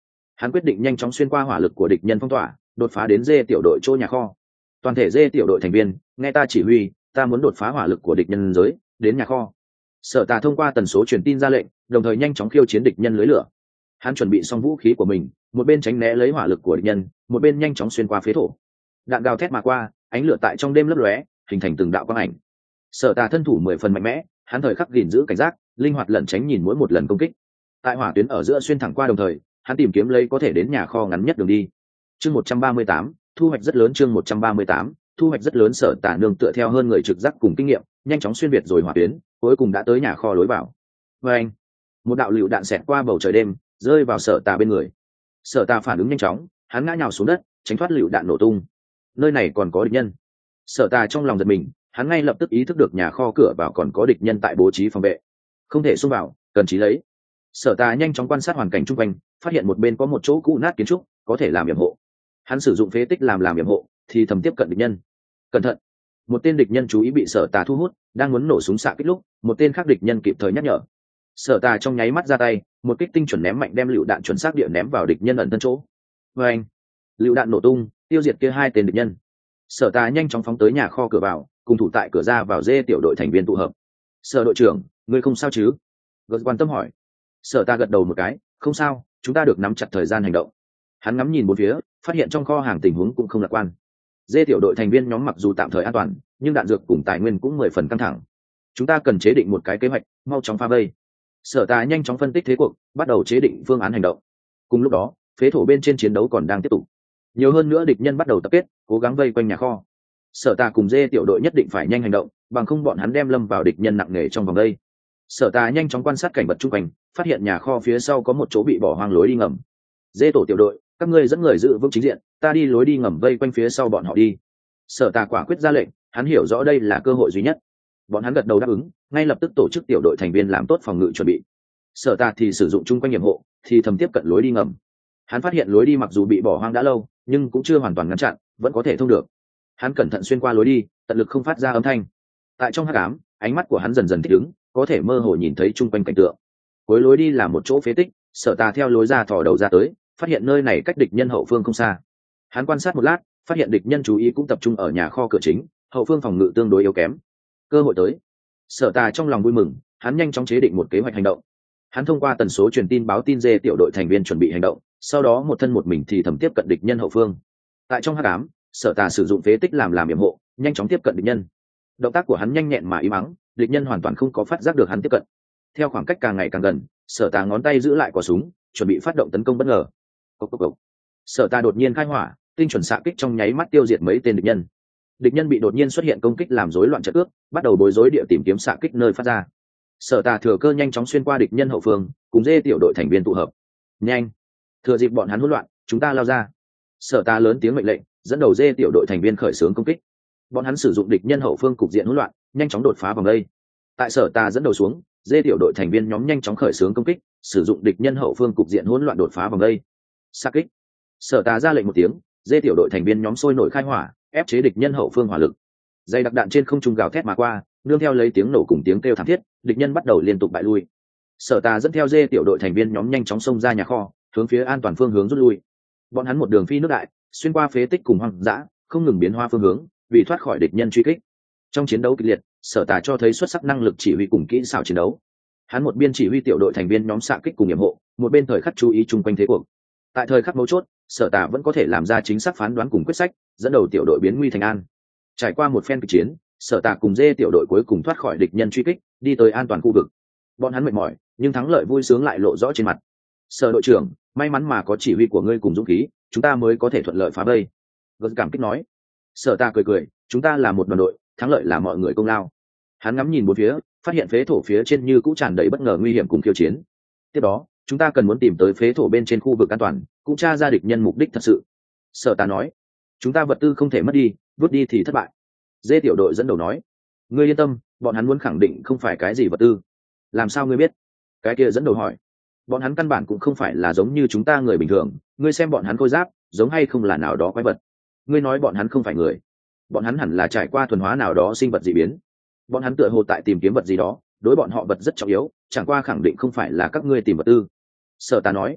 Hắn quyết định nhanh chóng xuyên qua hỏa lực của địch nhân phong tỏa, đột phá đến dê tiểu đội chỗ nhà kho. Toàn thể dê tiểu đội thành viên, nghe ta chỉ huy, ta muốn đột phá hỏa lực của địch nhân giới đến nhà kho. Sở Tà thông qua tần số truyền tin ra lệnh, đồng thời nhanh chóng khiêu chiến địch nhân lưới lửa. Hắn chuẩn bị xong vũ khí của mình, một bên tránh né lấy hỏa lực của địch nhân, một bên nhanh chóng xuyên qua phế thổ. Đạn gào thét mà qua, ánh lửa tại trong đêm lấp lóe, hình thành từng đạo quang ảnh. Sở Tà thân thủ 10 phần mạnh mẽ, hắn thời khắc gìn giữ cảnh giác, linh hoạt lẩn tránh nhìn mỗi một lần công kích. Tại hỏa tuyến ở giữa xuyên thẳng qua đồng thời, hắn tìm kiếm lấy có thể đến nhà kho ngắn nhất đường đi. Chương 138, thu hoạch rất lớn. Chương 138, thu hoạch rất lớn. Sở Tà nương tựa theo hơn người trực giác cùng kinh nghiệm, nhanh chóng xuyên việt rồi hỏa tuyến, cuối cùng đã tới nhà kho lối vào. Và một đạo lựu đạn xẹt qua bầu trời đêm, rơi vào Sở Tà bên người. Sở Tà phản ứng nhanh chóng, hắn ngã nhào xuống đất, tránh thoát lựu đạn nổ tung. Nơi này còn có địch nhân. Sở Tà trong lòng giật mình, hắn ngay lập tức ý thức được nhà kho cửa vào còn có địch nhân tại bố trí phòng vệ, không thể xông vào, cần trí lấy. Sở Tà nhanh chóng quan sát hoàn cảnh chung quanh, phát hiện một bên có một chỗ cũ nát kiến trúc, có thể làm yểm hộ. Hắn sử dụng phế tích làm yểm hộ, thì thầm tiếp cận địch nhân. Cẩn thận! Một tên địch nhân chú ý bị Sở Tà thu hút, đang muốn nổ súng xạ kích lúc, một tên khác địch nhân kịp thời nhắc nhở. Sở Tà trong nháy mắt ra tay, một kích tinh chuẩn ném mạnh đem lựu đạn chuẩn xác địa ném vào địch nhân ẩn thân chỗ. Và lựu đạn nổ tung, tiêu diệt kia hai tên địch nhân. Sở Tà nhanh chóng phóng tới nhà kho cửa vào, cùng thủ tại cửa ra vào dê tiểu đội thành viên tụ hợp. Sở đội trưởng, ngươi không sao chứ? Gật quan tâm hỏi. Sở Tà gật đầu một cái, không sao, chúng ta được nắm chặt thời gian hành động. Hắn ngắm nhìn bốn phía, phát hiện trong kho hàng tình huống cũng không lạc quan. Dê tiểu đội thành viên nhóm mặc dù tạm thời an toàn, nhưng đạn dược cùng tài nguyên cũng 10 phần căng thẳng. Chúng ta cần chế định một cái kế hoạch, mau chóng phá vây. Sở Tà nhanh chóng phân tích thế cuộc, bắt đầu chế định phương án hành động. Cùng lúc đó, phế thổ bên trên chiến đấu còn đang tiếp tục. Nhiều hơn nữa địch nhân bắt đầu tập kết, cố gắng vây quanh nhà kho. Sở Tà cùng dê tiểu đội nhất định phải nhanh hành động, bằng không bọn hắn đem lâm vào địch nhân nặng nề trong vòng đây. Sở Tà nhanh chóng quan sát cảnh vật chung quanh, phát hiện nhà kho phía sau có một chỗ bị bỏ hoang lối đi ngầm. Dê tổ tiểu đội, các ngươi dẫn người giữ vững chính diện, ta đi lối đi ngầm vây quanh phía sau bọn họ đi. Sở Tà quả quyết ra lệnh, hắn hiểu rõ đây là cơ hội duy nhất. Bọn hắn gật đầu đáp ứng, ngay lập tức tổ chức tiểu đội thành viên làm tốt phòng ngự chuẩn bị. Sở Tà thì sử dụng chung quanh nhiệm hộ, thì thầm tiếp cận lối đi ngầm. Hắn phát hiện lối đi mặc dù bị bỏ hoang đã lâu, nhưng cũng chưa hoàn toàn ngăn chặn, vẫn có thể thông được. Hắn cẩn thận xuyên qua lối đi, tận lực không phát ra âm thanh. Tại trong hắc ám, ánh mắt của hắn dần dần thích ứng, có thể mơ hồ nhìn thấy chung quanh cảnh tượng. Cuối lối đi là một chỗ phế tích, Sở Tà theo lối ra thò đầu ra tới, phát hiện nơi này cách địch nhân hậu phương không xa. Hắn quan sát một lát, phát hiện địch nhân chú ý cũng tập trung ở nhà kho cửa chính, hậu phương phòng ngự tương đối yếu kém. Cơ hội tới. Sở Tà trong lòng vui mừng, hắn nhanh chóng chế định một kế hoạch hành động. Hắn thông qua tần số truyền tin báo tin dê tiểu đội thành viên chuẩn bị hành động, sau đó một thân một mình thì thầm tiếp cận địch nhân hậu phương. Tại trong hắc ám, Sở Tà sử dụng phế tích làm yểm hộ, nhanh chóng tiếp cận địch nhân. Động tác của hắn nhanh nhẹn mà im ắng, địch nhân hoàn toàn không có phát giác được hắn tiếp cận. Theo khoảng cách càng ngày càng gần, Sở Tà ngón tay giữ lại quả súng, chuẩn bị phát động tấn công bất ngờ. Cốc cốc cốc. Sở Tà đột nhiên khai hỏa, tinh chuẩn xạ kích trong nháy mắt tiêu diệt mấy tên địch nhân. Địch nhân bị đột nhiên xuất hiện công kích làm rối loạn trận cước, bắt đầu bối rối địa tìm kiếm xạ kích nơi phát ra. Sở Tà thừa cơ nhanh chóng xuyên qua địch nhân hậu phương, cùng dê tiểu đội thành viên tụ hợp. Nhanh! Thừa dịp bọn hắn hỗn loạn, chúng ta lao ra. Sở Tà lớn tiếng mệnh lệnh, dẫn đầu dê tiểu đội thành viên khởi xướng công kích. Bọn hắn sử dụng địch nhân hậu phương cục diện hỗn loạn, nhanh chóng đột phá vòng đây. Tại Sở Tà dẫn đầu xuống, dê tiểu đội thành viên nhóm nhanh chóng khởi xướng công kích, sử dụng địch nhân hậu phương cục diện hỗn loạn đột phá vòng đây. Xạ kích! Sở Tà ra lệnh một tiếng, dê tiểu đội thành viên nhóm sôi nổi khai hỏa, ép chế địch nhân hậu phương hỏa lực. Dây đặc đạn trên không trung gào thét mà qua, nương theo lấy tiếng nổ cùng tiếng kêu thảm thiết, địch nhân bắt đầu liên tục bại lui. Sở Tà dẫn theo dê tiểu đội thành viên nhóm nhanh chóng xông ra nhà kho, hướng phía an toàn phương hướng rút lui. Bọn hắn một đường phi nước đại, xuyên qua phế tích cùng hoang dã, không ngừng biến hóa phương hướng, vì thoát khỏi địch nhân truy kích. Trong chiến đấu kịch liệt, Sở Tà cho thấy xuất sắc năng lực chỉ huy cùng kỹ xảo chiến đấu. Hắn một biên chỉ huy tiểu đội thành viên nhóm xạ kích cùng yểm hộ, một bên thời khắc chú ý chung quanh thế cuộc. Tại thời khắc mấu chốt, Sở Tà vẫn có thể làm ra chính xác phán đoán cùng quyết sách, dẫn đầu tiểu đội biến nguy thành an. Trải qua một phen kịch chiến, Sở Tà cùng dê tiểu đội cuối cùng thoát khỏi địch nhân truy kích, đi tới an toàn khu vực. Bọn hắn mệt mỏi, nhưng thắng lợi vui sướng lại lộ rõ trên mặt. Sở đội trưởng, may mắn mà có chỉ huy của ngươi cùng dũng khí, chúng ta mới có thể thuận lợi phá vây. Gật cảm kích nói. Sở Tà cười cười, chúng ta là một đoàn đội, thắng lợi là mọi người công lao. Hắn ngắm nhìn bốn phía, phát hiện phế thổ phía trên như cũng tràn đầy bất ngờ nguy hiểm cùng khiêu chiến. Tiếp đó, chúng ta cần muốn tìm tới phế thổ bên trên khu vực an toàn, cũng tra ra địch nhân mục đích thật sự. Sở Tà nói. Chúng ta vật tư không thể mất đi, vứt đi thì thất bại. Dê tiểu đội dẫn đầu nói. Ngươi yên tâm, bọn hắn muốn khẳng định không phải cái gì vật tư. Làm sao ngươi biết? Cái kia dẫn đầu hỏi. Bọn hắn căn bản cũng không phải là giống như chúng ta người bình thường, ngươi xem bọn hắn khôi giáp, giống hay không là nào đó quái vật. Ngươi nói bọn hắn không phải người, bọn hắn hẳn là trải qua thuần hóa nào đó sinh vật dị biến. Bọn hắn tựa hồ tại tìm kiếm vật gì đó, đối bọn họ vật rất trọng yếu, chẳng qua khẳng định không phải là các ngươi tìm vật tư. Sở Tà nói.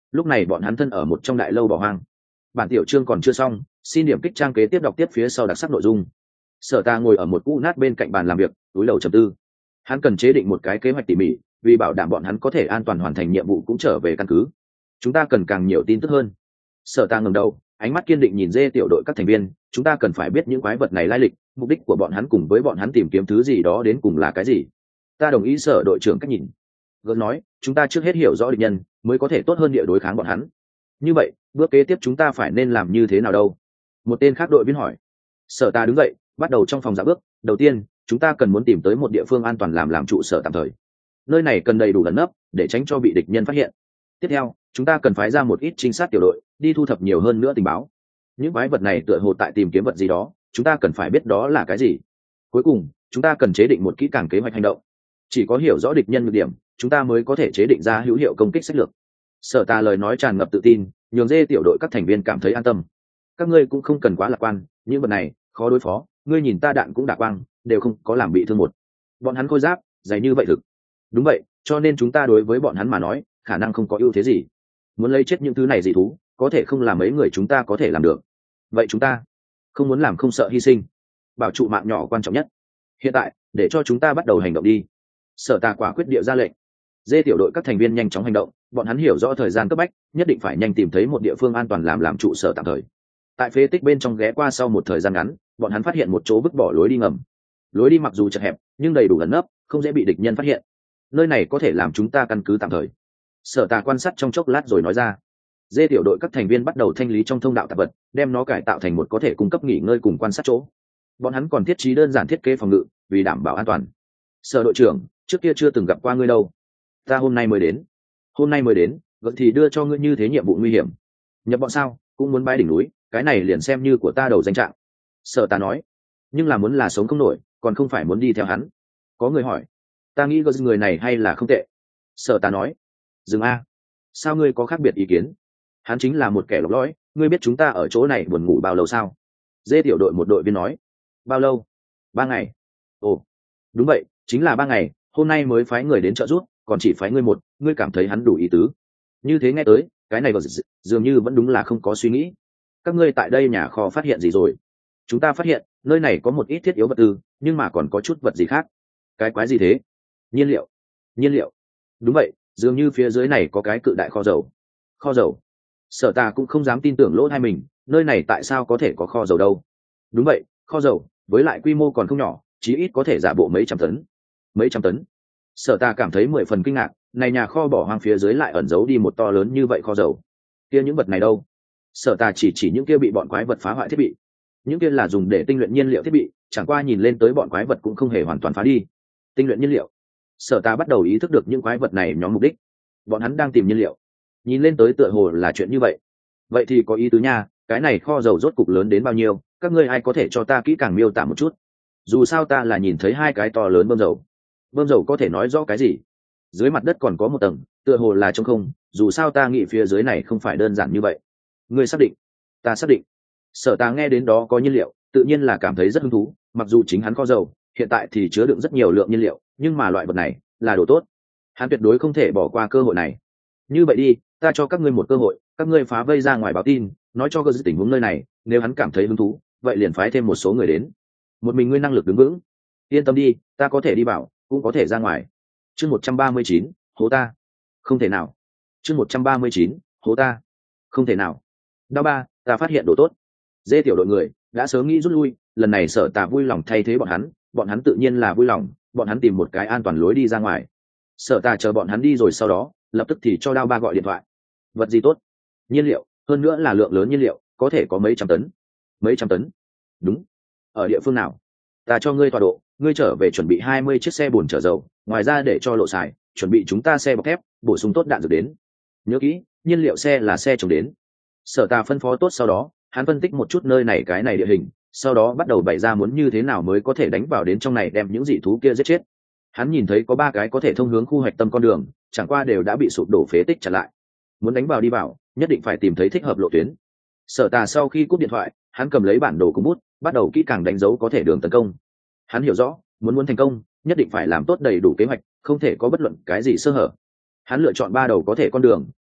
Lúc này bọn hắn thân ở một trong đại lâu bỏ hoang. Bản tiểu chương còn chưa xong, xin điểm kích trang kế tiếp đọc tiếp phía sau đặc sắc nội dung. Sở Ta ngồi ở một cũ nát bên cạnh bàn làm việc, túi đầu trầm tư. Hắn cần chế định một cái kế hoạch tỉ mỉ, vì bảo đảm bọn hắn có thể an toàn hoàn thành nhiệm vụ cũng trở về căn cứ. Chúng ta cần càng nhiều tin tức hơn. Sở Ta ngẩng đầu, ánh mắt kiên định nhìn Dê tiểu đội các thành viên. Chúng ta cần phải biết những quái vật này lai lịch, mục đích của bọn hắn cùng với bọn hắn tìm kiếm thứ gì đó đến cùng là cái gì. Ta đồng ý Sở đội trưởng cách nhìn. Gớt nói, chúng ta trước hết hiểu rõ địch nhân, mới có thể tốt hơn địa đối kháng bọn hắn. Như vậy, bước kế tiếp chúng ta phải nên làm như thế nào đâu? Một tên khác đội viên hỏi. Sở Ta đứng dậy, bắt đầu trong phòng dạ bước. Đầu tiên, chúng ta cần muốn tìm tới một địa phương an toàn làm trụ sở tạm thời. Nơi này cần đầy đủ lẩn nấp để tránh cho bị địch nhân phát hiện. Tiếp theo, chúng ta cần phái ra một ít trinh sát tiểu đội đi thu thập nhiều hơn nữa tình báo. Những quái vật này tựa hồ tại tìm kiếm vật gì đó, chúng ta cần phải biết đó là cái gì. Cuối cùng, chúng ta cần chế định một kỹ càng kế hoạch hành động. Chỉ có hiểu rõ địch nhân nhược điểm, chúng ta mới có thể chế định ra hữu hiệu công kích sách lược. Sở Ta lời nói tràn ngập tự tin, nhường Dê tiểu đội các thành viên cảm thấy an tâm. Các ngươi cũng không cần quá lạc quan, những vật này khó đối phó. Ngươi nhìn ta đạn cũng đả quang, đều không có làm bị thương một. Bọn hắn khôi giáp dày như vậy thực. Đúng vậy, cho nên chúng ta đối với bọn hắn mà nói, khả năng không có ưu thế gì. Muốn lấy chết những thứ này dị thú, có thể không làm mấy người chúng ta có thể làm được. Vậy chúng ta không muốn làm không sợ hy sinh. Bảo trụ mạng nhỏ quan trọng nhất. Hiện tại, để cho chúng ta bắt đầu hành động đi. Sở Ta quả quyết địa ra lệnh. Dê tiểu đội các thành viên nhanh chóng hành động, bọn hắn hiểu rõ thời gian cấp bách, nhất định phải nhanh tìm thấy một địa phương an toàn làm trụ sở tạm thời. Tại phế tích bên trong ghé qua sau một thời gian ngắn, bọn hắn phát hiện một chỗ vứt bỏ lối đi ngầm. Lối đi mặc dù chật hẹp, nhưng đầy đủ ẩn nấp, không dễ bị địch nhân phát hiện. Nơi này có thể làm chúng ta căn cứ tạm thời. Sở Ta quan sát trong chốc lát rồi nói ra. Dê tiểu đội các thành viên bắt đầu thanh lý trong thông đạo tạp vật, đem nó cải tạo thành một có thể cung cấp nghỉ ngơi cùng quan sát chỗ. Bọn hắn còn thiết trí đơn giản thiết kế phòng ngự, vì đảm bảo an toàn. Sở đội trưởng, trước kia chưa từng gặp qua ngươi đâu. Ta hôm nay mới đến. Hôm nay mới đến, vậy thì đưa cho ngươi như thế nhiệm vụ nguy hiểm. Nhập bọn sao, cũng muốn bái đỉnh núi, cái này liền xem như của ta đầu danh trạng. Sở Ta nói. Nhưng là muốn là sống không nổi, còn không phải muốn đi theo hắn. Có người hỏi. Ta nghĩ người này hay là không tệ. Sở Ta nói. Dừng a. Sao ngươi có khác biệt ý kiến? Hắn chính là một kẻ lọc lõi, ngươi biết chúng ta ở chỗ này buồn ngủ bao lâu sao? Dê tiểu đội một đội viên nói. Bao lâu? 3 ngày. Ồ, đúng vậy, chính là 3 ngày, hôm nay mới phái người đến trợ giúp, còn chỉ phái ngươi một, ngươi cảm thấy hắn đủ ý tứ. Như thế nghe tới, cái này dường như vẫn đúng là không có suy nghĩ. Các ngươi tại đây nhà kho phát hiện gì rồi? Chúng ta phát hiện, nơi này có một ít thiết yếu vật tư, nhưng mà còn có chút vật gì khác. Cái quái gì thế? Nhiên liệu. Nhiên liệu. Đúng vậy, dường như phía dưới này có cái cự đại kho dầu. Kho dầu. Sở Ta cũng không dám tin tưởng lỗ tai mình, nơi này tại sao có thể có kho dầu đâu? Đúng vậy, kho dầu, với lại quy mô còn không nhỏ, chí ít có thể giả bộ mấy trăm tấn. Mấy trăm tấn? Sở Ta cảm thấy 10 phần kinh ngạc, này nhà kho bỏ hoang phía dưới lại ẩn giấu đi một to lớn như vậy kho dầu. Kia những vật này đâu? Sở Ta chỉ những kia bị bọn quái vật phá hoại thiết bị. Những kia là dùng để tinh luyện nhiên liệu thiết bị, chẳng qua nhìn lên tới bọn quái vật cũng không hề hoàn toàn phá đi. Tinh luyện nhiên liệu. Sở Ta bắt đầu ý thức được những quái vật này nhóm mục đích. Bọn hắn đang tìm nhiên liệu. Nhìn lên tới tựa hồ là chuyện như vậy. Vậy thì có ý tứ nha, cái này kho dầu rốt cục lớn đến bao nhiêu, các ngươi ai có thể cho ta kỹ càng miêu tả một chút? Dù sao ta là nhìn thấy 2 cái to lớn bơm dầu. Bơm dầu có thể nói rõ cái gì? Dưới mặt đất còn có một tầng, tựa hồ là trống không, dù sao ta nghĩ phía dưới này không phải đơn giản như vậy. Ngươi xác định? Ta xác định. Sở Ta nghe đến đó có nhiên liệu, tự nhiên là cảm thấy rất hứng thú, mặc dù chính hắn kho dầu hiện tại thì chứa đựng rất nhiều lượng nhiên liệu, nhưng mà loại vật này là đồ tốt. Hắn tuyệt đối không thể bỏ qua cơ hội này. Như vậy đi, ta cho các ngươi một cơ hội, các ngươi phá vây ra ngoài báo tin, nói cho Gơ tình huống nơi này, nếu hắn cảm thấy hứng thú, vậy liền phái thêm một số người đến. Một mình ngươi năng lực đứng vững. Yên tâm đi, ta có thể đi vào, cũng có thể ra ngoài. Chương 139, hố ta. Không thể nào. Chương 139, hố ta. Không thể nào. Đao ba, ta phát hiện đồ tốt. Dê tiểu đội người đã sớm nghĩ rút lui, lần này Sở Ta vui lòng thay thế bọn hắn tự nhiên là vui lòng, bọn hắn tìm một cái an toàn lối đi ra ngoài. Sở Ta chờ bọn hắn đi rồi sau đó, lập tức thì cho Đao ba gọi điện thoại. Vật gì tốt? Nhiên liệu, hơn nữa là lượng lớn nhiên liệu, có thể có mấy trăm tấn. Mấy trăm tấn? Đúng. Ở địa phương nào? Ta cho ngươi tọa độ, ngươi trở về chuẩn bị 20 chiếc xe bồn chở dầu, ngoài ra để cho lộ xài, chuẩn bị chúng ta xe bọc thép, bổ sung tốt đạn dược đến. Nhớ kỹ, nhiên liệu xe là xe chồng đến. Sở Ta phân phó tốt sau đó, hắn phân tích một chút nơi này cái này địa hình, sau đó bắt đầu bày ra muốn như thế nào mới có thể đánh vào đến trong này đem những dị thú kia giết chết. Hắn nhìn thấy có 3 cái có thể thông hướng khu hoạch tâm con đường, chẳng qua đều đã bị sụp đổ phế tích chặn lại. Muốn đánh vào đi vào, nhất định phải tìm thấy thích hợp lộ tuyến. Sở Ta sau khi cúp điện thoại, hắn cầm lấy bản đồ cùng bút, bắt đầu kỹ càng đánh dấu có thể đường tấn công. Hắn hiểu rõ, muốn thành công, nhất định phải làm tốt đầy đủ kế hoạch, không thể có bất luận cái gì sơ hở. Hắn lựa chọn 3 đầu có thể con đường,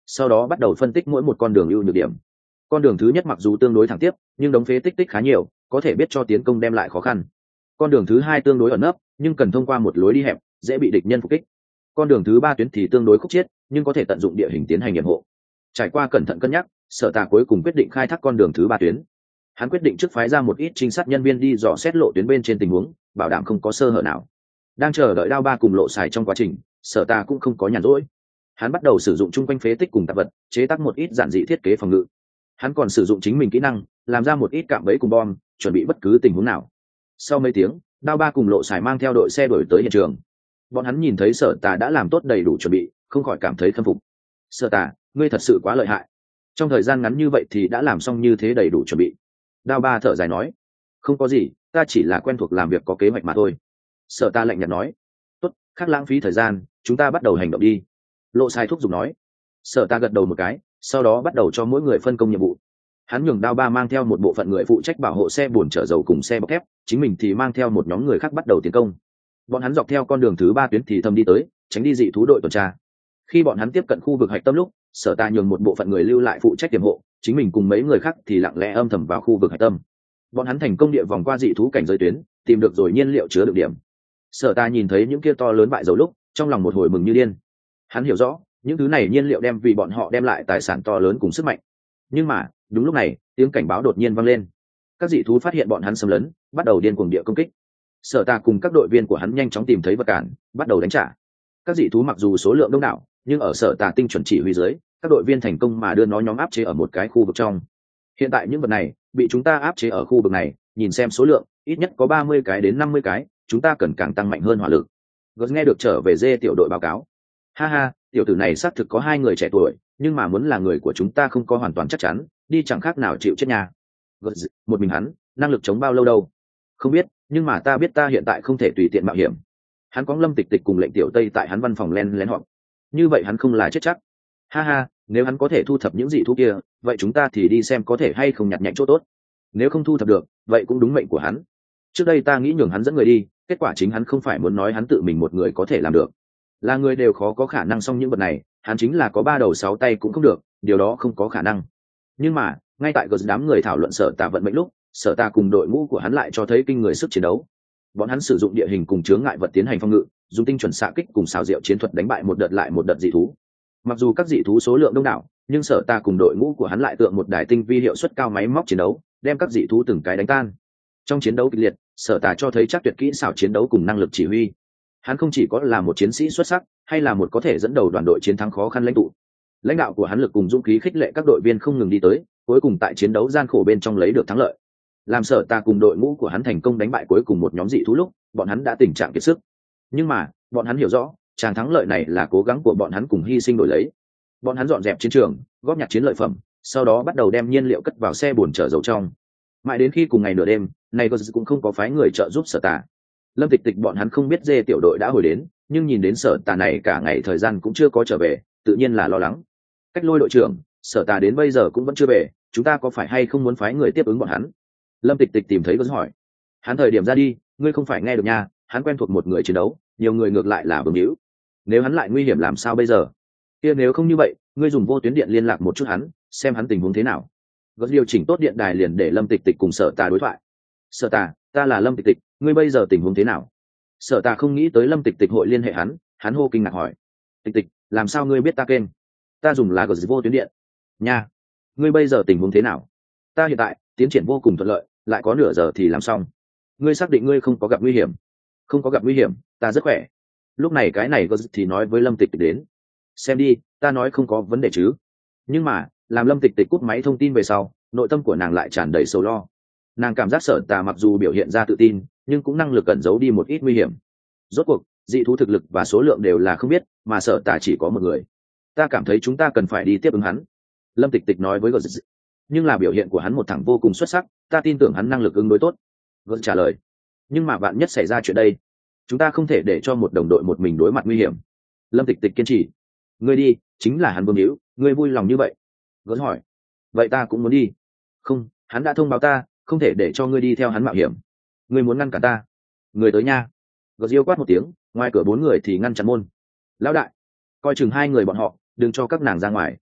sau đó bắt đầu phân tích mỗi một con đường ưu nhược điểm. Con đường thứ nhất mặc dù tương đối thẳng tiếp nhưng đống phế tích tích khá nhiều, có thể biết cho tiến công đem lại khó khăn. Con đường thứ hai tương đối ẩn nấp nhưng cần thông qua một lối đi hẹp, dễ bị địch nhân phục kích. Con đường thứ ba tuyến thì tương đối khúc chiết nhưng có thể tận dụng địa hình tiến hành nhiệm hộ. Trải qua cẩn thận cân nhắc, Sở Tà cuối cùng quyết định khai thác con đường thứ ba tuyến. Hắn quyết định trước phái ra một ít trinh sát nhân viên đi dò xét lộ tuyến bên trên tình huống, bảo đảm không có sơ hở nào. Đang chờ đợi Đao Ba cùng Lộ Sài trong quá trình, Sở Tà cũng không có nhàn rỗi. Hắn bắt đầu sử dụng chung quanh phế tích cùng tạp vật chế tác một ít giản dị thiết kế phòng ngự. Hắn còn sử dụng chính mình kỹ năng làm ra một ít cạm bẫy cùng bom, chuẩn bị bất cứ tình huống nào. Sau mấy tiếng, Đao Ba cùng Lộ Sài mang theo đội xe đuổi tới hiện trường. Bọn hắn nhìn thấy Sở Tà đã làm tốt đầy đủ chuẩn bị, không khỏi cảm thấy khâm phục. Sở Tà, ngươi thật sự quá lợi hại, trong thời gian ngắn như vậy thì đã làm xong như thế đầy đủ chuẩn bị. Đao Ba thở dài nói, không có gì, ta chỉ là quen thuộc làm việc có kế hoạch mà thôi. Sở Tà lạnh nhạt nói, tốt, khác lãng phí thời gian, chúng ta bắt đầu hành động đi. Lộ Sai thúc giục nói. Sở Tà gật đầu một cái, sau đó bắt đầu cho mỗi người phân công nhiệm vụ. Hắn nhường Đao Ba mang theo một bộ phận người phụ trách bảo hộ xe bồn chở dầu cùng xe bọc thép, chính mình thì mang theo một nhóm người khác bắt đầu tiến công. Bọn hắn dọc theo con đường thứ ba tuyến thì thâm đi tới, tránh đi dị thú đội tuần tra. Khi bọn hắn tiếp cận khu vực hạch tâm lúc, Sở Tà nhường một bộ phận người lưu lại phụ trách tiềm hộ, chính mình cùng mấy người khác thì lặng lẽ âm thầm vào khu vực hạch tâm. Bọn hắn thành công địa vòng qua dị thú cảnh giới tuyến, tìm được rồi nhiên liệu chứa đựng điểm. Sở Tà nhìn thấy những kia to lớn bại dầu lúc, trong lòng một hồi mừng như điên. Hắn hiểu rõ, những thứ này nhiên liệu đem vì bọn họ đem lại tài sản to lớn cùng sức mạnh. Nhưng mà, đúng lúc này, tiếng cảnh báo đột nhiên vang lên. Các dị thú phát hiện bọn hắn xâm lấn, bắt đầu điên cuồng địa công kích. Sở Tà cùng các đội viên của hắn nhanh chóng tìm thấy vật cản, bắt đầu đánh trả. Các dị thú mặc dù số lượng đông đảo, nhưng ở Sở Tà tinh chuẩn chỉ huy dưới, các đội viên thành công mà đưa nó nhóm áp chế ở một cái khu vực trong. Hiện tại những vật này bị chúng ta áp chế ở khu vực này, nhìn xem số lượng, ít nhất có 30 cái đến 50 cái, chúng ta cần càng tăng mạnh hơn hỏa lực. Gớt nghe được trở về dê tiểu đội báo cáo. Ha ha, tiểu tử này xác thực có 2 người trẻ tuổi, nhưng mà muốn là người của chúng ta không có hoàn toàn chắc chắn, đi chẳng khác nào chịu chết nhà. Gớt, một mình hắn, năng lực chống bao lâu đâu? Không biết, nhưng mà ta biết ta hiện tại không thể tùy tiện mạo hiểm. Hắn có Lâm Tịch Tịch cùng lệnh tiểu Tây tại hắn văn phòng lén lén họp. Như vậy hắn không là chết chắc. Ha ha, nếu hắn có thể thu thập những dị thú kia, vậy chúng ta thì đi xem có thể hay không nhặt nhạnh chỗ tốt. Nếu không thu thập được, vậy cũng đúng mệnh của hắn. Trước đây ta nghĩ nhường hắn dẫn người đi, kết quả chính hắn không phải muốn nói hắn tự mình một người có thể làm được. Là người đều khó có khả năng xong những vật này, hắn chính là có 3 đầu 6 tay cũng không được, điều đó không có khả năng. Nhưng mà, ngay tại đám người thảo luận Sở Tà vận mệnh lúc, Sở Tà cùng đội ngũ của hắn lại cho thấy kinh người sức chiến đấu. Bọn hắn sử dụng địa hình cùng chướng ngại vật tiến hành phòng ngự, dùng tinh chuẩn xạ kích cùng xảo diệu chiến thuật đánh bại một đợt lại một đợt dị thú. Mặc dù các dị thú số lượng đông đảo, nhưng Sở Tà cùng đội ngũ của hắn lại tượng một đài tinh vi hiệu suất cao máy móc chiến đấu, đem các dị thú từng cái đánh tan. Trong chiến đấu kịch liệt, Sở Tà cho thấy chắc tuyệt kỹ xảo chiến đấu cùng năng lực chỉ huy. Hắn không chỉ có là một chiến sĩ xuất sắc, hay là một có thể dẫn đầu đoàn đội chiến thắng khó khăn lãnh tụ. Lãnh đạo của hắn lực cùng dũng khí khích lệ các đội viên không ngừng đi tới, cuối cùng tại chiến đấu gian khổ bên trong lấy được thắng lợi. Làm Sở Tà cùng đội ngũ của hắn thành công đánh bại cuối cùng một nhóm dị thú lúc, bọn hắn đã tình trạng kiệt sức. Nhưng mà, bọn hắn hiểu rõ, tràng thắng lợi này là cố gắng của bọn hắn cùng hy sinh đổi lấy. Bọn hắn dọn dẹp chiến trường, góp nhặt chiến lợi phẩm, sau đó bắt đầu đem nhiên liệu cất vào xe bồn chở dầu trong. Mãi đến khi cùng ngày nửa đêm, này cũng không có phái người trợ giúp Sở Tà. Lâm Tịch Tịch bọn hắn không biết dê tiểu đội đã hồi đến, nhưng nhìn đến Sở Tà này cả ngày thời gian cũng chưa có trở về, tự nhiên là lo lắng. Cách Lôi đội trưởng, Sở Tà đến bây giờ cũng vẫn chưa về, chúng ta có phải hay không muốn phái người tiếp ứng bọn hắn? Lâm Tịch Tịch tìm thấy Gớt hỏi. Hắn thời điểm ra đi, ngươi không phải nghe được nha, hắn quen thuộc một người chiến đấu, nhiều người ngược lại là bướng hữu. Nếu hắn lại nguy hiểm làm sao bây giờ? Kia nếu không như vậy, ngươi dùng vô tuyến điện liên lạc một chút hắn, xem hắn tình huống thế nào. Gớt điều chỉnh tốt điện đài liền để Lâm Tịch Tịch cùng Sở Tà đối thoại. Sở Tà, ta là Lâm Tịch Tịch, ngươi bây giờ tình huống thế nào? Sở Tà không nghĩ tới Lâm Tịch Tịch hội liên hệ hắn hô kinh ngạc hỏi. Tịch Tịch, làm sao ngươi biết ta kênh? Ta dùng là Gớt vô tuyến điện. Nha, ngươi bây giờ tình huống thế nào? Ta hiện tại tiến triển vô cùng thuận lợi, lại có nửa giờ thì làm xong. Ngươi xác định ngươi không có gặp nguy hiểm? Không có gặp nguy hiểm, ta rất khỏe. Lúc này cái này thì nói với Lâm Tịch Tịch đến. Xem đi, ta nói không có vấn đề chứ. Nhưng mà, làm Lâm Tịch Tịch cúp máy thông tin về sau, nội tâm của nàng lại tràn đầy sầu lo. Nàng cảm giác Sở Tà mặc dù biểu hiện ra tự tin, nhưng cũng năng lực cẩn giấu đi một ít nguy hiểm. Rốt cuộc, dị thú thực lực và số lượng đều là không biết, mà Sở Tà chỉ có một người. Ta cảm thấy chúng ta cần phải đi tiếp ứng hắn. Lâm Tịch Tịch nói với Gớt. Nhưng là biểu hiện của hắn một thằng vô cùng xuất sắc, ta tin tưởng hắn năng lực ứng đối tốt. Gớt trả lời. Nhưng mà bạn nhất xảy ra chuyện đây, chúng ta không thể để cho một đồng đội một mình đối mặt nguy hiểm. Lâm Tịch Tịch kiên trì. Ngươi đi, chính là hắn vương hữu, ngươi vui lòng như vậy. Gớt hỏi. Vậy ta cũng muốn đi. Không, hắn đã thông báo ta, không thể để cho ngươi đi theo hắn mạo hiểm. Ngươi muốn ngăn cản ta? Người tới nha. Gớt yêu quát một tiếng, ngoài cửa 4 người thì ngăn chặn môn. Lão đại, coi chừng 2 người bọn họ, đừng cho các nàng ra ngoài.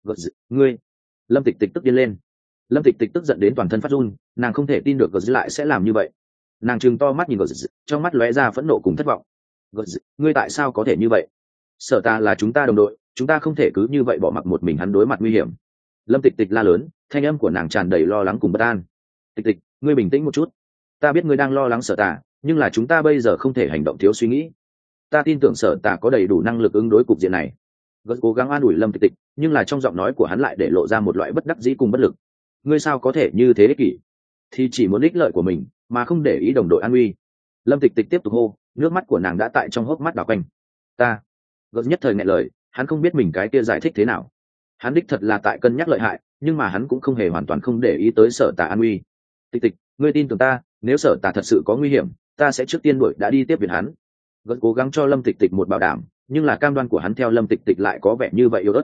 Ngươi. Lâm Tịch Tịch tức điên lên. Lâm Tịch Tịch tức giận đến toàn thân phát run, nàng không thể tin được lại sẽ làm như vậy. Nàng trừng to mắt nhìn trong mắt lóe ra phẫn nộ cùng thất vọng. Ngươi tại sao có thể như vậy? Sở ta là chúng ta đồng đội, chúng ta không thể cứ như vậy bỏ mặc một mình hắn đối mặt nguy hiểm. Lâm Tịch Tịch la lớn, thanh âm của nàng tràn đầy lo lắng cùng bất an. Tịch Tịch, ngươi bình tĩnh một chút. Ta biết ngươi đang lo lắng Sở Tà, nhưng là chúng ta bây giờ không thể hành động thiếu suy nghĩ. Ta tin tưởng Sở Tà có đầy đủ năng lực ứng đối cục diện này. Cố gắng an ủi Lâm Tịch Tịch, nhưng là trong giọng nói của hắn lại để lộ ra một loại bất đắc dĩ cùng bất lực. Ngươi sao có thể như thế ích kỷ? Thì chỉ muốn ích lợi của mình, mà không để ý đồng đội an nguy. Lâm Tịch Tịch tiếp tục hô, nước mắt của nàng đã tại trong hốc mắt đảo quanh. Ta. Nhất thời nghẹn lời, hắn không biết mình cái kia giải thích thế nào. Hắn đích thật là tại cân nhắc lợi hại, nhưng mà hắn cũng không hề hoàn toàn không để ý tới Sở Tà an nguy. Tịch Tịch, ngươi tin tưởng ta, nếu Sở Tà thật sự có nguy hiểm, ta sẽ trước tiên đuổi đã đi tiếp viện hắn. Cố gắng cho Lâm Tịch Tịch một bảo đảm, nhưng là cam đoan của hắn theo Lâm Tịch Tịch lại có vẻ như vậy yếu ớt.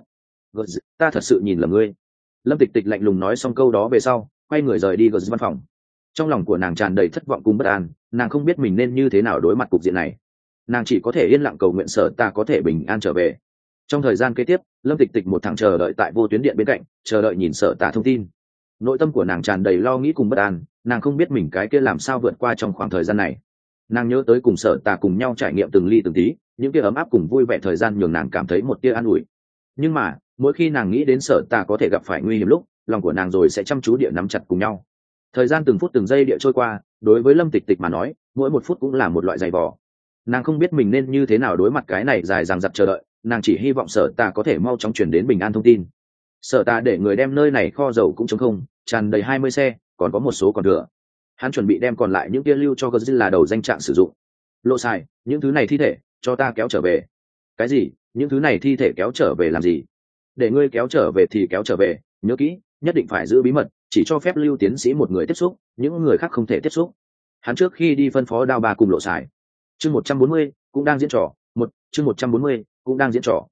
Ta thật sự nhìn lầm ngươi. Lâm Tịch Tịch lạnh lùng nói xong câu đó về sau, quay người rời đi văn phòng. Trong lòng của nàng tràn đầy thất vọng cùng bất an, nàng không biết mình nên như thế nào đối mặt cục diện này. Nàng chỉ có thể yên lặng cầu nguyện Sở Tà có thể bình an trở về. Trong thời gian kế tiếp, Lâm Tịch Tịch một thằng chờ đợi tại vô tuyến điện bên cạnh, chờ đợi nhìn Sở Tà thông tin. Nội tâm của nàng tràn đầy lo nghĩ cùng bất an, nàng không biết mình cái kia làm sao vượt qua trong khoảng thời gian này. Nàng nhớ tới cùng Sở Tà cùng nhau trải nghiệm từng ly từng tí, những kia ấm áp cùng vui vẻ thời gian nhường nàng cảm thấy một tia an ủi. Nhưng mà mỗi khi nàng nghĩ đến Sở Tà có thể gặp phải nguy hiểm lúc, lòng của nàng rồi sẽ chăm chú địa nắm chặt cùng nhau. Thời gian từng phút từng giây địa trôi qua, đối với Lâm Tịch Tịch mà nói, mỗi một phút cũng là một loại dày vò. Nàng không biết mình nên như thế nào đối mặt cái này dài dằng dặc chờ đợi, nàng chỉ hy vọng Sở Tà có thể mau chóng chuyển đến bình an thông tin. Sở Tà để người đem nơi này kho dầu cũng trống không, tràn đầy 20 xe, còn có một số còn thừa. Hắn chuẩn bị đem còn lại những kia lưu cho là đầu danh trạng sử dụng. Lộ xài, những thứ này thi thể cho ta kéo trở về. Cái gì? Những thứ này thi thể kéo trở về làm gì? Để ngươi kéo trở về thì kéo trở về, nhớ kỹ, nhất định phải giữ bí mật, chỉ cho phép Lưu tiến sĩ một người tiếp xúc, những người khác không thể tiếp xúc. Hắn trước khi đi phân phó Đao Ba cùng Lộ xài. Chương 140 cũng đang diễn trò, chương 140 cũng đang diễn trò,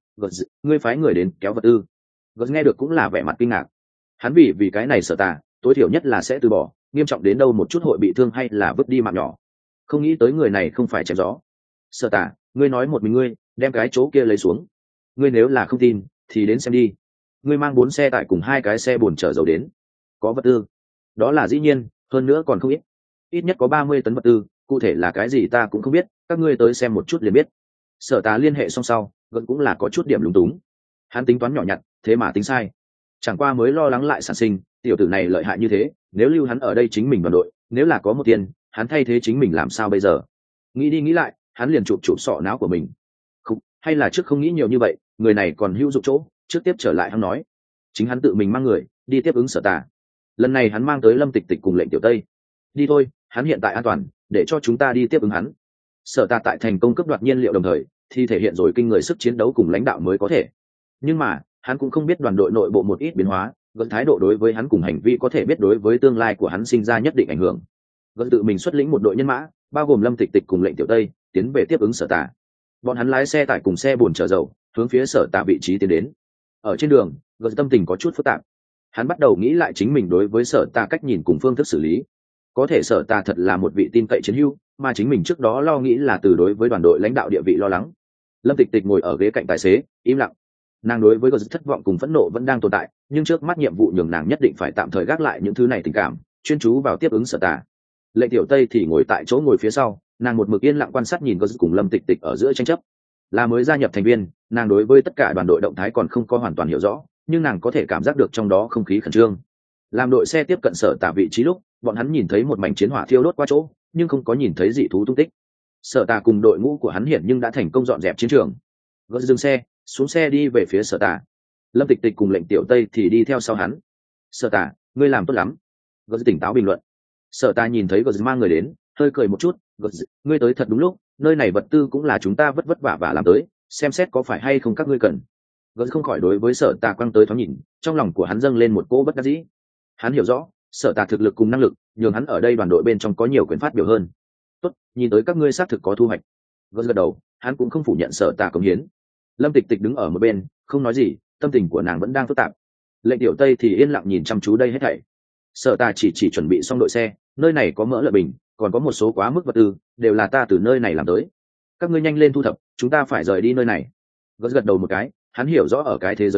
ngươi phái người đến kéo vật tư. Nghe được cũng là vẻ mặt kinh ngạc. Hắn vì cái này Sở Tà, tối thiểu nhất là sẽ từ bỏ, nghiêm trọng đến đâu một chút hội bị thương hay là vứt đi mạng nhỏ. Không nghĩ tới người này không phải chém gió. Sở Tà, ngươi nói một mình ngươi, đem cái chỗ kia lấy xuống. Ngươi nếu là không tin, thì đến xem đi. Ngươi mang 4 xe tải cùng 2 cái xe bồn chở dầu đến. Có vật tư. Đó là dĩ nhiên, hơn nữa còn không ít. Ít nhất có 30 tấn vật tư, cụ thể là cái gì ta cũng không biết, các ngươi tới xem một chút liền biết. Sở Tà liên hệ xong sau, vẫn cũng là có chút điểm lúng túng. Hắn tính toán nhỏ nhặt, thế mà tính sai. Chẳng qua mới lo lắng lại sản sinh, tiểu tử này lợi hại như thế, nếu lưu hắn ở đây chính mình đoàn đội, nếu là có một tiền, hắn thay thế chính mình làm sao bây giờ? Nghĩ đi nghĩ lại, hắn liền chụp sọ não của mình. Không, hay là trước không nghĩ nhiều như vậy, người này còn hữu dụng chỗ, trước tiếp trở lại hắn nói. Chính hắn tự mình mang người đi tiếp ứng Sở Tà. Lần này hắn mang tới Lâm Tịch Tịch cùng lệnh tiểu Tây. Đi thôi, hắn hiện tại an toàn, để cho chúng ta đi tiếp ứng hắn. Sở Tà tại thành công cướp đoạt nhiên liệu đồng thời, thì thể hiện rồi kinh người sức chiến đấu cùng lãnh đạo mới có thể. Nhưng mà hắn cũng không biết đoàn đội nội bộ một ít biến hóa, gần thái độ đối với hắn cùng hành vi có thể biết đối với tương lai của hắn sinh ra nhất định ảnh hưởng. Gần tự mình xuất lĩnh một đội nhân mã, bao gồm Lâm Tịch Tịch cùng lệnh tiểu Tây, tiến về tiếp ứng Sở Tà. Bọn hắn lái xe tải cùng xe bồn chở dầu, hướng phía Sở Tà vị trí tiến đến. Ở trên đường, gần tâm tình có chút phức tạp. Hắn bắt đầu nghĩ lại chính mình đối với Sở Tà cách nhìn cùng phương thức xử lý. Có thể Sở Tà thật là một vị tin cậy chiến hữu, mà chính mình trước đó lo nghĩ là từ đối với đoàn đội lãnh đạo địa vị lo lắng. Lâm Tịch Tịch ngồi ở ghế cạnh tài xế, im lặng. Nàng đối với thất vọng cùng phẫn nộ vẫn đang tồn tại, nhưng trước mắt nhiệm vụ nhường nàng nhất định phải tạm thời gác lại những thứ này tình cảm, chuyên chú vào tiếp ứng Sở Tà. Lệnh tiểu Tây thì ngồi tại chỗ ngồi phía sau, nàng một mực yên lặng quan sát nhìn cùng Lâm Tịch Tịch ở giữa tranh chấp. Là mới gia nhập thành viên, nàng đối với tất cả đoàn đội động thái còn không có hoàn toàn hiểu rõ, nhưng nàng có thể cảm giác được trong đó không khí khẩn trương. Làm đội xe tiếp cận Sở Tà vị trí lúc, bọn hắn nhìn thấy một mảnh chiến hỏa thiêu đốt qua chỗ, nhưng không có nhìn thấy dị thú tung tích. Sở Tà cùng đội ngũ của hắn hiện nhưng đã thành công dọn dẹp chiến trường. Dừng xe, xuống xe đi về phía Sở Tà. Lâm Tịch Tịch cùng lệnh tiểu Tây thì đi theo sau hắn. Sở Tà, ngươi làm tốt lắm. Tỉnh táo bình luận. Sở Tà nhìn thấy mang người đến, hơi cười một chút. Ngươi tới thật đúng lúc, nơi này vật tư cũng là chúng ta vất vả và làm tới, xem xét có phải hay không các ngươi cần. Không khỏi đối với Sở Tà quăng tới thoáng nhìn, trong lòng của hắn dâng lên một cỗ bất đắc dĩ. Hắn hiểu rõ, Sở Tà thực lực cùng năng lực, nhường hắn ở đây đoàn đội bên trong có nhiều quyền phát biểu hơn. Tốt, nhìn tới các ngươi xác thực có thu hoạch. Gật đầu, hắn cũng không phủ nhận Sở Tà cống hiến. Lâm Tịch Tịch đứng ở một bên, không nói gì, tâm tình của nàng vẫn đang phức tạp. Lệnh tiểu Tây thì yên lặng nhìn chăm chú đây hết thảy. Sở Tà chỉ chuẩn bị xong đội xe, nơi này có mỡ lợi bình, còn có một số quá mức vật tư, đều là ta từ nơi này làm tới. Các ngươi nhanh lên thu thập, chúng ta phải rời đi nơi này. Gật đầu một cái, hắn hiểu rõ ở cái thế giới này,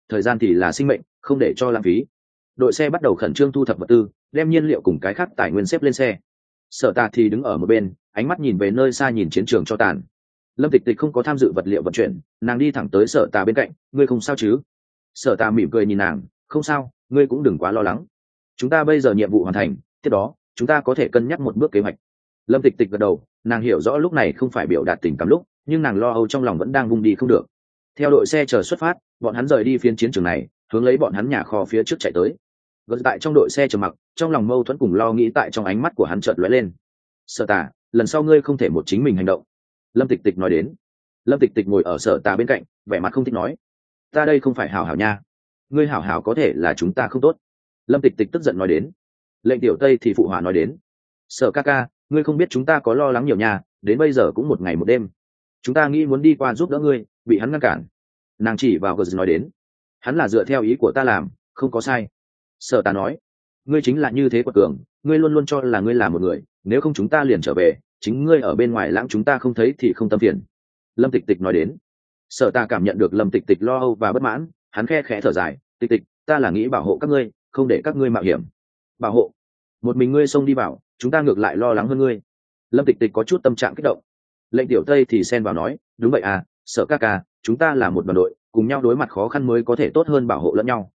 thời gian thì là sinh mệnh, không để cho lãng phí. Đội xe bắt đầu khẩn trương thu thập vật tư, đem nhiên liệu cùng cái khác tài nguyên xếp lên xe. Sở Tà thì đứng ở một bên, ánh mắt nhìn về nơi xa nhìn chiến trường cho tàn. Lâm Tịch Tịch không có tham dự vật liệu vận chuyển, nàng đi thẳng tới Sở Tà bên cạnh. Ngươi không sao chứ? Sở Tà mỉm cười nhìn nàng. Không sao, ngươi cũng đừng quá lo lắng. Chúng ta bây giờ nhiệm vụ hoàn thành, tiếp đó chúng ta có thể cân nhắc một bước kế hoạch. Lâm Tịch Tịch gật đầu, nàng hiểu rõ lúc này không phải biểu đạt tình cảm lúc, nhưng nàng lo âu trong lòng vẫn đang vung đi không được. Theo đội xe chờ xuất phát, bọn hắn rời đi phiến chiến trường này, hướng lấy bọn hắn nhà kho phía trước chạy tới. Gần tại trong đội xe chờ mặc, trong lòng mâu thuẫn cùng lo nghĩ tại trong ánh mắt của hắn chợt lóe lên. Sở Tà, lần sau ngươi không thể một chính mình hành động. Lâm Tịch Tịch nói đến. Lâm Tịch Tịch ngồi ở Sở Tà bên cạnh, vẻ mặt không thích nói. Ta đây không phải hảo hảo nha. Ngươi hảo hảo có thể là chúng ta không tốt. Lâm Tịch Tịch tức giận nói đến. Lệnh Tiểu Tây thì phụ họa nói đến. Sở ca ca, ngươi không biết chúng ta có lo lắng nhiều nha, đến bây giờ cũng một ngày một đêm. Chúng ta nghĩ muốn đi qua giúp đỡ ngươi, bị hắn ngăn cản. Nàng chỉ vào Gờ nói đến. Hắn là dựa theo ý của ta làm, không có sai. Sở Tà nói. Ngươi chính là như thế quật cường, ngươi luôn luôn cho là ngươi là một người, nếu không chúng ta liền trở về, chính ngươi ở bên ngoài lãng chúng ta không thấy thì không tâm phiền. Lâm Tịch Tịch nói đến. Sở Tà cảm nhận được Lâm Tịch Tịch lo âu và bất mãn, hắn khe khẽ thở dài. Tịch Tịch, ta là nghĩ bảo hộ các ngươi, không để các ngươi mạo hiểm. Bảo hộ? Một mình ngươi xông đi vào, chúng ta ngược lại lo lắng hơn ngươi. Lâm Tịch Tịch có chút tâm trạng kích động. Lệnh Tiểu Tây thì xen vào nói, đúng vậy à, Sở ca ca, chúng ta là một đoàn đội, cùng nhau đối mặt khó khăn mới có thể tốt hơn bảo hộ lẫn nhau.